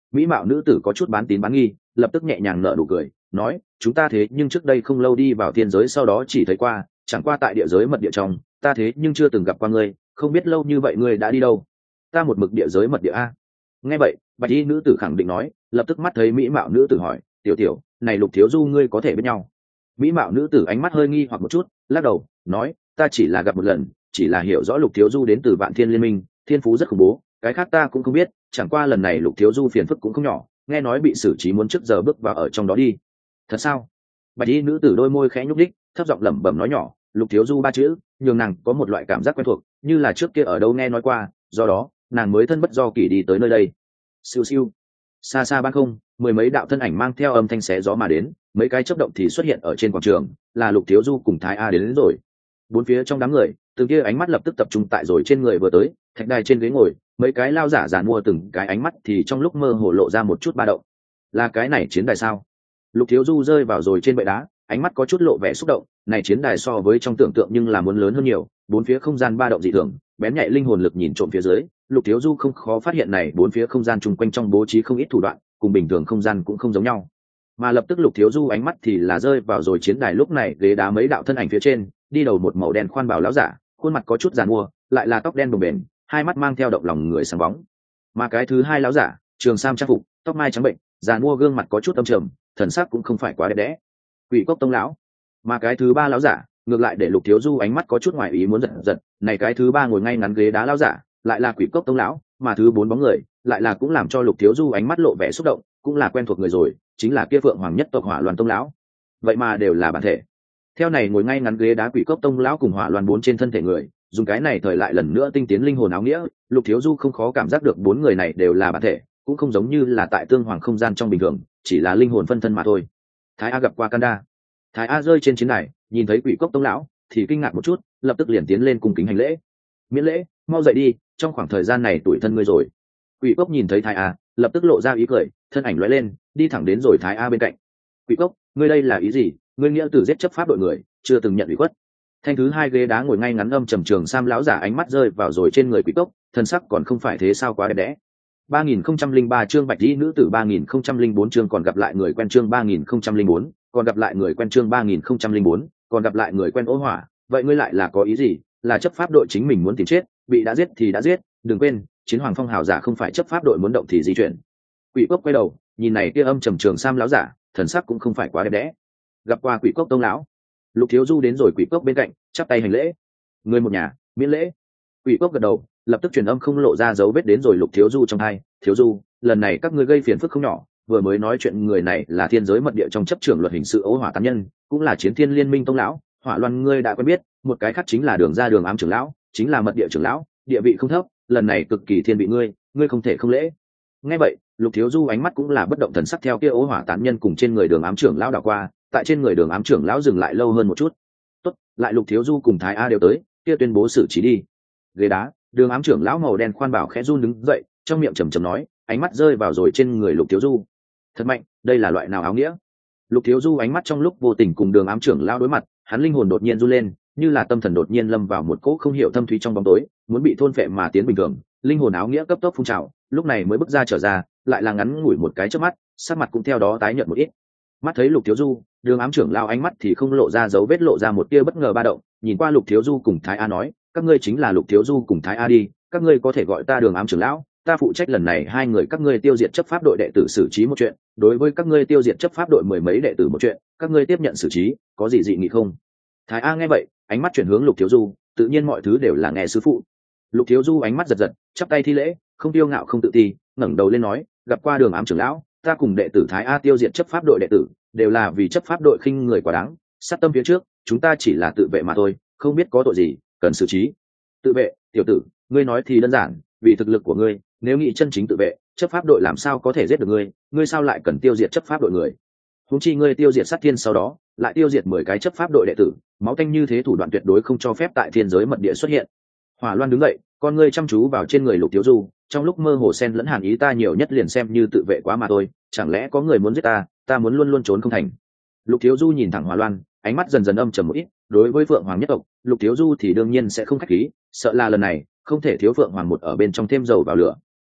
Mỹ mạo nữ tử có chút bán tín bán nghi, lập tức nhẹ nhàng nở nụ cười nói, chúng ta thế nhưng trước đây không lâu đi vào thiên giới, sau đó chỉ thấy qua, chẳng qua tại địa giới mật địa trong, ta thế nhưng chưa từng gặp qua ngươi, không biết lâu như vậy ngươi đã đi đâu. Ta một mực địa giới mật địa a. Nghe vậy, bạch y nữ tử khẳng định nói, lập tức mắt thấy mỹ mạo nữ tử hỏi, tiểu tiểu, này Lục thiếu du ngươi có thể biết nhau? Mỹ mạo nữ tử ánh mắt hơi nghi hoặc một chút, lắc đầu nói, ta chỉ là gặp một lần, chỉ là hiểu rõ Lục thiếu du đến từ Vạn Thiên Liên Minh, thiên phú rất khủng bố, cái khác ta cũng không biết, chẳng qua lần này Lục thiếu du phiền phức cũng không nhỏ, nghe nói bị xử trí muốn trước giờ bước vào ở trong đó đi. Thật sao? Bạch y nữ tử đôi môi khẽ nhúc đích, thấp giọng lẩm bẩm nói nhỏ, Lục thiếu du ba chữ nhường nàng có một loại cảm giác quen thuộc, như là trước kia ở đâu nghe nói qua, do đó nàng mới thân bất do kỷ đi tới nơi đây. Siêu siêu, xa xa ban không, mười mấy đạo thân ảnh mang theo âm thanh xé gió mà đến, mấy cái chớp động thì xuất hiện ở trên quảng trường, là Lục thiếu du cùng Thái A đến, đến rồi. Bốn phía trong đám người, từng kia ánh mắt lập tức tập trung tại rồi trên người vừa tới, thạch đài trên ghế ngồi, mấy cái lao giả giàn mua từng cái ánh mắt thì trong lúc mơ hồ lộ ra một chút ba động. Là cái này chiến đài sao? Lục thiếu du rơi vào rồi trên bệ đá, ánh mắt có chút lộ vẻ xúc động, này chiến đài so với trong tưởng tượng nhưng là muốn lớn hơn nhiều, bốn phía không gian ba động dị thường, bén nhạy linh hồn lực nhìn trộm phía dưới, Lục thiếu du không khó phát hiện này bốn phía không gian chung quanh trong bố trí không ít thủ đoạn, cùng bình thường không gian cũng không giống nhau. Mà lập tức Lục thiếu du ánh mắt thì là rơi vào rồi chiến đài, lúc này ghế đá mấy đạo thân ảnh phía trên, đi đầu một màu đen khoan bảo lão giả, khuôn mặt có chút giàn mua, lại là tóc đen đồng bền, hai mắt mang theo động lòng người sáng bóng. Mà cái thứ hai lão giả, trường sam trang phục, tóc mai trắng bệnh, giàn mua gương mặt có chút âm trầm, thần sắc cũng không phải quá đẹp đẽ. Quỷ cốc tông lão. Mà cái thứ ba lão giả, ngược lại để Lục thiếu du ánh mắt có chút ngoài ý muốn giật giật, này cái thứ ba ngồi ngay ngắn ghế đá lão giả, lại là Quỷ cốc tông lão, mà thứ bốn bóng người, lại là cũng làm cho Lục thiếu du ánh mắt lộ vẻ xúc động, cũng là quen thuộc người rồi, chính là kia Phượng Hoàng nhất tộc Hỏa Loan tông lão. Vậy mà đều là bản thể. Theo này ngồi ngay ngắn ghế đá Quỷ cốc tông lão cùng Hỏa Loan bốn trên thân thể người, dùng cái này thời lại lần nữa tinh tiến linh hồn áo nghĩa, Lục thiếu du không khó cảm giác được bốn người này đều là bản thể, cũng không giống như là tại tương hoàng không gian trong bình thường, chỉ là linh hồn phân thân mà thôi. Thái A gặp qua Kanda. Thái A rơi trên chiến đài, nhìn thấy Quỷ cốc tông lão thì kinh ngạc một chút, lập tức liền tiến lên cung kính hành lễ. Miễn lễ, mau dậy đi, trong khoảng thời gian này tuổi thân ngươi rồi. Quỷ cốc nhìn thấy Thái A, lập tức lộ ra ý cười, thân ảnh lóe lên, đi thẳng đến rồi Thái A bên cạnh. Quỷ cốc, ngươi đây là ý gì? Ngươi nghĩa tử giết chấp pháp đội người, chưa từng nhận ủy khuất. Thanh thứ hai ghế đá ngồi ngay ngắn âm trầm trường sam lão giả ánh mắt rơi vào rồi trên người Quỷ cốc, thân sắc còn không phải thế sao quá đẹp đẽ. ba nghìn không trăm lẻ ba chương bạch y nữ tử, ba nghìn không trăm lẻ bốn chương còn gặp lại người quen, chương ba nghìn không trăm lẻ bốn còn gặp lại người quen, chương ba nghìn không trăm lẻ bốn còn gặp lại người quen. Ô Hỏa, vậy ngươi lại là có ý gì? Là chấp pháp đội chính mình muốn tìm chết, bị đã giết thì đã giết, đừng quên, chiến hoàng phong hào giả không phải chấp pháp đội muốn động thì di chuyển. Quỷ cốc quay đầu, nhìn này kia âm trầm trường sam lão giả, thần sắc cũng không phải quá đẹp đẽ. Gặp qua Quỷ cốc tông lão. Lục thiếu du đến rồi Quỷ cốc bên cạnh, chắp tay hành lễ. Người một nhà, miễn lễ. Quỷ cốc gật đầu, lập tức truyền âm không lộ ra dấu vết đến rồi Lục thiếu du trong hai, thiếu du, lần này các ngươi gây phiền phức không nhỏ, vừa mới nói chuyện người này là thiên giới mật địa trong chấp trưởng luật hình sự Ô Hỏa tán nhân, cũng là chiến thiên liên minh tông lão, Hỏa Loan ngươi đã quen biết, một cái khác chính là đường ra đường ám trưởng lão, chính là mật địa trưởng lão, địa vị không thấp, lần này cực kỳ thiên vị ngươi, ngươi không thể không lễ. Nghe vậy, Lục thiếu du ánh mắt cũng là bất động thần sắc theo kia Ô Hỏa tán nhân cùng trên người đường ám trưởng lão đảo qua, tại trên người đường ám trưởng lão dừng lại lâu hơn một chút. Tốt, lại Lục thiếu du cùng Thái A đều tới, kia tuyên bố xử trí đi. Ghế đá, đường ám trưởng lão màu đen khoan bảo khẽ run đứng dậy, trong miệng trầm trầm nói, ánh mắt rơi vào rồi trên người Lục thiếu du. Thật mạnh, đây là loại nào áo nghĩa? Lục thiếu du ánh mắt trong lúc vô tình cùng đường ám trưởng lão đối mặt, hắn linh hồn đột nhiên run lên, như là tâm thần đột nhiên lâm vào một cỗ không hiểu thâm thúy trong bóng tối, muốn bị thôn phệ mà tiến bình thường, linh hồn áo nghĩa cấp tốc phun trào, lúc này mới bước ra trở ra, lại là ngắn ngủi một cái chớp mắt, sắc mặt cũng theo đó tái nhợt một ít. Mắt thấy Lục thiếu du, đường ám trưởng lão ánh mắt thì không lộ ra dấu vết lộ ra một tia bất ngờ ba động, nhìn qua Lục thiếu du cùng Thái A nói, các ngươi chính là Lục thiếu du cùng Thái A đi, các ngươi có thể gọi ta đường ám trưởng lão, ta phụ trách lần này hai người các ngươi tiêu diệt chấp pháp đội đệ tử xử trí một chuyện, đối với các ngươi tiêu diệt chấp pháp đội mười mấy đệ tử một chuyện, các ngươi tiếp nhận xử trí, có gì dị nghị không? Thái A nghe vậy, ánh mắt chuyển hướng Lục thiếu du, tự nhiên mọi thứ đều là nghe sư phụ. Lục thiếu du ánh mắt giật giật, chắp tay thi lễ, không tiêu ngạo không tự ti, ngẩng đầu lên nói, gặp qua đường ám trưởng lão, ta cùng đệ tử Thái A tiêu diệt chấp pháp đội đệ tử, đều là vì chấp pháp đội khinh người quá đáng, sát tâm phía trước, chúng ta chỉ là tự vệ mà thôi, không biết có tội gì, cần xử trí. Tự vệ, tiểu tử, ngươi nói thì đơn giản, vì thực lực của ngươi, nếu nghĩ chân chính tự vệ, chấp pháp đội làm sao có thể giết được ngươi, ngươi sao lại cần tiêu diệt chấp pháp đội người? Huống chi ngươi tiêu diệt sát thiên sau đó, lại tiêu diệt mười cái chấp pháp đội đệ tử, máu tanh như thế thủ đoạn tuyệt đối không cho phép tại thiên giới mật địa xuất hiện. Hỏa Loan đứng dậy, con ngươi chăm chú vào trên người Lục thiếu du, trong lúc mơ hồ xen lẫn hàn ý, ta nhiều nhất liền xem như tự vệ quá mà thôi, chẳng lẽ có người muốn giết ta, ta muốn luôn luôn trốn không thành? Lục thiếu du nhìn thẳng Hỏa Loan, ánh mắt dần dần âm trầm một ít, đối với Phượng Hoàng nhất tộc, Lục thiếu du thì đương nhiên sẽ không khách khí, sợ là lần này không thể thiếu Phượng Hoàng một ở bên trong thêm dầu vào lửa.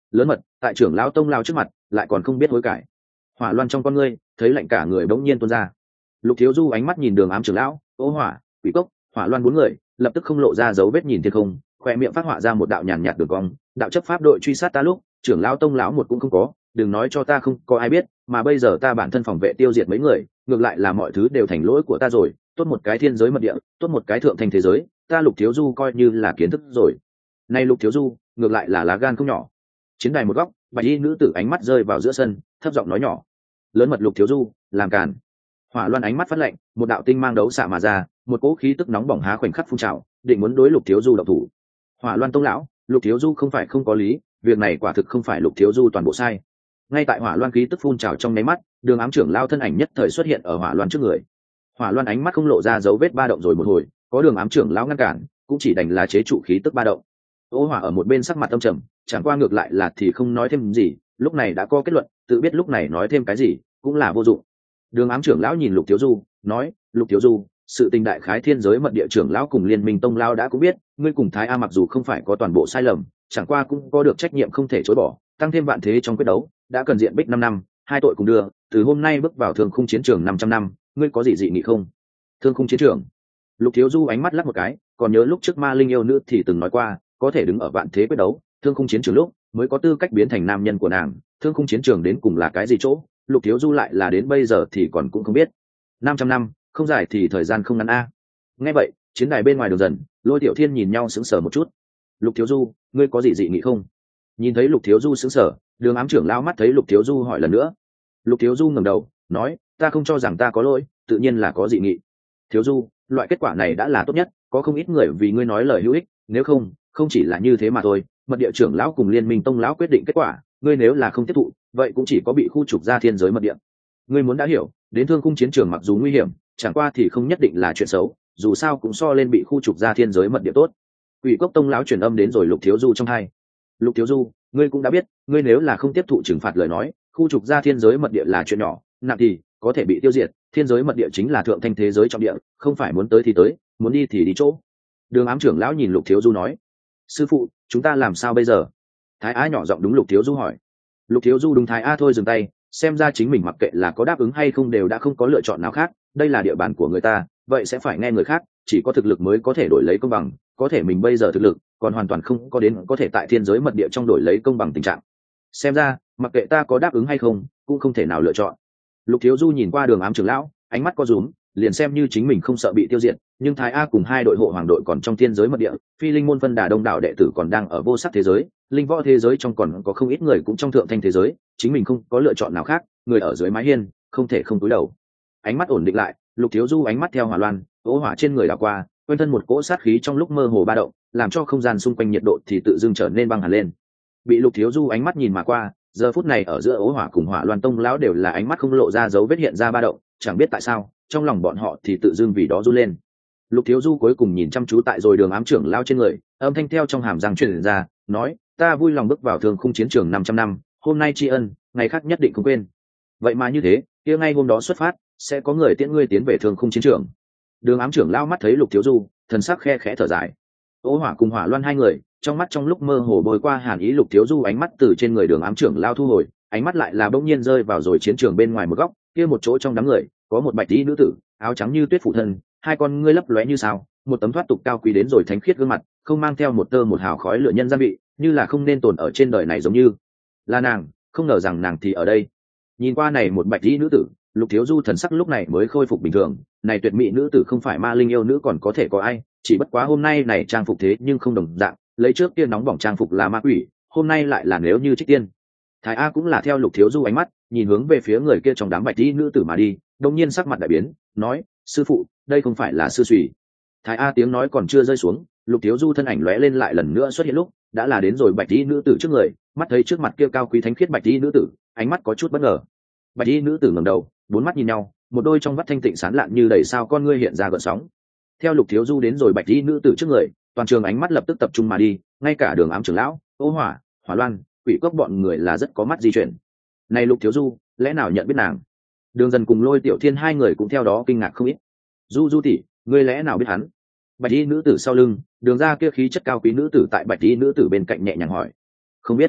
lớn mật tại trưởng lão tông lao trước mặt lại còn không biết hối cải. Hỏa loan trong con ngươi thấy lạnh cả người bỗng nhiên tuôn ra. Lục Thiếu Du ánh mắt nhìn Đường Ám trưởng lão, Ô Hỏa, Quỷ Cốc, Hỏa Loan bốn người, lập tức không lộ ra dấu vết nhìn thiên không, khoe miệng phát họa ra một đạo nhàn nhạt đường cong. Đạo chấp pháp đội truy sát ta lúc, trưởng lão tông lão một cũng không có, đừng nói cho ta không có ai biết, mà bây giờ ta bản thân phòng vệ tiêu diệt mấy người, ngược lại là mọi thứ đều thành lỗi của ta rồi. Tốt một cái thiên giới mật địa, tốt một cái thượng thành thế giới, ta Lục Thiếu Du coi như là kiến thức rồi. Nay Lục Thiếu Du, ngược lại là lá gan không nhỏ. Chiến đài một góc, bạch y nữ tử ánh mắt rơi vào giữa sân, thấp giọng nói nhỏ: lớn mật Lục Thiếu Du, làm càn. Hỏa Loan ánh mắt phát lạnh, một đạo tinh mang đấu xạ mà ra, một cỗ khí tức nóng bỏng há khoảnh khắc phun trào, định muốn đối Lục Thiếu Du động thủ. Hỏa Loan tông lão, Lục Thiếu Du không phải không có lý, việc này quả thực không phải Lục Thiếu Du toàn bộ sai. Ngay tại Hỏa Loan khí tức phun trào trong nháy mắt, Đường Ám trưởng lao thân ảnh nhất thời xuất hiện ở Hỏa Loan trước người. Hỏa Loan ánh mắt không lộ ra dấu vết ba động rồi một hồi, có Đường Ám trưởng lão ngăn cản, cũng chỉ đành là chế trụ khí tức ba động. Ô Hỏa ở một bên sắc mặt âm trầm, chẳng qua ngược lại là thì không nói thêm gì, lúc này đã có kết luận, tự biết lúc này nói thêm cái gì cũng là vô dụng. Đường Ám trưởng lão nhìn Lục Thiếu Du, nói: Lục Thiếu Du, sự tình đại khái thiên giới mật địa trưởng lão cùng liên minh tông lão đã cũng biết, ngươi cùng Thái A mặc dù không phải có toàn bộ sai lầm, chẳng qua cũng có được trách nhiệm không thể chối bỏ, tăng thêm vạn thế trong quyết đấu, đã cần diện bích năm năm, hai tội cùng đưa, từ hôm nay bước vào thương khung chiến trường năm trăm năm, ngươi có gì dị nghị không? Thương khung chiến trường. Lục Thiếu Du ánh mắt lắc một cái, còn nhớ lúc trước Ma Linh yêu nữ thì từng nói qua, có thể đứng ở vạn thế quyết đấu, thương khung chiến trường lúc mới có tư cách biến thành nam nhân của nàng, thương khung chiến trường đến cùng là cái gì chỗ, Lục Thiếu Du lại là đến bây giờ thì còn cũng không biết. năm trăm năm, không dài thì thời gian không ngắn a. Nghe vậy, chiến đài bên ngoài Đường Dần, Lôi Tiểu Thiên nhìn nhau sững sờ một chút. Lục Thiếu Du, ngươi có gì dị nghị không? Nhìn thấy Lục Thiếu Du sững sờ, Đường Ám trưởng lao mắt thấy Lục Thiếu Du hỏi lần nữa. Lục Thiếu Du ngẩng đầu, nói: ta không cho rằng ta có lỗi, tự nhiên là có dị nghị. Thiếu Du, loại kết quả này đã là tốt nhất, có không ít người vì ngươi nói lời hữu ích, nếu không, không chỉ là như thế mà thôi. Mật địa trưởng lão cùng liên minh tông lão quyết định kết quả, ngươi nếu là không tiếp thụ, vậy cũng chỉ có bị khu trục ra thiên giới mật địa. Ngươi muốn đã hiểu, đến thương khung chiến trường mặc dù nguy hiểm, chẳng qua thì không nhất định là chuyện xấu, dù sao cũng so lên bị khu trục ra thiên giới mật địa tốt. Quỷ Cốc tông lão truyền âm đến rồi Lục Thiếu Du trong hai. Lục Thiếu Du, ngươi cũng đã biết, ngươi nếu là không tiếp thụ trừng phạt lời nói, khu trục ra thiên giới mật địa là chuyện nhỏ, nặng thì có thể bị tiêu diệt, thiên giới mật địa chính là thượng thanh thế giới trọng địa, không phải muốn tới thì tới, muốn đi thì đi chỗ. Đường Ám trưởng lão nhìn Lục Thiếu Du nói: sư phụ, chúng ta làm sao bây giờ? Thái Á nhỏ giọng đúng Lục Thiếu Du hỏi. Lục Thiếu Du đúng Thái Á thôi dừng tay, xem ra chính mình mặc kệ là có đáp ứng hay không đều đã không có lựa chọn nào khác, đây là địa bàn của người ta, vậy sẽ phải nghe người khác, chỉ có thực lực mới có thể đổi lấy công bằng, có thể mình bây giờ thực lực còn hoàn toàn không có đến có thể tại thiên giới mật địa trong đổi lấy công bằng tình trạng. Xem ra, mặc kệ ta có đáp ứng hay không, cũng không thể nào lựa chọn. Lục Thiếu Du nhìn qua Đường Ám trưởng lão, ánh mắt co rúm, liền xem như chính mình không sợ bị tiêu diệt, nhưng Thái A cùng hai đội hộ hoàng đội còn trong thiên giới mật địa, phi linh môn phân đà đông đảo đệ tử còn đang ở vô sắc thế giới, linh võ thế giới trong còn có không ít người cũng trong thượng thanh thế giới, chính mình không có lựa chọn nào khác, người ở dưới mái hiên không thể không cúi đầu. Ánh mắt ổn định lại, Lục Thiếu Du ánh mắt theo Hỏa Loan, Ô Hỏa trên người đảo qua, quanh thân một cỗ sát khí trong lúc mơ hồ ba động, làm cho không gian xung quanh nhiệt độ thì tự dưng trở nên băng hẳn lên. Bị Lục Thiếu Du ánh mắt nhìn mà qua, giờ phút này ở giữa Ô Hỏa cùng Hỏa Loan tông lão đều là ánh mắt không lộ ra dấu vết hiện ra ba động, chẳng biết tại sao, trong lòng bọn họ thì tự dưng vì đó run lên. Lục Thiếu Du cuối cùng nhìn chăm chú tại rồi Đường Ám trưởng lao trên người, âm thanh theo trong hàm răng truyền ra, nói: ta vui lòng bước vào thương khung chiến trường năm trăm năm, hôm nay tri ân, ngày khác nhất định không quên. Vậy mà như thế, kia ngay hôm đó xuất phát, sẽ có người tiễn ngươi tiến về thương khung chiến trường. Đường Ám trưởng lao mắt thấy Lục Thiếu Du, thần sắc khe khẽ thở dài. Ô Hỏa cùng Hỏa Loan hai người, trong mắt trong lúc mơ hồ bồi qua hàn ý. Lục Thiếu Du ánh mắt từ trên người Đường Ám trưởng lao thu hồi, ánh mắt lại là bỗng nhiên rơi vào rồi chiến trường bên ngoài một góc, kia một chỗ trong đám người, có một bạch y nữ tử, áo trắng như tuyết phụ thân, hai con ngươi lấp lóe như sao, một tấm thoát tục cao quý đến rồi thánh khiết gương mặt, không mang theo một tơ một hào khói lửa nhân gian vị, như là không nên tồn ở trên đời này, giống như là nàng, không ngờ rằng nàng thì ở đây. Nhìn qua này một bạch y nữ tử, Lục Thiếu Du thần sắc lúc này mới khôi phục bình thường, này tuyệt mỹ nữ tử không phải Ma Linh yêu nữ còn có thể có ai, chỉ bất quá hôm nay này trang phục thế nhưng không đồng dạng, lấy trước kia nóng bỏng trang phục là ma quỷ, hôm nay lại là nếu như trích tiên. Thái A cũng là theo Lục Thiếu Du ánh mắt, nhìn hướng về phía người kia trong đám bạch y nữ tử mà đi, đột nhiên sắc mặt đại biến, nói: sư phụ, đây không phải là sư sùy. Thái A tiếng nói còn chưa rơi xuống, Lục Thiếu Du thân ảnh lóe lên lại lần nữa xuất hiện lúc đã là đến rồi bạch y nữ tử trước người, mắt thấy trước mặt kia cao quý thánh khiết bạch y nữ tử, ánh mắt có chút bất ngờ. Bạch y nữ tử ngẩng đầu, bốn mắt nhìn nhau, một đôi trong mắt thanh tịnh sáng lạn như đầy sao con ngươi hiện ra gợn sóng. Theo Lục Thiếu Du đến rồi bạch y nữ tử trước người, toàn trường ánh mắt lập tức tập trung mà đi, ngay cả Đường Ám trưởng lão, Ô Hỏa, Hỏa Loan, Quỷ Cốc bọn người là rất có mắt di chuyển. Này Lục Thiếu Du, lẽ nào nhận biết nàng? Đường Dần cùng Lôi Tiểu Thiên hai người cũng theo đó kinh ngạc không ít. Du Du tỷ, ngươi lẽ nào biết hắn? Bạch y nữ tử sau lưng, Đường ra kia khí chất cao quý nữ tử tại bạch y nữ tử bên cạnh nhẹ nhàng hỏi. Không biết.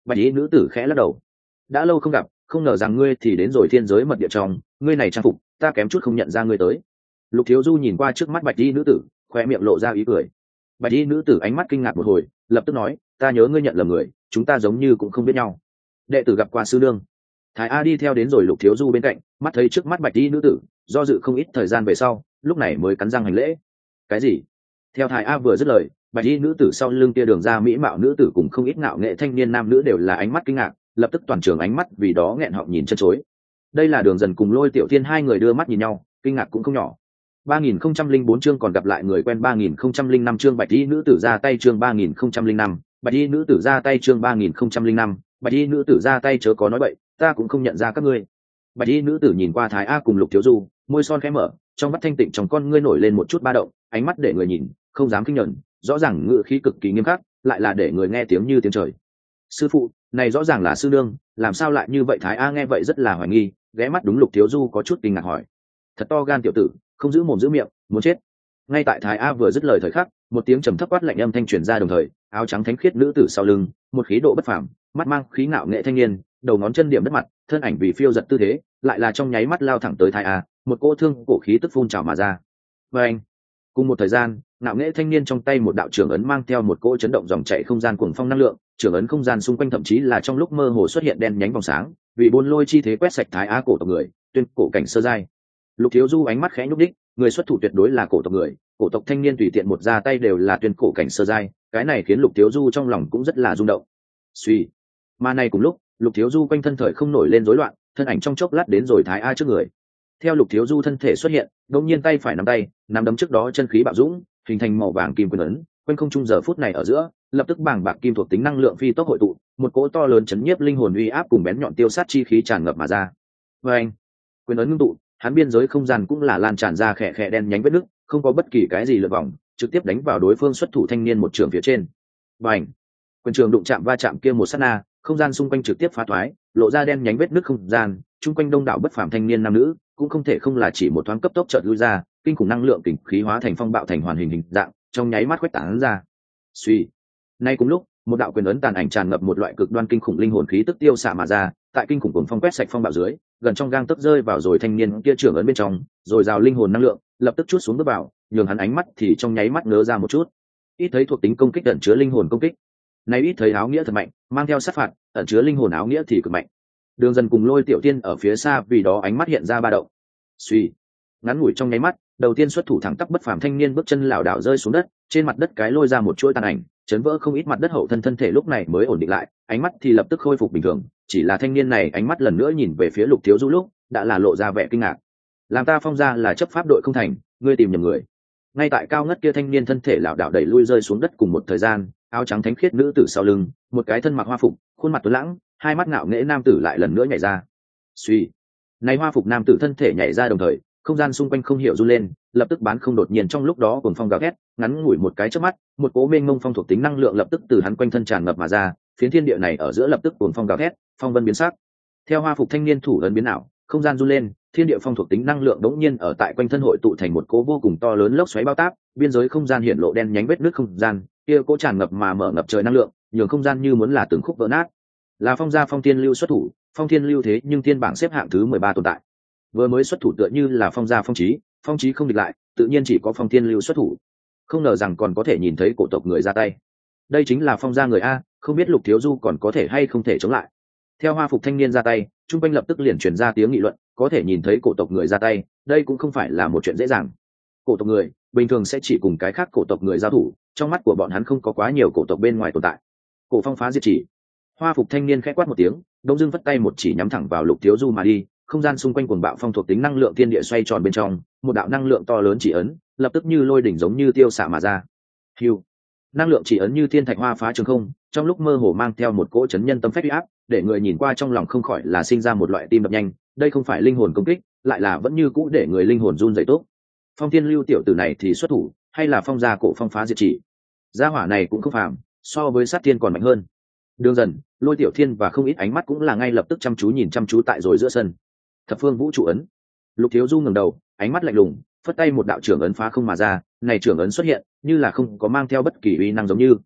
Bạch y nữ tử khẽ lắc đầu. Đã lâu không gặp, không ngờ rằng ngươi thì đến rồi thiên giới mật địa trong, ngươi này trang phục ta kém chút không nhận ra ngươi tới. Lục Thiếu Du nhìn qua trước mắt bạch y nữ tử, khoe miệng lộ ra ý cười. Bạch y nữ tử ánh mắt kinh ngạc một hồi, lập tức nói, ta nhớ ngươi nhận lầm người, chúng ta giống như cũng không biết nhau. Đệ tử gặp qua sư nương. Thái A đi theo đến rồi Lục Thiếu Du bên cạnh, mắt thấy trước mắt bạch y nữ tử, do dự không ít thời gian về sau, lúc này mới cắn răng hành lễ. Cái gì? Theo Thái A vừa dứt lời, bạch y nữ tử sau lưng tia đường ra mỹ mạo nữ tử cùng không ít ngạo nghệ thanh niên nam nữ đều là ánh mắt kinh ngạc, lập tức toàn trường ánh mắt vì đó nghẹn họng nhìn chân chối. Đây là Đường Dần cùng Lôi Tiểu Thiên hai người đưa mắt nhìn nhau, kinh ngạc cũng không nhỏ. ba nghìn không trăm linh bốn chương còn gặp lại người quen. Ba nghìn không trăm linh năm chương bạch y nữ tử ra tay. Chương ba nghìn không trăm linh năm bạch y nữ tử ra tay. Chương ba nghìn không trăm linh năm bạch y nữ tử ra tay. Chớ có nói bậy, ta cũng không nhận ra các ngươi. Bạch y nữ tử nhìn qua Thái A cùng Lục Thiếu Du, môi son khẽ mở, trong mắt thanh tịnh trong con ngươi nổi lên một chút ba động, ánh mắt để người nhìn không dám kinh nhẫn, rõ ràng ngữ khí cực kỳ nghiêm khắc, lại là để người nghe tiếng như tiếng trời. Sư phụ, này rõ ràng là sư nương, làm sao lại như vậy? Thái A nghe vậy rất là hoài nghi, ghé mắt đúng Lục Thiếu Du có chút kinh ngạc hỏi. Thật to gan tiểu tử, không giữ mồm giữ miệng, muốn chết. Ngay tại Thái A vừa dứt lời thời khắc, một tiếng trầm thấp quát lạnh âm thanh truyền ra, đồng thời áo trắng thánh khiết nữ tử sau lưng, một khí độ bất phàm, mắt mang khí ngạo nghệ thanh niên, đầu ngón chân điểm đất mặt, thân ảnh vì phiêu giật tư thế, lại là trong nháy mắt lao thẳng tới Thái A, một cô thương cổ khí tức phun trào mà ra. Và anh, cùng một thời gian, ngạo nghệ thanh niên trong tay một đạo trưởng ấn mang theo một cỗ chấn động dòng chảy không gian cuồng phong năng lượng, trưởng ấn không gian xung quanh thậm chí là trong lúc mơ hồ xuất hiện đen nhánh vòng sáng, vì buôn lôi chi thế quét sạch Thái Á cổ tộc người, tuyên cổ cảnh sơ giai. Lục Thiếu Du ánh mắt khẽ nhúc đích, người xuất thủ tuyệt đối là cổ tộc người, cổ tộc thanh niên tùy tiện một ra tay đều là tuyên cổ cảnh sơ giai, cái này khiến Lục Thiếu Du trong lòng cũng rất là rung động. Suy, mà này cùng lúc, Lục Thiếu Du quanh thân thời không nổi lên rối loạn, thân ảnh trong chốc lát đến rồi Thái A trước người. Theo Lục Thiếu Du thân thể xuất hiện, đột nhiên tay phải nắm tay, nắm đấm trước đó chân khí bạo dũng, hình thành màu vàng kim quyền ấn, quanh không trung giờ phút này ở giữa, lập tức bàng bạc kim thuộc tính năng lượng phi tốc hội tụ, một cỗ to lớn chấn nhiếp linh hồn uy áp cùng bén nhọn tiêu sát chi khí tràn ngập mà ra. Và anh, quyền ấn ngưng tụ, hắn biên giới không gian cũng là lan tràn ra khẽ khẽ đen nhánh vết nứt, không có bất kỳ cái gì lượn vòng, trực tiếp đánh vào đối phương xuất thủ thanh niên một trường phía trên. Bành, quyền trường đụng chạm va chạm kia một sát na, không gian xung quanh trực tiếp phá thoái, lộ ra đen nhánh vết nứt không gian, chung quanh đông đảo bất phàm thanh niên nam nữ, cũng không thể không là chỉ một thoáng cấp tốc chợt lui ra, kinh khủng năng lượng kình khí hóa thành phong bạo thành hoàn hình hình dạng, trong nháy mắt khuếch tán ra. Suy, nay cùng lúc, một đạo quyền ấn tàn ảnh tràn ngập một loại cực đoan kinh khủng linh hồn khí tức tiêu xạ mà ra, tại kinh khủng cuồng phong quét sạch phong bạo dưới, gần trong gang tấc rơi vào rồi thanh niên kia trưởng ấn bên trong, rồi rào linh hồn năng lượng, lập tức chút xuống bước vào, nhường hắn ánh mắt thì trong nháy mắt ngớ ra một chút. Ít thấy thuộc tính công kích ẩn chứa linh hồn công kích, nay ít thấy áo nghĩa thật mạnh, mang theo sát phạt, ẩn chứa linh hồn áo nghĩa thì cực mạnh. Đường Dần cùng Lôi Tiểu Tiên ở phía xa vì đó ánh mắt hiện ra ba động. Suy, ngắn ngủi trong nháy mắt, đầu tiên xuất thủ thẳng tắp bất phàm thanh niên bước chân lảo đảo rơi xuống đất, trên mặt đất cái lôi ra một chuỗi tàn ảnh, chấn vỡ không ít mặt đất hậu thân thân thể lúc này mới ổn định lại, ánh mắt thì lập tức khôi phục bình thường, chỉ là thanh niên này ánh mắt lần nữa nhìn về phía Lục Thiếu Du lúc, đã là lộ ra vẻ kinh ngạc. Làm ta Phong gia là chấp pháp đội không thành, ngươi tìm nhầm người. Ngay tại cao ngất kia thanh niên thân thể lảo đảo đẩy lui rơi xuống đất cùng một thời gian, áo trắng thánh khiết nữ tử sau lưng, một cái thân mặc hoa phục, khuôn mặt tuấn lãng, hai mắt ngạo nghễ nam tử lại lần nữa nhảy ra. Suy, này hoa phục nam tử thân thể nhảy ra đồng thời, không gian xung quanh không hiểu run lên, lập tức bán không đột nhiên trong lúc đó cuồng phong gào thét, ngắn ngủi một cái chớp mắt, một cỗ mênh mông phong thuộc tính năng lượng lập tức từ hắn quanh thân tràn ngập mà ra, phiến thiên địa này ở giữa lập tức cuồng phong gào thét, phong vân biến sắc. Theo hoa phục thanh niên thủ ấn biến ảo, không gian run lên, thiên địa phong thuộc tính năng lượng đống nhiên ở tại quanh thân hội tụ thành một cỗ vô cùng to lớn lốc xoáy bao táp, biên giới không gian hiện lộ đen nhánh vết nứt không gian, kia cỗ tràn ngập mà mở ngập trời năng lượng, nhường không gian như muốn là từng khúc vỡ nát. Là Phong gia Phong Thiên Lưu xuất thủ, Phong Thiên Lưu thế nhưng thiên bảng xếp hạng thứ mười ba tồn tại. Vừa mới xuất thủ tựa như là Phong gia Phong Chí, Phong Chí không địch lại, tự nhiên chỉ có Phong Thiên Lưu xuất thủ. Không ngờ rằng còn có thể nhìn thấy cổ tộc người ra tay. Đây chính là Phong gia người a, không biết Lục Thiếu Du còn có thể hay không thể chống lại. Theo hoa phục thanh niên ra tay, trung quanh lập tức liền truyền ra tiếng nghị luận, có thể nhìn thấy cổ tộc người ra tay, đây cũng không phải là một chuyện dễ dàng. Cổ tộc người bình thường sẽ chỉ cùng cái khác cổ tộc người giao thủ, trong mắt của bọn hắn không có quá nhiều cổ tộc bên ngoài tồn tại. Cổ phong phá diệt chỉ, hoa phục thanh niên khẽ quát một tiếng, đông dương vất tay một chỉ nhắm thẳng vào Lục Thiếu Du mà đi, không gian xung quanh cuồng bạo phong thuộc tính năng lượng thiên địa xoay tròn bên trong, một đạo năng lượng to lớn chỉ ấn, lập tức như lôi đỉnh giống như tiêu xạ mà ra. Hưu, năng lượng chỉ ấn như thiên thạch hoa phá trường không, trong lúc mơ hồ mang theo một cỗ chấn nhân tâm phách uy áp, để người nhìn qua trong lòng không khỏi là sinh ra một loại tim đập nhanh. Đây không phải linh hồn công kích, lại là vẫn như cũ để người linh hồn run rẩy tốt. Phong Thiên Lưu tiểu tử này thì xuất thủ, hay là Phong gia cổ phong phá diệt chỉ? Gia hỏa này cũng không phàm, so với sát thiên còn mạnh hơn. Đường Dần, Lôi Tiểu Thiên và không ít ánh mắt cũng là ngay lập tức chăm chú nhìn chăm chú tại rồi giữa sân. Thập phương vũ trụ ấn. Lục Thiếu Du ngẩng đầu, ánh mắt lạnh lùng, phất tay một đạo trưởng ấn phá không mà ra, này trưởng ấn xuất hiện, như là không có mang theo bất kỳ uy năng giống như.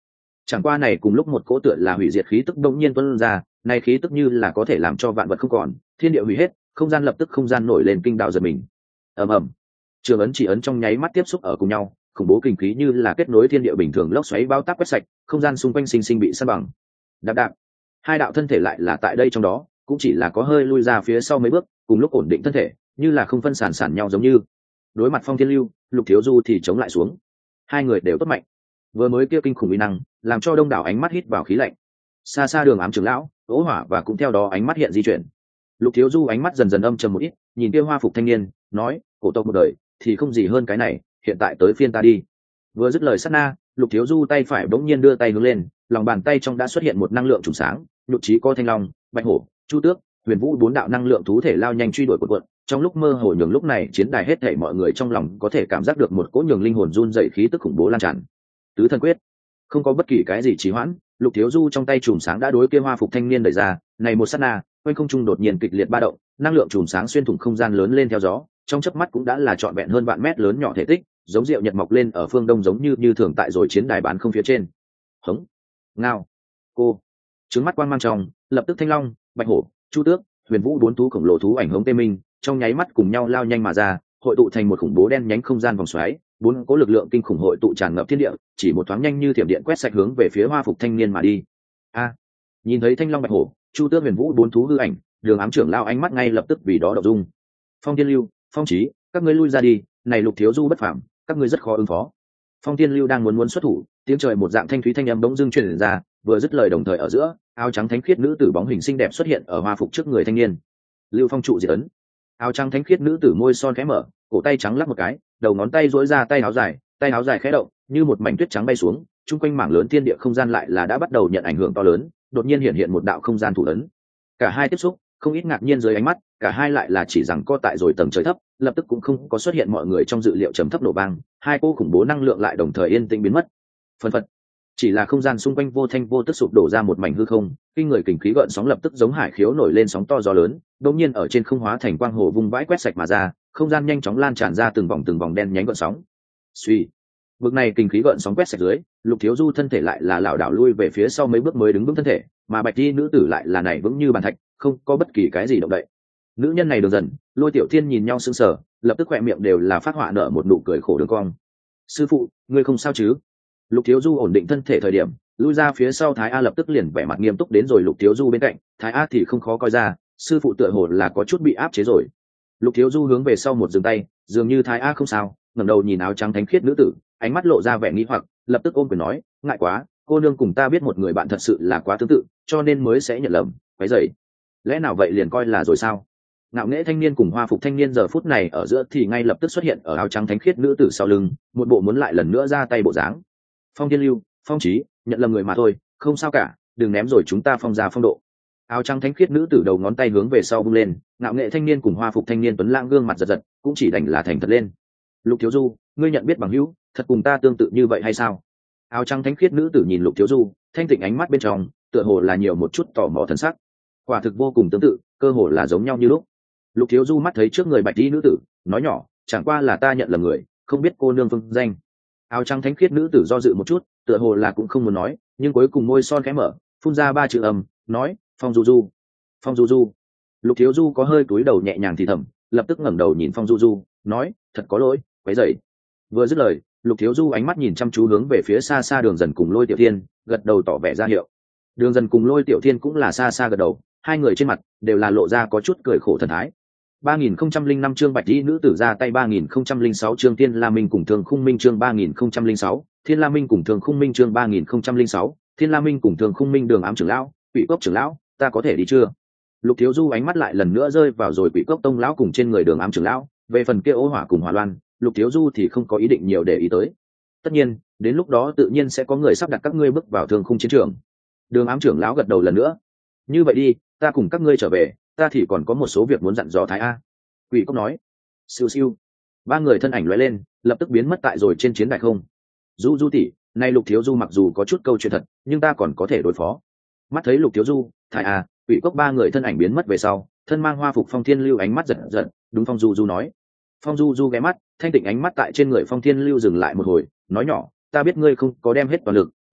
Chẳng qua này cùng lúc một cỗ tựa là hủy diệt khí tức đông nhiên tuôn ra, này khí tức như là có thể làm cho vạn vật không còn, thiên địa hủy hết, không gian lập tức không gian nổi lên kinh đạo giật mình. Ầm ầm. Trường ấn chỉ ấn trong nháy mắt tiếp xúc ở cùng nhau, khủng bố kinh khí như là kết nối thiên địa bình thường lốc xoáy bao tác quét sạch, không gian xung quanh sinh sinh bị san bằng. Đạp đạp. Hai đạo thân thể lại là tại đây trong đó, cũng chỉ là có hơi lui ra phía sau mấy bước, cùng lúc ổn định thân thể, như là không phân sản sản nhau giống như. Đối mặt Phong Thiên Lưu, Lục Thiếu Du thì chống lại xuống. Hai người đều tốt mạnh. Vừa mới kia kinh khủng uy năng, làm cho đông đảo ánh mắt hít vào khí lạnh. Xa xa Đường Ám trưởng lão, Ố Hỏa và cũng theo đó ánh mắt hiện di chuyển. Lục Thiếu Du ánh mắt dần dần âm trầm một ít, nhìn kia hoa phục thanh niên, nói, cổ tộc một đời thì không gì hơn cái này, hiện tại tới phiên ta đi. Vừa dứt lời sát na, Lục Thiếu Du tay phải bỗng nhiên đưa tay hướng lên, lòng bàn tay trong đã xuất hiện một năng lượng trùng sáng, nhục trí có thanh long, bạch hổ, chu tước, huyền vũ bốn đạo năng lượng thú thể lao nhanh truy đuổi cuộn cuộn. Trong lúc mơ hồ nhường lúc này chiến đài hết thảy mọi người trong lòng có thể cảm giác được một cỗ nhường linh hồn run dậy khí tức khủng bố lan tràn. Tứ thần quyết, không có bất kỳ cái gì trì hoãn, Lục Thiếu Du trong tay chùm sáng đã đối kia hoa phục thanh niên đẩy ra, này một sát na, quanh không trung đột nhiên kịch liệt ba động, năng lượng chùm sáng xuyên thủng không gian lớn lên theo gió, trong chớp mắt cũng đã là trọn vẹn hơn vạn mét lớn nhỏ thể tích, giống rượu nhật mọc lên ở phương đông giống như như thường tại rồi chiến đài bán không phía trên. Hống, ngao, cô, trứng mắt quang mang trong, lập tức thanh long, bạch hổ, chu tước, huyền vũ bốn thú khổng lồ thú ảnh hống tê minh, trong nháy mắt cùng nhau lao nhanh mà ra, hội tụ thành một khủng bố đen nhánh không gian vòng xoáy, bốn cỗ lực lượng kinh khủng hội tụ tràn ngập thiên địa, chỉ một thoáng nhanh như thiểm điện quét sạch hướng về phía hoa phục thanh niên mà đi. A, nhìn thấy thanh long bạch hổ, chu tước huyền vũ bốn thú hư ảnh, Đường Ám trưởng lao ánh mắt ngay lập tức vì đó động dung. Phong Thiên Lưu, Phong Chí, các ngươi lui ra đi, này Lục Thiếu Du bất phàm, các ngươi rất khó ứng phó. Phong Thiên Lưu đang muốn muốn xuất thủ, tiếng trời một dạng thanh thúy thanh âm bỗng dưng truyền ra, vừa dứt lời đồng thời ở giữa, áo trắng thánh khiết nữ tử bóng hình xinh đẹp xuất hiện ở hoa phục trước người thanh niên. Lưu Phong trụ diệt ấn. Áo trắng thánh khiết nữ tử môi son khẽ mở, cổ tay trắng lắc một cái, đầu ngón tay duỗi ra tay áo dài, tay áo dài khẽ động, như một mảnh tuyết trắng bay xuống, chung quanh mảng lớn thiên địa không gian lại là đã bắt đầu nhận ảnh hưởng to lớn, đột nhiên hiện hiện một đạo không gian thủ ấn. Cả hai tiếp xúc, không ít ngạc nhiên dưới ánh mắt, cả hai lại là chỉ rằng co tại rồi tầng trời thấp, lập tức cũng không có xuất hiện mọi người trong dự liệu trầm thấp nổ vang, hai cô khủng bố năng lượng lại đồng thời yên tĩnh biến mất. Phân phật, chỉ là không gian xung quanh vô thanh vô tức sụp đổ ra một mảnh hư không, kinh người kình khí gợn sóng lập tức giống hải khiếu nổi lên sóng to gió lớn, đột nhiên ở trên không hóa thành quang hồ vung vãi quét sạch mà ra, không gian nhanh chóng lan tràn ra từng vòng từng vòng đen nhánh gợn sóng. Suy, vực này kình khí gợn sóng quét sạch dưới, Lục Thiếu Du thân thể lại là lảo đảo lui về phía sau mấy bước mới đứng vững thân thể, mà bạch y nữ tử lại là này vững như bàn thạch, không có bất kỳ cái gì động đậy. Nữ nhân này Đường Dần, Lôi Tiểu Thiên nhìn nhau sững sờ, lập tức khỏe miệng đều là phát họa nở một nụ cười khổ đường cong. Sư phụ, ngươi không sao chứ? Lục Thiếu Du ổn định thân thể thời điểm, lui ra phía sau Thái A lập tức liền vẻ mặt nghiêm túc đến rồi Lục Thiếu Du bên cạnh, Thái A thì không khó coi ra, sư phụ tựa hồ là có chút bị áp chế rồi. Lục Thiếu Du hướng về sau một dừng tay, dường như Thái A không sao, ngẩng đầu nhìn áo trắng thánh khiết nữ tử, ánh mắt lộ ra vẻ nghi hoặc, lập tức ôm quyền nói, ngại quá, cô nương cùng ta biết một người bạn thật sự là quá tương tự, cho nên mới sẽ nhận lầm, quấy rầy. Lẽ nào vậy liền coi là rồi sao? Ngạo nghễ thanh niên cùng hoa phục thanh niên giờ phút này ở giữa thì ngay lập tức xuất hiện ở áo trắng thánh khiết nữ tử sau lưng, một bộ muốn lại lần nữa ra tay bộ dáng. Phong Thiên Lưu, Phong Chí, nhận lầm người mà thôi, không sao cả, đừng ném rồi chúng ta phong ra phong độ. Áo trắng thánh khiết nữ tử đầu ngón tay hướng về sau bung lên, ngạo nghệ thanh niên cùng hoa phục thanh niên tuấn lãng gương mặt giật giật, cũng chỉ đành là thành thật lên. Lục Thiếu Du, ngươi nhận biết bằng hữu, thật cùng ta tương tự như vậy hay sao? Áo trắng thánh khiết nữ tử nhìn Lục Thiếu Du, thanh tịnh ánh mắt bên trong, tựa hồ là nhiều một chút tò mò thần sắc. Quả thực vô cùng tương tự, cơ hồ là giống nhau như lúc. Lục Thiếu Du mắt thấy trước người bạch y nữ tử, nói nhỏ, chẳng qua là ta nhận lầm người, không biết cô nương phương danh. Áo trắng thánh khiết nữ tử do dự một chút, tựa hồ là cũng không muốn nói, nhưng cuối cùng môi son khẽ mở, phun ra ba chữ âm, nói, Phong Du Du, Phong Du Du. Lục Thiếu Du có hơi cúi đầu nhẹ nhàng thì thầm, lập tức ngẩng đầu nhìn Phong Du Du, nói, thật có lỗi, quấy rầy. Vừa dứt lời, Lục Thiếu Du ánh mắt nhìn chăm chú hướng về phía xa xa Đường Dần cùng Lôi Tiểu Thiên, gật đầu tỏ vẻ ra hiệu. Đường Dần cùng Lôi Tiểu Thiên cũng là xa xa gật đầu, hai người trên mặt đều là lộ ra có chút cười khổ thần thái. ba nghìn không trăm linh năm chương bạch y nữ tử ra tay, ba nghìn không trăm linh sáu chương Thiên La Minh cùng Thường Khung Minh chương ba nghìn không trăm linh sáu, Thiên La Minh cùng Thường Khung Minh chương ba nghìn không trăm linh sáu, Thiên La Minh cùng Thường Khung Minh. Đường Ám trưởng lão, Quỷ Cốc trưởng lão, ta có thể đi chưa? Lục Thiếu Du ánh mắt lại lần nữa rơi vào rồi Quỷ Cốc tông lão cùng trên người Đường Ám trưởng lão, về phần kia Ô Hỏa cùng Hỏa Loan, Lục Thiếu Du thì không có ý định nhiều để ý tới. Tất nhiên, đến lúc đó tự nhiên sẽ có người sắp đặt các ngươi bước vào Thương Khung chiến trường. Đường Ám trưởng lão gật đầu lần nữa. Như vậy đi, ta cùng các ngươi trở về, ta thì còn có một số việc muốn dặn dò Thái A. Quỷ Cốc nói. Siêu siêu. Ba người thân ảnh lóe lên, lập tức biến mất tại rồi trên chiến đại không. Du Du tỷ, nay Lục Thiếu Du mặc dù có chút câu chuyện thật, nhưng ta còn có thể đối phó. Mắt thấy Lục Thiếu Du, Thái A, Quỷ Cốc ba người thân ảnh biến mất về sau, thân mang hoa phục Phong Thiên Lưu ánh mắt giật giật, đúng Phong Du Du nói. Phong Du Du ghé mắt, thanh tịnh ánh mắt tại trên người Phong Thiên Lưu dừng lại một hồi, nói nhỏ, ta biết ngươi không có đem hết toàn lực,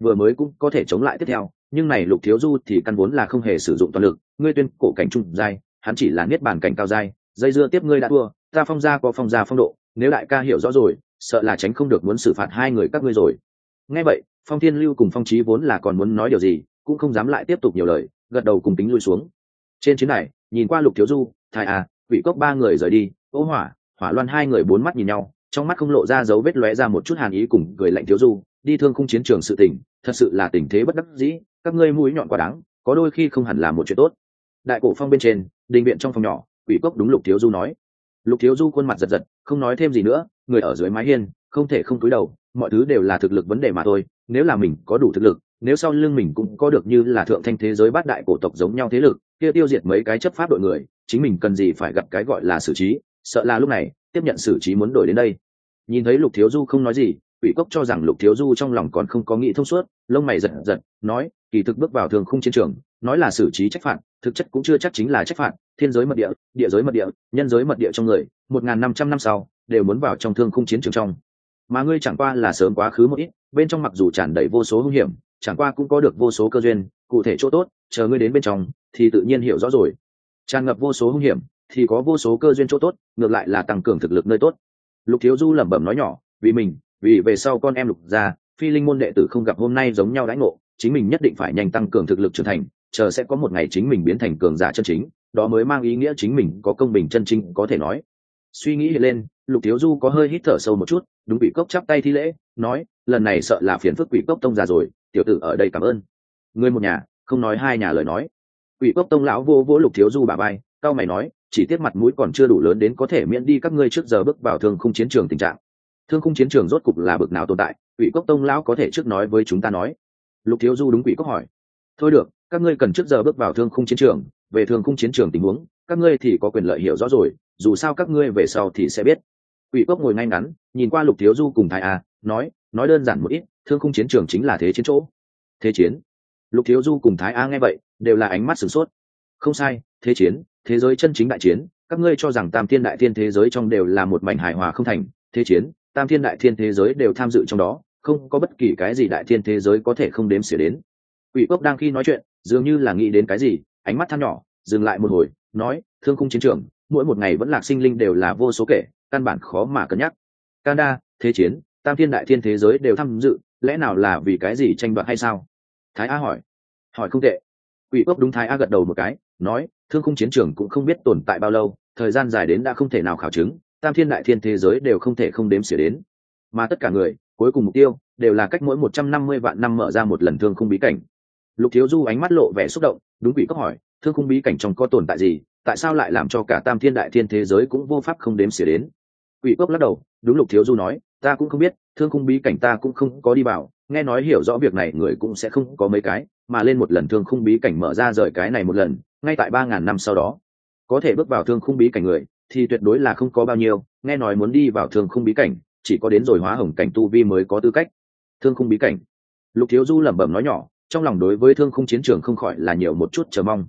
vừa mới cũng có thể chống lại tiếp theo, nhưng này Lục Thiếu Du thì căn vốn là không hề sử dụng toàn lực, ngươi tuyên cổ cảnh trung giai, hắn chỉ là niết bàn cảnh cao giai, dây dưa tiếp ngươi đã thua, ta Phong gia có Phong gia phong độ, nếu đại ca hiểu rõ rồi, sợ là tránh không được muốn xử phạt hai người các ngươi rồi. Nghe vậy, Phong Thiên Lưu cùng Phong Chí vốn là còn muốn nói điều gì, cũng không dám lại tiếp tục nhiều lời, gật đầu cùng tính lui xuống. Trên chiến đài, nhìn qua Lục Thiếu Du, Thái A, Quỷ Cốc ba người rời đi, Ô Hỏa, Hỏa Loan hai người bốn mắt nhìn nhau, trong mắt không lộ ra dấu vết lóe ra một chút hàn ý cùng cười lạnh. Thiếu Du, đi thương khung chiến trường sự tình, thật sự là tình thế bất đắc dĩ, các ngươi mũi nhọn quá đáng, có đôi khi không hẳn là một chuyện tốt. Đại cổ phong bên trên, đình viện trong phòng nhỏ, Quỷ Cốc đúng Lục Thiếu Du nói. Lục Thiếu Du khuôn mặt giật giật, không nói thêm gì nữa, người ở dưới mái hiên, không thể không cúi đầu, mọi thứ đều là thực lực vấn đề mà thôi, nếu là mình có đủ thực lực, nếu sau lưng mình cũng có được như là thượng thanh thế giới bát đại cổ tộc giống nhau thế lực, kia tiêu diệt mấy cái chấp pháp đội người, chính mình cần gì phải gặp cái gọi là xử trí, sợ là lúc này, tiếp nhận xử trí muốn đổi đến đây. Nhìn thấy Lục Thiếu Du không nói gì, Quỷ Cốc cho rằng Lục Thiếu Du trong lòng còn không có nghĩ thông suốt, lông mày giật giật, nói, kỳ thực bước vào thường khung chiến trường, nói là xử trí trách phạt, thực chất cũng chưa chắc chính là trách phạt, thiên giới mật địa, địa giới mật địa, nhân giới mật địa trong người, một nghìn năm trăm năm sau, đều muốn vào trong thương khung chiến trường trong. Mà ngươi chẳng qua là sớm quá khứ một ít, bên trong mặc dù tràn đầy vô số hung hiểm, chẳng qua cũng có được vô số cơ duyên, cụ thể chỗ tốt, chờ ngươi đến bên trong thì tự nhiên hiểu rõ rồi. Tràn ngập vô số hung hiểm thì có vô số cơ duyên chỗ tốt, ngược lại là tăng cường thực lực nơi tốt. Lục Thiếu Du lẩm bẩm nói nhỏ, vì mình, vì về sau con em Lục gia, phi linh môn đệ tử không gặp hôm nay giống nhau đãi ngộ, chính mình nhất định phải nhanh tăng cường thực lực trưởng thành, chờ sẽ có một ngày chính mình biến thành cường giả chân chính, đó mới mang ý nghĩa chính mình có công bình chân chính có thể nói. Suy nghĩ lên, Lục Thiếu Du có hơi hít thở sâu một chút, đúng Quỷ Cốc chắp tay thi lễ, nói, lần này sợ là phiền phức Quỷ Cốc tông già rồi, tiểu tử ở đây cảm ơn. Người một nhà, không nói hai nhà lời nói. Quỷ Cốc tông lão vô vỗ Lục Thiếu Du bả vai, cao mày nói, chỉ tiếc mặt mũi còn chưa đủ lớn đến có thể miễn đi các ngươi trước giờ bước vào thương khung chiến trường tình trạng. Thương khung chiến trường rốt cục là bực nào tồn tại, Quỷ Cốc tông lão có thể trước nói với chúng ta nói. Lục Thiếu Du đúng Quỷ Cốc hỏi. Thôi được, các ngươi cần trước giờ bước vào thương khung chiến trường, về thương khung chiến trường tình huống, các ngươi thì có quyền lợi hiểu rõ rồi, dù sao các ngươi về sau thì sẽ biết. Quỷ Cốc ngồi ngay ngắn, nhìn qua Lục Thiếu Du cùng Thái A, nói, nói đơn giản một ít, thương khung chiến trường chính là thế chiến chỗ. Thế chiến? Lục Thiếu Du cùng Thái A nghe vậy, đều là ánh mắt sửng sốt. Không sai, thế chiến, thế giới chân chính đại chiến, các ngươi cho rằng Tam Thiên Đại Thiên thế giới trong đều là một mảnh hài hòa không thành, thế chiến, Tam Thiên Đại Thiên thế giới đều tham dự trong đó, không có bất kỳ cái gì đại thiên thế giới có thể không đếm xỉa đến. Quỷ Cốc đang khi nói chuyện, dường như là nghĩ đến cái gì, ánh mắt than nhỏ, dừng lại một hồi, nói, thương khung chiến trường, mỗi một ngày vẫn lạc sinh linh đều là vô số kể, căn bản khó mà cân nhắc. Kanda, thế chiến, Tam Thiên Đại Thiên thế giới đều tham dự, lẽ nào là vì cái gì tranh đoạt hay sao? Thái A hỏi. Hỏi không tệ. Quỷ Cốc đúng Thái A gật đầu một cái, nói, thương khung chiến trường cũng không biết tồn tại bao lâu, thời gian dài đến đã không thể nào khảo chứng, Tam Thiên Đại Thiên thế giới đều không thể không đếm xỉa đến. Mà tất cả người, cuối cùng mục tiêu đều là cách mỗi một trăm năm mươi vạn năm mở ra một lần thương khung bí cảnh. Lục Thiếu Du ánh mắt lộ vẻ xúc động, đúng Quỷ Cốc hỏi, thương khung bí cảnh trong có tồn tại gì, tại sao lại làm cho cả Tam Thiên Đại Thiên thế giới cũng vô pháp không đếm xỉa đến? Quỷ Cốc lắc đầu, đúng Lục Thiếu Du nói, ta cũng không biết, thương khung bí cảnh ta cũng không có đi vào, nghe nói hiểu rõ việc này người cũng sẽ không có mấy cái, mà lên một lần thương khung bí cảnh mở ra rời cái này một lần, ngay tại ba ngàn năm sau đó, có thể bước vào thương khung bí cảnh người thì tuyệt đối là không có bao nhiêu, nghe nói muốn đi vào thương khung bí cảnh, chỉ có đến rồi hóa hồng cảnh tu vi mới có tư cách. Thương khung bí cảnh. Lục Thiếu Du lẩm bẩm nói nhỏ, trong lòng đối với thương khung chiến trường không khỏi là nhiều một chút chờ mong.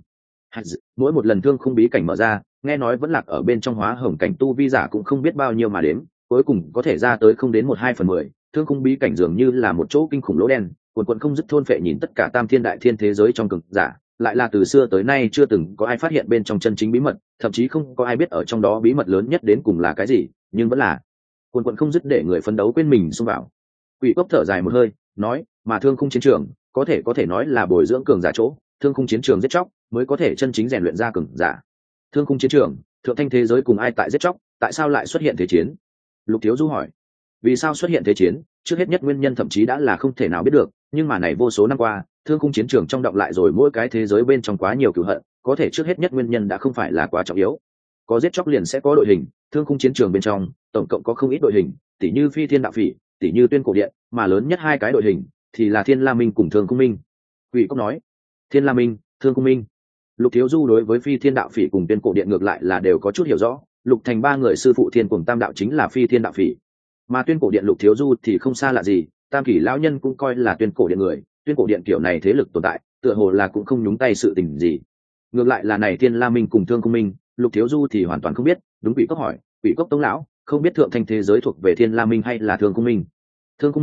Mỗi một lần thương khung bí cảnh mở ra, nghe nói vẫn lạc ở bên trong hóa hồng cảnh tu vi giả cũng không biết bao nhiêu mà đếm, cuối cùng có thể ra tới không đến một hai phần mười. Thương khung bí cảnh dường như là một chỗ kinh khủng lỗ đen, cuồn cuộn không dứt thôn phệ nhìn tất cả Tam Thiên Đại Thiên thế giới trong cực giả, lại là từ xưa tới nay chưa từng có ai phát hiện bên trong chân chính bí mật, thậm chí không có ai biết ở trong đó bí mật lớn nhất đến cùng là cái gì, nhưng vẫn là cuồn cuộn không dứt để người phấn đấu quên mình xông vào. Quỷ Cốc thở dài một hơi, nói, mà thương khung chiến trường có thể có thể nói là bồi dưỡng cường giả chỗ, thương khung chiến trường giết chóc mới có thể chân chính rèn luyện ra cường giả. Thương khung chiến trường, thượng thanh thế giới cùng ai tại giết chóc, tại sao lại xuất hiện thế chiến? Lục Thiếu Du hỏi. Vì sao xuất hiện thế chiến, trước hết nhất nguyên nhân thậm chí đã là không thể nào biết được, nhưng mà này vô số năm qua, thương khung chiến trường trong động lại rồi mỗi cái thế giới bên trong quá nhiều cửu hận, có thể trước hết nhất nguyên nhân đã không phải là quá trọng yếu. Có giết chóc liền sẽ có đội hình, thương khung chiến trường bên trong tổng cộng có không ít đội hình, tỷ như Phi Thiên Đạo Phỉ, tỷ như Tuyên Cổ Điện, mà lớn nhất hai cái đội hình thì là Thiên La Minh cùng Thương Cung Minh. Quỷ Cốc nói, Thiên La Minh, Thương Cung Minh. Lục Thiếu Du đối với Phi Thiên Đạo Phỉ cùng Tuyên Cổ Điện ngược lại là đều có chút hiểu rõ, Lục Thành ba người sư phụ Thiên Cuồng Tam Đạo chính là Phi Thiên Đạo Phỉ, mà Tuyên Cổ Điện Lục Thiếu Du thì không xa lạ gì, Tam Kỷ lão nhân cũng coi là Tuyên Cổ Điện người, Tuyên Cổ Điện kiểu này thế lực tồn tại, tựa hồ là cũng không nhúng tay sự tình gì. Ngược lại là này Thiên La Minh cùng Thương Cung Minh, Lục Thiếu Du thì hoàn toàn không biết, đúng Quỷ Cốc hỏi, Quỷ Cốc tông lão, không biết thượng thanh thế giới thuộc về Thiên La Minh hay là Thương Cung Minh? Thương Cung Minh,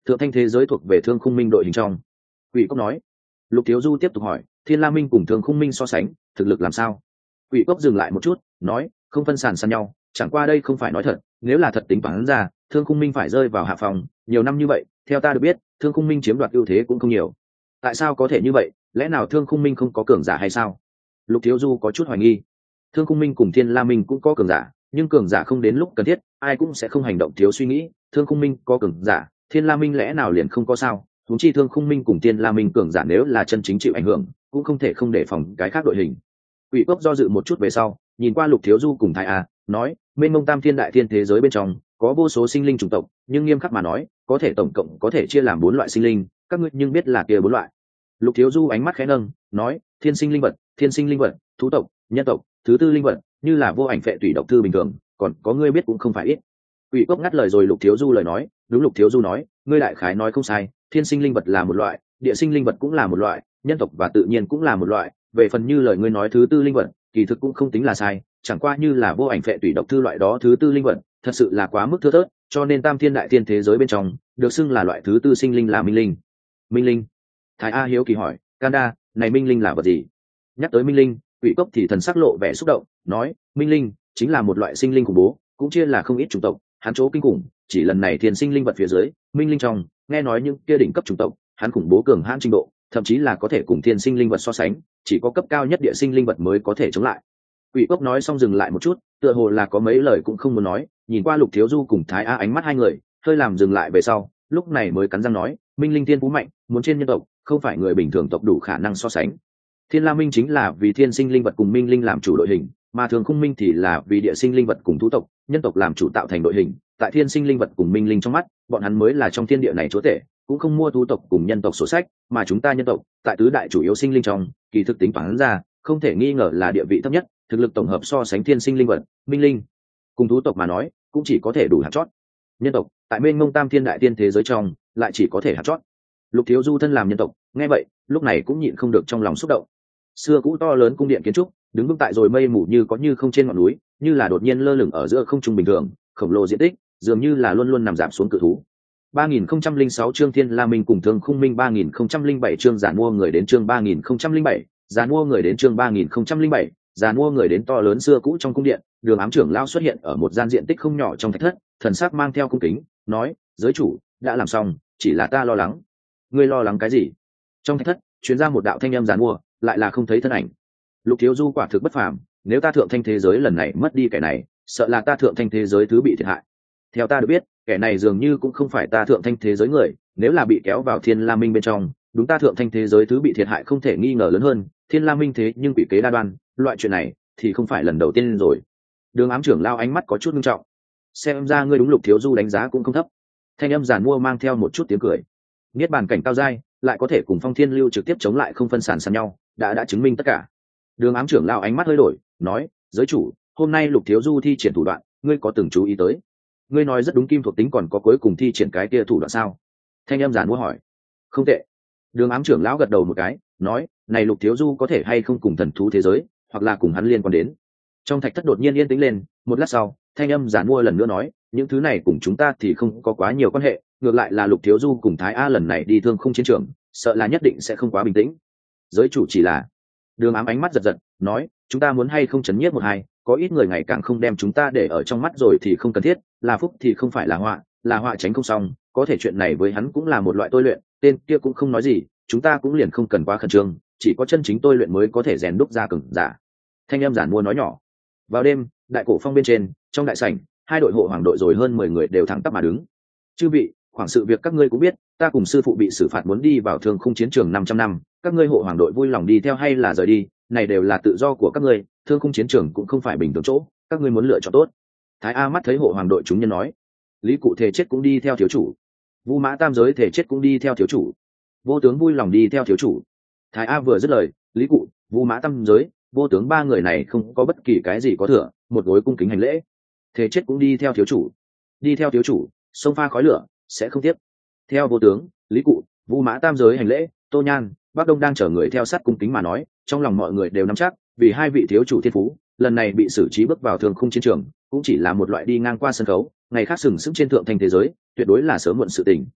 thượng thanh thế giới thuộc về Thương Khung Minh đội hình trong. Quỷ Cốc nói. Lục Thiếu Du tiếp tục hỏi, Thiên La Minh cùng Thương Khung Minh so sánh, thực lực làm sao? Quỷ Cốc dừng lại một chút, nói, không phân sàn sàn nhau, chẳng qua đây không phải nói thật, nếu là thật tính toán ra, Thương Khung Minh phải rơi vào hạ phòng, nhiều năm như vậy, theo ta được biết, Thương Khung Minh chiếm đoạt ưu thế cũng không nhiều. Tại sao có thể như vậy? Lẽ nào Thương Khung Minh không có cường giả hay sao? Lục Thiếu Du có chút hoài nghi. Thương Khung Minh cùng Thiên La Minh cũng có cường giả, nhưng cường giả không đến lúc cần thiết, ai cũng sẽ không hành động thiếu suy nghĩ. Thương Khung Minh có cường giả, Thiên La Minh lẽ nào liền không có sao? Huống chi Thương Khung Minh cùng Thiên La Minh cường giả nếu là chân chính chịu ảnh hưởng, cũng không thể không đề phòng cái khác đội hình. Quỷ Cốc do dự một chút về sau, nhìn qua Lục Thiếu Du cùng Thái A, nói, mênh mông tam thiên đại thiên thế giới bên trong có vô số sinh linh chủng tộc, nhưng nghiêm khắc mà nói, có thể tổng cộng có thể chia làm bốn loại sinh linh, các ngươi nhưng biết là kia bốn loại. Lục Thiếu Du ánh mắt khẽ nâng, nói, thiên sinh linh vật, thiên sinh linh vật, thú tộc, nhân tộc, thứ tư linh vật, như là vô ảnh phệ tùy độc thư bình thường, còn có ngươi biết cũng không phải ít. Quỷ Cốc ngắt lời rồi Lục Thiếu Du lời nói, đúng. Lục Thiếu Du nói, ngươi đại khái nói không sai, thiên sinh linh vật là một loại, địa sinh linh vật cũng là một loại, nhân tộc và tự nhiên cũng là một loại, về phần như lời ngươi nói thứ tư linh vật, kỳ thực cũng không tính là sai, chẳng qua như là vô ảnh phệ tùy độc thư loại đó thứ tư linh vật, thật sự là quá mức thưa thớt, cho nên tam thiên đại thiên thế giới bên trong được xưng là loại thứ tư sinh linh là minh linh. Minh linh? Thái A hiếu kỳ hỏi, Kanda, này minh linh là vật gì? Nhắc tới minh linh, Quỷ Cốc thì thần sắc lộ vẻ xúc động, nói, minh linh chính là một loại sinh linh khủng bố, cũng chia là không ít chủng tộc, hắn chỗ kinh khủng, chỉ lần này thiên sinh linh vật phía dưới, minh linh trong, nghe nói những kia đỉnh cấp chủng tộc, hắn khủng bố cường hãn trình độ, thậm chí là có thể cùng thiên sinh linh vật so sánh, chỉ có cấp cao nhất địa sinh linh vật mới có thể chống lại. Quỷ Cốc nói xong dừng lại một chút, tựa hồ là có mấy lời cũng không muốn nói, nhìn qua Lục Thiếu Du cùng Thái A ánh mắt hai người, hơi làm dừng lại về sau, lúc này mới cắn răng nói, minh linh thiên phú mạnh, muốn trên nhân tộc, không phải người bình thường tộc đủ khả năng so sánh. Thiên La Minh chính là vì thiên sinh linh vật cùng minh linh làm chủ đội hình, mà Thường Khung Minh thì là vì địa sinh linh vật cùng thú tộc, nhân tộc làm chủ tạo thành đội hình. Tại thiên sinh linh vật cùng minh linh trong mắt, bọn hắn mới là trong thiên địa này chúa tể, cũng không mua thú tộc cùng nhân tộc sổ sách, mà chúng ta nhân tộc, tại tứ đại chủ yếu sinh linh trong, kỳ thực tính toán ra, không thể nghi ngờ là địa vị thấp nhất, thực lực tổng hợp so sánh thiên sinh linh vật, minh linh cùng thú tộc mà nói, cũng chỉ có thể đủ hạt chót. Nhân tộc tại mênh mông tam thiên đại tiên thế giới trong, lại chỉ có thể hạt chót. Lục Thiếu Du thân làm nhân tộc, nghe vậy, lúc này cũng nhịn không được trong lòng xúc động. Xưa cũ to lớn cung điện kiến trúc, đứng vững tại rồi mây mù như có như không trên ngọn núi, như là đột nhiên lơ lửng ở giữa không trung bình thường, khổng lồ diện tích, dường như là luôn luôn nằm giảm xuống cự thú. ba nghìn không trăm lẻ sáu chương Thiên La Minh cùng Thương Khung Minh, ba nghìn không trăm lẻ bảy chương giản mua người đến chương ba nghìn không trăm lẻ bảy, giản mua người đến chương ba nghìn không trăm lẻ bảy, giản mua người đến to lớn xưa cũ trong cung điện, Đường Ám trưởng lão xuất hiện ở một gian diện tích không nhỏ trong thạch thất, thần sắc mang theo cung kính, nói, giới chủ, đã làm xong, chỉ là ta lo lắng. Ngươi lo lắng cái gì? Trong thạch thất, truyền ra một đạo thanh âm giản mua, lại là không thấy thân ảnh. Lục Thiếu Du quả thực bất phàm, nếu ta thượng thanh thế giới lần này mất đi kẻ này, sợ là ta thượng thanh thế giới thứ bị thiệt hại. Theo ta được biết, kẻ này dường như cũng không phải ta thượng thanh thế giới người, nếu là bị kéo vào Thiên La Minh bên trong, đúng ta thượng thanh thế giới thứ bị thiệt hại không thể nghi ngờ lớn hơn. Thiên La Minh thế nhưng bị kế đa đoan, loại chuyện này thì không phải lần đầu tiên rồi. Đường Ám trưởng lao ánh mắt có chút nghiêm trọng. Xem ra ngươi đúng Lục Thiếu Du đánh giá cũng không thấp. Thanh âm giản mua mang theo một chút tiếng cười. Niết bàn cảnh cao giai, lại có thể cùng Phong Thiên Lưu trực tiếp chống lại không phân sản sàn nhau, đã đã chứng minh tất cả. Đường Ám trưởng lao ánh mắt hơi đổi, nói, giới chủ, hôm nay Lục Thiếu Du thi triển thủ đoạn, ngươi có từng chú ý tới? Ngươi nói rất đúng, kim thuộc tính còn có cuối cùng thi triển cái kia thủ đoạn sao? Thanh âm giản mua hỏi. Không tệ. Đường Ám trưởng lão gật đầu một cái, nói, này Lục Thiếu Du có thể hay không cùng thần thú thế giới, hoặc là cùng hắn liên quan đến. Trong thạch thất đột nhiên yên tĩnh lên, một lát sau, thanh âm giản mua lần nữa nói, những thứ này cùng chúng ta thì không có quá nhiều quan hệ, ngược lại là Lục Thiếu Du cùng Thái A lần này đi Thương Khung chiến trường, sợ là nhất định sẽ không quá bình tĩnh. Giới chủ chỉ là. Đường Ám ánh mắt giật giật, nói, chúng ta muốn hay không chấn nhiếp một hai, có ít người ngày càng không đem chúng ta để ở trong mắt rồi thì không cần thiết, là phúc thì không phải là họa, là họa tránh không xong, có thể chuyện này với hắn cũng là một loại tôi luyện, tên kia cũng không nói gì, chúng ta cũng liền không cần quá khẩn trương, chỉ có chân chính tôi luyện mới có thể rèn đúc ra cường giả. Thanh em giản mua nói nhỏ. Vào đêm, đại cổ phong bên trên, trong đại sảnh, hai đội hộ hoàng đội rồi hơn mười người đều thẳng tắp mà đứng. Chư vị, khoảng sự việc các ngươi cũng biết, ta cùng sư phụ bị xử phạt muốn đi vào Thương Khung chiến trường năm trăm năm, các ngươi hộ hoàng đội vui lòng đi theo hay là rời đi, này đều là tự do của các ngươi, Thương Khung chiến trường cũng không phải bình thường chỗ, các ngươi muốn lựa chọn tốt. Thái A mắt thấy hộ hoàng đội chúng nhân nói, Lý Cụ thể chết cũng đi theo thiếu chủ, Vu Mã Tam giới thể chết cũng đi theo thiếu chủ, Vô Tướng vui lòng đi theo thiếu chủ. Thái A vừa dứt lời, Lý Cụ, Vu Mã Tam giới, Vô Tướng ba người này không có bất kỳ cái gì có thừa, một gối cung kính hành lễ. Thể chết cũng đi theo thiếu chủ, đi theo thiếu chủ, sông pha khói lửa sẽ không tiếp. Theo Vô Tướng, Lý Cụ, Vu Mã Tam giới hành lễ. Tô Nhan, Bắc Đông đang chở người theo sát cung kính mà nói, trong lòng mọi người đều nắm chắc, vì hai vị thiếu chủ thiên phú, lần này bị xử trí bước vào Thương Khung chiến trường, cũng chỉ là một loại đi ngang qua sân khấu, ngày khác sừng sững trên thượng thành thế giới, tuyệt đối là sớm muộn sự tình.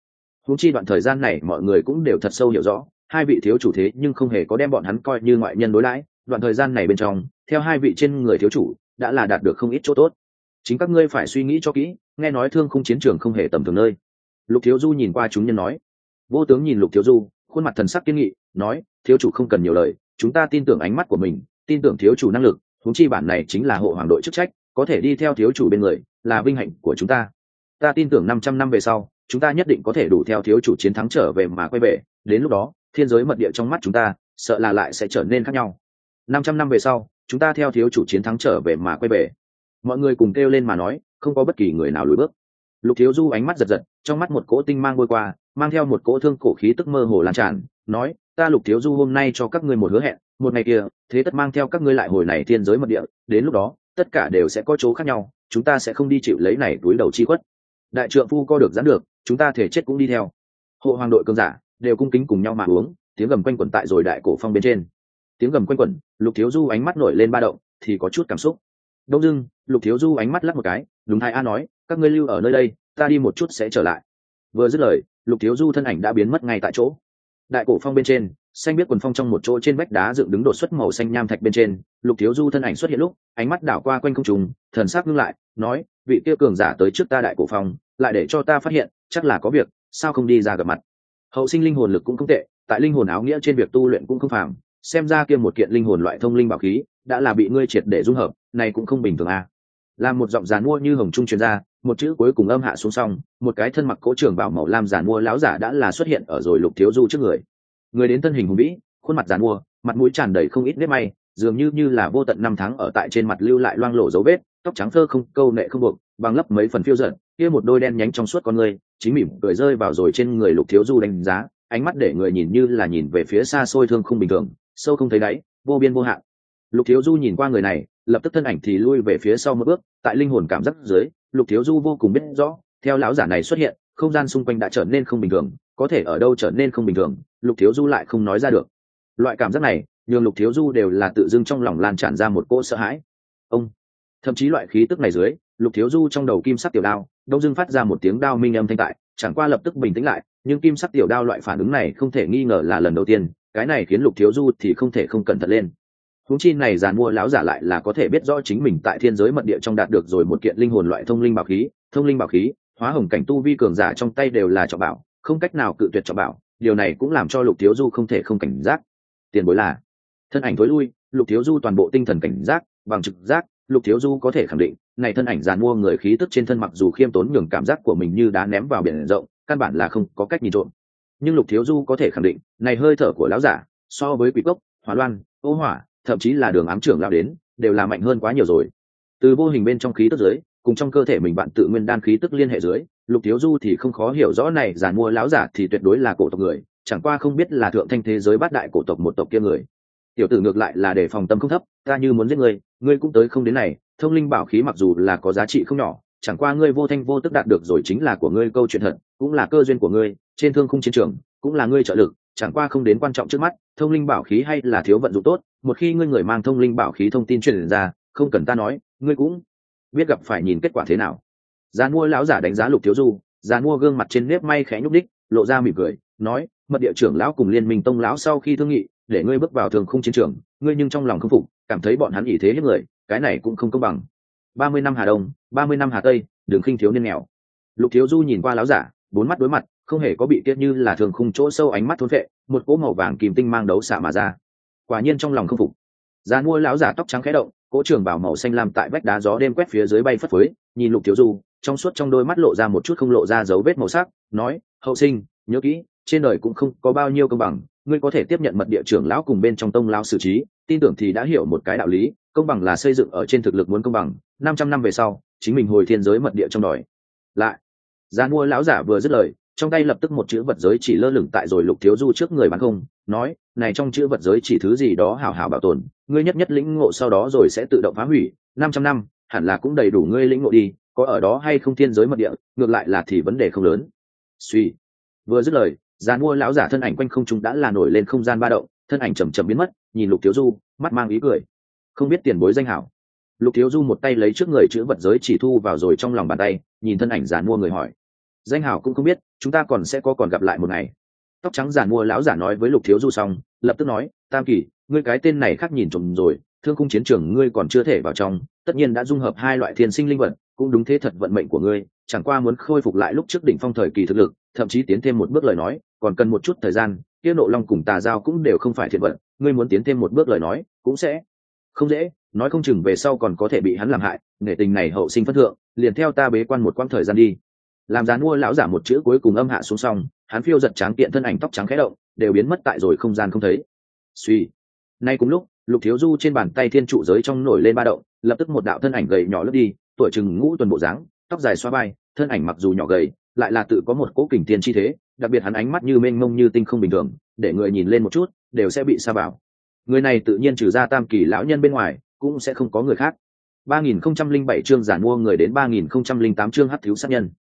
huống chi đoạn thời gian này mọi người cũng đều thật sâu hiểu rõ hai vị thiếu chủ thế nhưng không hề có đem bọn hắn coi như ngoại nhân đối đãi. Đoạn thời gian này bên trong theo hai vị trên người thiếu chủ đã là đạt được không ít chỗ tốt. Chính các ngươi phải suy nghĩ cho kỹ, nghe nói thương khung chiến trường không hề tầm thường nơi. Lục Thiếu Du nhìn qua chúng nhân nói. Vô Tướng nhìn Lục Thiếu Du, khuôn mặt thần sắc kiên nghị, nói: thiếu chủ không cần nhiều lời, chúng ta tin tưởng ánh mắt của mình, tin tưởng thiếu chủ năng lực, huống chi bản này chính là hộ hoàng đội chức trách, có thể đi theo thiếu chủ bên người là vinh hạnh của chúng ta. Ta tin tưởng năm trăm năm về sau, chúng ta nhất định có thể đủ theo thiếu chủ chiến thắng trở về mà quay về, đến lúc đó, thiên giới mật địa trong mắt chúng ta, sợ là lại sẽ trở nên khác nhau. năm trăm năm về sau, chúng ta theo thiếu chủ chiến thắng trở về mà quay về. Mọi người cùng kêu lên mà nói, không có bất kỳ người nào lùi bước. Lục Thiếu Du ánh mắt giật giật, trong mắt một cỗ tinh mang bôi qua, mang theo một cỗ thương cổ khí tức mơ hồ lan tràn, nói: ta Lục Thiếu Du hôm nay cho các ngươi một hứa hẹn, một ngày kia, thế tất mang theo các ngươi lại hồi này thiên giới mật địa, đến lúc đó, tất cả đều sẽ có chỗ khác nhau, chúng ta sẽ không đi chịu lấy này túi đầu chi khuất. Đại trượng phu co được giãn được, chúng ta thể chết cũng đi theo. Hộ hoàng đội cường giả đều cung kính cùng nhau mà uống, tiếng gầm quanh quẩn tại rồi đại cổ phong bên trên. Tiếng gầm quanh quẩn, Lục Thiếu Du ánh mắt nổi lên ba động, thì có chút cảm xúc. Đông dưng, Lục Thiếu Du ánh mắt lắc một cái, đúng thái a nói: các ngươi lưu ở nơi đây, ta đi một chút sẽ trở lại. Vừa dứt lời, Lục Thiếu Du thân ảnh đã biến mất ngay tại chỗ. Đại cổ phong bên trên, xanh biết quần phong trong một chỗ trên vách đá dựng đứng đột xuất màu xanh nham thạch bên trên, Lục Thiếu Du thân ảnh xuất hiện lúc, ánh mắt đảo qua quanh không trung, thần sắc ngưng lại, nói: vị kia cường giả tới trước ta đại cổ phong, lại để cho ta phát hiện, chắc là có việc, sao không đi ra gặp mặt. Hậu sinh linh hồn lực cũng không tệ, tại linh hồn áo nghĩa trên việc tu luyện cũng không phàm, xem ra kia một kiện linh hồn loại thông linh bảo khí đã là bị ngươi triệt để dung hợp, này cũng không bình thường à. Làm một giọng giàn mua như hồng trung truyền ra, một chữ cuối cùng âm hạ xuống xong, một cái thân mặc cỗ trưởng bào màu lam giàn mua lão giả đã là xuất hiện ở rồi Lục Thiếu Du trước người. Người đến thân hình hùng vĩ, khuôn mặt giàn mua, mặt mũi tràn đầy không ít nếp may, dường như như là vô tận năm tháng ở tại trên mặt lưu lại loang lổ dấu vết, tóc trắng phơ không câu nệ không buộc, bằng lấp mấy phần phiêu dật, kia một đôi đen nhánh trong suốt con người, chính mỉm cười rơi vào rồi trên người Lục Thiếu Du đánh giá, ánh mắt để người nhìn như là nhìn về phía xa xôi thương không bình thường, sâu không thấy đáy, vô biên vô hạn. Lục Thiếu Du nhìn qua người này, lập tức thân ảnh thì lui về phía sau một bước, tại linh hồn cảm giác dưới, Lục Thiếu Du vô cùng biết rõ, theo lão giả này xuất hiện, không gian xung quanh đã trở nên không bình thường, có thể ở đâu trở nên không bình thường, Lục Thiếu Du lại không nói ra được. Loại cảm giác này, nhường Lục Thiếu Du đều là tự dưng trong lòng lan tràn ra một cỗ sợ hãi. Ông, thậm chí loại khí tức này dưới, Lục Thiếu Du trong đầu kim sắc tiểu đao, đông dưng phát ra một tiếng đao minh âm thanh tại, chẳng qua lập tức bình tĩnh lại, nhưng kim sắc tiểu đao loại phản ứng này không thể nghi ngờ là lần đầu tiên, cái này khiến Lục Thiếu Du thì không thể không cẩn thận lên. Huống chi này giàn mua lão giả lại là có thể biết rõ chính mình tại thiên giới mật địa trong đạt được rồi một kiện linh hồn loại thông linh bảo khí, thông linh bảo khí, hóa hồng cảnh tu vi cường giả trong tay đều là trọng bảo, không cách nào cự tuyệt trọng bảo, điều này cũng làm cho Lục Thiếu Du không thể không cảnh giác. Tiền bối là thân ảnh tối lui, Lục Thiếu Du toàn bộ tinh thần cảnh giác, bằng trực giác, Lục Thiếu Du có thể khẳng định, này thân ảnh giàn mua người khí tức trên thân mặc dù khiêm tốn nhường cảm giác của mình như đá ném vào biển rộng, căn bản là không có cách nhìn trộm. Nhưng Lục Thiếu Du có thể khẳng định, này hơi thở của lão giả, so với Quỷ Cốc, Hỏa Loan, Ô Hỏa, thậm chí là Đường Ám trưởng lão đến, đều là mạnh hơn quá nhiều rồi. Từ vô hình bên trong khí tức dưới, cùng trong cơ thể mình bạn tự nguyên đan khí tức liên hệ dưới, Lục Thiếu Du thì không khó hiểu rõ này giàn mua lão giả thì tuyệt đối là cổ tộc người, chẳng qua không biết là thượng thanh thế giới bát đại cổ tộc một tộc kia người. Tiểu tử ngược lại là để phòng tâm không thấp, ta như muốn giết ngươi, ngươi cũng tới không đến này, thông linh bảo khí mặc dù là có giá trị không nhỏ, chẳng qua ngươi vô thanh vô tức đạt được rồi chính là của ngươi câu chuyện thật, cũng là cơ duyên của ngươi, trên thương khung chiến trường, cũng là ngươi trợ lực, chẳng qua không đến quan trọng trước mắt, thông linh bảo khí hay là thiếu vận dụng tốt, một khi ngươi người mang thông linh bảo khí thông tin truyền ra, không cần ta nói, ngươi cũng biết gặp phải nhìn kết quả thế nào. Giàn mua lão giả đánh giá Lục Thiếu Du, giàn mua gương mặt trên nếp may khẽ nhúc đích, lộ ra mỉm cười, nói: mật địa trưởng lão cùng liên minh tông lão sau khi thương nghị, để ngươi bước vào thường khung chiến trường, ngươi nhưng trong lòng không phục, cảm thấy bọn hắn ỷ thế hiếp người, cái này cũng không công bằng. Ba mươi năm Hà Đông, ba mươi năm Hà Tây, đừng khinh thiếu niên nghèo. Lục Thiếu Du nhìn qua lão giả, bốn mắt đối mặt, không hề có bị tiết như là thường khung chỗ sâu ánh mắt thôn phệ, một cỗ màu vàng kim tinh mang đấu xạ mà ra. Quả nhiên trong lòng không phục. Giàn mua lão giả tóc trắng khẽ động, cỗ trường bảo màu xanh lam tại vách đá gió đêm quét phía dưới bay phất phới, nhìn Lục Thiếu Du, trong suốt trong đôi mắt lộ ra một chút không lộ ra dấu vết màu sắc, nói: hậu sinh, nhớ kỹ, trên đời cũng không có bao nhiêu công bằng, ngươi có thể tiếp nhận mật địa trưởng lão cùng bên trong tông lão xử trí, tin tưởng thì đã hiểu một cái đạo lý, công bằng là xây dựng ở trên thực lực, muốn công bằng, năm trăm năm về sau, chính mình hồi thiên giới mật địa trong đòi lại. Giàn mua lão giả vừa dứt lời, trong tay lập tức một chữ vật giới chỉ lơ lửng tại rồi Lục Thiếu Du trước người bán không, nói: này trong chữ vật giới chỉ thứ gì đó hảo hảo bảo tồn, ngươi nhất nhất lĩnh ngộ sau đó rồi sẽ tự động phá hủy, năm trăm năm hẳn là cũng đầy đủ ngươi lĩnh ngộ đi, có ở đó hay không thiên giới mật địa, ngược lại là thì vấn đề không lớn. Suy, vừa dứt lời, giàn mua lão giả thân ảnh quanh không trung đã là nổi lên không gian ba động, thân ảnh chậm chậm biến mất, nhìn Lục Thiếu Du, mắt mang ý cười. Không biết tiền bối danh hảo. Lục Thiếu Du một tay lấy trước người chữ vật giới chỉ thu vào rồi trong lòng bàn tay, nhìn thân ảnh giàn mua người hỏi: danh hảo cũng không biết, chúng ta còn sẽ có còn gặp lại một ngày. Tóc trắng giàn mua lão giả nói với Lục Thiếu Du xong, lập tức nói, Tam Kỳ, ngươi cái tên này khác nhìn trộm rồi, thương khung chiến trường ngươi còn chưa thể vào trong, tất nhiên đã dung hợp hai loại thiên sinh linh vật, cũng đúng thế thật vận mệnh của ngươi, chẳng qua muốn khôi phục lại lúc trước đỉnh phong thời kỳ thực lực, thậm chí tiến thêm một bước lời nói, còn cần một chút thời gian, kia nộ long cùng tà giao cũng đều không phải thiện vận, ngươi muốn tiến thêm một bước lời nói, cũng sẽ không dễ, nói không chừng về sau còn có thể bị hắn làm hại, nể tình này hậu sinh phân thượng, liền theo ta bế quan một quãng thời gian đi. Làm dàn mua lão giả một chữ cuối cùng âm hạ xuống xong, hắn phiêu giật tráng kiện thân ảnh tóc trắng khẽ động, đều biến mất tại rồi không gian không thấy. Suy, nay cùng lúc, Lục Thiếu Du trên bàn tay thiên trụ giới trong nổi lên ba động, lập tức một đạo thân ảnh gầy nhỏ lướt đi, tuổi chừng ngũ tuần bộ dáng, tóc dài xóa vai, thân ảnh mặc dù nhỏ gầy, lại là tự có một cố kình tiên chi thế, đặc biệt hắn ánh mắt như mênh mông như tinh không bình thường, để người nhìn lên một chút đều sẽ bị sa vào. Người này tự nhiên trừ ra Tam Kỳ lão nhân bên ngoài, cũng sẽ không có người khác. ba nghìn không trăm linh bảy chương giản mua người đến ba nghìn không trăm linh tám chương hắc thiếu sát nhân.